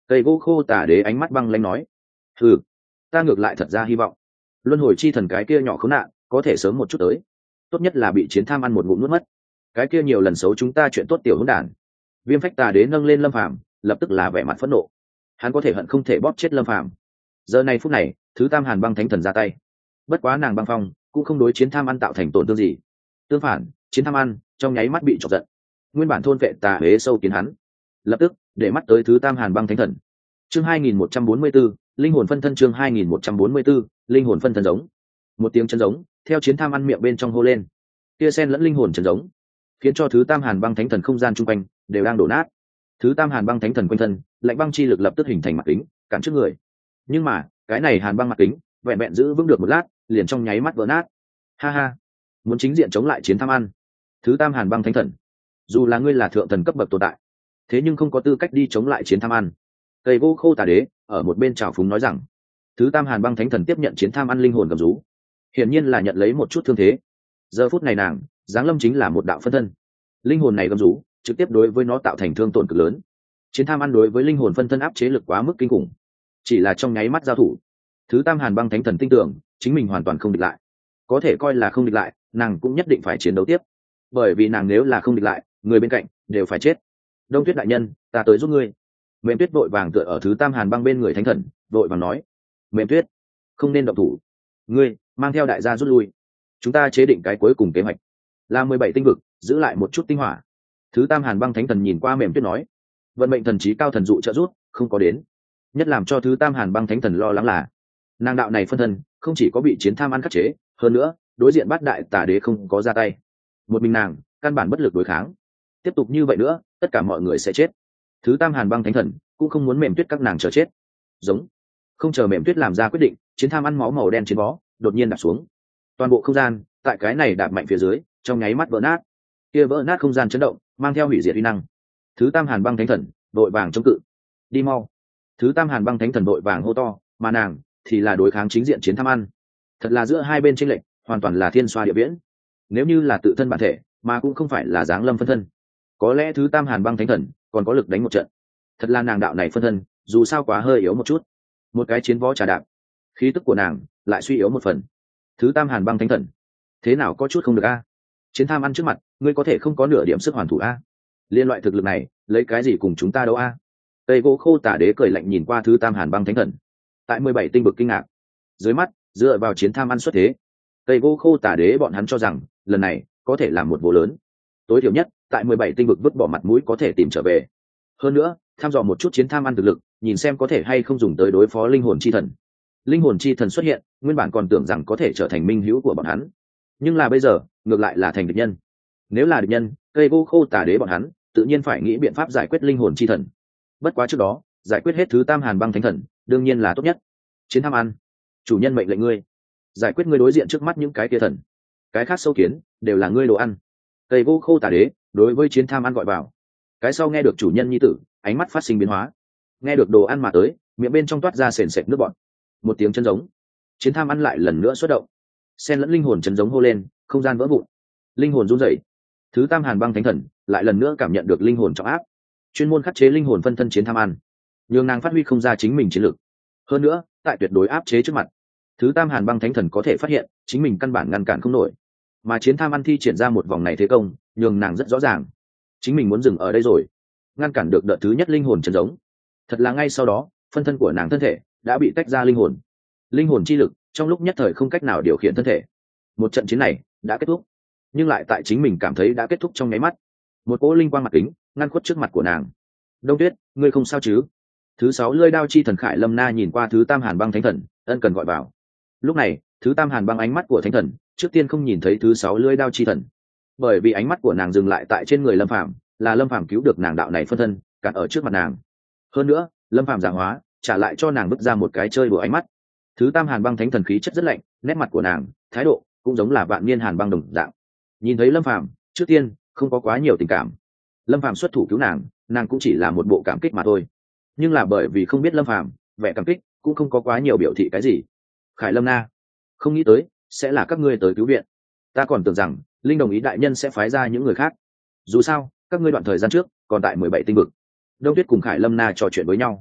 Cây gỗ khô tà đế ánh mắt băng lãnh nói: ừ, ta ngược lại thật ra hy vọng luân hồi chi thần cái kia nhỏ khốn nạn có thể sớm một chút tới, tốt nhất là bị chiến tham ăn một ngụm nuốt mất, cái kia nhiều lần xấu chúng ta chuyện tốt tiểu hỗn đản. Viêm phách tà đế nâng lên Lâm Phàm, lập tức là vẻ mặt phẫn nộ, hắn có thể hận không thể bóp chết Lâm Phàm. Giờ này phút này, thứ tam hàn băng thánh thần ra tay, bất quá nàng băng phong cũng không đối chiến tham ăn tạo thành tổn thương gì, tương phản chiến tham ăn trong nháy mắt bị chọc giận, nguyên bản thôn vệ tà hế sâu kiến hắn, lập tức để mắt tới thứ tam hàn băng thánh thần. Chương 2144, linh hồn phân thân. Chương 2144, linh hồn phân thân. Giống một tiếng chân giống theo chiến tham ăn miệng bên trong hô lên, kia sen lẫn linh hồn chân giống khiến cho thứ tam hàn băng thánh thần không gian chung quanh đều đang đổ nát. Thứ tam hàn băng thánh thần quanh thân lạnh băng chi lực lập tức hình thành mặt kính cản trước người, nhưng mà cái này hàn băng mặt kính vẹn vẹn giữ vững được một lát liền trong nháy mắt vỡ nát. Ha ha, muốn chính diện chống lại chiến tham ăn, thứ tam hàn băng thánh thần, dù là ngươi là thượng thần cấp bậc tồn tại, thế nhưng không có tư cách đi chống lại chiến tham ăn. Cây gỗ khô tà đế ở một bên trào phúng nói rằng. Thứ tam hàn băng thánh thần tiếp nhận chiến tham ăn linh hồn gầm rú, hiển nhiên là nhận lấy một chút thương thế. Giờ phút này nàng giáng lâm chính là một đạo phân thân, linh hồn này gầm rú trực tiếp đối với nó tạo thành thương tổn cực lớn. Chiến tham ăn đối với linh hồn phân thân áp chế lực quá mức kinh khủng, chỉ là trong nháy mắt giao thủ, thứ tam hàn băng thánh thần tin tưởng chính mình hoàn toàn không địch lại. Có thể coi là không địch lại, nàng cũng nhất định phải chiến đấu tiếp, bởi vì nàng nếu là không địch lại, người bên cạnh đều phải chết. Đông Tuyết đại nhân, ta tới giúp ngươi. Mềm Tuyết vội vàng tựa ở thứ tam hàn băng bên người thánh thần, vội vàng nói: Mềm Tuyết, không nên động thủ, ngươi mang theo đại gia rút lui, chúng ta chế định cái cuối cùng kế hoạch là 17 tinh vực, giữ lại một chút tinh hỏa. Thứ tam hàn băng thánh thần nhìn qua Mềm Tuyết nói: vận mệnh thần trí cao thần dụ trợ rút không có đến. Nhất làm cho thứ tam hàn băng thánh thần lo lắng là nàng đạo này phân thân không chỉ có bị chiến tham ăn khắc chế, hơn nữa đối diện bát đại tà đế không có ra tay, một mình nàng căn bản bất lực đối kháng. Tiếp tục như vậy nữa tất cả mọi người sẽ chết. Thứ tam hàn băng thánh thần cũng không muốn Mềm Tuyết các nàng chờ chết. Giống. Không chờ Mềm Tuyết làm ra quyết định, chiến tham ăn máu màu đen chiến bó đột nhiên đạp xuống, toàn bộ không gian tại cái này đạp mạnh phía dưới trong nháy mắt vỡ nát. Kia vỡ nát không gian chấn động mang theo hủy diệt uy năng. Thứ tam hàn băng thánh thần vội vàng chống cự. Đi mau. Thứ tam hàn băng thánh thần vội vàng hô to, mà nàng thì là đối kháng chính diện chiến tham ăn. Thật là giữa hai bên chênh lệch hoàn toàn là thiên xoa địa viễn. Nếu như là tự thân bản thể mà cũng không phải là dáng lâm phân thân, có lẽ thứ tam hàn băng thánh thần còn có lực đánh một trận. Thật là nàng đạo này phân thân dù sao quá hơi yếu một chút, một cái chiến võ trà đạp, khí tức của nàng lại suy yếu một phần. Thứ tam hàn băng thánh thần thế nào có chút không được a? Chiến tham ăn trước mặt ngươi có thể không có nửa điểm sức hoàn thủ a? Liên loại thực lực này lấy cái gì cùng chúng ta đâu a? Tây gỗ khô tả đế cười lạnh nhìn qua thứ tam hàn băng thánh thần, tại 17 tinh vực kinh ngạc dưới mắt dựa vào chiến tham ăn xuất thế, Tây gỗ khô tả đế bọn hắn cho rằng lần này có thể làm một vụ lớn, tối thiểu nhất tại 17 tinh vực vứt bỏ mặt mũi có thể tìm trở về. Hơn nữa thăm dò một chút chiến tham ăn thực lực, nhìn xem có thể hay không dùng tới đối phó linh hồn chi thần. Linh hồn chi thần xuất hiện, nguyên bản còn tưởng rằng có thể trở thành minh hữu của bọn hắn, nhưng là bây giờ ngược lại là thành địch nhân. Nếu là địch nhân, cây gỗ khô tả đế bọn hắn tự nhiên phải nghĩ biện pháp giải quyết linh hồn chi thần. Bất quá trước đó giải quyết hết thứ tam hàn băng thánh thần đương nhiên là tốt nhất. Chiến tham ăn, chủ nhân mệnh lệnh ngươi giải quyết ngươi đối diện trước mắt những cái kia thần, cái khác sâu kiến đều là ngươi đồ ăn. Cây gỗ khô tả đế đối với chiến tham ăn gọi vào. Cái sau nghe được chủ nhân nhi tử, ánh mắt phát sinh biến hóa, nghe được đồ ăn mà tới, miệng bên trong toát ra sền sệt nước bọt. Một tiếng chân giống, chiến tham ăn lại lần nữa xuất động, xen lẫn linh hồn chân giống hô lên, không gian vỡ vụn, linh hồn run rẩy. Thứ tam hàn băng thánh thần lại lần nữa cảm nhận được linh hồn trọng áp, chuyên môn khắc chế linh hồn phân thân chiến tham ăn, nhường nàng phát huy không ra chính mình chiến lực. Hơn nữa tại tuyệt đối áp chế trước mặt, thứ tam hàn băng thánh thần có thể phát hiện chính mình căn bản ngăn cản không nổi, mà chiến tham ăn thi triển ra một vòng này thế công, nhường nàng rất rõ ràng chính mình muốn dừng ở đây rồi, ngăn cản được đợt thứ nhất linh hồn chân giống. Thật là ngay sau đó phân thân của nàng thân thể đã bị tách ra linh hồn chi lực trong lúc nhất thời không cách nào điều khiển thân thể. Một trận chiến này đã kết thúc, nhưng lại tại chính mình cảm thấy đã kết thúc trong nháy mắt, một cỗ linh quang mặt kính ngăn khuất trước mặt của nàng. Đông Tuyết, ngươi không sao chứ? Thứ 6 lưỡi đao chi thần Khải Lâm Na nhìn qua thứ tam hàn băng thánh thần, ân cần gọi vào. Lúc này thứ tam hàn băng ánh mắt của thánh thần trước tiên không nhìn thấy thứ 6 lưỡi đao chi thần, bởi vì ánh mắt của nàng dừng lại tại trên người Lâm Phàm, là Lâm Phàm cứu được nàng đạo này phân thân cản ở trước mặt nàng. Hơn nữa Lâm Phàm giảng hóa trả lại cho nàng vứt ra một cái chơi đùa ánh mắt. Thứ tam hàn băng thánh thần khí chất rất lạnh, nét mặt của nàng thái độ cũng giống là vạn niên hàn băng đồng dạng. Nhìn thấy Lâm Phàm trước tiên không có quá nhiều tình cảm, Lâm Phàm xuất thủ cứu nàng, nàng cũng chỉ là một bộ cảm kích mà thôi. Nhưng là bởi vì không biết Lâm Phàm, vẻ cảm kích cũng không có quá nhiều biểu thị cái gì. Khải Lâm Na, không nghĩ tới sẽ là các ngươi tới cứu viện, ta còn tưởng rằng linh đồng ý đại nhân sẽ phái ra những người khác. Dù sao các ngươi đoạn thời gian trước còn tại 17 tinh vực. Đông Tuyết cùng Khải Lâm Na trò chuyện với nhau,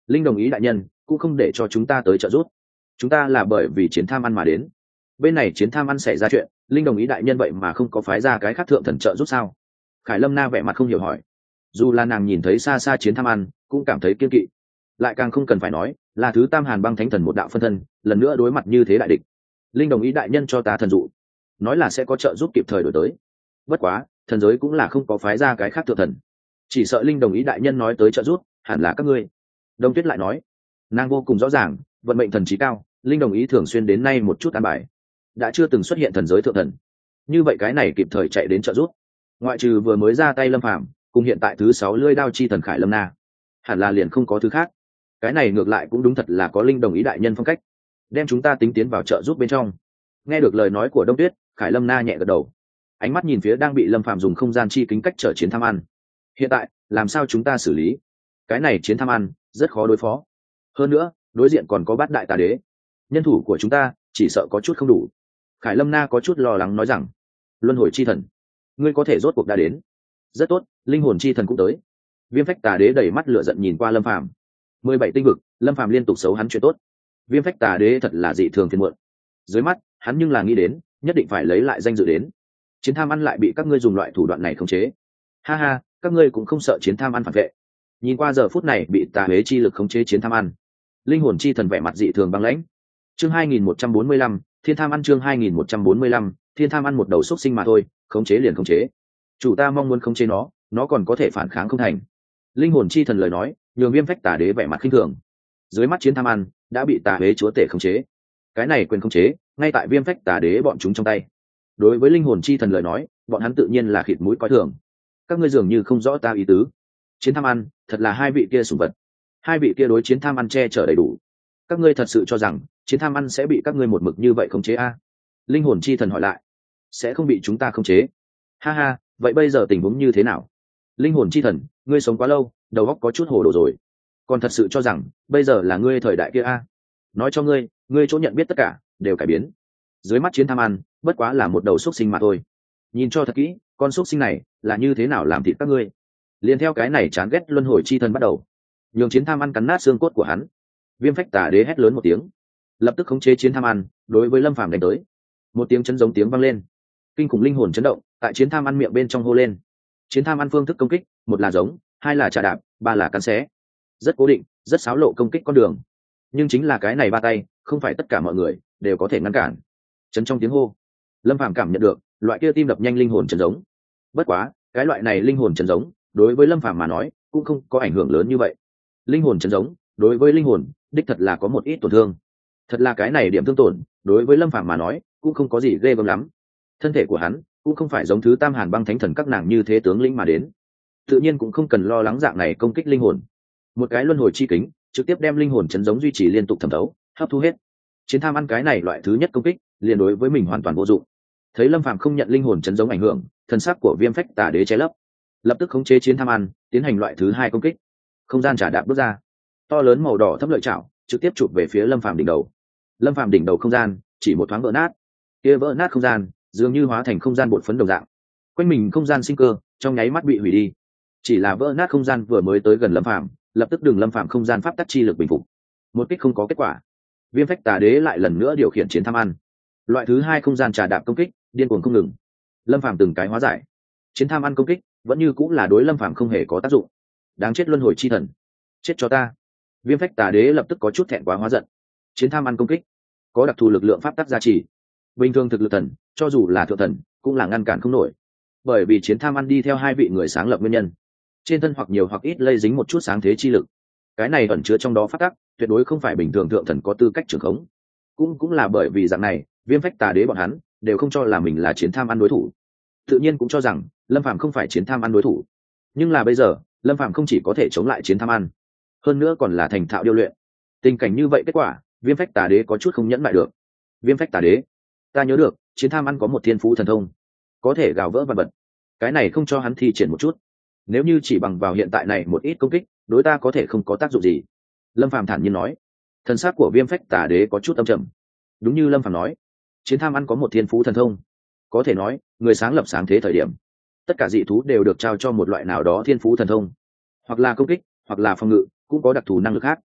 Linh đồng ý đại nhân cũng không để cho chúng ta tới trợ giúp, chúng ta là bởi vì chiến tham ăn mà đến. Bên này chiến tham ăn xảy ra chuyện, Linh đồng ý đại nhân vậy mà không có phái ra cái khác thượng thần trợ giúp sao? Khải Lâm Na vẻ mặt không hiểu hỏi. Dù là nàng nhìn thấy xa xa chiến tham ăn cũng cảm thấy kiên kỵ, lại càng không cần phải nói là thứ Tam Hàn băng thánh thần một đạo phân thân lần nữa đối mặt như thế đại địch. Linh đồng ý đại nhân cho ta thần dụ, nói là sẽ có trợ giúp kịp thời đổi tới. Bất quá thần giới cũng là không có phái ra cái khác thượng thần, chỉ sợ Linh đồng ý đại nhân nói tới trợ giúp hẳn là các ngươi. Đông Tuyết lại nói, nàng vô cùng rõ ràng vận mệnh thần trí cao, Linh đồng ý thường xuyên đến nay một chút an bài đã chưa từng xuất hiện thần giới thượng thần, như vậy cái này kịp thời chạy đến trợ giúp, ngoại trừ vừa mới ra tay Lâm Phàm cùng hiện tại thứ 6 lưỡi đao chi thần Khải Lâm Na, hẳn là liền không có thứ khác. Cái này ngược lại cũng đúng thật là có Linh đồng ý đại nhân phong cách, đem chúng ta tính tiến vào trợ giúp bên trong. Nghe được lời nói của Đông Tuyết, Khải Lâm Na nhẹ gật đầu, ánh mắt nhìn phía đang bị Lâm Phàm dùng không gian chi kính cách trở chiến tham ăn. Hiện tại làm sao chúng ta xử lý cái này chiến tham ăn? Rất khó đối phó, hơn nữa đối diện còn có Bát Đại Tà Đế, nhân thủ của chúng ta chỉ sợ có chút không đủ. Khải Lâm Na có chút lo lắng nói rằng, luân hồi chi thần, ngươi có thể rốt cuộc đã đến. Rất tốt, linh hồn chi thần cũng tới. Viêm Phách Tà Đế đẩy mắt lửa giận nhìn qua Lâm Phàm. 17 tinh vực, Lâm Phàm liên tục xấu hắn chuyện tốt, Viêm Phách Tà Đế thật là dị thường phiền muộn. Dưới mắt hắn nhưng là nghĩ đến nhất định phải lấy lại danh dự đến. Chiến tham ăn lại bị các ngươi dùng loại thủ đoạn này khống chế, ha ha, các ngươi cũng không sợ chiến tham ăn phản vệ. Nhìn qua giờ phút này bị tà huế chi lực khống chế chiến tham ăn, linh hồn chi thần vẻ mặt dị thường băng lãnh. Chương 2145, thiên tham ăn. Chương 2145, thiên tham ăn một đầu xúc sinh mà thôi, khống chế liền khống chế. Chủ ta mong muốn khống chế nó còn có thể phản kháng không thành. Linh hồn chi thần lời nói nhường Viêm Phách Tà Đế vẻ mặt khinh thường. Dưới mắt chiến tham ăn đã bị tà huế chúa tể khống chế, cái này quyền khống chế ngay tại Viêm Phách Tà Đế bọn chúng trong tay. Đối với linh hồn chi thần lời nói, bọn hắn tự nhiên là khịt mũi coi thường. Các ngươi dường như không rõ ta ý tứ. Chiến tham ăn thật là hai vị kia sủng vật, hai vị kia đối chiến tham ăn che chở đầy đủ. Các ngươi thật sự cho rằng chiến tham ăn sẽ bị các ngươi một mực như vậy khống chế a? Linh hồn chi thần hỏi lại. Sẽ không bị chúng ta khống chế. Ha ha, vậy bây giờ tình huống như thế nào? Linh hồn chi thần, ngươi sống quá lâu, đầu óc có chút hồ đồ rồi, còn thật sự cho rằng bây giờ là ngươi thời đại kia a? Nói cho ngươi, ngươi chỗ nhận biết tất cả đều cải biến. Dưới mắt chiến tham ăn bất quá là một đầu xúc sinh mà thôi. Nhìn cho thật kỹ, con xúc sinh này là như thế nào làm thịt các ngươi. Liên theo cái này chán ghét luân hồi chi thần bắt đầu, nhường chiến tham ăn cắn nát xương cốt của hắn. Viêm Phách Tà Đế hét lớn một tiếng, lập tức khống chế chiến tham ăn đối với Lâm Phàm đánh tới. Một tiếng chấn giống tiếng vang lên, kinh khủng linh hồn chấn động tại chiến tham ăn miệng bên trong hô lên. Chiến tham ăn phương thức công kích, một là giống, hai là chà đạp, ba là cắn xé, rất cố định, rất xáo lộ công kích con đường. Nhưng chính là cái này ba tay, không phải tất cả mọi người đều có thể ngăn cản. Chấn trong tiếng hô, Lâm Phàm cảm nhận được loại kia tim đập nhanh linh hồn chấn giống. Bất quá cái loại này linh hồn chấn giống đối với Lâm Phàm mà nói cũng không có ảnh hưởng lớn như vậy. Linh hồn chấn giống đối với linh hồn đích thật là có một ít tổn thương, thật là cái này điểm thương tổn đối với Lâm Phàm mà nói cũng không có gì ghê gớm lắm. Thân thể của hắn cũng không phải giống thứ Tam Hàn băng thánh thần các nàng như thế tướng lĩnh mà đến, tự nhiên cũng không cần lo lắng dạng này công kích linh hồn. Một cái luân hồi chi kính trực tiếp đem linh hồn chấn giống duy trì liên tục thẩm thấu hấp thu hết. Chiến tham ăn cái này loại thứ nhất công kích liền đối với mình hoàn toàn vô dụng. Thấy Lâm Phàm không nhận linh hồn chấn giống ảnh hưởng, thần sắc của Viêm Phách Tà Đế che lấp, lập tức khống chế chiến tham ăn tiến hành loại thứ hai công kích. Không gian trả đạp bước ra, to lớn màu đỏ thấp lợi chảo trực tiếp chụp về phía Lâm Phàm đỉnh đầu. Lâm Phàm đỉnh đầu không gian chỉ một thoáng vỡ nát, kia vỡ nát không gian dường như hóa thành không gian bột phấn đồng dạng, quanh mình không gian sinh cơ trong nháy mắt bị hủy đi. Chỉ là vỡ nát không gian vừa mới tới gần Lâm Phàm, lập tức đường Lâm Phàm không gian pháp tắc chi lực bình phục, một kích không có kết quả. Viêm Phách Tà Đế lại lần nữa điều khiển chiến tham ăn, loại thứ hai không gian trà đạp công kích điên cuồng không ngừng. Lâm Phàm từng cái hóa giải, chiến tham ăn công kích vẫn như cũng là đối Lâm Phàm không hề có tác dụng. Đáng chết luân hồi chi thần, chết cho ta! Viêm Phách Tà Đế lập tức có chút thẹn quá hóa giận. Chiến tham ăn công kích có đặc thù lực lượng pháp tắc gia trì, bình thường thực lực thần cho dù là thượng thần cũng là ngăn cản không nổi, bởi vì chiến tham ăn đi theo hai vị người sáng lập nguyên nhân, trên thân hoặc nhiều hoặc ít lây dính một chút sáng thế chi lực. Cái này ẩn chứa trong đó pháp tắc, tuyệt đối không phải bình thường thượng thần có tư cách trưởng khống. Cũng là bởi vì dạng này, Viêm Phách Tà Đế bọn hắn đều không cho là mình là chiến tham ăn đối thủ, tự nhiên cũng cho rằng Lâm Phàm không phải chiến tham ăn đối thủ. Nhưng là bây giờ Lâm Phàm không chỉ có thể chống lại chiến tham ăn, hơn nữa còn là thành thạo điêu luyện. Tình cảnh như vậy kết quả, Viêm Phách Tà Đế có chút không nhẫn lại được. Viêm Phách Tà Đế, ta nhớ được chiến tham ăn có một thiên phú thần thông, có thể gào vỡ vạn vật, cái này không cho hắn thi triển một chút? Nếu như chỉ bằng vào hiện tại này một ít công kích, đối ta có thể không có tác dụng gì. Lâm Phàm thản nhiên nói. Thần sắc của Viêm Phách Tà Đế có chút âm trầm. Đúng như Lâm Phàm nói, chiến tham ăn có một thiên phú thần thông, có thể nói người sáng lập sáng thế thời điểm, tất cả dị thú đều được trao cho một loại nào đó thiên phú thần thông, hoặc là công kích, hoặc là phòng ngự, cũng có đặc thù năng lực khác.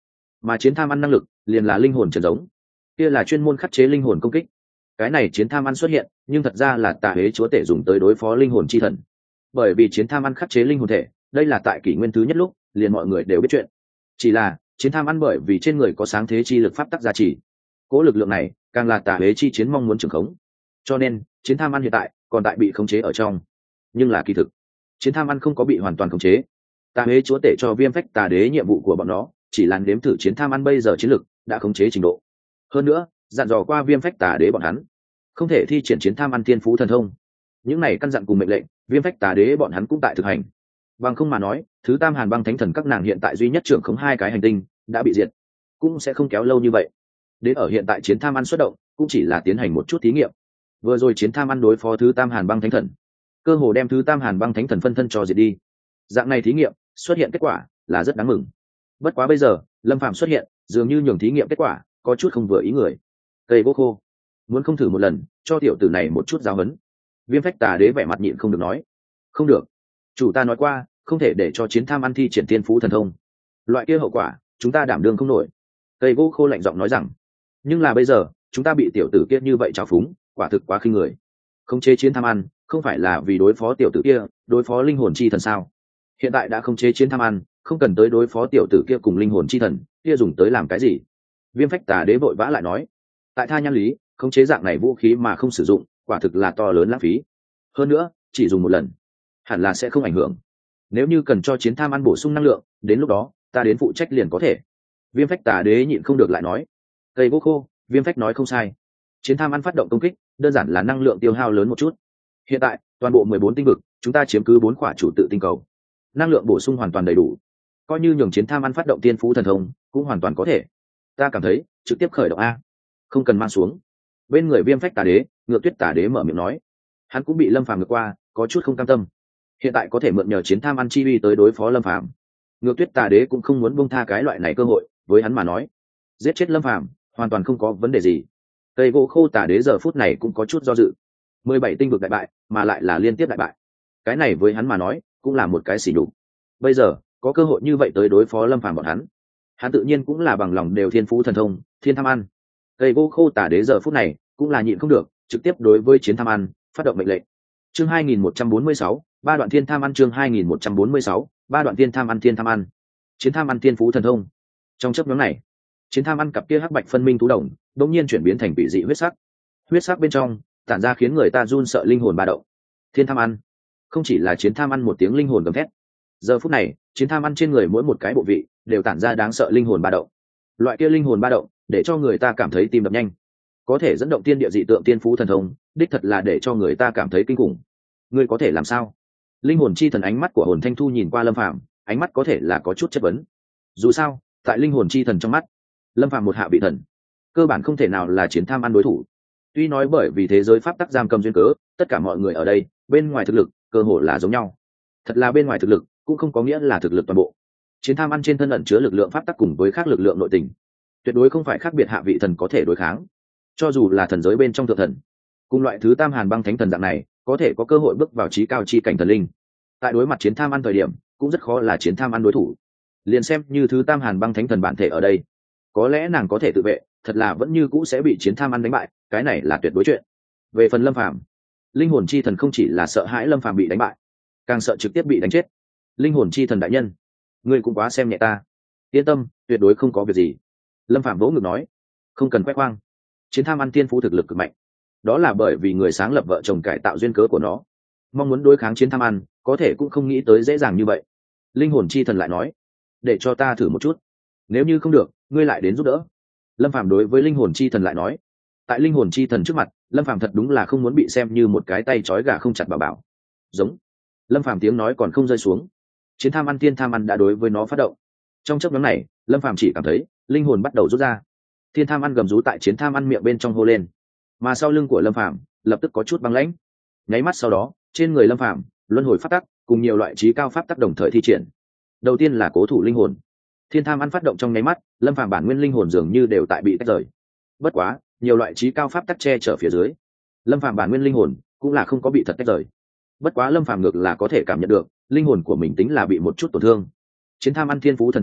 mà chiến tham ăn năng lực liền là linh hồn trần giống, kia là chuyên môn khắc chế linh hồn công kích. Cái này chiến tham ăn xuất hiện nhưng thật ra là tà hế chúa tể dùng tới đối phó linh hồn chi thần, bởi vì chiến tham ăn khắc chế linh hồn thể, đây là tại kỷ nguyên thứ nhất lúc liền mọi người đều biết chuyện. Chỉ là chiến tham ăn bởi vì trên người có sáng thế chi lực pháp tắc gia trì, cố lực lượng này càng là tà hế chi chiến mong muốn trưởng khống, cho nên chiến tham ăn hiện tại còn tại bị khống chế ở trong. Nhưng là kỳ thực chiến tham ăn không có bị hoàn toàn khống chế. Tà hế chúa tể cho viêm phách tà đế nhiệm vụ của bọn nó chỉ là nếm thử chiến tham ăn bây giờ chiến lực đã khống chế trình độ. Hơn nữa dặn dò qua viêm phách tà đế bọn hắn không thể thi triển chiến tham ăn thiên phú thần thông. Những này căn dặn cùng mệnh lệnh viêm phách tà đế bọn hắn cũng tại thực hành. Bằng không mà nói thứ tam hàn băng thánh thần các nàng hiện tại duy nhất trưởng khống 2 cái hành tinh đã bị diệt, cũng sẽ không kéo lâu như vậy. Đến ở hiện tại chiến tham ăn xuất động cũng chỉ là tiến hành một chút thí nghiệm. Vừa rồi chiến tham ăn đối phó thứ tam hàn băng thánh thần, cơ hồ đem thứ tam hàn băng thánh thần phân thân cho diệt đi. Dạng này thí nghiệm xuất hiện kết quả là rất đáng mừng. Bất quá bây giờ Lâm Phàm xuất hiện dường như nhường thí nghiệm kết quả có chút không vừa ý người. Cây gỗ khô muốn không thử một lần cho tiểu tử này một chút giáo huấn? Viêm phách tà đế vẻ mặt nhịn không được nói. Không được, chủ ta nói qua không thể để cho chiến tham ăn thi triển tiên phú thần thông, loại kia hậu quả chúng ta đảm đương không nổi. Cây gỗ khô lạnh giọng nói rằng. Nhưng là bây giờ chúng ta bị tiểu tử kia như vậy trào phúng, quả thực quá khinh người. Khống chế chiến tham ăn không phải là vì đối phó tiểu tử kia, đối phó linh hồn chi thần sao? Hiện tại đã khống chế chiến tham ăn, không cần tới đối phó tiểu tử kia cùng linh hồn chi thần, kia dùng tới làm cái gì? Viêm phách tà đế vội vã lại nói. Tại tha nhan lý, khống chế dạng này vũ khí mà không sử dụng quả thực là to lớn lãng phí. Hơn nữa chỉ dùng một lần hẳn là sẽ không ảnh hưởng. Nếu như cần cho chiến tham ăn bổ sung năng lượng, đến lúc đó ta đến phụ trách liền có thể. Viêm phách tà đế nhịn không được lại nói. Cây gỗ khô, viêm phách nói không sai. Chiến tham ăn phát động công kích đơn giản là năng lượng tiêu hao lớn một chút. Hiện tại toàn bộ 14 tinh vực chúng ta chiếm cứ 4 khỏa chủ tự tinh cầu, năng lượng bổ sung hoàn toàn đầy đủ, coi như nhường chiến tham ăn phát động tiên phú thần thông cũng hoàn toàn có thể. Ta cảm thấy trực tiếp khởi động a, không cần mang xuống. Bên người viêm phách tà đế Ngược Tuyết tà đế mở miệng nói. Hắn cũng bị Lâm Phàm ngược qua, có chút không cam tâm. Hiện tại có thể mượn nhờ chiến tham ăn chi uy tới đối phó Lâm Phàm, Ngược Tuyết tà đế cũng không muốn buông tha cái loại này cơ hội. Với hắn mà nói, giết chết Lâm Phàm hoàn toàn không có vấn đề gì. Cây gỗ khô tà đế giờ phút này cũng có chút do dự. 17 tinh vực đại bại mà lại là liên tiếp đại bại, cái này với hắn mà nói cũng là một cái xỉ nhục. Bây giờ có cơ hội như vậy tới đối phó Lâm Phàm bọn hắn tự nhiên cũng là bằng lòng đều thiên phú thần thông thiên tham ăn. Cây gỗ khô tà đế giờ phút này cũng là nhịn không được, trực tiếp đối với chiến tham ăn phát động mệnh lệnh. Chương 2146, ba đoạn thiên tham ăn. Chương 2146, ba đoạn thiên tham ăn. Thiên tham ăn, chiến tham ăn thiên phú thần thông. Trong chớp nhoáng này chiến tham ăn cặp kia hắc bạch phân minh thú đồng đột nhiên chuyển biến thành quỷ dị huyết sắc bên trong tản ra khiến người ta run sợ linh hồn ba động. Thiên tham ăn không chỉ là chiến tham ăn một tiếng linh hồn gầm thét, giờ phút này chiến tham ăn trên người mỗi một cái bộ vị đều tản ra đáng sợ linh hồn ba động. Loại kia linh hồn ba động để cho người ta cảm thấy tim đập nhanh, có thể dẫn động tiên địa dị tượng tiên phú thần thông, đích thật là để cho người ta cảm thấy kinh khủng. Ngươi có thể làm sao? Linh hồn chi thần ánh mắt của Hồn Thanh Thu nhìn qua Lâm Phàm, ánh mắt có thể là có chút chất vấn. Dù sao tại linh hồn chi thần trong mắt, Lâm Phàm một hạ vị thần cơ bản không thể nào là chiến tham ăn đối thủ. Tuy nói bởi vì thế giới pháp tắc giam cầm duyên cớ, tất cả mọi người ở đây bên ngoài thực lực cơ hồ là giống nhau. Thật là bên ngoài thực lực cũng không có nghĩa là thực lực toàn bộ. Chiến tham ăn trên thân ẩn chứa lực lượng pháp tắc cùng với khác lực lượng nội tình, tuyệt đối không phải khác biệt hạ vị thần có thể đối kháng. Cho dù là thần giới bên trong thượng thần, cùng loại thứ tam hàn băng thánh thần dạng này có thể có cơ hội bước vào trí cao chi cảnh thần linh, tại đối mặt chiến tham ăn thời điểm cũng rất khó là chiến tham ăn đối thủ. Liền xem như thứ tam hàn băng thánh thần bản thể ở đây, có lẽ nàng có thể tự vệ, thật là vẫn như cũ sẽ bị chiến tham ăn đánh bại, cái này là tuyệt đối chuyện. Về phần Lâm Phàm, linh hồn chi thần không chỉ là sợ hãi Lâm Phàm bị đánh bại, càng sợ trực tiếp bị đánh chết. Linh hồn chi thần đại nhân, ngươi cũng quá xem nhẹ ta. Yên tâm, tuyệt đối không có việc gì. Lâm Phàm vỗ ngực nói. Không cần khoe khoang, chiến tham ăn tiên phú thực lực cực mạnh, đó là bởi vì người sáng lập vợ chồng cải tạo duyên cớ của nó. Mong muốn đối kháng chiến tham ăn, có thể cũng không nghĩ tới dễ dàng như vậy. Linh hồn chi thần lại nói, để cho ta thử một chút, nếu như không được ngươi lại đến giúp đỡ. Lâm Phàm đối với linh hồn chi thần lại nói. Tại linh hồn chi thần trước mặt, Lâm Phàm thật đúng là không muốn bị xem như một cái tay trói gà không chặt bảo bảo. Giống. Lâm Phàm tiếng nói còn không rơi xuống, chiến tham ăn thiên tham ăn đã đối với nó phát động. Trong chốc ngắn này, Lâm Phàm chỉ cảm thấy linh hồn bắt đầu rút ra. Thiên tham ăn gầm rú tại chiến tham ăn miệng bên trong hô lên, mà sau lưng của Lâm Phàm lập tức có chút băng lãnh. Nháy mắt sau đó, trên người Lâm Phàm luân hồi pháp tắc cùng nhiều loại trí cao pháp tắc đồng thời thi triển. Đầu tiên là cố thủ linh hồn. Thiên tham ăn phát động trong nháy mắt, Lâm Phàm bản nguyên linh hồn dường như đều tại bị tách rời. Bất quá, nhiều loại trí cao pháp tắc che chở phía dưới, Lâm Phàm bản nguyên linh hồn cũng là không có bị thật tách rời. Bất quá Lâm Phàm ngược là có thể cảm nhận được linh hồn của mình tính là bị một chút tổn thương. Chiến tham ăn thiên phú thần thông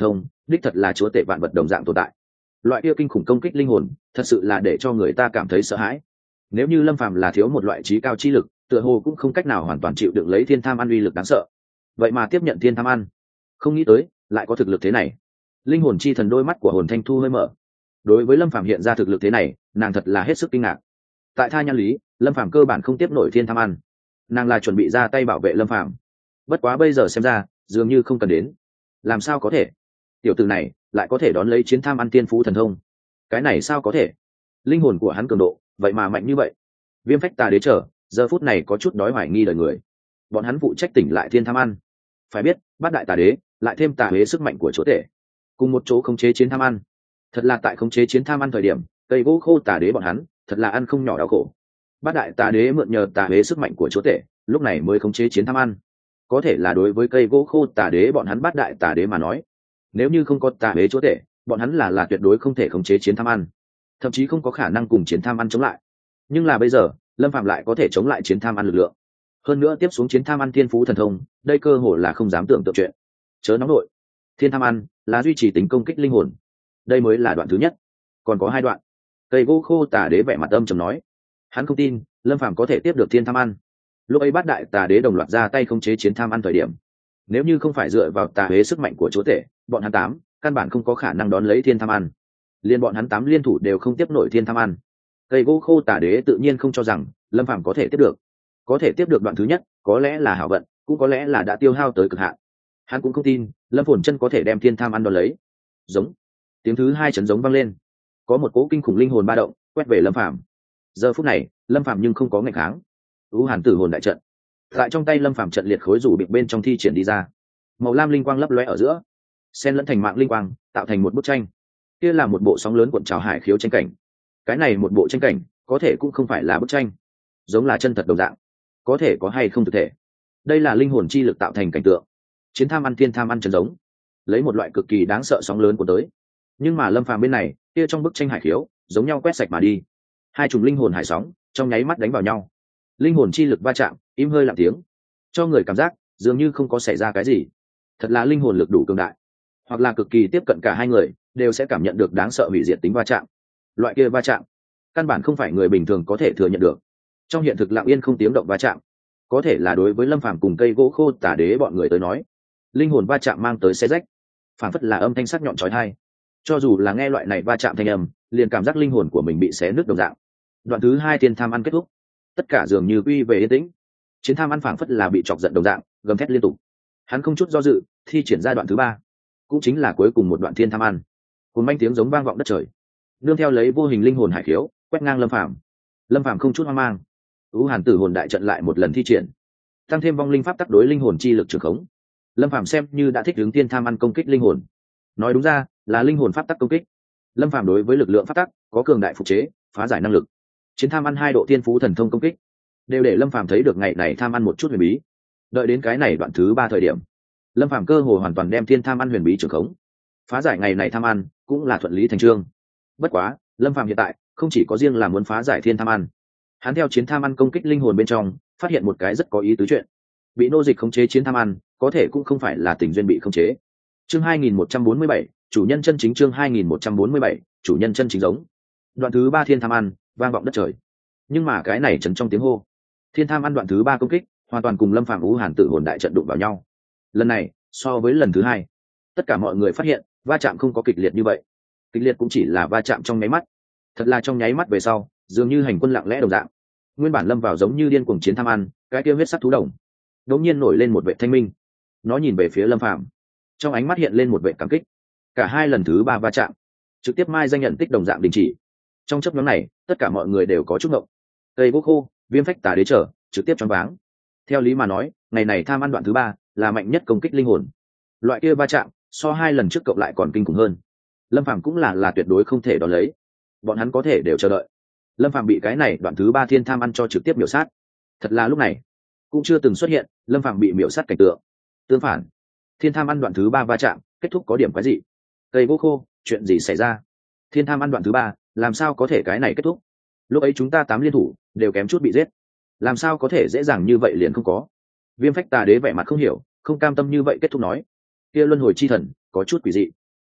đích thật là chúa tể vạn vật đồng dạng tồn tại. Loại kia kinh khủng công kích linh hồn thật sự là để cho người ta cảm thấy sợ hãi. Nếu như Lâm Phàm là thiếu một loại trí cao chi lực, tựa hồ cũng không cách nào hoàn toàn chịu đựng lấy thiên tham ăn uy lực đáng sợ. Vậy mà tiếp nhận thiên tham ăn, không nghĩ tới lại có thực lực thế này. Linh hồn chi thần đôi mắt của Hồn Thanh Thu hơi mở. Đối với Lâm Phàm hiện ra thực lực thế này, nàng thật là hết sức kinh ngạc. Tại tha nhan lý, Lâm Phàm cơ bản không tiếp nổi thiên tham ăn, nàng là chuẩn bị ra tay bảo vệ Lâm Phàm. Bất quá bây giờ xem ra dường như không cần đến. Làm sao có thể? Tiểu tử này lại có thể đón lấy chiến tham ăn tiên phú thần thông, cái này sao có thể? Linh hồn của hắn cường độ vậy mà mạnh như vậy. Viêm Phách Tà Đế trở giờ phút này có chút đói hoài nghi đời người. Bọn hắn phụ trách tỉnh lại thiên tham ăn, phải biết bát đại tà đế lại thêm tà huế sức mạnh của chúa tể, cùng một chỗ khống chế chiến tham ăn. Thật là tại khống chế chiến tham ăn thời điểm, cây gỗ khô tà đế bọn hắn thật là ăn không nhỏ đau khổ. Bát đại tà đế mượn nhờ tà huế sức mạnh của chúa tể, lúc này mới khống chế chiến tham ăn. Có thể là đối với cây gỗ khô tà đế bọn hắn bát đại tà đế mà nói, nếu như không có tà huế chúa tể, bọn hắn là tuyệt đối không thể khống chế chiến tham ăn, thậm chí không có khả năng cùng chiến tham ăn chống lại. Nhưng là bây giờ Lâm Phạm lại có thể chống lại chiến tham ăn lực lượng, hơn nữa tiếp xuống chiến tham ăn thiên phú thần thông, đây cơ hồ là không dám tưởng tượng chuyện. Chớ nóng nội, thiên tham ăn là duy trì tính công kích linh hồn, đây mới là đoạn thứ nhất, còn có 2 đoạn. Cây gỗ khô tà đế vẻ mặt âm trầm nói, hắn không tin Lâm Phạm có thể tiếp được thiên tham ăn. Lúc ấy bát đại tà đế đồng loạt ra tay khống chế chiến tham ăn thời điểm, nếu như không phải dựa vào tà huế sức mạnh của chúa tể, bọn hắn 8 căn bản không có khả năng đón lấy thiên tham ăn. Liên bọn hắn 8 liên thủ đều không tiếp nổi thiên tham ăn. Cây gỗ khô tà đế tự nhiên không cho rằng Lâm Phàm có thể tiếp được. Có thể tiếp được đoạn thứ nhất, có lẽ là hảo vận, cũng có lẽ là đã tiêu hao tới cực hạn. Hắn cũng không tin Lâm Phồn Chân có thể đem thiên tham ăn đón lấy. Giống, tiếng thứ 2 chấn giống vang lên, có một cỗ kinh khủng linh hồn ba động quét về Lâm Phàm. Giờ phút này Lâm Phàm nhưng không có nghịch kháng. Hàn Tử Hồn đại trận tại trong tay Lâm Phàm trận liệt khối rủ bịch bên trong thi triển đi ra, màu lam linh quang lấp lóe ở giữa, xen lẫn thành mạng linh quang, tạo thành một bức tranh. Kia là một bộ sóng lớn cuộn trào hải khiếu tranh cảnh. Cái này một bộ tranh cảnh có thể cũng không phải là bức tranh, giống là chân thật đồng dạng, có thể có hay không thực thể. Đây là linh hồn chi lực tạo thành cảnh tượng. Chiến tham ăn thiên tham ăn chân giống, lấy một loại cực kỳ đáng sợ sóng lớn của tới. Nhưng mà Lâm Phàm bên này, kia trong bức tranh hải khiếu giống nhau quét sạch mà đi. 2 chủng linh hồn hải sóng trong nháy mắt đánh vào nhau, linh hồn chi lực va chạm, im hơi lặng tiếng, cho người cảm giác dường như không có xảy ra cái gì. Thật là linh hồn lực đủ cường đại, hoặc là cực kỳ tiếp cận cả hai người đều sẽ cảm nhận được đáng sợ hủy diệt tính va chạm. Loại kia va chạm căn bản không phải người bình thường có thể thừa nhận được. Trong hiện thực lặng yên không tiếng động va chạm, có thể là đối với Lâm Phàm cùng cây gỗ khô tà đế bọn người tới nói, linh hồn va chạm mang tới xé rách, phản phất là âm thanh sắc nhọn chói tai. Cho dù là nghe loại này va chạm thanh âm, liền cảm giác linh hồn của mình bị xé nứt đồng dạng. Đoạn thứ 2 thiên tham ăn kết thúc, tất cả dường như quy về yên tĩnh. Chiến tham ăn phảng phất là bị chọc giận đồng dạng, gầm thét liên tục. Hắn không chút do dự thi triển ra đoạn thứ 3, cũng chính là cuối cùng một đoạn thiên tham ăn. Cùng manh tiếng giống vang vọng đất trời, nương theo lấy vô hình linh hồn hải khiếu quét ngang Lâm Phàm. Lâm Phàm không chút hoang mang, Hàn Tử Hồn đại trận lại một lần thi triển, tăng thêm vong linh pháp tắc đối linh hồn chi lực trường khống. Lâm Phàm xem như đã thích ứng thiên tham ăn công kích linh hồn, nói đúng ra là linh hồn pháp tắc công kích. Lâm Phàm đối với lực lượng pháp tắc có cường đại phục chế, phá giải năng lực. Chiến tham ăn 2 độ thiên phú thần thông công kích, đều để Lâm Phàm thấy được ngày này tham ăn một chút huyền bí. Đợi đến cái này đoạn thứ 3 thời điểm, Lâm Phàm cơ hồ hoàn toàn đem thiên tham ăn huyền bí trường khống, phá giải ngày này tham ăn cũng là thuận lý thành chương. Bất quá Lâm Phàm hiện tại không chỉ có riêng là muốn phá giải thiên tham ăn, hắn theo chiến tham ăn công kích linh hồn bên trong phát hiện một cái rất có ý tứ chuyện. Bị nô dịch khống chế chiến tham ăn có thể cũng không phải là tình duyên bị khống chế. Chương 2147, chủ nhân chân chính. Chương 2147, chủ nhân chân chính giống. Đoạn thứ 3 thiên tham ăn vang vọng đất trời, nhưng mà cái này chấn trong tiếng hô. Thiên tham ăn đoạn thứ 3 công kích hoàn toàn cùng Lâm Phàm Hàn Tử Hồn đại trận đụng vào nhau. Lần này so với lần thứ 2, tất cả mọi người phát hiện va chạm không có kịch liệt như vậy. Kịch liệt cũng chỉ là va chạm trong nháy mắt, thật là trong nháy mắt về sau dường như hành quân lặng lẽ đồng dạng. Nguyên bản lâm vào giống như điên cuồng chiến tham ăn, cái kia huyết sắc thú đồng đột nhiên nổi lên một vệ thanh minh. Nó nhìn về phía Lâm Phàm, trong ánh mắt hiện lên một vệ cảm kích. Cả 2 lần thứ 3 va chạm trực tiếp mai danh nhận tích đồng dạng đình chỉ. Trong chớp nhoáng này tất cả mọi người đều có chút ngộng. Cây gỗ khô, Viêm Phách Tà Đế trở trực tiếp choáng váng. Theo lý mà nói, ngày này tham ăn đoạn thứ 3 là mạnh nhất công kích linh hồn. Loại kia va chạm so 2 lần trước cộng lại còn kinh khủng hơn. Lâm Phàm cũng là tuyệt đối không thể đón lấy. Bọn hắn có thể đều chờ đợi. Lâm Phàm bị cái này đoạn thứ 3 thiên tham ăn cho trực tiếp miểu sát. Thật là lúc này cũng chưa từng xuất hiện Lâm Phàm bị miểu sát cảnh tượng. Tương phản, thiên tham ăn đoạn thứ 3 va chạm kết thúc có điểm quái dị. Cây gỗ khô, chuyện gì xảy ra? Thiên tham ăn đoạn thứ 3 làm sao có thể cái này kết thúc? Lúc ấy chúng ta 8 liên thủ đều kém chút bị giết, làm sao có thể dễ dàng như vậy liền không có? Viêm Phách Tà Đế vẻ mặt không hiểu, không cam tâm như vậy kết thúc nói, kia luân hồi chi thần có chút quỷ dị,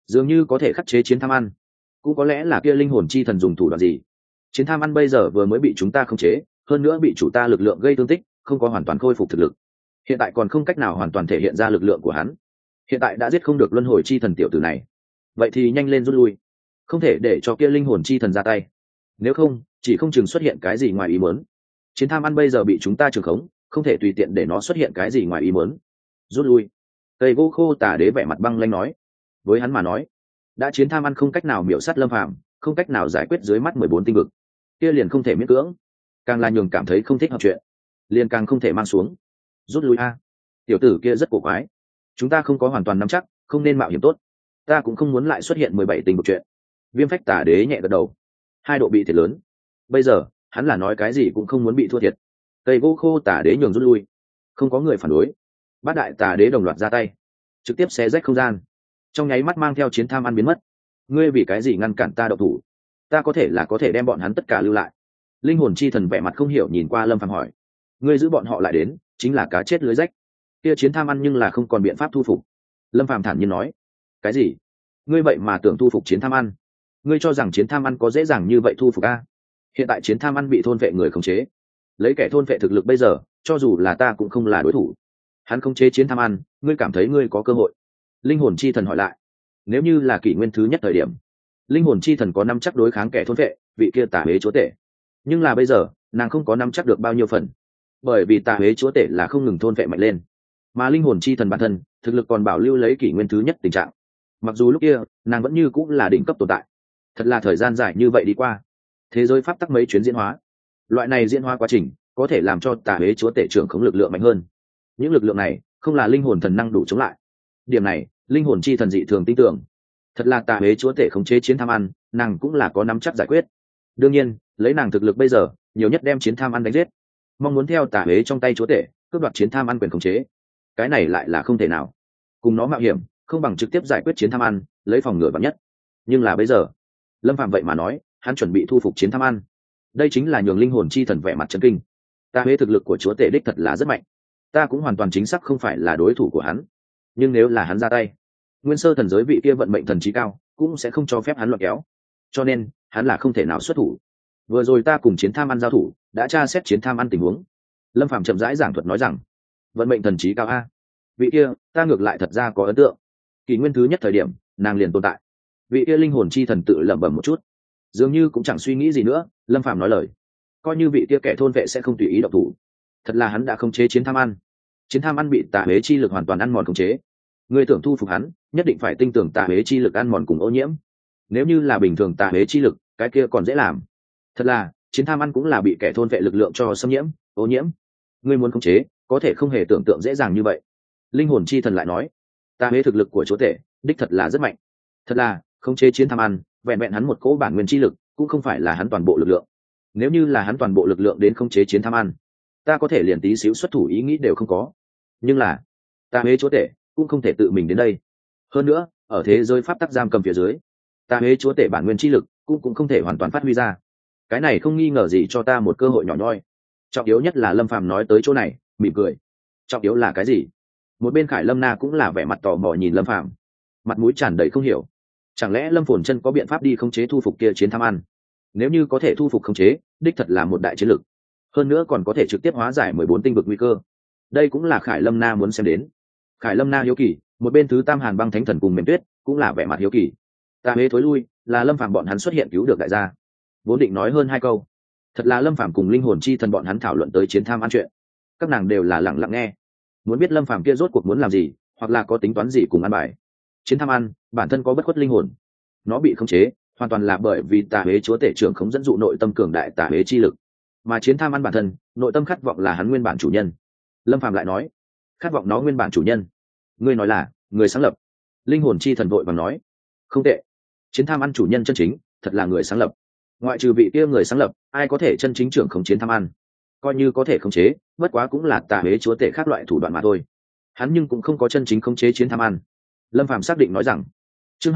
dường như có thể khắc chế chiến tham ăn. Cũng có lẽ là kia linh hồn chi thần dùng thủ đoạn gì. Chiến tham ăn bây giờ vừa mới bị chúng ta khống chế, hơn nữa bị chủ ta lực lượng gây thương tích, không có hoàn toàn khôi phục thực lực, hiện tại còn không cách nào hoàn toàn thể hiện ra lực lượng của hắn. Hiện tại đã giết không được luân hồi chi thần tiểu tử này, vậy thì nhanh lên rút lui, không thể để cho kia linh hồn chi thần ra tay, nếu không chỉ không chừng xuất hiện cái gì ngoài ý muốn. Chiến tham ăn bây giờ bị chúng ta trường khống, không thể tùy tiện để nó xuất hiện cái gì ngoài ý muốn. Rút lui. Tây gỗ khô tả đế vẻ mặt băng lanh nói. Với hắn mà nói, đã chiến tham ăn không cách nào miểu sát Lâm Phàm, không cách nào giải quyết dưới mắt 14 tinh vực, kia liền không thể miễn cưỡng, càng là nhường cảm thấy không thích hợp chuyện, liền càng không thể mang xuống. Rút lui a. Tiểu tử kia rất cổ quái, chúng ta không có hoàn toàn nắm chắc, không nên mạo hiểm tốt. Ta cũng không muốn lại xuất hiện 17 tình vực chuyện. Viêm phách tả đế nhẹ gật đầu. Hai độ bị thiệt lớn, bây giờ hắn là nói cái gì cũng không muốn bị thua thiệt. Tây gỗ khô tả đế nhường rút lui, không có người phản đối. Bát đại tả đế đồng loạt ra tay, trực tiếp xé rách không gian, trong nháy mắt mang theo chiến tham ăn biến mất. Ngươi vì cái gì ngăn cản ta động thủ? Ta có thể đem bọn hắn tất cả lưu lại. Linh hồn chi thần vẻ mặt không hiểu nhìn qua Lâm Phàm hỏi. Ngươi giữ bọn họ lại đến chính là cá chết lưới rách, kia chiến tham ăn nhưng là không còn biện pháp thu phục. Lâm Phàm thản nhiên nói. Cái gì? Ngươi vậy mà tưởng thu phục chiến tham ăn? Ngươi cho rằng chiến tham ăn có dễ dàng như vậy thu phục a? Hiện tại chiến tham ăn bị thôn vệ người khống chế, lấy kẻ thôn vệ thực lực bây giờ, cho dù là ta cũng không là đối thủ. Hắn khống chế chiến tham ăn, ngươi cảm thấy ngươi có cơ hội? Linh hồn chi thần hỏi lại. Nếu như là kỷ nguyên thứ nhất thời điểm, linh hồn chi thần có nắm chắc đối kháng kẻ thôn vệ vị kia tà huế chúa tể, nhưng là bây giờ nàng không có nắm chắc được bao nhiêu phần, bởi vì tà huế chúa tể là không ngừng thôn vệ mạnh lên, mà linh hồn chi thần bản thân thực lực còn bảo lưu lấy kỷ nguyên thứ nhất tình trạng. Mặc dù lúc kia nàng vẫn như cũng là đỉnh cấp tồn tại, thật là thời gian dài như vậy đi qua, thế giới pháp tắc mấy chuyến diễn hóa, loại này diễn hóa quá trình có thể làm cho tà huế chúa tể trưởng khống lực lượng mạnh hơn. Những lực lượng này không là linh hồn thần năng đủ chống lại, điểm này linh hồn chi thần dị thường tin tưởng. Thật là tà huế chúa tể khống chế chiến tham ăn, nàng cũng là có nắm chắc giải quyết. Đương nhiên lấy nàng thực lực bây giờ, nhiều nhất đem chiến tham ăn đánh giết, mong muốn theo tà huế trong tay chúa tể cướp đoạt chiến tham ăn quyền khống chế, cái này lại là không thể nào. Cùng nó mạo hiểm không bằng trực tiếp giải quyết chiến tham ăn, lấy phòng ngừa vắn nhất. Nhưng là bây giờ Lâm Phạm vậy mà nói hắn chuẩn bị thu phục chiến tham ăn, đây chính là nhường linh hồn chi thần vẻ mặt chấn kinh. Tà huế thực lực của chúa tể đích thật là rất mạnh, ta cũng hoàn toàn chính xác không phải là đối thủ của hắn, nhưng nếu là hắn ra tay, nguyên sơ thần giới vị kia vận mệnh thần trí cao cũng sẽ không cho phép hắn loạn kéo, cho nên hắn là không thể nào xuất thủ. Vừa rồi ta cùng chiến tham ăn giao thủ, đã tra xét chiến tham ăn tình huống. Lâm Phàm chậm rãi giảng thuật nói rằng, vận mệnh thần trí cao a, vị kia ta ngược lại thật ra có ấn tượng, kỷ nguyên thứ nhất thời điểm nàng liền tồn tại. Vị kia linh hồn chi thần tự lẩm bẩm một chút, dường như cũng chẳng suy nghĩ gì nữa. Lâm Phàm nói lời, coi như vị kia kẻ thôn vệ sẽ không tùy ý động thủ, thật là hắn đã khống chế chiến tham ăn, chiến tham ăn bị tà huế chi lực hoàn toàn ăn mòn khống chế. Người tưởng thu phục hắn, nhất định phải tin tưởng tà huế chi lực ăn mòn cùng ô nhiễm. Nếu như là bình thường tà huế chi lực, cái kia còn dễ làm. Thật là chiến tham ăn cũng là bị kẻ thôn vệ lực lượng cho xâm nhiễm, ô nhiễm. Ngươi muốn khống chế, có thể không hề tưởng tượng dễ dàng như vậy. Linh hồn chi thần lại nói, tà huế thực lực của chúa tể đích thật là rất mạnh. Thật là khống chế chiến tham ăn, vẹn vẹn hắn một cỗ bản nguyên chi lực cũng không phải là hắn toàn bộ lực lượng. Nếu như là hắn toàn bộ lực lượng đến khống chế chiến tham ăn, ta có thể liền tí xíu xuất thủ ý nghĩ đều không có. Nhưng là tà huế chúa tể cũng không thể tự mình đến đây. Hơn nữa ở thế giới pháp tắc giam cầm phía dưới, tà huế chúa tể bản nguyên chi lực cũng không thể hoàn toàn phát huy ra. Cái này không nghi ngờ gì cho ta một cơ hội nhỏ nhoi. Trọng yếu nhất là Lâm Phàm nói tới chỗ này mỉm cười. Trọng yếu là cái gì? Một bên Khải Lâm Na cũng là vẻ mặt tò mò nhìn Lâm Phàm, mặt mũi tràn đầy không hiểu. Chẳng lẽ Lâm Phồn Chân có biện pháp đi khống chế thu phục kia chiến tham ăn? Nếu như có thể thu phục khống chế, đích thật là một đại chiến lực. Hơn nữa còn có thể trực tiếp hóa giải 14 tinh vực nguy cơ. Đây cũng là Khải Lâm Na muốn xem đến. Khải Lâm Na hiếu kỳ, một bên thứ Tam Hàn Băng Thánh Thần cùng Mềm Tuyết cũng là vẻ mặt hiếu kỳ. Ta huế thối lui, là Lâm Phàm bọn hắn xuất hiện cứu được đại gia. Vốn định nói hơn hai câu, thật là Lâm Phàm cùng linh hồn chi thần bọn hắn thảo luận tới chiến tham ăn chuyện, các nàng đều là lặng lặng nghe, muốn biết Lâm Phàm kia rốt cuộc muốn làm gì, hoặc là có tính toán gì cùng ăn bài. Chiến tham ăn bản thân có bất khuất linh hồn, nó bị khống chế hoàn toàn là bởi vì tà huế chúa tể trưởng khống dẫn dụ nội tâm cường đại tà huế chi lực, mà chiến tham ăn bản thân nội tâm khát vọng là hắn nguyên bản chủ nhân. Lâm Phàm lại nói, khát vọng nó nguyên bản chủ nhân, ngươi nói là người sáng lập. Linh hồn chi thần vội vàng nói, không tệ, chiến tham ăn chủ nhân chân chính thật là người sáng lập. Ngoại trừ vị kia người sáng lập, ai có thể chân chính trưởng khống chiến tham ăn? Coi như có thể khống chế, bất quá cũng là tà huế chúa tể khác loại thủ đoạn mà thôi. Hắn nhưng cũng không có chân chính khống chế chiến tham ăn. Lâm Phàm xác định nói rằng, chương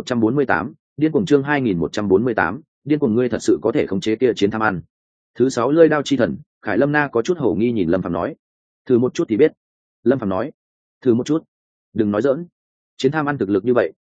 2148, điên cuồng, chương 2148, điên cuồng, ngươi thật sự có thể khống chế kia chiến tham ăn? Thứ 6 lưỡi đao chi thần, Khải Lâm Na có chút hổ nghi nhìn Lâm Phàm nói, thử một chút thì biết. Lâm Phàm nói, thử một chút, đừng nói giỡn. Chiến tham ăn thực lực như vậy,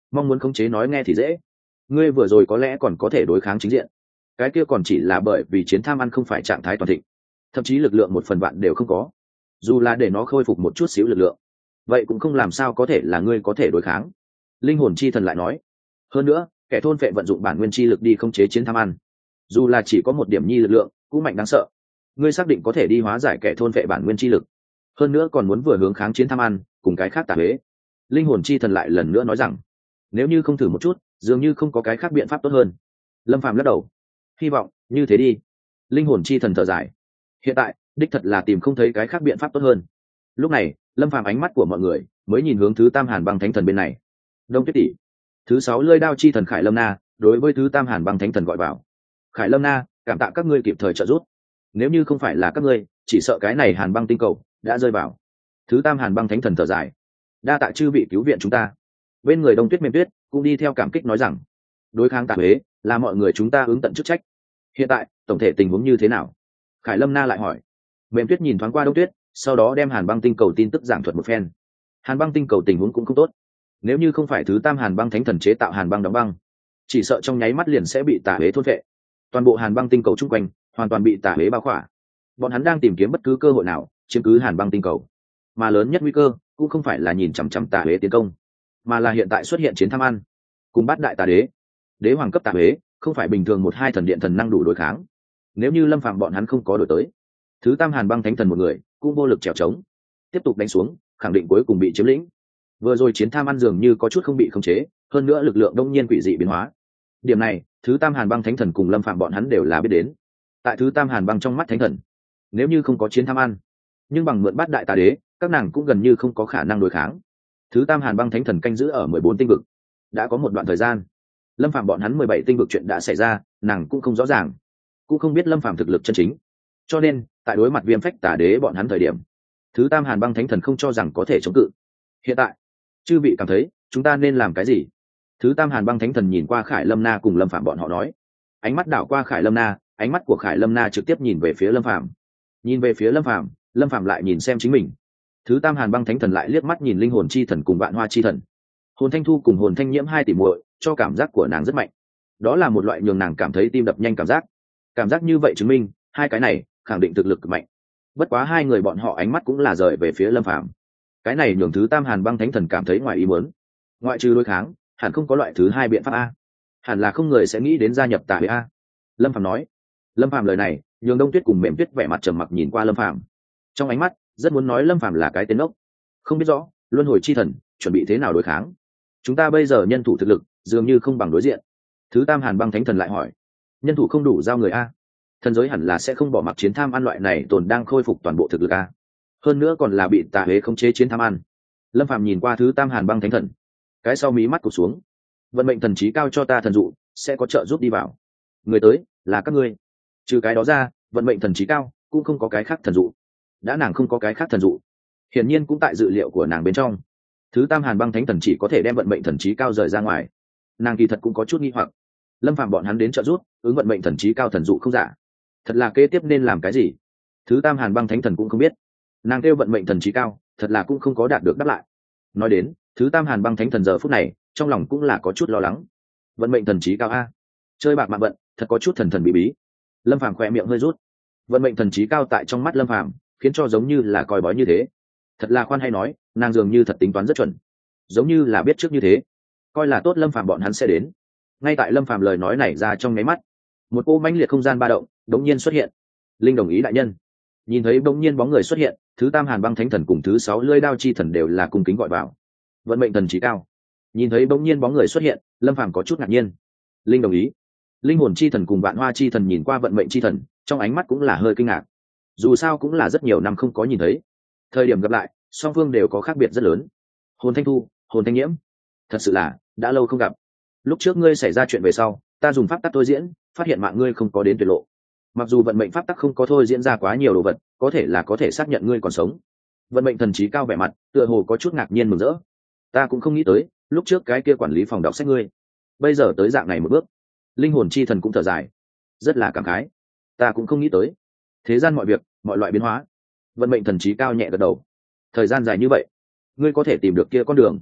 mong muốn khống chế nói nghe thì dễ, ngươi vừa rồi có lẽ còn có thể đối kháng chính diện, cái kia còn chỉ là bởi vì chiến tham ăn không phải trạng thái toàn thịnh, thậm chí lực lượng 1/10 đều không có. Dù là để nó khôi phục một chút xíu lực lượng, vậy cũng không làm sao có thể là ngươi có thể đối kháng. Linh hồn chi thần lại nói, hơn nữa kẻ thôn phệ vận dụng bản nguyên chi lực đi khống chế chiến tham ăn, dù là chỉ có một điểm nhi lực lượng cũng mạnh đáng sợ. Ngươi xác định có thể đi hóa giải kẻ thôn phệ bản nguyên chi lực, hơn nữa còn muốn vừa hướng kháng chiến tham ăn cùng cái khác tà huế. Linh hồn chi thần lại lần nữa nói rằng, nếu như không thử một chút dường như không có cái khác biện pháp tốt hơn. Lâm Phàm lắc đầu, hy vọng như thế đi. Linh hồn chi thần thở dài, hiện tại đích thật là tìm không thấy cái khác biện pháp tốt hơn. Lúc này Lâm Phàm ánh mắt của mọi người mới nhìn hướng thứ tam hàn băng thánh thần bên này. Đông Tuyết tỷ, thứ 6 lưỡi đao chi thần Khải Lâm Na đối với thứ tam hàn băng thánh thần gọi vào. Khải Lâm Na, cảm tạ các ngươi kịp thời trợ giúp, nếu như không phải là các ngươi chỉ sợ cái này hàn băng tinh cầu đã rơi vào. Thứ tam hàn băng thánh thần thở dài, đa tạ chư vị cứu viện chúng ta. Bên người Đông Tuyết Mềm Tuyết cũng đi theo cảm kích nói rằng, đối kháng tà huế là mọi người chúng ta ứng tận chức trách. Hiện tại tổng thể tình huống như thế nào? Khải Lâm Na lại hỏi. Mềm Tuyết nhìn thoáng qua Đông Tuyết, sau đó đem hàn băng tinh cầu tin tức giảng thuật một phen. Hàn băng tinh cầu tình huống cũng không tốt, nếu như không phải thứ tam hàn băng thánh thần chế tạo hàn băng đóng băng, chỉ sợ trong nháy mắt liền sẽ bị tà huế thôn phệ. Toàn bộ hàn băng tinh cầu chung quanh hoàn toàn bị tà huế bao khỏa. Bọn hắn đang tìm kiếm bất cứ cơ hội nào chiếm cứ hàn băng tinh cầu, mà lớn nhất nguy cơ cũng không phải là nhìn chằm chằm tà huế tiến công, mà là hiện tại xuất hiện chiến tham ăn cùng bát đại tà đế, đế hoàng cấp tà huế không phải bình thường 1-2 thần điện thần năng đủ đối kháng. Nếu như Lâm Phạm bọn hắn không có đổi tới, thứ tam hàn băng thánh thần một người cũng vô lực trèo trống, tiếp tục đánh xuống khẳng định cuối cùng bị chiếm lĩnh. Vừa rồi chiến tham ăn dường như có chút không bị khống chế, hơn nữa lực lượng đông nhiên quỷ dị biến hóa. Điểm này thứ tam hàn băng thánh thần cùng Lâm Phạm bọn hắn đều là biết đến. Tại thứ tam hàn băng trong mắt thánh thần, nếu như không có chiến tham ăn, nhưng bằng mượn bát đại tà đế, các nàng cũng gần như không có khả năng đối kháng. Thứ tam hàn băng thánh thần canh giữ ở 14 tinh vực đã có một đoạn thời gian. Lâm Phạm bọn hắn 17 tinh vực chuyện đã xảy ra, nàng cũng không rõ ràng, cũng không biết Lâm Phạm thực lực chân chính. Cho nên tại đối mặt viêm phách tà đế bọn hắn thời điểm, thứ tam hàn băng thánh thần không cho rằng có thể chống cự. Hiện tại chư vị cảm thấy chúng ta nên làm cái gì? Thứ tam hàn băng thánh thần nhìn qua Khải Lâm Na cùng Lâm Phạm bọn họ nói. Ánh mắt đảo qua Khải Lâm Na, ánh mắt của Khải Lâm Na trực tiếp nhìn về phía Lâm Phạm. Nhìn về phía Lâm Phạm, Lâm Phạm lại nhìn xem chính mình. Thứ tam hàn băng thánh thần lại liếc mắt nhìn linh hồn chi thần cùng vạn hoa chi thần. Hồn Thanh Thu cùng Hồn Thanh Nhiễm hai tỷ muội, cho cảm giác của nàng rất mạnh. Đó là một loại nhường nàng cảm thấy tim đập nhanh cảm giác. Cảm giác như vậy chứng minh hai cái này khẳng định thực lực cực mạnh. Bất quá hai người bọn họ ánh mắt cũng là rời về phía Lâm Phạm. Cái này nhường thứ tam hàn băng thánh thần cảm thấy ngoài ý muốn. Ngoại trừ đối kháng, hẳn không có loại thứ hai biện pháp a. Hẳn là không người sẽ nghĩ đến gia nhập tà huế a. Lâm Phạm nói. Lâm Phạm lời này nhường Đông Tuyết cùng Mềm Tuyết vẻ mặt trầm mặc nhìn qua Lâm Phạm, trong ánh mắt rất muốn nói Lâm Phạm là cái tên ốc, không biết rõ luân hồi chi thần chuẩn bị thế nào đối kháng. Chúng ta bây giờ nhân thủ thực lực dường như không bằng đối diện. Thứ tam hàn băng thánh thần lại hỏi. Nhân thủ không đủ giao người a. Thần giới hẳn là sẽ không bỏ mặc chiến tham ăn loại này tồn đang khôi phục toàn bộ thực lực a. Hơn nữa còn là bị tà huế khống chế chiến tham ăn. Lâm Phạm nhìn qua thứ tam hàn băng thánh thần, cái sau mí mắt cụp xuống. Vận mệnh thần trí cao cho ta thần dụ sẽ có trợ giúp đi vào. Người tới là các ngươi. Trừ cái đó ra, vận mệnh thần trí cao cũng không có cái khác thần dụ. Đã nàng không có cái khác thần dụ, hiển nhiên cũng tại dự liệu của nàng bên trong. Thứ tam hàn băng thánh thần chỉ có thể đem vận mệnh thần trí cao rời ra ngoài. Nàng kỳ thật cũng có chút nghi hoặc. Lâm Phạm bọn hắn đến trợ giúp, ứng vận mệnh thần trí cao thần dụ không giả. Thật là kế tiếp nên làm cái gì? Thứ tam hàn băng thánh thần cũng không biết. Nàng kêu vận mệnh thần trí cao, thật là cũng không có đạt được đáp lại. Nói đến thứ tam hàn băng thánh thần giờ phút này trong lòng cũng là có chút lo lắng. Vận mệnh thần trí cao a, chơi bạc mạng vận, thật có chút thần thần bí bí. Lâm Phàm khỏe miệng hơi rút. Vận mệnh thần trí cao tại trong mắt Lâm Phàm khiến cho giống như là coi bói như thế. Thật là khoan hay nói, nàng dường như thật tính toán rất chuẩn, giống như là biết trước như thế, coi là tốt Lâm Phàm bọn hắn sẽ đến. Ngay tại Lâm Phàm lời nói này ra trong nháy mắt, một cô mãnh liệt không gian ba động đống nhiên xuất hiện. Linh đồng ý đại nhân. Nhìn thấy đống nhiên bóng người xuất hiện, thứ tam hàn băng thánh thần cùng thứ 6 lưỡi đao chi thần đều là cung kính gọi vào. Vận mệnh thần trí cao. Nhìn thấy đống nhiên bóng người xuất hiện, Lâm Phàm có chút ngạc nhiên. Linh đồng ý. Linh hồn chi thần cùng vạn hoa chi thần nhìn qua vận mệnh chi thần, trong ánh mắt cũng là hơi kinh ngạc. Dù sao cũng là rất nhiều năm không có nhìn thấy, thời điểm gặp lại song phương đều có khác biệt rất lớn. Hồn Thanh Thu, Hồn Thanh Nhiễm, thật sự là đã lâu không gặp. Lúc trước ngươi xảy ra chuyện về sau, ta dùng pháp tắc thôi diễn, phát hiện mạng ngươi không có đến tuyệt lộ. Mặc dù vận mệnh pháp tắc không có thôi diễn ra quá nhiều đồ vật, có thể là có thể xác nhận ngươi còn sống. Vận mệnh thần trí cao vẻ mặt tựa hồ có chút ngạc nhiên mừng rỡ. Ta cũng không nghĩ tới, lúc trước cái kia quản lý phòng đọc sách ngươi, bây giờ tới dạng này một bước. Linh hồn chi thần cũng thở dài, rất là cảm khái. Ta cũng không nghĩ tới, thế gian mọi việc, mọi loại biến hóa. Vận mệnh thần trí cao nhẹ gật đầu. Thời gian dài như vậy, ngươi có thể tìm được kia con đường,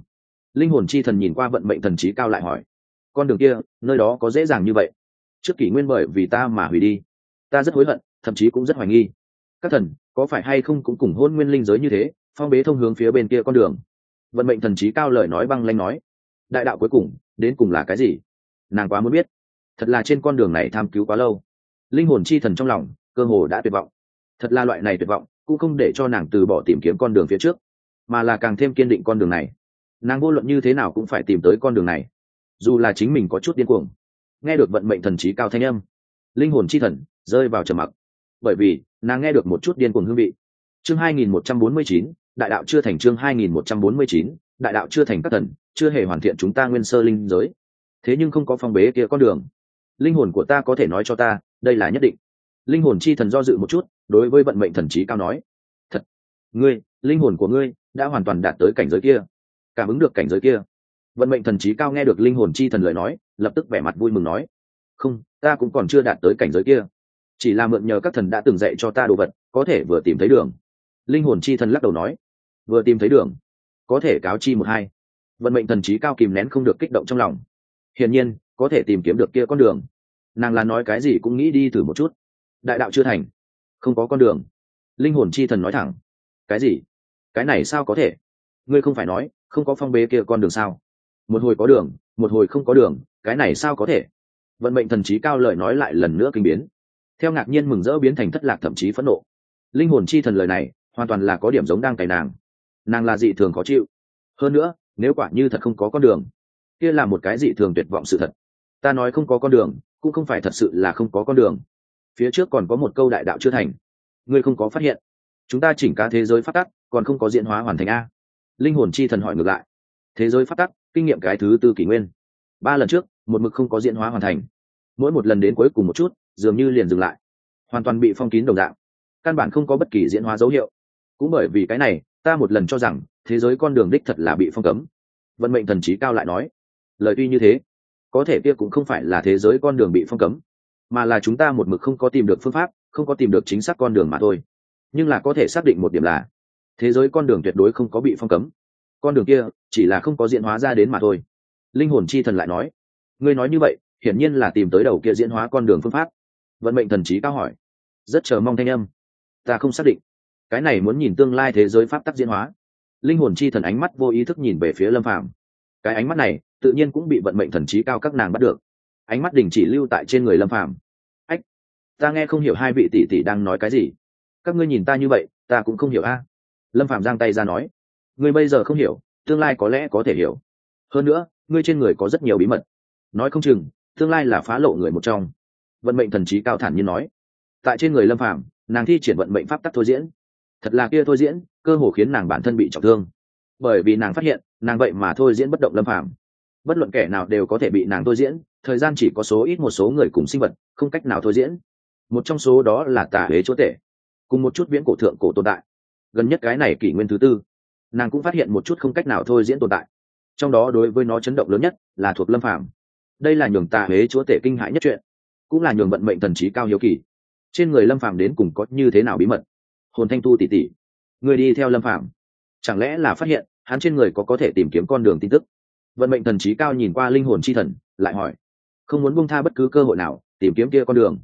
Linh hồn chi thần nhìn qua vận mệnh thần trí cao lại hỏi, con đường kia nơi đó có dễ dàng như vậy? Trước kỷ nguyên bởi vì ta mà hủy đi, ta rất hối hận, thậm chí cũng rất hoài nghi các thần có phải hay không cũng cùng hôn nguyên linh giới như thế, phong bế thông hướng phía bên kia con đường. Vận mệnh thần trí cao lời nói băng lanh nói, đại đạo cuối cùng đến cùng là cái gì? Nàng quá muốn biết, thật là trên con đường này tham cứu quá lâu, linh hồn chi thần trong lòng cơ hồ đã tuyệt vọng. Thật là loại này tuyệt vọng cũng không để cho nàng từ bỏ tìm kiếm con đường phía trước, mà là càng thêm kiên định con đường này. Nàng vô luận như thế nào cũng phải tìm tới con đường này, dù là chính mình có chút điên cuồng. Nghe được vận mệnh thần trí cao thanh âm, linh hồn chi thần rơi vào trầm mặc, bởi vì nàng nghe được một chút điên cuồng hương vị. Chương 2149, đại đạo chưa thành. Chương 2149, đại đạo chưa thành. Các thần chưa hề hoàn thiện chúng ta nguyên sơ linh giới, thế nhưng không có phong bế kia con đường. Linh hồn của ta có thể nói cho ta, đây là nhất định. Linh hồn chi thần do dự một chút, đối với vận mệnh thần trí cao nói, thật, ngươi, linh hồn của ngươi đã hoàn toàn đạt tới cảnh giới kia, cảm ứng được cảnh giới kia. Vận mệnh thần trí cao nghe được linh hồn chi thần lời nói, lập tức vẻ mặt vui mừng nói, không, ta cũng còn chưa đạt tới cảnh giới kia, chỉ là mượn nhờ các thần đã từng dạy cho ta đồ vật, có thể vừa tìm thấy đường. Linh hồn chi thần lắc đầu nói, vừa tìm thấy đường, có thể cáo chi một hai. Vận mệnh thần trí cao kìm nén không được kích động trong lòng, hiển nhiên có thể tìm kiếm được kia con đường, nàng là nói cái gì cũng nghĩ đi thử một chút. Đại đạo chưa thành, không có con đường. Linh hồn chi thần nói thẳng, cái gì? Cái này sao có thể? Ngươi không phải nói không có phong bế kia con đường sao? Một hồi có đường, một hồi không có đường, cái này sao có thể? Vận mệnh thần trí cao lời nói lại lần nữa kinh biến, theo ngạc nhiên mừng rỡ biến thành thất lạc, thậm chí phẫn nộ. Linh hồn chi thần lời này hoàn toàn là có điểm giống đang cày nàng là dị thường khó chịu. Hơn nữa, nếu quả như thật không có con đường, kia là một cái dị thường tuyệt vọng sự thật. Ta nói không có con đường, cũng không phải thật sự là không có con đường. Phía trước còn có một câu đại đạo chưa thành, ngươi không có phát hiện chúng ta chỉnh cả thế giới phát tắc còn không có diễn hóa hoàn thành a? Linh hồn chi thần hỏi ngược lại, thế giới phát tắc kinh nghiệm cái thứ tư kỷ nguyên, 3 lần trước một mực không có diễn hóa hoàn thành, mỗi một lần đến cuối cùng một chút dường như liền dừng lại, hoàn toàn bị phong kín đồng dạng, căn bản không có bất kỳ diễn hóa dấu hiệu. Cũng bởi vì cái này, ta một lần cho rằng thế giới con đường đích thật là bị phong cấm. Vận mệnh thần trí cao lại nói, lời tuy như thế, có thể kia cũng không phải là thế giới con đường bị phong cấm, mà là chúng ta một mực không có tìm được phương pháp, không có tìm được chính xác con đường mà thôi. Nhưng là có thể xác định một điểm là thế giới con đường tuyệt đối không có bị phong cấm, con đường kia chỉ là không có diễn hóa ra đến mà thôi. Linh hồn chi thần lại nói, ngươi nói như vậy hiển nhiên là tìm tới đầu kia diễn hóa con đường phương pháp. Vận mệnh thần trí cao hỏi, rất chờ mong thanh âm, ta không xác định, cái này muốn nhìn tương lai thế giới pháp tắc diễn hóa. Linh hồn chi thần ánh mắt vô ý thức nhìn về phía Lâm Phàm, cái ánh mắt này tự nhiên cũng bị vận mệnh thần trí cao các nàng bắt được, ánh mắt đình chỉ lưu tại trên người Lâm Phàm. Ách, ta nghe không hiểu hai vị tỷ tỷ đang nói cái gì, các ngươi nhìn ta như vậy ta cũng không hiểu a. Lâm Phàm giang tay ra nói, ngươi bây giờ không hiểu, tương lai có lẽ có thể hiểu. Hơn nữa, ngươi trên người có rất nhiều bí mật, nói không chừng tương lai là phá lộ người một trong. Vận mệnh thần trí cao thản nhiên nói, tại trên người Lâm Phàm nàng thi triển vận mệnh pháp tắc thôi diễn, thật là kia thôi diễn cơ hồ khiến nàng bản thân bị trọng thương, bởi vì nàng phát hiện nàng vậy mà thôi diễn bất động Lâm Phàm, bất luận kẻ nào đều có thể bị nàng thôi diễn, thời gian chỉ có số ít một số người cùng sinh vật không cách nào thôi diễn, một trong số đó là tà huế chúa tể cùng một chút viễn cổ thượng cổ tồn tại. Gần nhất cái này kỷ nguyên thứ tư, nàng cũng phát hiện một chút không cách nào thôi diễn tồn tại, trong đó đối với nó chấn động lớn nhất là thuộc Lâm Phàm. Đây là nhường tà huế chúa tể kinh hãi nhất chuyện, cũng là nhường vận mệnh thần trí cao hiếu kỳ, trên người Lâm Phàm đến cùng có như thế nào bí mật. Hồn Thanh Tu tỷ tỷ, người đi theo Lâm Phàm chẳng lẽ là phát hiện hắn trên người có thể tìm kiếm con đường tin tức? Vận mệnh thần trí cao nhìn qua linh hồn chi thần lại hỏi, không muốn buông tha bất cứ cơ hội nào tìm kiếm kia con đường.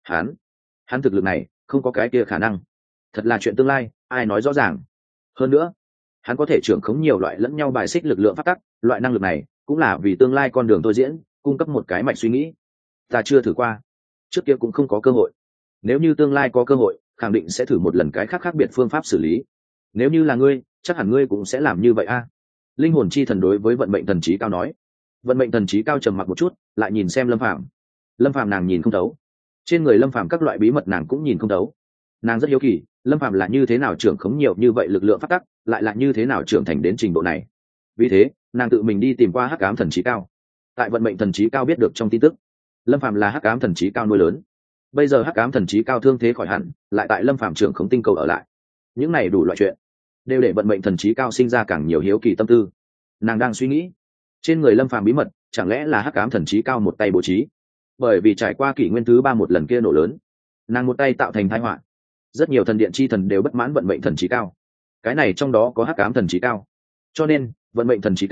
Hắn thực lực này không có cái kia khả năng, thật là chuyện tương lai ai nói rõ ràng. Hơn nữa, hắn có thể trưởng khống nhiều loại lẫn nhau bài xích lực lượng phát tắc, loại năng lực này cũng là vì tương lai con đường tôi diễn cung cấp một cái mạch suy nghĩ. Ta chưa thử qua, trước kia cũng không có cơ hội, nếu như tương lai có cơ hội khẳng định sẽ thử một lần cái khác biệt phương pháp xử lý. Nếu như là ngươi, chắc hẳn ngươi cũng sẽ làm như vậy a. Linh hồn chi thần đối với vận mệnh thần trí cao nói. Vận mệnh thần trí cao trầm mặc một chút, lại nhìn xem Lâm Phàm. Lâm Phàm nàng nhìn không thấu, trên người Lâm Phàm các loại bí mật nàng cũng nhìn không thấu. Nàng rất hiếu kỳ, Lâm Phàm là như thế nào trưởng khống nhiều như vậy lực lượng phát tắc, lại là như thế nào trưởng thành đến trình độ này. Vì thế, nàng tự mình đi tìm qua Hắc Ám thần trí cao. Tại vận mệnh thần trí cao biết được trong tin tức, Lâm Phàm là Hắc Ám thần trí cao nuôi lớn. Bây giờ Hắc Ám thần trí cao thương thế khỏi hẳn, lại tại Lâm Phàm trưởng khống tinh cầu ở lại. Những này đủ loại chuyện đều để vận mệnh thần trí cao sinh ra càng nhiều hiếu kỳ tâm tư. Nàng đang suy nghĩ, trên người Lâm Phàm bí mật chẳng lẽ là Hắc Ám thần trí cao một tay bố trí? Bởi vì trải qua kỷ nguyên thứ 3 một lần kia nổ lớn, nàng một tay tạo thành tai họa, rất nhiều thần điện chi thần đều bất mãn vận mệnh thần trí cao, cái này trong đó có Hắc Ám thần trí cao, cho nên vận mệnh thần trí cao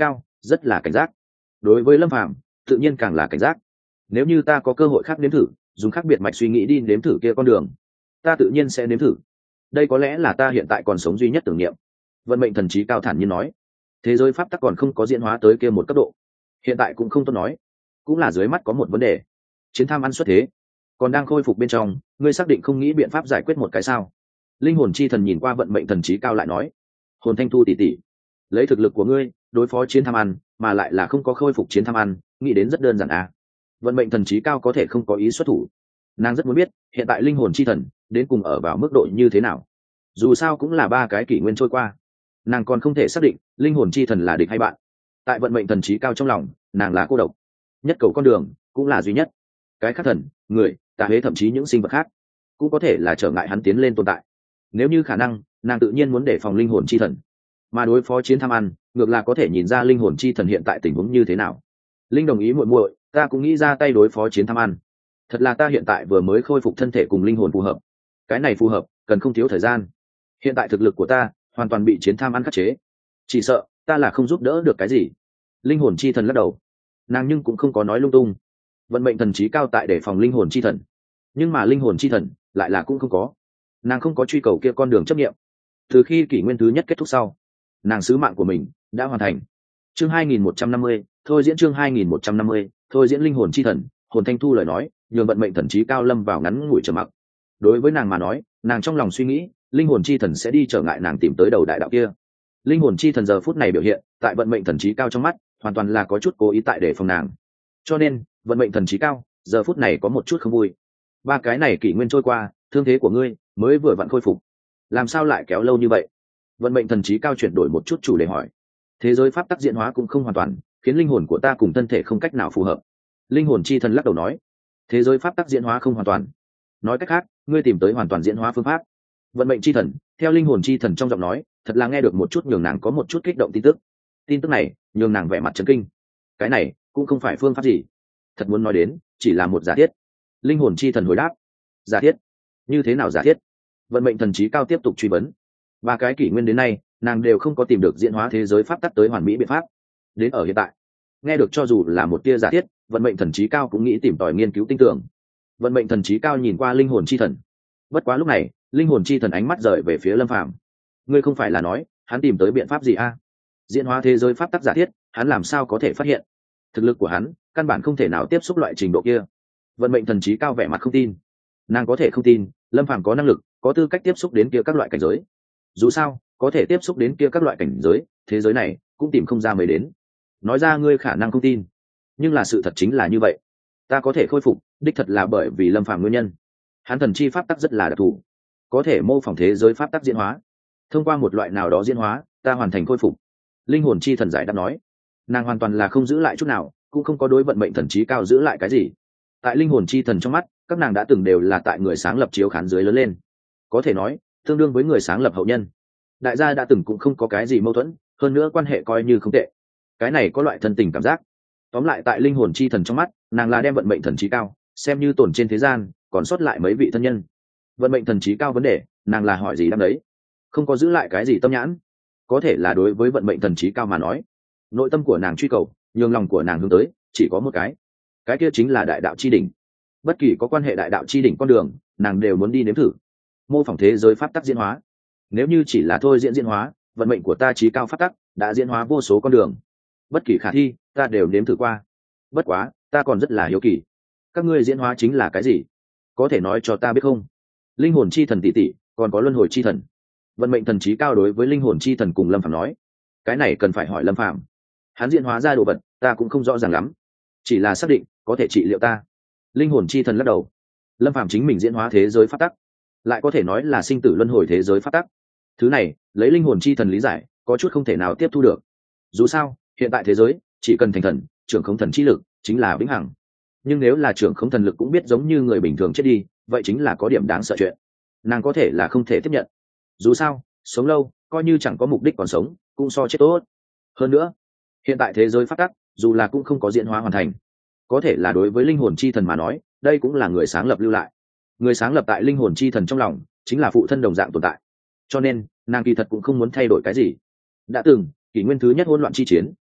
rất là cảnh giác. Đối với lâm phàm tự nhiên càng là cảnh giác. Nếu như ta có cơ hội khác nếm thử dùng khác biệt mạch suy nghĩ đi nếm thử kia con đường, ta tự nhiên sẽ nếm thử. Đây có lẽ là ta hiện tại còn sống duy nhất tưởng niệm. Vận mệnh thần trí cao thản nhiên nói. Thế giới pháp tắc còn không có diễn hóa tới kia một cấp độ, hiện tại cũng không tốt nói. Cũng là dưới mắt có một vấn đề, chiến tham ăn xuất thế còn đang khôi phục bên trong, ngươi xác định không nghĩ biện pháp giải quyết một cái sao? Linh hồn chi thần nhìn qua vận mệnh thần trí cao lại nói. Hồn Thanh Thu tỷ tỷ, lấy thực lực của ngươi đối phó chiến tham ăn mà lại là không có khôi phục chiến tham ăn, nghĩ đến rất đơn giản à? Vận mệnh thần trí cao có thể không có ý xuất thủ. Nàng rất muốn biết hiện tại linh hồn chi thần đến cùng ở vào mức độ như thế nào. Dù sao cũng là 3 cái kỷ nguyên trôi qua, nàng còn không thể xác định linh hồn chi thần là địch hay bạn. Tại vận mệnh thần trí cao trong lòng, nàng là cô độc nhất, cầu con đường cũng là duy nhất. Cái khác thần, người, tà huế thậm chí những sinh vật khác cũng có thể là trở ngại hắn tiến lên tồn tại. Nếu như khả năng, nàng tự nhiên muốn đề phòng linh hồn chi thần, mà đối phó chiến tham ăn ngược là có thể nhìn ra linh hồn chi thần hiện tại tình huống như thế nào. Linh đồng ý muội muội, ta cũng nghĩ ra tay đối phó chiến tham ăn. Thật là ta hiện tại vừa mới khôi phục thân thể cùng linh hồn phù hợp, cái này phù hợp cần không thiếu thời gian. Hiện tại thực lực của ta hoàn toàn bị chiến tham ăn khắc chế, chỉ sợ ta là không giúp đỡ được cái gì. Linh hồn chi thần lắc đầu. Nàng nhưng cũng không có nói lung tung. Vận mệnh thần trí cao tại để phòng linh hồn chi thần, nhưng mà linh hồn chi thần lại là cũng không có. Nàng không có truy cầu kia con đường chấp nghiệm. Từ khi kỷ nguyên thứ nhất kết thúc sau, nàng sứ mạng của mình đã hoàn thành. Chương 2150, thôi diễn chương 2150, thôi diễn linh hồn chi thần. Hồn Thanh Thu lời nói nhường vận mệnh thần trí cao lâm vào ngắn ngủi trầm mặc. Đối với nàng mà nói, nàng trong lòng suy nghĩ linh hồn chi thần sẽ đi trở ngại nàng tìm tới đầu đại đạo kia. Linh hồn chi thần giờ phút này biểu hiện tại vận mệnh thần trí cao trong mắt hoàn toàn là có chút cố ý tại để phòng nàng. Cho nên vận mệnh thần trí cao giờ phút này có một chút không vui. 3 cái này kỷ nguyên trôi qua, thương thế của ngươi mới vừa vặn khôi phục, làm sao lại kéo lâu như vậy? Vận mệnh thần trí cao chuyển đổi một chút chủ đề hỏi. Thế giới pháp tắc diễn hóa cũng không hoàn toàn, khiến linh hồn của ta cùng thân thể không cách nào phù hợp. Linh hồn chi thần lắc đầu nói. Thế giới pháp tắc diễn hóa không hoàn toàn, nói cách khác ngươi tìm tới hoàn toàn diễn hóa phương pháp. Vận mệnh chi thần theo linh hồn chi thần trong giọng nói thật là nghe được một chút nhường nàng có một chút kích động tin tức. Tin tức này nhường nàng vẻ mặt chấn kinh. Cái này cũng không phải phương pháp gì, thật muốn nói đến chỉ là một giả thiết. Linh hồn chi thần hồi đáp. Giả thiết? Như thế nào giả thiết? Vận mệnh thần trí cao tiếp tục truy vấn. 3 cái kỷ nguyên đến nay nàng đều không có tìm được diễn hóa thế giới pháp tắc tới hoàn mỹ biện pháp. Đến ở hiện tại nghe được cho dù là một tia giả thiết, vận mệnh thần trí cao cũng nghĩ tìm tòi nghiên cứu tinh tưởng. Vận mệnh thần trí cao nhìn qua linh hồn chi thần. Bất quá lúc này linh hồn chi thần ánh mắt rời về phía lâm phàm. Ngươi không phải là nói hắn tìm tới biện pháp gì a? Diễn hóa thế giới pháp tắc giả thiết hắn làm sao có thể phát hiện? Thực lực của hắn căn bản không thể nào tiếp xúc loại trình độ kia. Vận mệnh thần trí cao vẻ mặt không tin. Nàng có thể không tin lâm phàm có năng lực có tư cách tiếp xúc đến kia các loại cảnh giới. Dù sao có thể tiếp xúc đến kia các loại cảnh giới, thế giới này cũng tìm không ra mới đến. Nói ra ngươi khả năng không tin, nhưng là sự thật chính là như vậy. Ta có thể khôi phục đích thật là bởi vì lâm phàm nguyên nhân. Hắn thần chi pháp tắc rất là đặc thù, có thể mô phỏng thế giới pháp tắc diễn hóa. Thông qua một loại nào đó diễn hóa ta hoàn thành khôi phục. Linh hồn chi thần giải đáp nói. Nàng hoàn toàn là không giữ lại chút nào, cũng không có đối vận mệnh thần trí cao giữ lại cái gì. Tại linh hồn chi thần trong mắt các nàng đã từng đều là tại người sáng lập chiếu khán dưới lớn lên, có thể nói tương đương với người sáng lập hậu nhân. Đại gia đã từng cũng không có cái gì mâu thuẫn, hơn nữa quan hệ coi như không tệ. Cái này có loại thân tình cảm giác. Tóm lại tại linh hồn chi thần trong mắt nàng là đem vận mệnh thần trí cao xem như tồn trên thế gian còn sót lại mấy vị thân nhân. Vận mệnh thần trí cao vấn đề nàng là hỏi gì đáp đấy, không có giữ lại cái gì tâm nhãn. Có thể là đối với vận mệnh thần trí cao mà nói, nội tâm của nàng truy cầu, nhường lòng của nàng hướng tới chỉ có một cái kia chính là đại đạo chi đỉnh. Bất kỳ có quan hệ đại đạo chi đỉnh con đường nàng đều muốn đi nếm thử. Mô phỏng thế giới pháp tắc diễn hóa, nếu như chỉ là thôi diễn hóa, vận mệnh của ta trí cao pháp tắc đã diễn hóa vô số con đường, bất kỳ khả thi ta đều nếm thử qua. Bất quá ta còn rất là hiếu kỳ, các ngươi diễn hóa chính là cái gì, có thể nói cho ta biết không? Linh hồn chi thần tỷ tỷ, còn có luân hồi chi thần. Vận mệnh thần trí cao đối với linh hồn chi thần cùng lâm phàm nói. Cái này cần phải hỏi lâm phàm, hắn diễn hóa ra đồ vật ta cũng không rõ ràng lắm, chỉ là xác định có thể trị liệu ta. Linh hồn chi thần lắc đầu. Lâm phàm chính mình diễn hóa thế giới pháp tắc, lại có thể nói là sinh tử luân hồi thế giới pháp tắc. Thứ này lấy linh hồn chi thần lý giải có chút không thể nào tiếp thu được. Dù sao hiện tại thế giới chỉ cần thành thần, trưởng không thần chi lực chính là vĩnh hằng. Nhưng nếu là trưởng không thần lực cũng biết giống như người bình thường chết đi, vậy chính là có điểm đáng sợ chuyện. Nàng có thể là không thể tiếp nhận. Dù sao sống lâu coi như chẳng có mục đích còn sống cũng so chết tốt. Hơn nữa hiện tại thế giới pháp tắc dù là cũng không có diễn hóa hoàn thành, có thể là đối với linh hồn chi thần mà nói đây cũng là người sáng lập lưu lại. Người sáng lập tại linh hồn chi thần trong lòng chính là phụ thân đồng dạng tồn tại, cho nên nàng kỳ thật cũng không muốn thay đổi cái gì. Đã từng kỷ nguyên thứ nhất hỗn loạn chi chiến,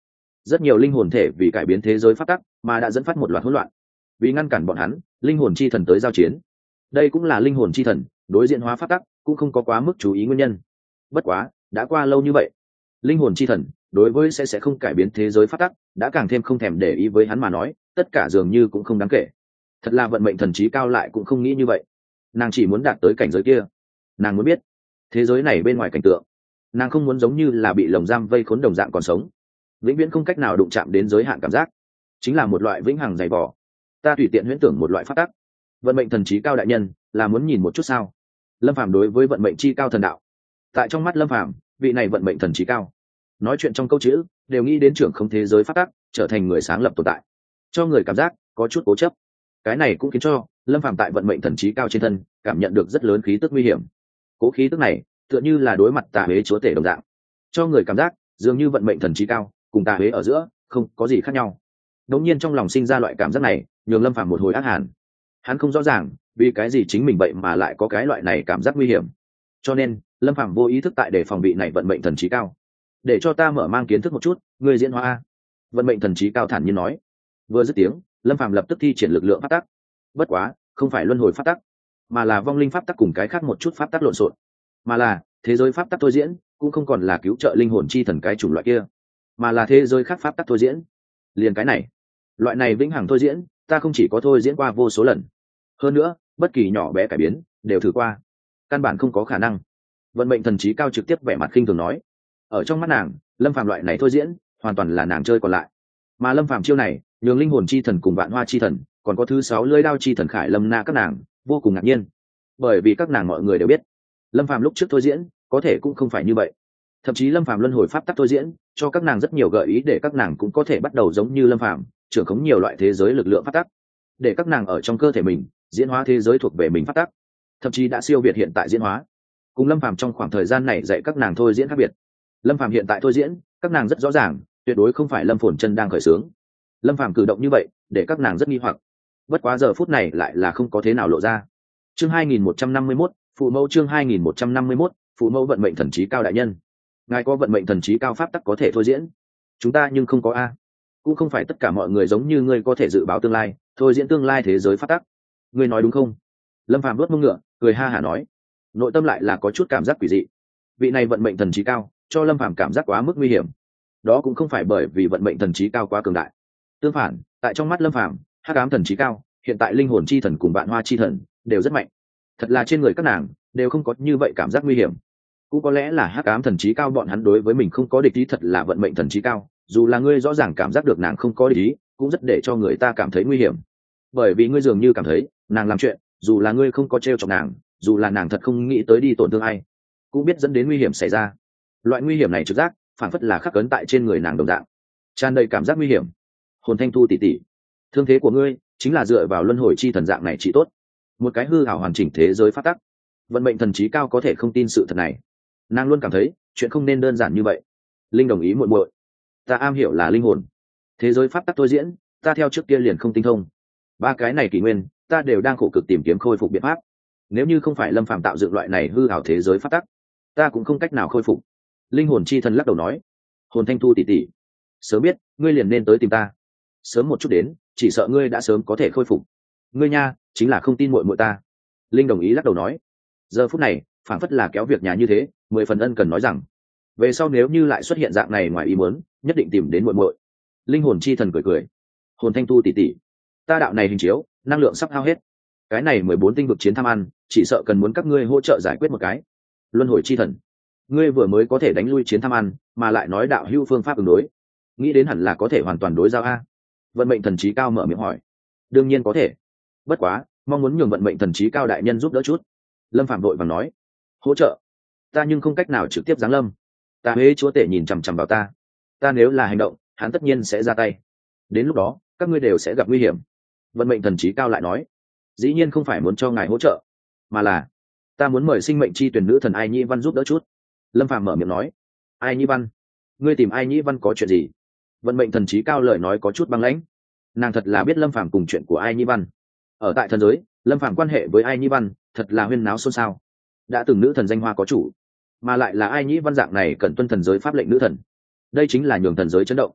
rất nhiều linh hồn thể vì cải biến thế giới pháp tắc mà đã dẫn phát một loạt hỗn loạn. Vì ngăn cản bọn hắn, linh hồn chi thần tới giao chiến. Đây cũng là linh hồn chi thần đối diện hóa pháp tắc cũng không có quá mức chú ý nguyên nhân. Bất quá đã qua lâu như vậy, linh hồn chi thần đối với sẽ không cải biến thế giới pháp tắc đã càng thêm không thèm để ý. Với hắn mà nói, tất cả dường như cũng không đáng kể. Thật là vận mệnh thần trí cao lại cũng không nghĩ như vậy. Nàng chỉ muốn đạt tới cảnh giới kia. Nàng muốn biết thế giới này bên ngoài cảnh tượng. Nàng không muốn giống như là bị lồng giam vây khốn đồng dạng còn sống, vĩnh viễn không cách nào đụng chạm đến giới hạn cảm giác, chính là một loại vĩnh hằng dày vỏ. Ta tùy tiện huyễn tưởng một loại pháp tắc. Vận mệnh thần trí cao đại nhân là muốn nhìn một chút sao? Lâm Phàm đối với vận mệnh chi cao thần đạo. Tại trong mắt Lâm Phàm, vị này vận mệnh thần trí cao nói chuyện trong câu chữ đều nghĩ đến trưởng không thế giới pháp tắc, trở thành người sáng lập tồn tại, cho người cảm giác có chút cố chấp. Cái này cũng khiến cho Lâm Phàm tại vận mệnh thần trí cao trên thân cảm nhận được rất lớn khí tức nguy hiểm. Cố khí tức này tựa như là đối mặt tà huế chúa tể đồng dạng, cho người cảm giác dường như vận mệnh thần trí cao cùng tà huế ở giữa không có gì khác nhau. Đột nhiên trong lòng sinh ra loại cảm giác này, nhường Lâm Phàm một hồi ác hàn. Hắn không rõ ràng vì cái gì chính mình vậy mà lại có cái loại này cảm giác nguy hiểm, cho nên Lâm Phàm vô ý thức tại để phòng bị này vận mệnh thần trí cao. Để cho ta mở mang kiến thức một chút, người diễn hóa. Vận mệnh thần trí cao thản nhiên nói. Vừa dứt tiếng, Lâm Phàm lập tức thi triển lực lượng pháp tắc. Bất quá không phải luân hồi pháp tắc, mà là vong linh pháp tắc cùng cái khác một chút pháp tắc lộn xộn, mà là thế giới pháp tắc thôi diễn, cũng không còn là cứu trợ linh hồn chi thần cái chủng loại kia, mà là thế giới khác pháp tắc thôi diễn. Liền cái này, loại này vĩnh hằng thôi diễn, ta không chỉ có thôi diễn qua vô số lần, hơn nữa bất kỳ nhỏ bé cải biến đều thử qua, căn bản không có khả năng. Vận mệnh thần trí cao trực tiếp vẻ mặt khinh thường nói. Ở trong mắt nàng, Lâm Phàm loại này thôi diễn hoàn toàn là nàng chơi còn lại, mà Lâm Phàm chiêu này nhường linh hồn chi thần cùng vạn hoa chi thần còn có thứ 6 lưỡi đao chi thần Khải Lâm Na các nàng vô cùng ngạc nhiên, bởi vì các nàng mọi người đều biết Lâm Phàm lúc trước thôi diễn có thể cũng không phải như vậy. Thậm chí Lâm Phàm luân hồi pháp tắc thôi diễn cho các nàng rất nhiều gợi ý để các nàng cũng có thể bắt đầu giống như Lâm Phàm trưởng khống nhiều loại thế giới lực lượng pháp tắc, để các nàng ở trong cơ thể mình diễn hóa thế giới thuộc về mình pháp tắc, thậm chí đã siêu việt hiện tại diễn hóa. Cùng Lâm Phàm trong khoảng thời gian này dạy các nàng thôi diễn khác biệt. Lâm Phàm hiện tại thôi diễn, các nàng rất rõ ràng, tuyệt đối không phải Lâm Phồn Chân đang khởi xướng. Lâm Phàm cử động như vậy, để các nàng rất nghi hoặc. Bất quá giờ phút này lại là không có thế nào lộ ra. Chương 2151, phụ mẫu. Chương 2151, phụ mẫu. Vận mệnh thần trí cao đại nhân, ngài có vận mệnh thần trí cao pháp tắc có thể thôi diễn, chúng ta nhưng không có a. Cũng không phải tất cả mọi người giống như ngươi có thể dự báo tương lai, thôi diễn tương lai thế giới pháp tắc. Ngươi nói đúng không? Lâm Phàm vuốt mông ngựa, cười ha hả nói, nội tâm lại là có chút cảm giác quỷ dị. Vị này vận mệnh thần trí cao cho Lâm Phàm cảm giác quá mức nguy hiểm. Đó cũng không phải bởi vì vận mệnh thần trí cao quá cường đại, tương phản, tại trong mắt Lâm Phàm, hắc ám thần trí cao hiện tại linh hồn chi thần cùng vạn hoa chi thần đều rất mạnh. Thật là trên người các nàng đều không có như vậy cảm giác nguy hiểm. Cũng có lẽ là hắc ám thần trí cao bọn hắn đối với mình không có địch ý. Thật là vận mệnh thần trí cao, dù là ngươi rõ ràng cảm giác được nàng không có địch ý, cũng rất để cho người ta cảm thấy nguy hiểm. Bởi vì ngươi dường như cảm thấy nàng làm chuyện, dù là ngươi không có trêu chọc nàng, dù là nàng thật không nghĩ tới đi tổn thương ai, cũng biết dẫn đến nguy hiểm xảy ra. Loại nguy hiểm này trực giác phản phất là khắc ấn tại trên người nàng đồng dạng, tràn đầy cảm giác nguy hiểm. Hồn Thanh Thu tỷ tỷ, thương thế của ngươi chính là dựa vào luân hồi chi thần dạng này trị tốt, một cái hư ảo hoàn chỉnh thế giới phát tắc. Vận mệnh thần trí cao có thể không tin sự thật này, nàng luôn cảm thấy chuyện không nên đơn giản như vậy. Linh đồng ý muội muội, ta am hiểu là linh hồn thế giới pháp tắc thôi diễn, ta theo trước kia liền không tinh thông. 3 cái này kỷ nguyên ta đều đang khổ cực tìm kiếm khôi phục biện pháp. Nếu như không phải Lâm Phàm tạo dựng loại này hư ảo thế giới pháp tắc, ta cũng không cách nào khôi phục. Linh hồn chi thần lắc đầu nói. Hồn Thanh Thu tỷ tỷ, sớm biết ngươi liền nên tới tìm ta, sớm một chút đến, chỉ sợ ngươi đã sớm có thể khôi phục. Ngươi nha, chính là không tin muội muội ta. Linh đồng ý lắc đầu nói. Giờ phút này phảng phất là kéo việc nhà như thế, 10 phần ân cần nói rằng, về sau nếu như lại xuất hiện dạng này ngoài ý muốn, nhất định tìm đến muội muội. Linh hồn chi thần cười cười. Hồn Thanh Thu tỷ tỷ, ta đạo này hình chiếu năng lượng sắp hao hết, cái này 14 tinh vực chiến tham ăn, chỉ sợ cần muốn các ngươi hỗ trợ giải quyết một cái. Luân hồi chi thần, ngươi vừa mới có thể đánh lui chiến tham ăn, mà lại nói đạo hữu phương pháp ứng đối, nghĩ đến hẳn là có thể hoàn toàn đối giao a. Vận mệnh thần trí cao mở miệng hỏi. Đương nhiên có thể, bất quá mong muốn nhường vận mệnh thần trí cao đại nhân giúp đỡ chút. Lâm Phạm đội vàng nói. Hỗ trợ? Ta nhưng không cách nào trực tiếp giáng lâm. Ta huế chúa tể nhìn chằm chằm vào ta, ta nếu là hành động, hắn tất nhiên sẽ ra tay, đến lúc đó các ngươi đều sẽ gặp nguy hiểm. Vận mệnh thần trí cao lại nói. Dĩ nhiên không phải muốn cho ngài hỗ trợ, mà là ta muốn mời sinh mệnh chi tuyển nữ thần Ai Nhĩ Văn giúp đỡ chút. Lâm Phàm mở miệng nói. Ai Nhĩ Văn? Ngươi tìm Ai Nhĩ Văn có chuyện gì? Vận mệnh thần trí cao lời nói có chút băng lãnh. Nàng thật là biết Lâm Phàm cùng chuyện của Ai Nhĩ Văn. Ở tại thần giới, Lâm Phàm quan hệ với Ai Nhĩ Văn thật là huyên náo xôn xao. Đã từng nữ thần danh hoa có chủ, mà lại là Ai Nhĩ Văn dạng này cần tuân thần giới pháp lệnh nữ thần, đây chính là nhường thần giới chấn động.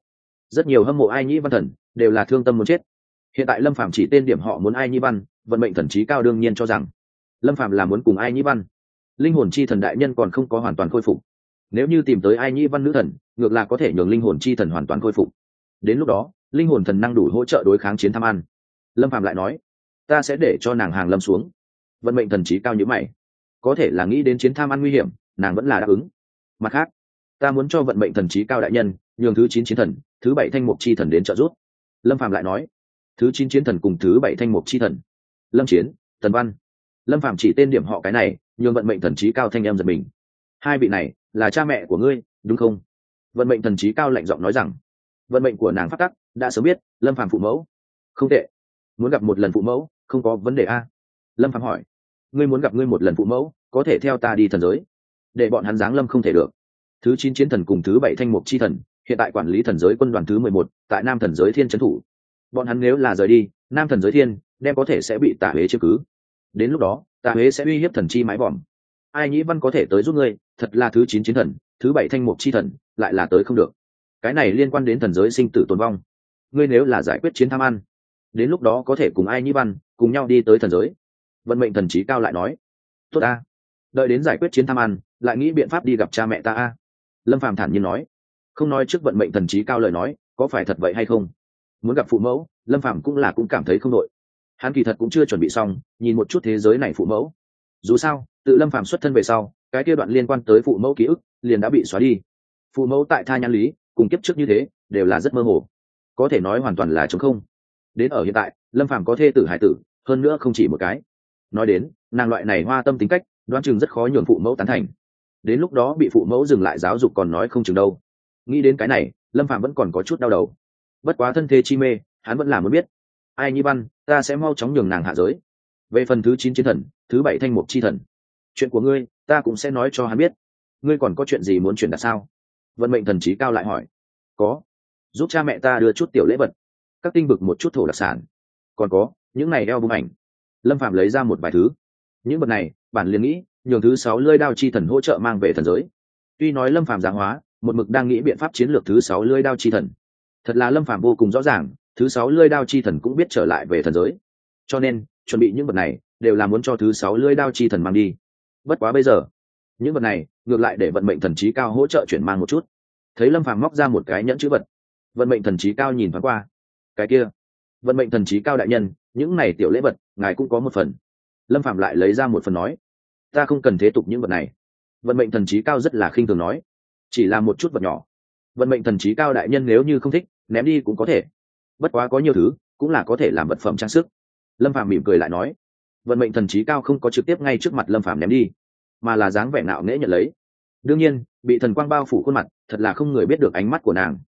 rất nhiều hâm mộ ai nhĩ văn thần đều là thương tâm muốn chết. Hiện tại lâm phàm chỉ tên điểm họ muốn ai nhĩ văn, vận mệnh thần trí cao đương nhiên cho rằng lâm phàm là muốn cùng ai nhĩ văn. Linh hồn chi thần đại nhân còn không có hoàn toàn khôi phục, nếu như tìm tới ai nhĩ văn nữ thần, ngược là có thể nhường linh hồn chi thần hoàn toàn khôi phục, đến lúc đó linh hồn thần năng đủ hỗ trợ đối kháng chiến tham ăn. Lâm phàm lại nói, ta sẽ để cho nàng hàng lâm xuống. Vận mệnh thần trí cao như mày, có thể là nghĩ đến chiến tham ăn nguy hiểm, nàng vẫn là đáp ứng. Mặt khác, ta muốn cho vận mệnh thần trí cao đại nhân nhường thứ 9 chiến thần, thứ 7 thanh mục chi thần đến trợ giúp. Lâm phàm lại nói, thứ 9 chiến thần cùng thứ 7 thanh mục chi thần. Lâm Chiến, Tần Văn. Lâm phàm chỉ tên điểm họ cái này, nhường vận mệnh thần trí cao thanh em giật mình. Hai vị này là cha mẹ của ngươi, đúng không? Vận mệnh thần trí cao lạnh giọng nói rằng, vận mệnh của nàng phát tắc đã sớm biết lâm phàm phụ mẫu. Không tệ, muốn gặp một lần phụ mẫu không có vấn đề a. Lâm phàm hỏi, ngươi muốn gặp ngươi một lần phụ mẫu, có thể theo ta đi thần giới, để bọn hắn giáng lâm không thể được. Thứ 9 chiến thần cùng thứ 7 thanh mục chi thần hiện tại quản lý thần giới quân đoàn thứ 11 tại nam thần giới thiên trấn thủ. Bọn hắn nếu là rời đi, nam thần giới thiên đem có thể sẽ bị tà huế chiếm cứ, đến lúc đó tà huế sẽ uy hiếp thần chi mái vòm. Ai nhĩ văn có thể tới giúp ngươi, thật là thứ 9 chiến thần, thứ 7 thanh mục chi thần lại là tới không được. Cái này liên quan đến thần giới sinh tử tồn vong, ngươi nếu là giải quyết chiến tham ăn, đến lúc đó có thể cùng ai nhĩ văn cùng nhau đi tới thần giới. Vận mệnh thần trí cao lại nói, tốt a, đợi đến giải quyết chiến tham ăn lại nghĩ biện pháp đi gặp cha mẹ ta a. Lâm phàm thản nhiên nói, không nói trước vận mệnh thần trí cao lời nói có phải thật vậy hay không, muốn gặp phụ mẫu lâm phàm cũng cảm thấy không đội. Hắn kỳ thật cũng chưa chuẩn bị xong nhìn một chút thế giới này phụ mẫu, dù sao tự lâm phàm xuất thân về sau, cái kia đoạn liên quan tới phụ mẫu ký ức liền đã bị xóa đi. Phụ mẫu tại tha nhãn lý cùng kiếp trước như thế đều là rất mơ hồ, có thể nói hoàn toàn là trống không. Đến ở hiện tại lâm phàm có thê tử hải tử, hơn nữa không chỉ một cái. Nói đến nàng loại này hoa tâm tính cách, đoán chừng rất khó nhường phụ mẫu tán thành, đến lúc đó bị phụ mẫu dừng lại giáo dục còn nói không chừng đâu. Nghĩ đến cái này lâm phàm vẫn còn có chút đau đầu, bất quá thân thế chi mê hắn vẫn là muốn biết. Ai nhĩ văn, ta sẽ mau chóng nhường nàng hạ giới. Về phần thứ 9 chiến thần, thứ 7 thanh mục chi thần, chuyện của ngươi ta cũng sẽ nói cho hắn biết. Ngươi còn có chuyện gì muốn truyền đạt sao? Vận mệnh thần trí cao lại hỏi. Có, giúp cha mẹ ta đưa chút tiểu lễ vật, các tinh vực một chút thổ đặc sản, còn có những này đeo bung ảnh. Lâm phạm lấy ra một vài thứ. Những vật này bản liền nghĩ nhường thứ 6 lưỡi đao chi thần hỗ trợ mang về thần giới. Tuy nói lâm phạm giáng hóa một mực đang nghĩ biện pháp chiến lược thứ 6 lưỡi đao chi thần, thật là lâm phạm vô cùng rõ ràng thứ 6 lưỡi đao chi thần cũng biết trở lại về thần giới, cho nên chuẩn bị những vật này đều là muốn cho thứ 6 lưỡi đao chi thần mang đi. Bất quá bây giờ những vật này ngược lại để vận mệnh thần trí cao hỗ trợ chuyển mang một chút. Thấy lâm phàm móc ra một cái nhẫn chữ vật, vận mệnh thần trí cao nhìn thoáng qua. Cái kia, vận mệnh thần trí cao đại nhân, những này tiểu lễ vật ngài cũng có một phần. Lâm phàm lại lấy ra một phần nói, ta không cần thế tục những vật này. Vận mệnh thần trí cao rất là khinh thường nói, chỉ là một chút vật nhỏ. Vận mệnh thần trí cao đại nhân nếu như không thích ném đi cũng có thể, bất quá có nhiều thứ cũng là có thể làm vật phẩm trang sức. Lâm phàm mỉm cười lại nói, vận mệnh thần trí cao không có trực tiếp ngay trước mặt lâm phàm ném đi, mà là dáng vẻ nạo nghễ nhận lấy. Đương nhiên bị thần quang bao phủ khuôn mặt, thật là không người biết được ánh mắt của nàng.